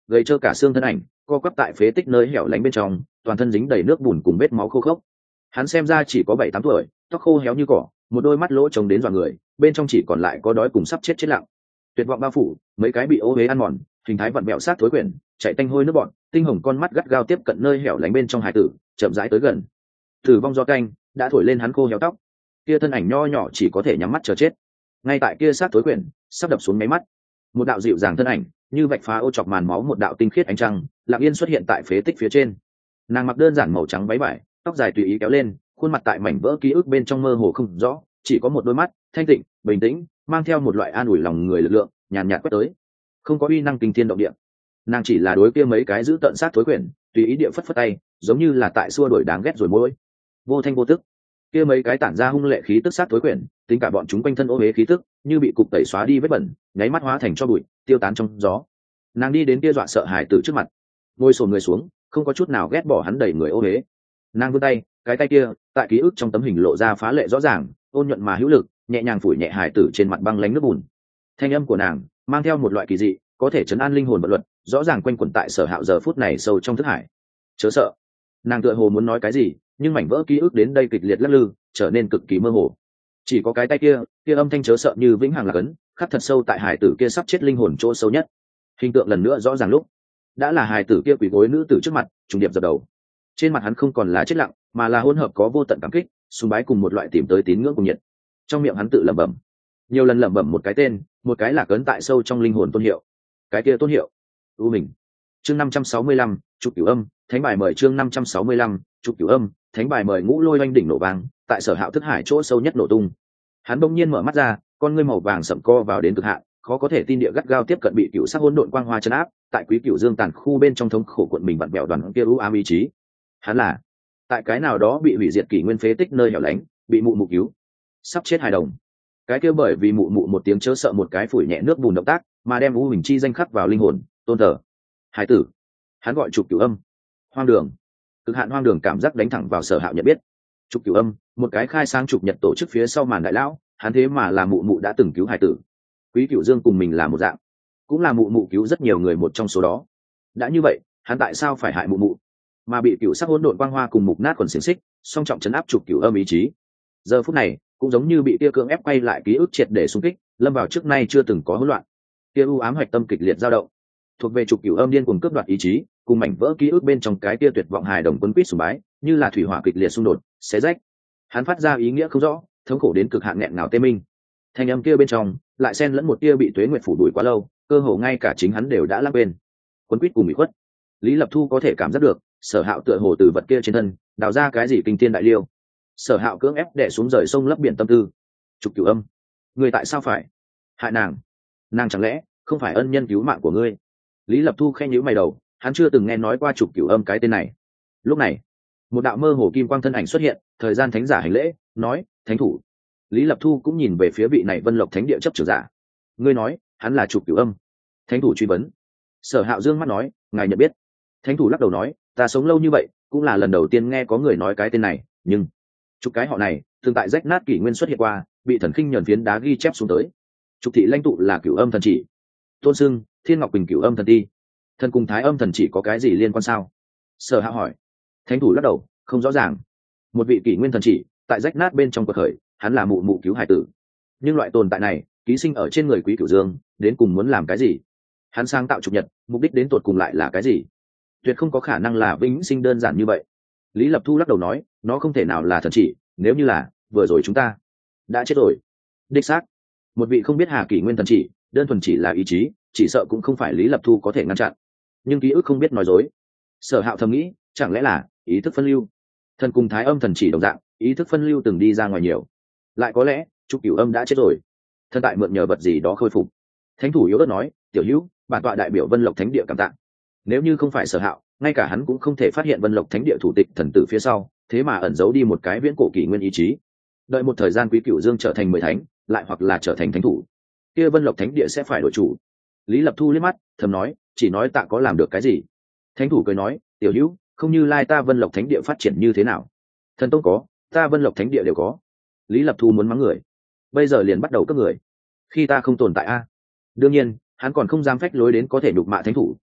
gầy trơ cả xương thân ảnh co quắp tại phế tích nơi hẻo lánh bên trong, toàn thân dính đầy nước bùn cùng vết máu khô khốc. Hắn xem ra chỉ có bảy tám tuổi, tóc khô héo như cỏ, một đôi mắt lỗ trống đến dọa người, bên trong chỉ còn lại có đói cùng sắp chết chết lặng. Tuyệt vọng bao phủ, mấy cái bị ô uế ăn mòn, hình thái vặn vẹo sát thối quyển, chạy tanh hôi nước bọn, tinh hồng con mắt gắt gao tiếp cận nơi hẻo lánh bên trong hải tử, chậm rãi tới gần. Tử vong do canh đã thổi lên hắn khô héo tóc, kia thân ảnh nho nhỏ chỉ có thể nhắm mắt chờ chết. Ngay tại kia sát thối quyển sắp đập xuống mấy mắt, một đạo dịu dàng thân ảnh như vạch phá ô chọc màn máu, một đạo tinh khiết ánh trăng lặng yên xuất hiện tại phế tích phía trên. Nàng mặc đơn giản màu trắng váy vải, tóc dài tùy ý kéo lên, khuôn mặt tại mảnh vỡ ký ức bên trong mơ hồ không rõ, chỉ có một đôi mắt thanh tịnh bình tĩnh, mang theo một loại an ủi lòng người lực lượng nhàn nhạt quét tới, không có uy năng kinh thiên động địa. Nàng chỉ là đối kia mấy cái giữ tận sát thối quyển tùy ý địa phất phất tay, giống như là tại xua đuổi đáng ghét rồi mỗi vô thanh vô tức. Kia mấy cái tản ra hung lệ khí tức sát thối quyển, tính cả bọn chúng quanh thân ô uế khí tức như bị cục tẩy xóa đi vết bẩn, nháy mắt hóa thành cho bụi tiêu tán trong gió. Nàng đi đến kia dọa sợ hải tử trước mặt, ngồi xổm người xuống, không có chút nào ghét bỏ hắn đẩy người ô uế. Nàng vươn tay, cái tay kia tại ký ức trong tấm hình lộ ra phá lệ rõ ràng, ôn nhuận mà hữu lực, nhẹ nhàng phủi nhẹ hải tử trên mặt băng lánh nước bùn. Thanh âm của nàng mang theo một loại kỳ dị, có thể chấn an linh hồn vận luật, rõ ràng quanh quẩn tại Sở Hạo giờ phút này sâu trong thức hải. Chớ sợ. Nàng tựa hồ muốn nói cái gì, nhưng mảnh vỡ ký ức đến đây kịch liệt lắc lư, trở nên cực kỳ mơ hồ. Chỉ có cái tay kia, kia âm thanh chớ sợ như vĩnh hằng là cấn, khắc thật sâu tại hải tử kia sắp chết linh hồn chỗ sâu nhất. Hình tượng lần nữa rõ ràng lúc, đã là hải tử kia quỳ gối nữ tử trước mặt, trùng điệp dập đầu. Trên mặt hắn không còn là chết lặng, mà là hỗn hợp có vô tận cảm kích, sùng bái cùng một loại tìm tới tín ngưỡng cùng nhiệt. Trong miệng hắn tự lẩm bẩm, nhiều lần lẩm bẩm một cái tên, một cái là cấn tại sâu trong linh hồn tôn hiệu. Cái kia tôn hiệu, u mình. Chương năm trăm sáu mươi lăm, chụp cửu âm, thánh bài mời chương năm trăm sáu mươi lăm, chụp cửu âm, thánh bài mời ngũ lôi oanh đỉnh nổ vang, tại Sở Hạo thức hải chỗ sâu nhất nổ tung. Hắn bỗng nhiên mở mắt ra, con ngươi màu vàng sậm co vào đến cực hạn, khó có thể tin địa gắt gao tiếp cận bị cựu sắc hỗn độn quang hoa chấn áp, tại quý cựu dương tàn khu bên trong thống khổ cuộn mình vặn bẹo đoàn kia u ám ý chí. Hắn là tại cái nào đó bị hủy diệt kỷ nguyên phế tích nơi hẻo lánh, bị mụ mụ cứu, sắp chết hài đồng. Cái kia bởi vì mụ mụ một tiếng chớ sợ một cái phủi nhẹ nước bùn động tác, mà đem u hình chi danh khắc vào linh hồn, tôn thờ. Hải tử. Hắn gọi chụp cửu âm. Hoang đường. Cực hạn hoang đường cảm giác đánh thẳng vào Sở Hạo nhận biết. Chụp cửu âm, một cái khai sáng chụp nhật tổ chức phía sau màn đại lão, hắn thế mà là mụ mụ đã từng cứu hải tử. Quý Cửu Dương cùng mình là một dạng, cũng là mụ mụ cứu rất nhiều người một trong số đó. Đã như vậy, hắn tại sao phải hại mụ mụ, mà bị cửu sắc hỗn độn quang hoa cùng mục nát quần xiềng xích, song trọng chấn áp chụp cửu âm ý chí. Giờ phút này, cũng giống như bị tia cưỡng ép quay lại ký ức triệt để xung kích, lâm vào trước nay chưa từng có hỗn loạn. Tia u ám hoạch tâm kịch liệt dao động, thuộc về chụp cửu âm điên cuồng cướp đoạt ý chí, cùng mảnh vỡ ký ức bên trong cái tia tuyệt vọng hài đồng quân quýt sùng bái, như là thủy hỏa kịch liệt xung đột, xé rách. Hắn phát ra ý nghĩa không rõ, thống khổ đến cực hạn nghẹn ngào tê minh. Thanh âm kia bên trong lại xen lẫn một tia bị tuế nguyệt phủ đuổi quá lâu, cơ hồ ngay cả chính hắn đều đã lãng quên. Quân quýt cùng bị khuất, Lý Lập Thu có thể cảm giác được, Sở Hạo tựa hồ từ vật kia trên thân đào ra cái gì kinh thiên đại liêu. Sở Hạo cưỡng ép đè xuống rời sông lấp biển tâm tư. Trục Cửu Âm, người tại sao phải hại nàng? Nàng chẳng lẽ không phải ân nhân cứu mạng của ngươi? Lý Lập Thu khẽ nhíu mày đầu, hắn chưa từng nghe nói qua Trục Cửu Âm cái tên này. Lúc này, một đạo mơ hồ kim quang thân ảnh xuất hiện, thời gian thánh giả hành lễ, nói: "Thánh thủ." Lý Lập Thu cũng nhìn về phía vị này Vân Lộc Thánh địa chấp trưởng giả. "Ngươi nói, hắn là Trục Cửu Âm?" Thánh thủ truy vấn. Sở Hạo dương mắt nói: "Ngài nhận biết?" Thánh thủ lắc đầu nói: "Ta sống lâu như vậy, cũng là lần đầu tiên nghe có người nói cái tên này, nhưng Trục cái họ này, thường tại rách nát kỷ nguyên xuất hiện qua, bị thần khinh nhẫn phiến đá ghi chép xuống tới. Trục thị lãnh tụ là Cửu Âm thần chỉ, tôn xưng Thiên Ngọc Bình Cửu Âm thần ti. Thần cùng Thái Âm thần chỉ có cái gì liên quan sao?" Sở Hạo hỏi. Thánh thủ lắc đầu, không rõ ràng. Một vị kỷ nguyên thần chỉ, tại rách nát bên trong cuộc khởi, hắn là mụ mụ cứu hải tử. Nhưng loại tồn tại này, ký sinh ở trên người Quý Cửu Dương, đến cùng muốn làm cái gì? Hắn sáng tạo trục nhật, mục đích đến tột cùng lại là cái gì? Tuyệt không có khả năng là vĩnh sinh đơn giản như vậy. Lý Lập Thu lắc đầu nói, nó không thể nào là thần chỉ, nếu như là, vừa rồi chúng ta đã chết rồi. Đích xác, một vị không biết hà kỷ nguyên thần chỉ, đơn thuần chỉ là ý chí, chỉ sợ cũng không phải Lý Lập Thu có thể ngăn chặn. Nhưng ký ức không biết nói dối. Sở Hạo thầm nghĩ, chẳng lẽ là ý thức phân lưu? Thần cùng Thái Âm thần chỉ đồng dạng, ý thức phân lưu từng đi ra ngoài nhiều. Lại có lẽ, Trục Cửu Âm đã chết rồi. Thần tại mượn nhờ vật gì đó khôi phục. Thánh thủ yếu ớt nói, tiểu hữu, bản tọa đại biểu Vân Lộc Thánh địa cảm tạ. Nếu như không phải Sở Hạo, ngay cả hắn cũng không thể phát hiện Vân Lộc Thánh địa thủ tịch thần tử phía sau, thế mà ẩn giấu đi một cái viễn cổ kỷ nguyên ý chí. Đợi một thời gian Quý Cửu Dương trở thành mười thánh, lại hoặc là trở thành thánh thủ, kia Vân Lộc Thánh địa sẽ phải đổi chủ. Lý Lập Thu liếc mắt, thầm nói, chỉ nói tạ có làm được cái gì. Thánh thủ cười nói, tiểu hữu, không như lai ta Vân Lộc Thánh địa phát triển như thế nào? Thần tông có, ta Vân Lộc Thánh địa đều có. Lý Lập Thu muốn mắng người, bây giờ liền bắt đầu cướp người. Khi ta không tồn tại a, đương nhiên hắn còn không dám phách lối đến có thể nhục mạ thánh thủ,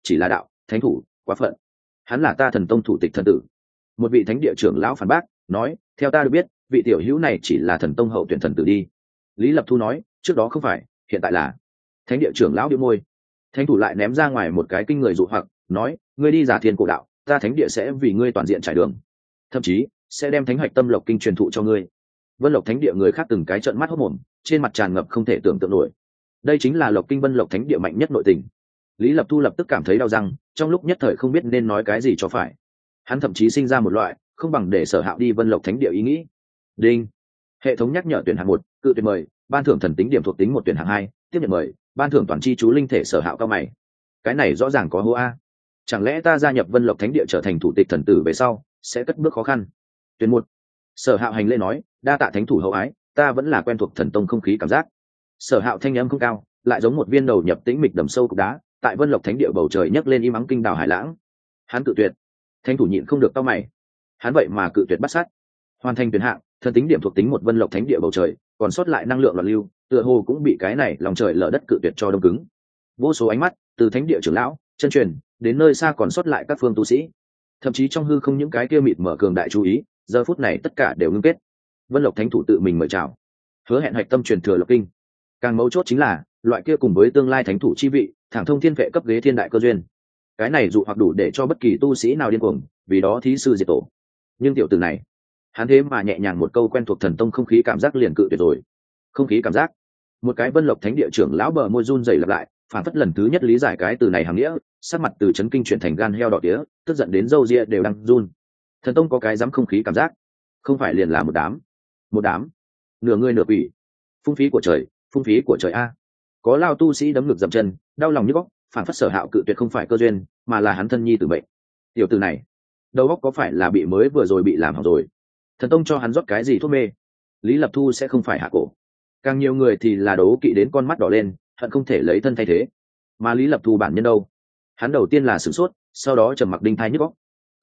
chỉ là đạo thánh thủ quá phận. Hắn là ta thần tông thủ tịch thần tử. Một vị thánh địa trưởng lão phản bác nói, theo ta được biết vị tiểu hữu này chỉ là thần tông hậu tuyển thần tử đi. Lý Lập Thu nói, trước đó không phải, hiện tại là. Thánh địa trưởng lão điệu môi. Thánh thủ lại ném ra ngoài một cái kinh người dụ hoặc, nói, ngươi đi giả thiên cổ đạo, ta thánh địa sẽ vì ngươi toàn diện trải đường, thậm chí sẽ đem thánh hoạch tâm lộc kinh truyền thụ cho ngươi. Vân Lộc thánh địa người khác từng cái trợn mắt hốt mồm, trên mặt tràn ngập không thể tưởng tượng nổi. Đây chính là Lộc Kinh Vân Lộc thánh địa mạnh nhất nội tình. Lý Lập Thu lập tức cảm thấy đau răng, trong lúc nhất thời không biết nên nói cái gì cho phải. Hắn thậm chí sinh ra một loại không bằng để Sở Hạo đi Vân Lộc thánh địa ý nghĩ. Đinh, hệ thống nhắc nhở tuyển hạng một, cự tuyển mời, ban thưởng thần tính điểm thuộc tính một, tuyển hạng hai, tiếp nhận mời, ban thưởng toàn chi chú linh thể Sở Hạo cao mày. Cái này rõ ràng có hô a. Chẳng lẽ ta gia nhập Vân Lộc thánh địa trở thành thủ tịch thần tử về sau sẽ cất bước khó khăn? Tuyển một. Sở Hạo hành lễ nói, đa tạ thánh thủ hậu ái, ta vẫn là quen thuộc thần tông không khí cảm giác. Sở Hạo thanh âm không cao, lại giống một viên đầu nhập tĩnh mịch đầm sâu cục đá, tại Vân Lộc thánh địa bầu trời nhấc lên im ắng kinh đảo hải lãng. Hắn cự tuyệt. Thánh thủ nhịn không được cau mày. Hắn vậy mà cự tuyệt bắt sát. Hoàn thành tuyển hạng, thần tính điểm thuộc tính một Vân Lộc thánh địa bầu trời, còn sót lại năng lượng loạn lưu, tựa hồ cũng bị cái này lòng trời lở đất cự tuyệt cho đông cứng. Vô số ánh mắt từ thánh địa trưởng lão, chân truyền, đến nơi xa còn sót lại các phương tu sĩ, thậm chí trong hư không những cái kia mịt mở cường đại chú ý, giờ phút này tất cả đều ngưng kết. Vân Lộc thánh thủ tự mình mời chào, hứa hẹn hạch tâm truyền thừa Lộc Kinh. Càng mấu chốt chính là loại kia cùng với tương lai thánh thủ chi vị, thẳng thông thiên vệ cấp ghế thiên đại cơ duyên. Cái này dụ hoặc đủ để cho bất kỳ tu sĩ nào điên cuồng, vì đó thí sư diệt tổ. Nhưng tiểu tử này, hắn thế mà nhẹ nhàng một câu quen thuộc thần tông không khí cảm giác liền cự tuyệt rồi. Không khí cảm giác? Một cái Vân Lộc thánh địa trưởng lão bờ môi run rẩy lặp lại, phản phất lần thứ nhất lý giải cái từ này hàm nghĩa, sắc mặt từ chấn kinh chuyển thành gan heo đỏ tía, tức giận đến râu ria đều đang run. Thần tông có cái dám không khí cảm giác? Không phải liền là một đám, một đám, nửa người nửa quỷ, phung phí của trời, phung phí của trời a. Có lao tu sĩ đấm ngực dậm chân, đau lòng như góc, phản phất Sở Hạo cự tuyệt không phải cơ duyên, mà là hắn thân nhi tử bệnh. Tiểu tử này, đầu óc có phải là bị mới vừa rồi bị làm hỏng rồi? Thần tông cho hắn rót cái gì thuốc mê? Lý Lập Thu sẽ không phải hạ cổ. Càng nhiều người thì là đấu kỵ đến con mắt đỏ lên, hận không thể lấy thân thay thế. Mà Lý Lập Thu bản nhân đâu? Hắn đầu tiên là sửng sốt, sau đó trầm mặc đinh thai nhức óc.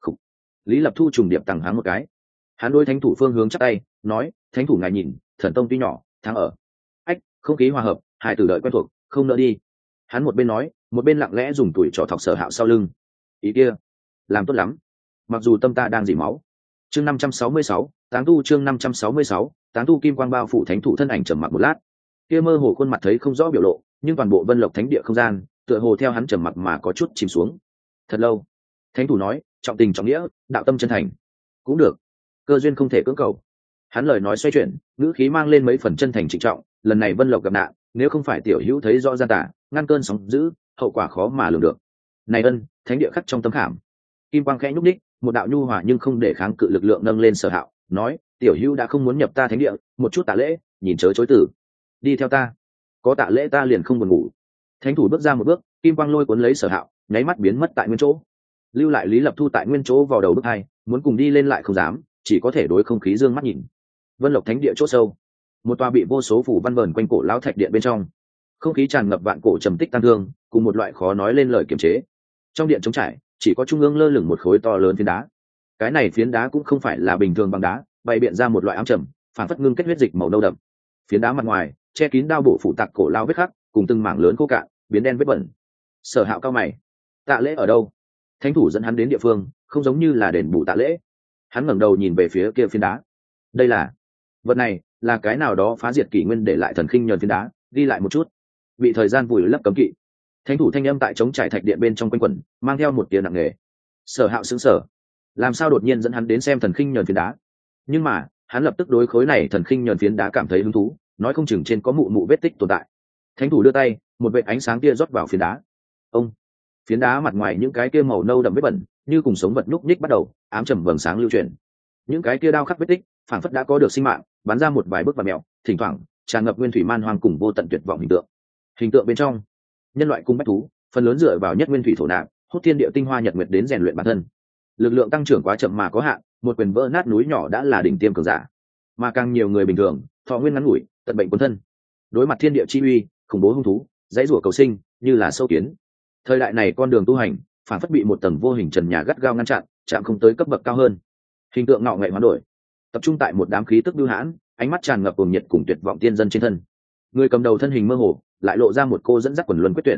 Lý Lập Thu trùng điệp tằng háng một cái. Hắn đối thánh thủ phương hướng chắp tay, nói, thánh thủ ngài nhìn, thần tông tuy nhỏ, thắng ở ách, không khí hòa hợp, hai tử đợi quen thuộc, không nỡ đi. Hắn một bên nói, một bên lặng lẽ dùng tuổi trò thọc Sở Hạo sau lưng. Ý kia, làm tốt lắm. Mặc dù tâm ta đang dỉ máu. Chương năm trăm sáu mươi sáu, Táng tu chương năm trăm sáu mươi sáu, Táng tu kim quang bao phủ thánh thủ thân ảnh trầm mặc một lát. Kia mơ hồ khuôn mặt thấy không rõ biểu lộ, nhưng toàn bộ Vân Lộc thánh địa không gian, tựa hồ theo hắn trầm mặc mà có chút chìm xuống. Thật lâu, thánh thủ nói, trọng tình trọng nghĩa, đạo tâm chân thành. Cũng được, cơ duyên không thể cưỡng cầu. Hắn lời nói xoay chuyển, ngữ khí mang lên mấy phần chân thành trịnh trọng, lần này Vân Lộc gặp nạn, nếu không phải tiểu hữu thấy rõ gian tả, ngăn cơn sóng dữ, hậu quả khó mà lường được. Này ân, thánh địa khắc trong tấm khảm. Kim quang khẽ nhúc nhích, một đạo nhu hòa nhưng không để kháng cự lực lượng nâng lên Sở Hạo, nói, tiểu hữu đã không muốn nhập ta thánh địa, một chút tạ lễ, nhìn chớ chối từ. Đi theo ta, có tạ lễ ta liền không buồn ngủ. Thánh thủ bước ra một bước, kim quang lôi cuốn lấy Sở Hạo, nháy mắt biến mất tại nguyên chỗ. Lưu lại Lý Lập Thu tại nguyên chỗ vào đầu bước hai, muốn cùng đi lên lại không dám, chỉ có thể đối không khí dương mắt nhìn. Vân Lộc thánh địa chỗ sâu, một tòa bị vô số phủ văn vờn quanh cổ lão thạch điện bên trong, không khí tràn ngập vạn cổ trầm tích tăng thương, cùng một loại khó nói lên lời kiềm chế. Trong điện trống trải, chỉ có trung ương lơ lửng một khối to lớn phiến đá. Cái này phiến đá cũng không phải là bình thường bằng đá, bày biện ra một loại ám trầm, phản phất ngưng kết huyết dịch màu nâu đậm. Phiến đá mặt ngoài che kín đao bổ phủ tạc cổ lao vết khắc, cùng từng mảng lớn khô cạn, biến đen vết bẩn. Sở Hạo cao mày, tạ lễ ở đâu? Thánh thủ dẫn hắn đến địa phương, không giống như là đền bù tạ lễ. Hắn ngẩng đầu nhìn về phía kia phiến đá. Đây là vật này, là cái nào đó phá diệt kỷ nguyên để lại thần khinh nhờn phiến đá, đi lại một chút, bị thời gian vùi lấp cấm kỵ. Thánh thủ thanh âm tại chống trải thạch điện bên trong quanh quẩn, mang theo một tiếng nặng nề. Sở Hạo sững sờ, làm sao đột nhiên dẫn hắn đến xem thần khinh nhờn phiến đá? Nhưng mà hắn lập tức đối khối này thần khinh nhờn phiến đá cảm thấy hứng thú, nói không chừng trên có mụ mụ vết tích tồn tại. Thánh thủ đưa tay, một vệt ánh sáng kia rót vào phiến đá. Ông, phiến đá mặt ngoài những cái kia màu nâu đậm vết bẩn, như cùng sống vật nhúc nhích bắt đầu, ám trầm vầng sáng lưu chuyển. Những cái kia đao khắc vết tích, phảng phất đã có được sinh mạng, bắn ra một vài bước và mèo, thỉnh thoảng tràn ngập nguyên thủy man hoang cùng vô tận tuyệt vọng hình tượng. Hình tượng bên trong, nhân loại cung bách thú, phần lớn dựa vào nhất nguyên thủy thổ nạp, hút thiên địa tinh hoa nhật nguyệt đến rèn luyện bản thân. Lực lượng tăng trưởng quá chậm mà có hạn, một quyền vỡ nát núi nhỏ đã là đỉnh tiêm cường giả. Mà càng nhiều người bình thường, thọ nguyên ngắn ngủi, tận bệnh quân thân. Đối mặt thiên địa chi uy, khủng bố hung thú, dãy rủa cầu sinh, như là sâu kiến. Thời đại này con đường tu hành, phản phất bị một tầng vô hình trần nhà gắt gao ngăn chặn, chạm không tới cấp bậc cao hơn. Hình tượng ngạo nghệ hoán đổi, tập trung tại một đám khí tức bưu hãn, ánh mắt tràn ngập cuồng nhiệt cùng tuyệt vọng tiên dân trên thân. Người cầm đầu thân hình mơ hồ, lại lộ ra một cô dẫn dắt quần luân quyết tuyệt.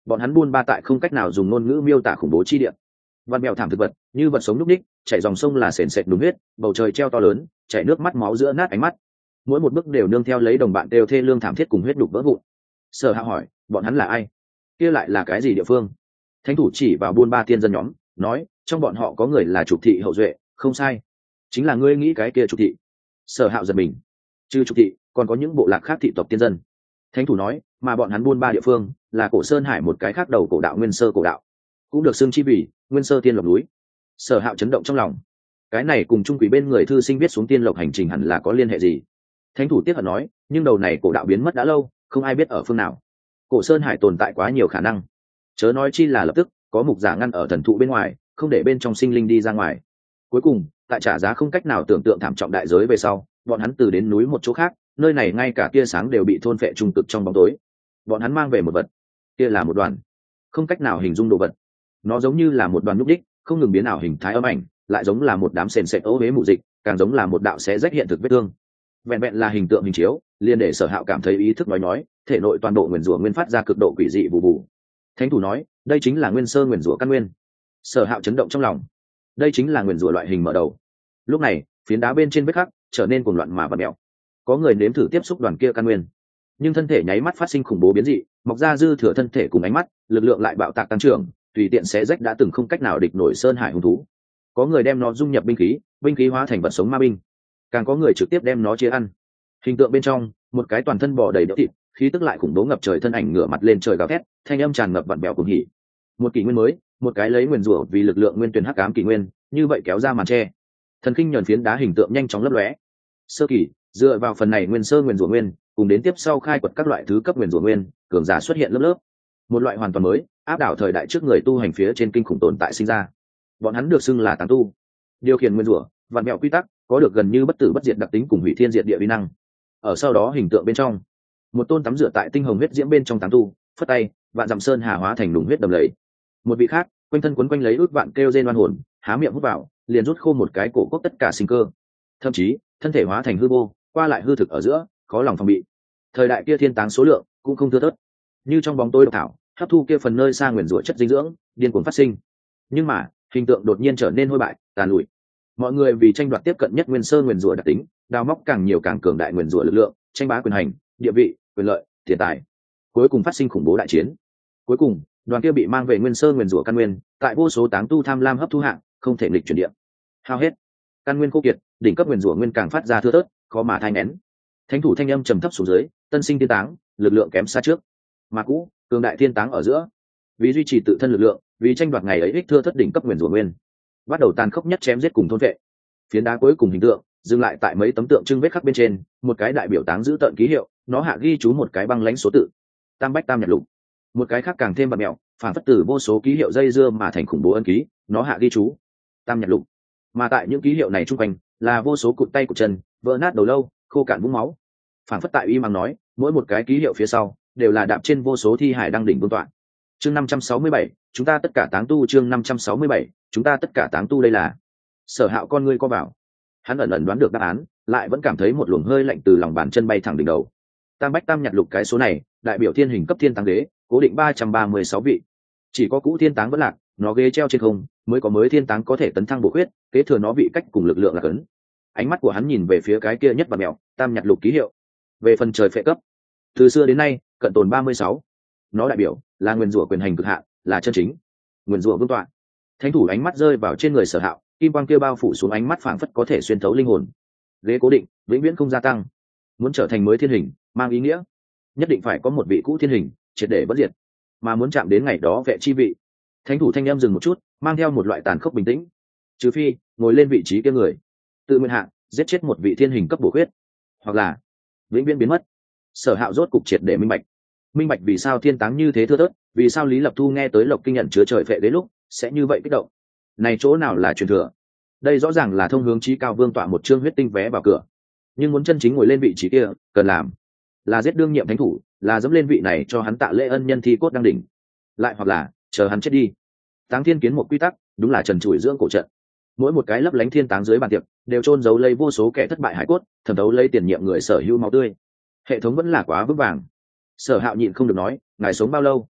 bọn hắn buôn ba tại không cách nào dùng ngôn ngữ miêu tả khủng bố chi địa. Vằn mèo thảm thực vật như vật sống núc ních, chảy dòng sông là sền sệt đúng huyết, bầu trời treo to lớn, chảy nước mắt máu giữa nát ánh mắt, mỗi một bước đều nương theo lấy đồng bạn đều thê lương thảm thiết cùng huyết đục vỡ vụn. Sở Hạo hỏi, bọn hắn là ai? Kia lại là cái gì địa phương? Thánh thủ chỉ vào buôn ba tiên dân nhóm, nói, trong bọn họ có người là trục thị hậu duệ, không sai, chính là ngươi nghĩ cái kia trục thị. Sở Hạo giật mình, trừ trục thị còn có những bộ lạc khác thị tộc tiên dân. Thánh thủ nói, mà bọn hắn buôn ba địa phương là cổ sơn hải một cái khác đầu cổ đạo nguyên sơ cổ đạo, cũng được xưng chi vì nguyên sơ tiên lộc núi. Sở Hạo chấn động trong lòng, cái này cùng trung quỷ bên người thư sinh viết xuống tiên lộc hành trình hẳn là có liên hệ gì? Thánh thủ tiếc hận nói, nhưng đầu này cổ đạo biến mất đã lâu, không ai biết ở phương nào. Cổ sơn hải tồn tại quá nhiều khả năng, chớ nói chi là lập tức có mục giả ngăn ở thần thụ bên ngoài, không để bên trong sinh linh đi ra ngoài. Cuối cùng tại trả giá không cách nào tưởng tượng thảm trọng đại giới về sau, bọn hắn từ đến núi một chỗ khác, nơi này ngay cả tia sáng đều bị thôn phệ trung cực trong bóng tối. Bọn hắn mang về một vật, kia là một đoàn không cách nào hình dung đồ vật. Nó giống như là một đoàn nhúc đích, không ngừng biến ảo hình thái âm ảnh, lại giống là một đám sền sệt ố huế mù dịch, càng giống là một đạo xé rách hiện thực vết thương. Vẹn vẹn là hình tượng hình chiếu, liền để Sở Hạo cảm thấy ý thức nói nói, thể nội toàn bộ nguyên rủa nguyên phát ra cực độ quỷ dị bù bù. Thánh thủ nói, đây chính là nguyên sơ nguyên rủa căn nguyên. Sở Hạo chấn động trong lòng, đây chính là nguyên rủa loại hình mở đầu. Lúc này phiến đá bên trên vết khắc trở nên cuồng loạn mà vặn mèo. Có người nếm thử tiếp xúc đoàn kia căn nguyên, nhưng thân thể nháy mắt phát sinh khủng bố biến dị, mọc ra dư thừa thân thể cùng ánh mắt, lực lượng lại bạo tạc tăng trưởng, tùy tiện xé rách đã từng không cách nào địch nổi sơn hải hung thú. Có người đem nó dung nhập binh khí, binh khí hóa thành vật sống ma binh, càng có người trực tiếp đem nó chia ăn. Hình tượng bên trong, một cái toàn thân bò đầy đỡ thịt, khí tức lại khủng bố ngập trời thân ảnh ngửa mặt lên trời gào thét, thanh âm tràn ngập vặn vẹo cùng hỉ. Một kỷ nguyên mới, một cái lấy nguyên rủa vì lực lượng nguyên tuyển hắc ám kỷ nguyên, như vậy kéo ra màn che. Thần kinh nhờn phiến đá hình tượng nhanh chóng lấp lóe. Sơ kỳ, dựa vào phần này nguyên sơ nguyên rủa nguyên, cùng đến tiếp sau khai quật các loại thứ cấp nguyên rủa nguyên, cường giả xuất hiện lớp lớp. Một loại hoàn toàn mới, áp đảo thời đại trước người tu hành phía trên kinh khủng tồn tại sinh ra. Bọn hắn được xưng là tán tu, điều khiển nguyên rủa, vạn mẹo quy tắc, có được gần như bất tử bất diệt đặc tính cùng hủy thiên diệt địa uy năng. Ở sau đó hình tượng bên trong, một tôn tắm rửa tại tinh hồng huyết diễm bên trong tán tu, phất tay, vạn dặm sơn hà hóa thành đùng huyết đầm lầy. Một vị khác, quanh thân quấn quanh lấy ước vạn kêu rên oan hồn, há miệng hút vào, liền rút khô một cái cổ quốc tất cả sinh cơ. Thậm chí, thân thể hóa thành hư vô, qua lại hư thực ở giữa, khó lòng phòng bị. Thời đại kia thiên táng số lượng cũng không thưa thớt, như trong bóng tối độc thảo, hấp thu kia phần nơi xa nguyền rủa chất dinh dưỡng, điên cuồng phát sinh. Nhưng mà, hình tượng đột nhiên trở nên hôi bại, tàn lụi. Mọi người vì tranh đoạt tiếp cận nhất nguyên sơ nguyền rủa đặc tính, đào móc càng nhiều càng cường đại nguyền rủa lực lượng, tranh bá quyền hành, địa vị, quyền lợi, tiền tài. Cuối cùng phát sinh khủng bố đại chiến. Cuối cùng, đoàn kia bị mang về nguyên sơ nguyền rủa căn nguyên, tại vô số táng tu tham lam hấp thu hạng, không thể nghịch chuyển địa. Hao hết, căn nguyên khô kiệt, đỉnh cấp nguyền rủa nguyên càng phát ra thưa thớt, khó mà thay nén. Thánh thủ thanh âm trầm thấp xuống dưới, tân sinh tiên táng, lực lượng kém xa trước. Mà cũ, cường đại thiên táng ở giữa, vì duy trì tự thân lực lượng, vì tranh đoạt ngày ấy ích thưa thất đỉnh cấp nguyền rủa nguyên, bắt đầu tàn khốc nhất chém giết cùng thôn vệ. Phiến đá cuối cùng hình tượng dừng lại tại mấy tấm tượng trưng vết khắc bên trên, một cái đại biểu táng giữ tận ký hiệu, nó hạ ghi chú một cái băng lãnh số tự, tam bách tam nhật lục. Một cái khác càng thêm bạt mẹo, phản phất từ vô số ký hiệu dây dưa mà thành khủng bố ân ký, nó hạ ghi chú tam nhật lục. Mà tại những ký hiệu này trung quanh là vô số cụt tay cụt chân, vỡ nát đầu lâu, khô cạn vũng máu. Phản phất tại uy mang nói, mỗi một cái ký hiệu phía sau đều là đạp trên vô số thi hải đang đỉnh vương tọa. Chương năm trăm sáu mươi bảy, chúng ta tất cả táng tu. Chương năm trăm sáu mươi bảy, chúng ta tất cả táng tu. Đây là Sở Hạo con ngươi co vào, hắn ẩn ẩn đoán được đáp án, lại vẫn cảm thấy một luồng hơi lạnh từ lòng bàn chân bay thẳng đỉnh đầu. Tam bách tam nhật lục, cái số này đại biểu thiên hình cấp thiên táng đế, cố định ba trăm ba mươi sáu vị. Chỉ có cũ thiên táng vẫn lạc, nó ghế treo trên không, mới có mới thiên táng có thể tấn thăng bổ khuyết, kế thừa nó vị cách cùng lực lượng là cấn. Ánh mắt của hắn nhìn về phía cái kia nhất và mèo, tam nhật lục ký hiệu. Về phần trời phệ cấp, từ xưa đến nay cận tồn ba mươi sáu, nó đại biểu là nguyên rủa quyền hành cực hạn, là chân chính nguyên rủa vương tọa. Thánh thủ ánh mắt rơi vào trên người Sở Hạo, kim quang kia bao phủ xuống, ánh mắt phảng phất có thể xuyên thấu linh hồn. Ghế cố định, vĩnh viễn không gia tăng. Muốn trở thành mới thiên hình, mang ý nghĩa nhất định phải có một vị cũ thiên hình triệt để bất diệt, mà muốn chạm đến ngày đó vệ chi vị. Thánh thủ thanh em dừng một chút, mang theo một loại tàn khốc bình tĩnh. Trừ phi ngồi lên vị trí kia người tự nguyện hạ giết chết một vị thiên hình cấp bổ khuyết, hoặc là vĩnh viễn biến mất. Sở Hạo rốt cục triệt để minh bạch, minh bạch vì sao thiên táng như thế thưa thớt, vì sao Lý Lập Thu nghe tới Lộc Kinh nhận chứa trời phệ đến lúc sẽ như vậy kích động. Này chỗ nào là truyền thừa, đây rõ ràng là thông hướng chí cao vương tọa một chương huyết tinh vé vào cửa. Nhưng muốn chân chính ngồi lên vị trí kia, cần làm là giết đương nhiệm thánh thủ, là dẫm lên vị này cho hắn tạ lễ ân nhân thi cốt đang đỉnh, lại hoặc là chờ hắn chết đi. Táng thiên kiến một quy tắc, đúng là trần trụi dưỡng cổ trận. Mỗi một cái lấp lánh thiên táng dưới bàn tiệc đều chôn giấu lấy vô số kẻ thất bại hải cốt, thẩm thấu lấy tiền nhiệm người sở hữu máu tươi. Hệ thống vẫn là quá vững vàng. Sở Hạo nhịn không được nói, ngài sống bao lâu?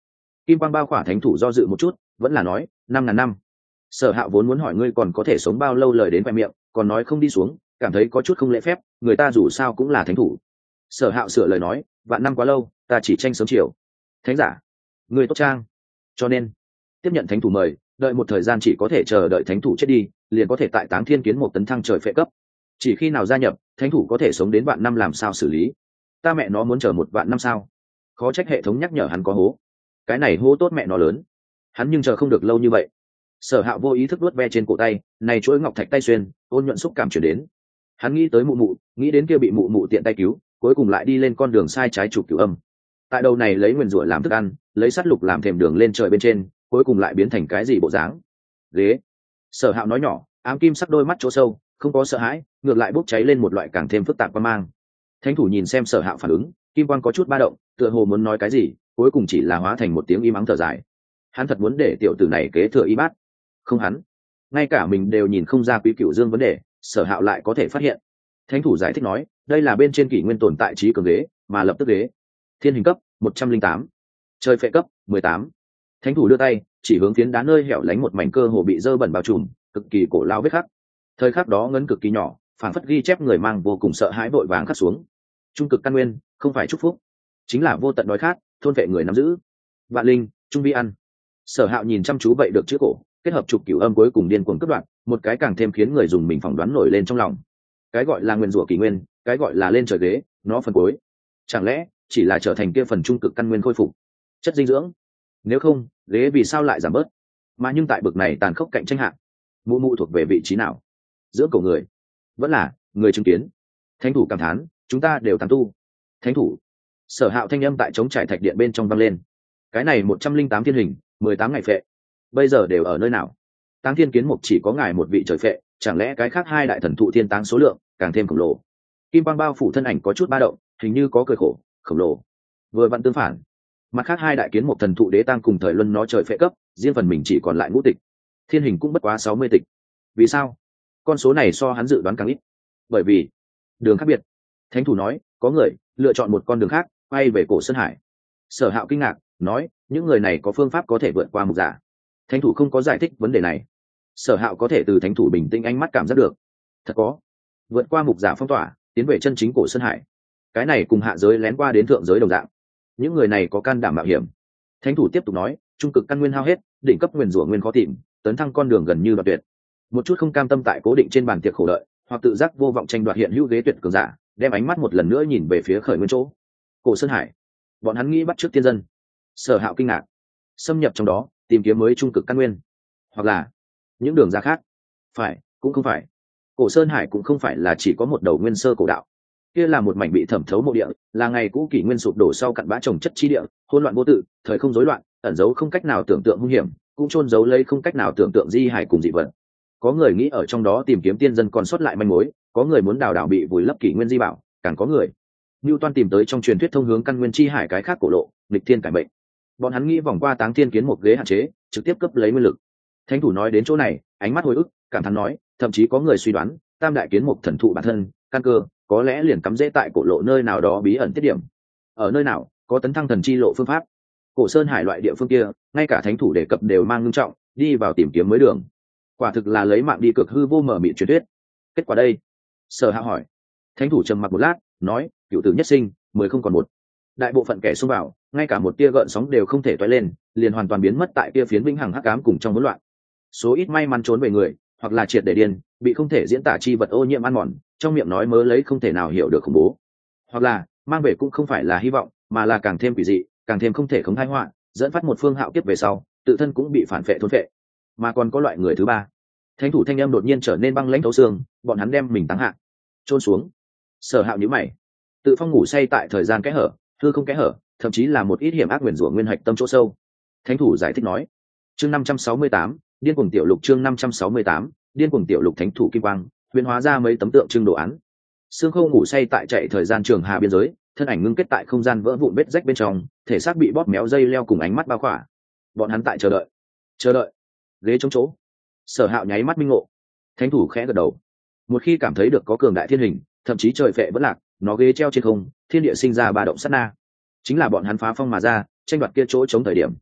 Kim quang bao khỏa thánh thủ do dự một chút, vẫn là nói năm ngàn năm. Sở Hạo vốn muốn hỏi ngươi còn có thể sống bao lâu lời đến khoe miệng, còn nói không đi xuống, cảm thấy có chút không lễ phép, người ta dù sao cũng là thánh thủ. Sở Hạo sửa lời nói, vạn năm quá lâu, ta chỉ tranh sớm chiều. Thánh giả, người tốt trang, cho nên tiếp nhận thánh thủ mời, đợi một thời gian chỉ có thể chờ đợi thánh thủ chết đi, liền có thể tại Táng Thiên Kiến một tấn thăng trời phệ cấp. Chỉ khi nào gia nhập, thánh thủ có thể sống đến vạn năm làm sao xử lý? Ta mẹ nó muốn chờ một vạn năm sao? Khó trách hệ thống nhắc nhở hắn có hố. Cái này hố tốt mẹ nó lớn. Hắn nhưng chờ không được lâu như vậy. Sở Hạo vô ý thức vuốt ve trên cổ tay, này chuỗi ngọc thạch tay xuyên, ôn nhuận xúc cảm chuyển đến. Hắn nghĩ tới mụ mụ, nghĩ đến kia bị mụ mụ tiện tay cứu, cuối cùng lại đi lên con đường sai trái trục cửu âm. Tại đầu này lấy nguyên rủa làm thức ăn, lấy sắt lục làm thềm đường lên trời bên trên, cuối cùng lại biến thành cái gì bộ dáng? Ghế. Sở Hạo nói nhỏ, ám kim sắc đôi mắt chỗ sâu, không có sợ hãi, ngược lại bốc cháy lên một loại càng thêm phức tạp quan mang. Thánh thủ nhìn xem Sở Hạo phản ứng, kim quang có chút ba động, tựa hồ muốn nói cái gì, cuối cùng chỉ là hóa thành một tiếng im ắng thở dài. Hắn thật muốn để tiểu tử này kế thừa y bát. Không hắn, ngay cả mình đều nhìn không ra Quý Cửu Dương vấn đề, Sở Hạo lại có thể phát hiện. Thánh thủ giải thích nói, đây là bên trên kỷ nguyên tồn tại trí cường ghế, mà lập tức ghế. Thiên hình cấp một trăm linh tám, trời phệ cấp mười tám. Thánh thủ đưa tay chỉ hướng phiến đá nơi hẻo lánh một mảnh cơ hồ bị dơ bẩn bao trùm, cực kỳ cổ lao vết khắc. Thời khắc đó ngấn cực kỳ nhỏ, phản phất ghi chép người mang vô cùng sợ hãi vội vàng khắc xuống. Trung cực căn nguyên, không phải chúc phúc, chính là vô tận đói khát, thôn vệ người nắm giữ. Vạn linh, trung vi ăn. Sở Hạo nhìn chăm chú vậy được chữ cổ, kết hợp trục cửu âm cuối cùng điên cuồng cất đoạn, một cái càng thêm khiến người dùng mình phỏng đoán nổi lên trong lòng. Cái gọi là nguyên rủa kỷ nguyên, cái gọi là lên trời ghế, nó phần cuối, chẳng lẽ chỉ là trở thành kia phần trung cực căn nguyên khôi phục chất dinh dưỡng? Nếu không, ghế vì sao lại giảm bớt? Mà nhưng tại bực này tàn khốc cạnh tranh hạng, mụ mụ thuộc về vị trí nào? Giữa cổ người, vẫn là người chứng kiến? Thánh thủ cảm thán, chúng ta đều tán tu. Thánh thủ. Sở Hạo thanh âm tại chống trải thạch điện bên trong vang lên. Cái này một trăm linh tám thiên hình, mười tám ngày phệ, bây giờ đều ở nơi nào? Táng Thiên Kiến Mục chỉ có ngài một vị trời phệ, chẳng lẽ cái khác hai đại thần thụ thiên táng số lượng càng thêm khổng lồ? Kim quang bao phủ thân ảnh có chút ba động, hình như có cười khổ, khổng lồ. Vừa vặn tương phản, mặt khác hai đại kiến một thần thụ đế tăng cùng thời luân nó trời phệ cấp, riêng phần mình chỉ còn lại ngũ tịch, thiên hình cũng bất quá sáu mươi tịch. Vì sao con số này so hắn dự đoán càng ít? Bởi vì đường khác biệt. Thánh thủ nói, có người lựa chọn một con đường khác, quay về cổ Sơn Hải. Sở Hạo kinh ngạc nói, những người này có phương pháp có thể vượt qua mục giả? Thánh thủ không có giải thích vấn đề này. Sở Hạo có thể từ thánh thủ bình tĩnh ánh mắt cảm giác được, thật có vượt qua mục giả phong tỏa, tiến về chân chính cổ Sơn Hải. Cái này cùng hạ giới lén qua đến thượng giới đồng dạng. Những người này có can đảm mạo hiểm. Thánh thủ tiếp tục nói, trung cực căn nguyên hao hết, đỉnh cấp nguyên rủa nguyên khó tìm, tấn thăng con đường gần như đoạt tuyệt. Một chút không cam tâm tại cố định trên bàn tiệc khổ đợi, hoặc tự giác vô vọng tranh đoạt hiện hữu ghế tuyệt cường giả, đem ánh mắt một lần nữa nhìn về phía khởi nguyên chỗ cổ Sơn Hải. Bọn hắn nghĩ bắt trước tiên dân. Sở Hạo kinh ngạc, xâm nhập trong đó tìm kiếm mới trung cực căn nguyên, hoặc là những đường ra khác? Phải, cũng không phải. Cổ Sơn Hải cũng không phải là chỉ có một đầu nguyên sơ cổ đạo, kia là một mảnh bị thẩm thấu mộ địa, là ngày cũ kỷ nguyên sụp đổ sau cặn bã trồng chất chi địa, hỗn loạn vô tự, thời không rối loạn, ẩn giấu không cách nào tưởng tượng hung hiểm, cũng chôn giấu lấy không cách nào tưởng tượng di hải cùng dị vật. Có người nghĩ ở trong đó tìm kiếm tiên dân còn sót lại manh mối, có người muốn đào đảo bị vùi lấp kỷ nguyên di bảo, càng có người Newton tìm tới trong truyền thuyết thông hướng căn nguyên chi hải cái khác cổ lộ, nghịch thiên cải mệnh. Bọn hắn nghĩ vòng qua Táng Thiên Kiến một ghế hạn chế, trực tiếp cấp lấy nguyên lực. Thánh thủ nói đến chỗ này, ánh mắt hồi ức, cảm thán nói, thậm chí có người suy đoán, tam đại kiến một thần thụ bản thân, căn cơ, có lẽ liền cắm rễ tại cổ lộ nơi nào đó bí ẩn tiết điểm. Ở nơi nào có tấn thăng thần chi lộ phương pháp? Cổ Sơn Hải loại địa phương kia, ngay cả thánh thủ đề cập đều mang ngưng trọng, đi vào tìm kiếm mới đường. Quả thực là lấy mạng đi cực hư vô mở mịt truyền thuyết. Kết quả đây? Sở Hạo hỏi. Thánh thủ trầm mặc một lát, nói, cửu tử nhất sinh, mười không còn một. Đại bộ phận kẻ xông vào, ngay cả một tia gợn sóng đều không thể toái lên, liền hoàn toàn biến mất tại kia phiến vĩnh hằng hắc ám cùng trong hỗn loạn. Số ít may mắn trốn về người, hoặc là triệt để điên, bị không thể diễn tả chi vật ô nhiễm ăn mòn, trong miệng nói mớ lấy không thể nào hiểu được khủng bố. Hoặc là mang về cũng không phải là hy vọng, mà là càng thêm quỷ dị, càng thêm không thể khống thai họa, dẫn phát một phương hạo kiếp về sau, tự thân cũng bị phản phệ thôn phệ. Mà còn có loại người thứ ba. Thánh thủ thanh âm đột nhiên trở nên băng lãnh thấu xương, bọn hắn đem mình tăng hạ, chôn xuống. Sở Hạo nhíu mày, tự phong ngủ say tại thời gian kẽ hở, hư không kẽ hở, thậm chí là một ít hiểm ác nguyên rủa nguyên hạch tâm chỗ sâu. Thánh thủ giải thích nói, chương năm trăm sáu mươi tám, điên cuồng tiểu lục chương năm trăm sáu mươi tám, điên cuồng tiểu lục thánh thủ kim quang, huyền hóa ra mấy tấm tượng trưng đồ án. Xương khô ngủ say tại chạy thời gian trường hà biên giới, thân ảnh ngưng kết tại không gian vỡ vụn vết rách bên trong, thể xác bị bóp méo dây leo cùng ánh mắt bao khỏa. Bọn hắn tại chờ đợi, chờ đợi. Ghế trống chỗ. Sở Hạo nháy mắt minh ngộ. Thánh thủ khẽ gật đầu. Một khi cảm thấy được có cường đại thiên hình, thậm chí trời phệ vẫn lạc, nó ghế treo trên không, thiên địa sinh ra ba động sát na, chính là bọn hắn phá phong mà ra, tranh đoạt kia chỗ chống thời điểm.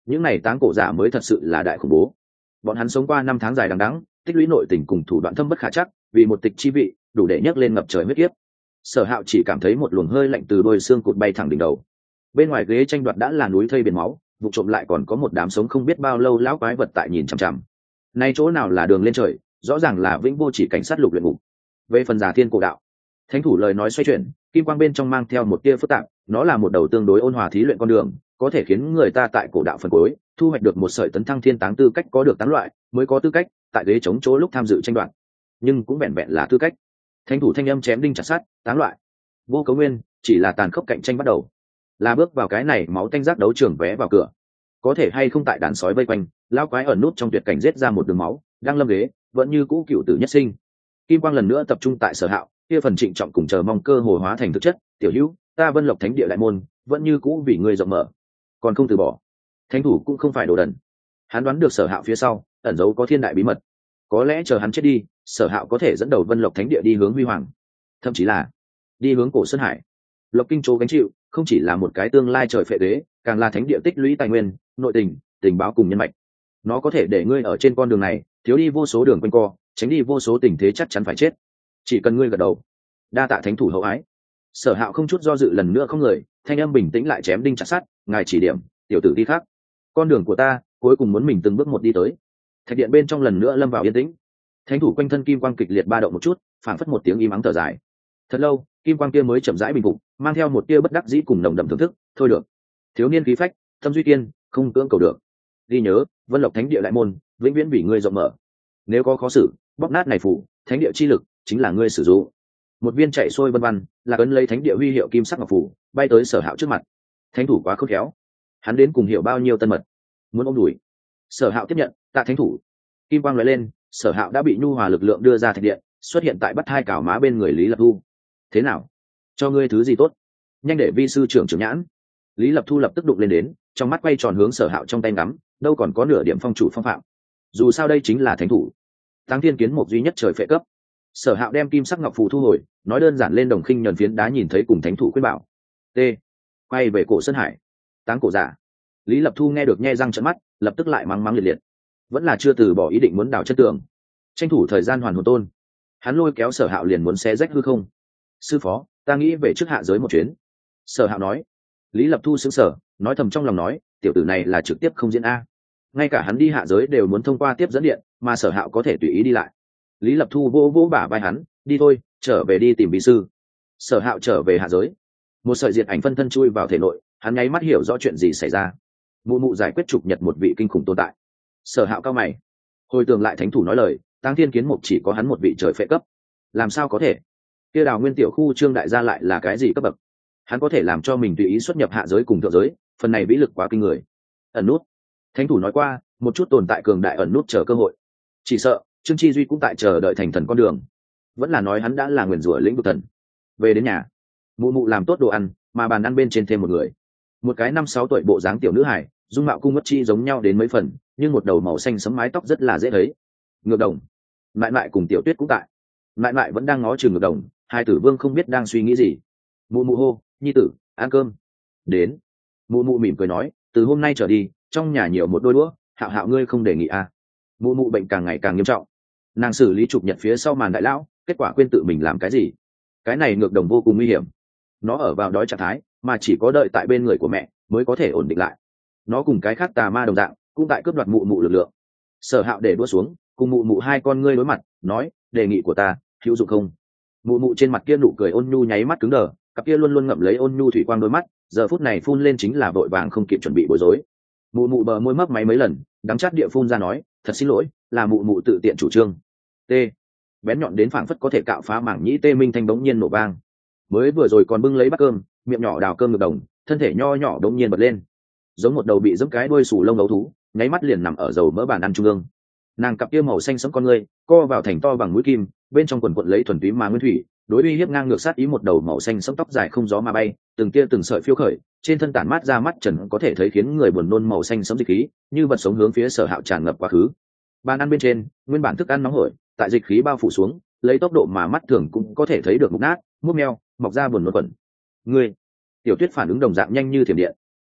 những này táng cổ giả mới thật sự là đại khủng bố. Bọn hắn sống qua năm tháng dài đằng đẵng, tích lũy nội tình cùng thủ đoạn thâm bất khả chắc, vì một tịch chi vị đủ để nhấc lên ngập trời huyết kiếp. Sở Hạo chỉ cảm thấy một luồng hơi lạnh từ đôi xương cụt bay thẳng đỉnh đầu. Bên ngoài ghế tranh đoạt đã là núi thây biển máu, vụ trộm lại còn có một đám sống không biết bao lâu lão quái vật tại nhìn chằm chằm. Nay chỗ nào là đường lên trời, rõ ràng là vĩnh vô chỉ cảnh sát lục luyện ngục. Về phần giả thiên cổ đạo, thánh thủ lời nói xoay chuyển, kim quang bên trong mang theo một tia phức tạp, nó là một đầu tương đối ôn hòa thí luyện con đường, có thể khiến người ta tại cổ đạo phần cuối thu hoạch được một sợi tấn thăng thiên táng tư cách, có được tán loại mới có tư cách tại ghế chống chỗ lúc tham dự tranh đoạt, nhưng cũng vẹn vẹn là tư cách. Thánh thủ thanh âm chém đinh chặt sắt, tán loại vô cấu nguyên chỉ là tàn khốc cạnh tranh bắt đầu, là bước vào cái này máu tanh giác đấu trường vé vào cửa. Có thể hay không tại đàn sói vây quanh, lão quái ẩn nút trong tuyệt cảnh giết ra một đường máu, đang lâm ghế vẫn như cũ cựu tử nhất sinh. Kim quang lần nữa tập trung tại Sở Hạo, kia phần trịnh trọng cùng chờ mong cơ hồ hóa thành thực chất. Tiểu hữu, ta Vân Lộc Thánh địa đại môn vẫn như cũ vì ngươi rộng mở, còn không từ bỏ. Thánh thủ cũng không phải đồ đần, hắn đoán được Sở Hạo phía sau ẩn giấu có thiên đại bí mật, có lẽ chờ hắn chết đi, Sở Hạo có thể dẫn đầu Vân Lộc Thánh địa đi hướng huy hoàng, thậm chí là đi hướng cổ sơn hải. Lộc Kinh Châu gánh chịu không chỉ là một cái tương lai trời phệ đế, càng là thánh địa tích lũy tài nguyên, nội tình, tình báo cùng nhân mạch. Nó có thể để ngươi ở trên con đường này thiếu đi vô số đường quanh co, tránh đi vô số tình thế chắc chắn phải chết. Chỉ cần ngươi gật đầu, đa tạ thánh thủ hậu ái. Sở Hạo không chút do dự lần nữa không người, thanh âm bình tĩnh lại chém đinh chặt sắt, ngài chỉ điểm, tiểu tử đi khác. Con đường của ta cuối cùng muốn mình từng bước một đi tới. Thạch điện bên trong lần nữa lâm vào yên tĩnh. Thánh thủ quanh thân kim quang kịch liệt ba động một chút, phảng phất một tiếng im ắng thở dài. Thật lâu, kim quang kia mới chậm rãi bình phục, mang theo một tia bất đắc dĩ cùng nồng đậm thưởng thức. Thôi được, thiếu niên khí phách, tâm duy tiên, không cưỡng cầu được. Ghi nhớ, Vân Lộc Thánh địa đại môn vĩnh viễn vì ngươi rộng mở. Nếu có khó xử, bóp nát này phủ, thánh địa chi lực chính là ngươi sử dụng. Một viên chạy xuôi vân vân, là ấn lấy thánh địa huy hiệu kim sắc ngọc phủ, bay tới Sở Hạo trước mặt. Thánh thủ quá khôn khéo, hắn đến cùng hiểu bao nhiêu tân mật, muốn ôm đùi. Sở Hạo tiếp nhận, tạ thánh thủ. Kim quang lóe lên, Sở Hạo đã bị nhu hòa lực lượng đưa ra thạch điện, xuất hiện tại bắt hai cảo má bên người Lý Lập Thu. Thế nào, cho ngươi thứ gì tốt? Nhanh để vi sư trưởng trưởng nhãn. Lý Lập Thu lập tức đụng lên đến, trong mắt quay tròn hướng Sở Hạo trong tay ngắm, đâu còn có nửa điểm phong chủ phong phạm. Dù sao đây chính là thánh thủ, Táng Thiên Kiến Mục duy nhất trời phệ cấp. Sở Hạo đem kim sắc ngọc phù thu hồi, nói đơn giản lên đồng khinh nhẫn phiến đá nhìn thấy cùng thánh thủ khuyên bảo. T. Quay về cổ sơn hải, táng cổ giả. Lý Lập Thu nghe được nhe răng trợn mắt, lập tức lại mắng mắng liệt liệt, vẫn là chưa từ bỏ ý định muốn đào chân tường, tranh thủ thời gian hoàn hồn tôn. Hắn lôi kéo Sở Hạo liền muốn xé rách hư không. Sư phó, ta nghĩ về trước hạ giới một chuyến. Sở Hạo nói. Lý Lập Thu sững sờ, nói thầm trong lòng nói, tiểu tử này là trực tiếp không diễn a. Ngay cả hắn đi hạ giới đều muốn thông qua tiếp dẫn điện, mà Sở Hạo có thể tùy ý đi lại. Lý Lập Thu vỗ vỗ bả vai hắn, đi thôi, trở về đi tìm bí sư. Sở Hạo trở về hạ giới, một sợi diệt ảnh phân thân chui vào thể nội, hắn nháy mắt hiểu rõ chuyện gì xảy ra. Mụ mụ giải quyết trục nhật một vị kinh khủng tồn tại. Sở Hạo cao mày, hồi tưởng lại thánh thủ nói lời, Táng Thiên Kiến Mục chỉ có hắn một vị trời phệ cấp, làm sao có thể? Kia Đào Nguyên tiểu khu Trương đại gia lại là cái gì cấp bậc? Hắn có thể làm cho mình tùy ý xuất nhập hạ giới cùng thượng giới, phần này vĩ lực quá kinh người. Ẩn nút, thánh thủ nói qua, một chút tồn tại cường đại ẩn nút chờ cơ hội. Chỉ sợ Trương Chi Duy cũng tại chờ đợi thành thần con đường, vẫn là nói hắn đã là nguyền rủa lĩnh vực thần. Về đến nhà, mụ mụ làm tốt đồ ăn, mà bàn ăn bên trên thêm một người, một cái năm sáu tuổi bộ dáng tiểu nữ hài, dung mạo cung ngất chi giống nhau đến mấy phần, nhưng một đầu màu xanh sẫm mái tóc rất là dễ thấy. Ngược Đồng, mại mại cùng Tiểu Tuyết cũng tại. Mại mại vẫn đang ngó chừng Ngược Đồng, hai tử vương không biết đang suy nghĩ gì. Mụ mụ hô, nhi tử, ăn cơm. Đến. Mụ mụ mỉm cười nói, từ hôm nay trở đi, trong nhà nhiều một đôi đũa, Hạo Hạo ngươi không đề nghị à? Mụ mụ bệnh càng ngày càng nghiêm trọng, nàng xử lý trục nhật phía sau màn đại lão, kết quả quên tự mình làm cái gì. Cái này Ngược Đồng vô cùng nguy hiểm, nó ở vào đói trạng thái, mà chỉ có đợi tại bên người của mẹ mới có thể ổn định lại. Nó cùng cái khác tà ma đồng dạng, cũng tại cướp đoạt mụ mụ lực lượng. Sở Hạo để đũa xuống, cùng mụ mụ hai con ngươi đối mặt, nói, đề nghị của ta hữu dụng không? Mụ mụ trên mặt kia nụ cười ôn nhu nháy mắt cứng đờ, cặp kia luôn luôn ngậm lấy ôn nhu thủy quang đôi mắt, giờ phút này phun lên chính là vội vàng không kịp chuẩn bị bối rối. Mụ mụ bờ môi mấp máy mấy lần, đắng chát địa phun ra nói, thật xin lỗi, là mụ mụ tự tiện chủ trương. T. Bén nhọn đến phảng phất có thể cạo phá mảng nhĩ tê minh thanh bỗng nhiên nổ vang. Mới vừa rồi còn bưng lấy bát cơm, miệng nhỏ đào cơm Ngược Đồng, thân thể nho nhỏ đống nhiên bật lên, giống một đầu bị giẫm cái đuôi sù lông ấu thú, nháy mắt liền nằm ở dầu mỡ bàn ăn trung ương. Nàng cặp kia màu xanh sẫm con ngươi co vào thành to bằng mũi kim, bên trong quần quần lấy thuần túy mà nguyên thủy, đối uy hiếp ngang ngược sát ý một đầu màu xanh sẫm tóc dài không gió mà bay, từng tia từng sợi phiêu khởi, trên thân tản mát ra mắt trần có thể thấy khiến người buồn nôn màu xanh sẫm dịch khí, như vật sống hướng phía Sở Hạo tràn ngập quá khứ. Bàn ăn bên trên, nguyên bản thức ăn nóng hổi, tại dịch khí bao phủ xuống, lấy tốc độ mà mắt thường cũng có thể thấy được mục nát, múc meo, mọc ra buồn nôn quẩn. Ngươi, Tiểu Tuyết phản ứng đồng dạng nhanh như thiểm điện.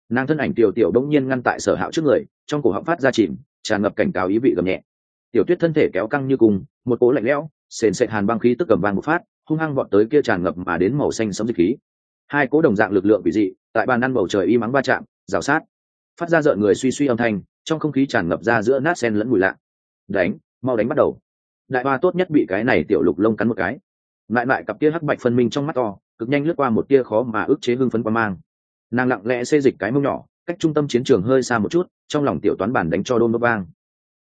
nàng thân ảnh tiểu tiểu đông nhiên ngăn tại Sở Hạo trước người, trong cổ họng phát ra chìm tràn ngập cảnh cáo ý vị gầm nhẹ. Tiểu Tuyết thân thể kéo căng như cùng một cỗ lạnh lẽo sền sệt hàn băng khí tức cầm vang một phát, hung hăng vọt tới kia tràn ngập mà đến màu xanh sẫm dịch khí. Hai cỗ đồng dạng lực lượng quỷ dị tại bàn ăn bầu trời y mắng va chạm rào sát, phát ra rợn người suy suy âm thanh, trong không khí tràn ngập ra giữa nát sen lẫn mùi lạ. Đánh, mau đánh bắt đầu. Đại hoa tốt nhất bị cái này tiểu lục lông cắn một cái. Lại lại cặp tia hắc bạch phân minh trong mắt to, cực nhanh lướt qua một tia khó mà ức chế hưng phấn qua mang. Nàng lặng lẽ xê dịch cái mông nhỏ, cách trung tâm chiến trường hơi xa một chút, trong lòng tiểu toán bản đánh cho đôn đốt vang.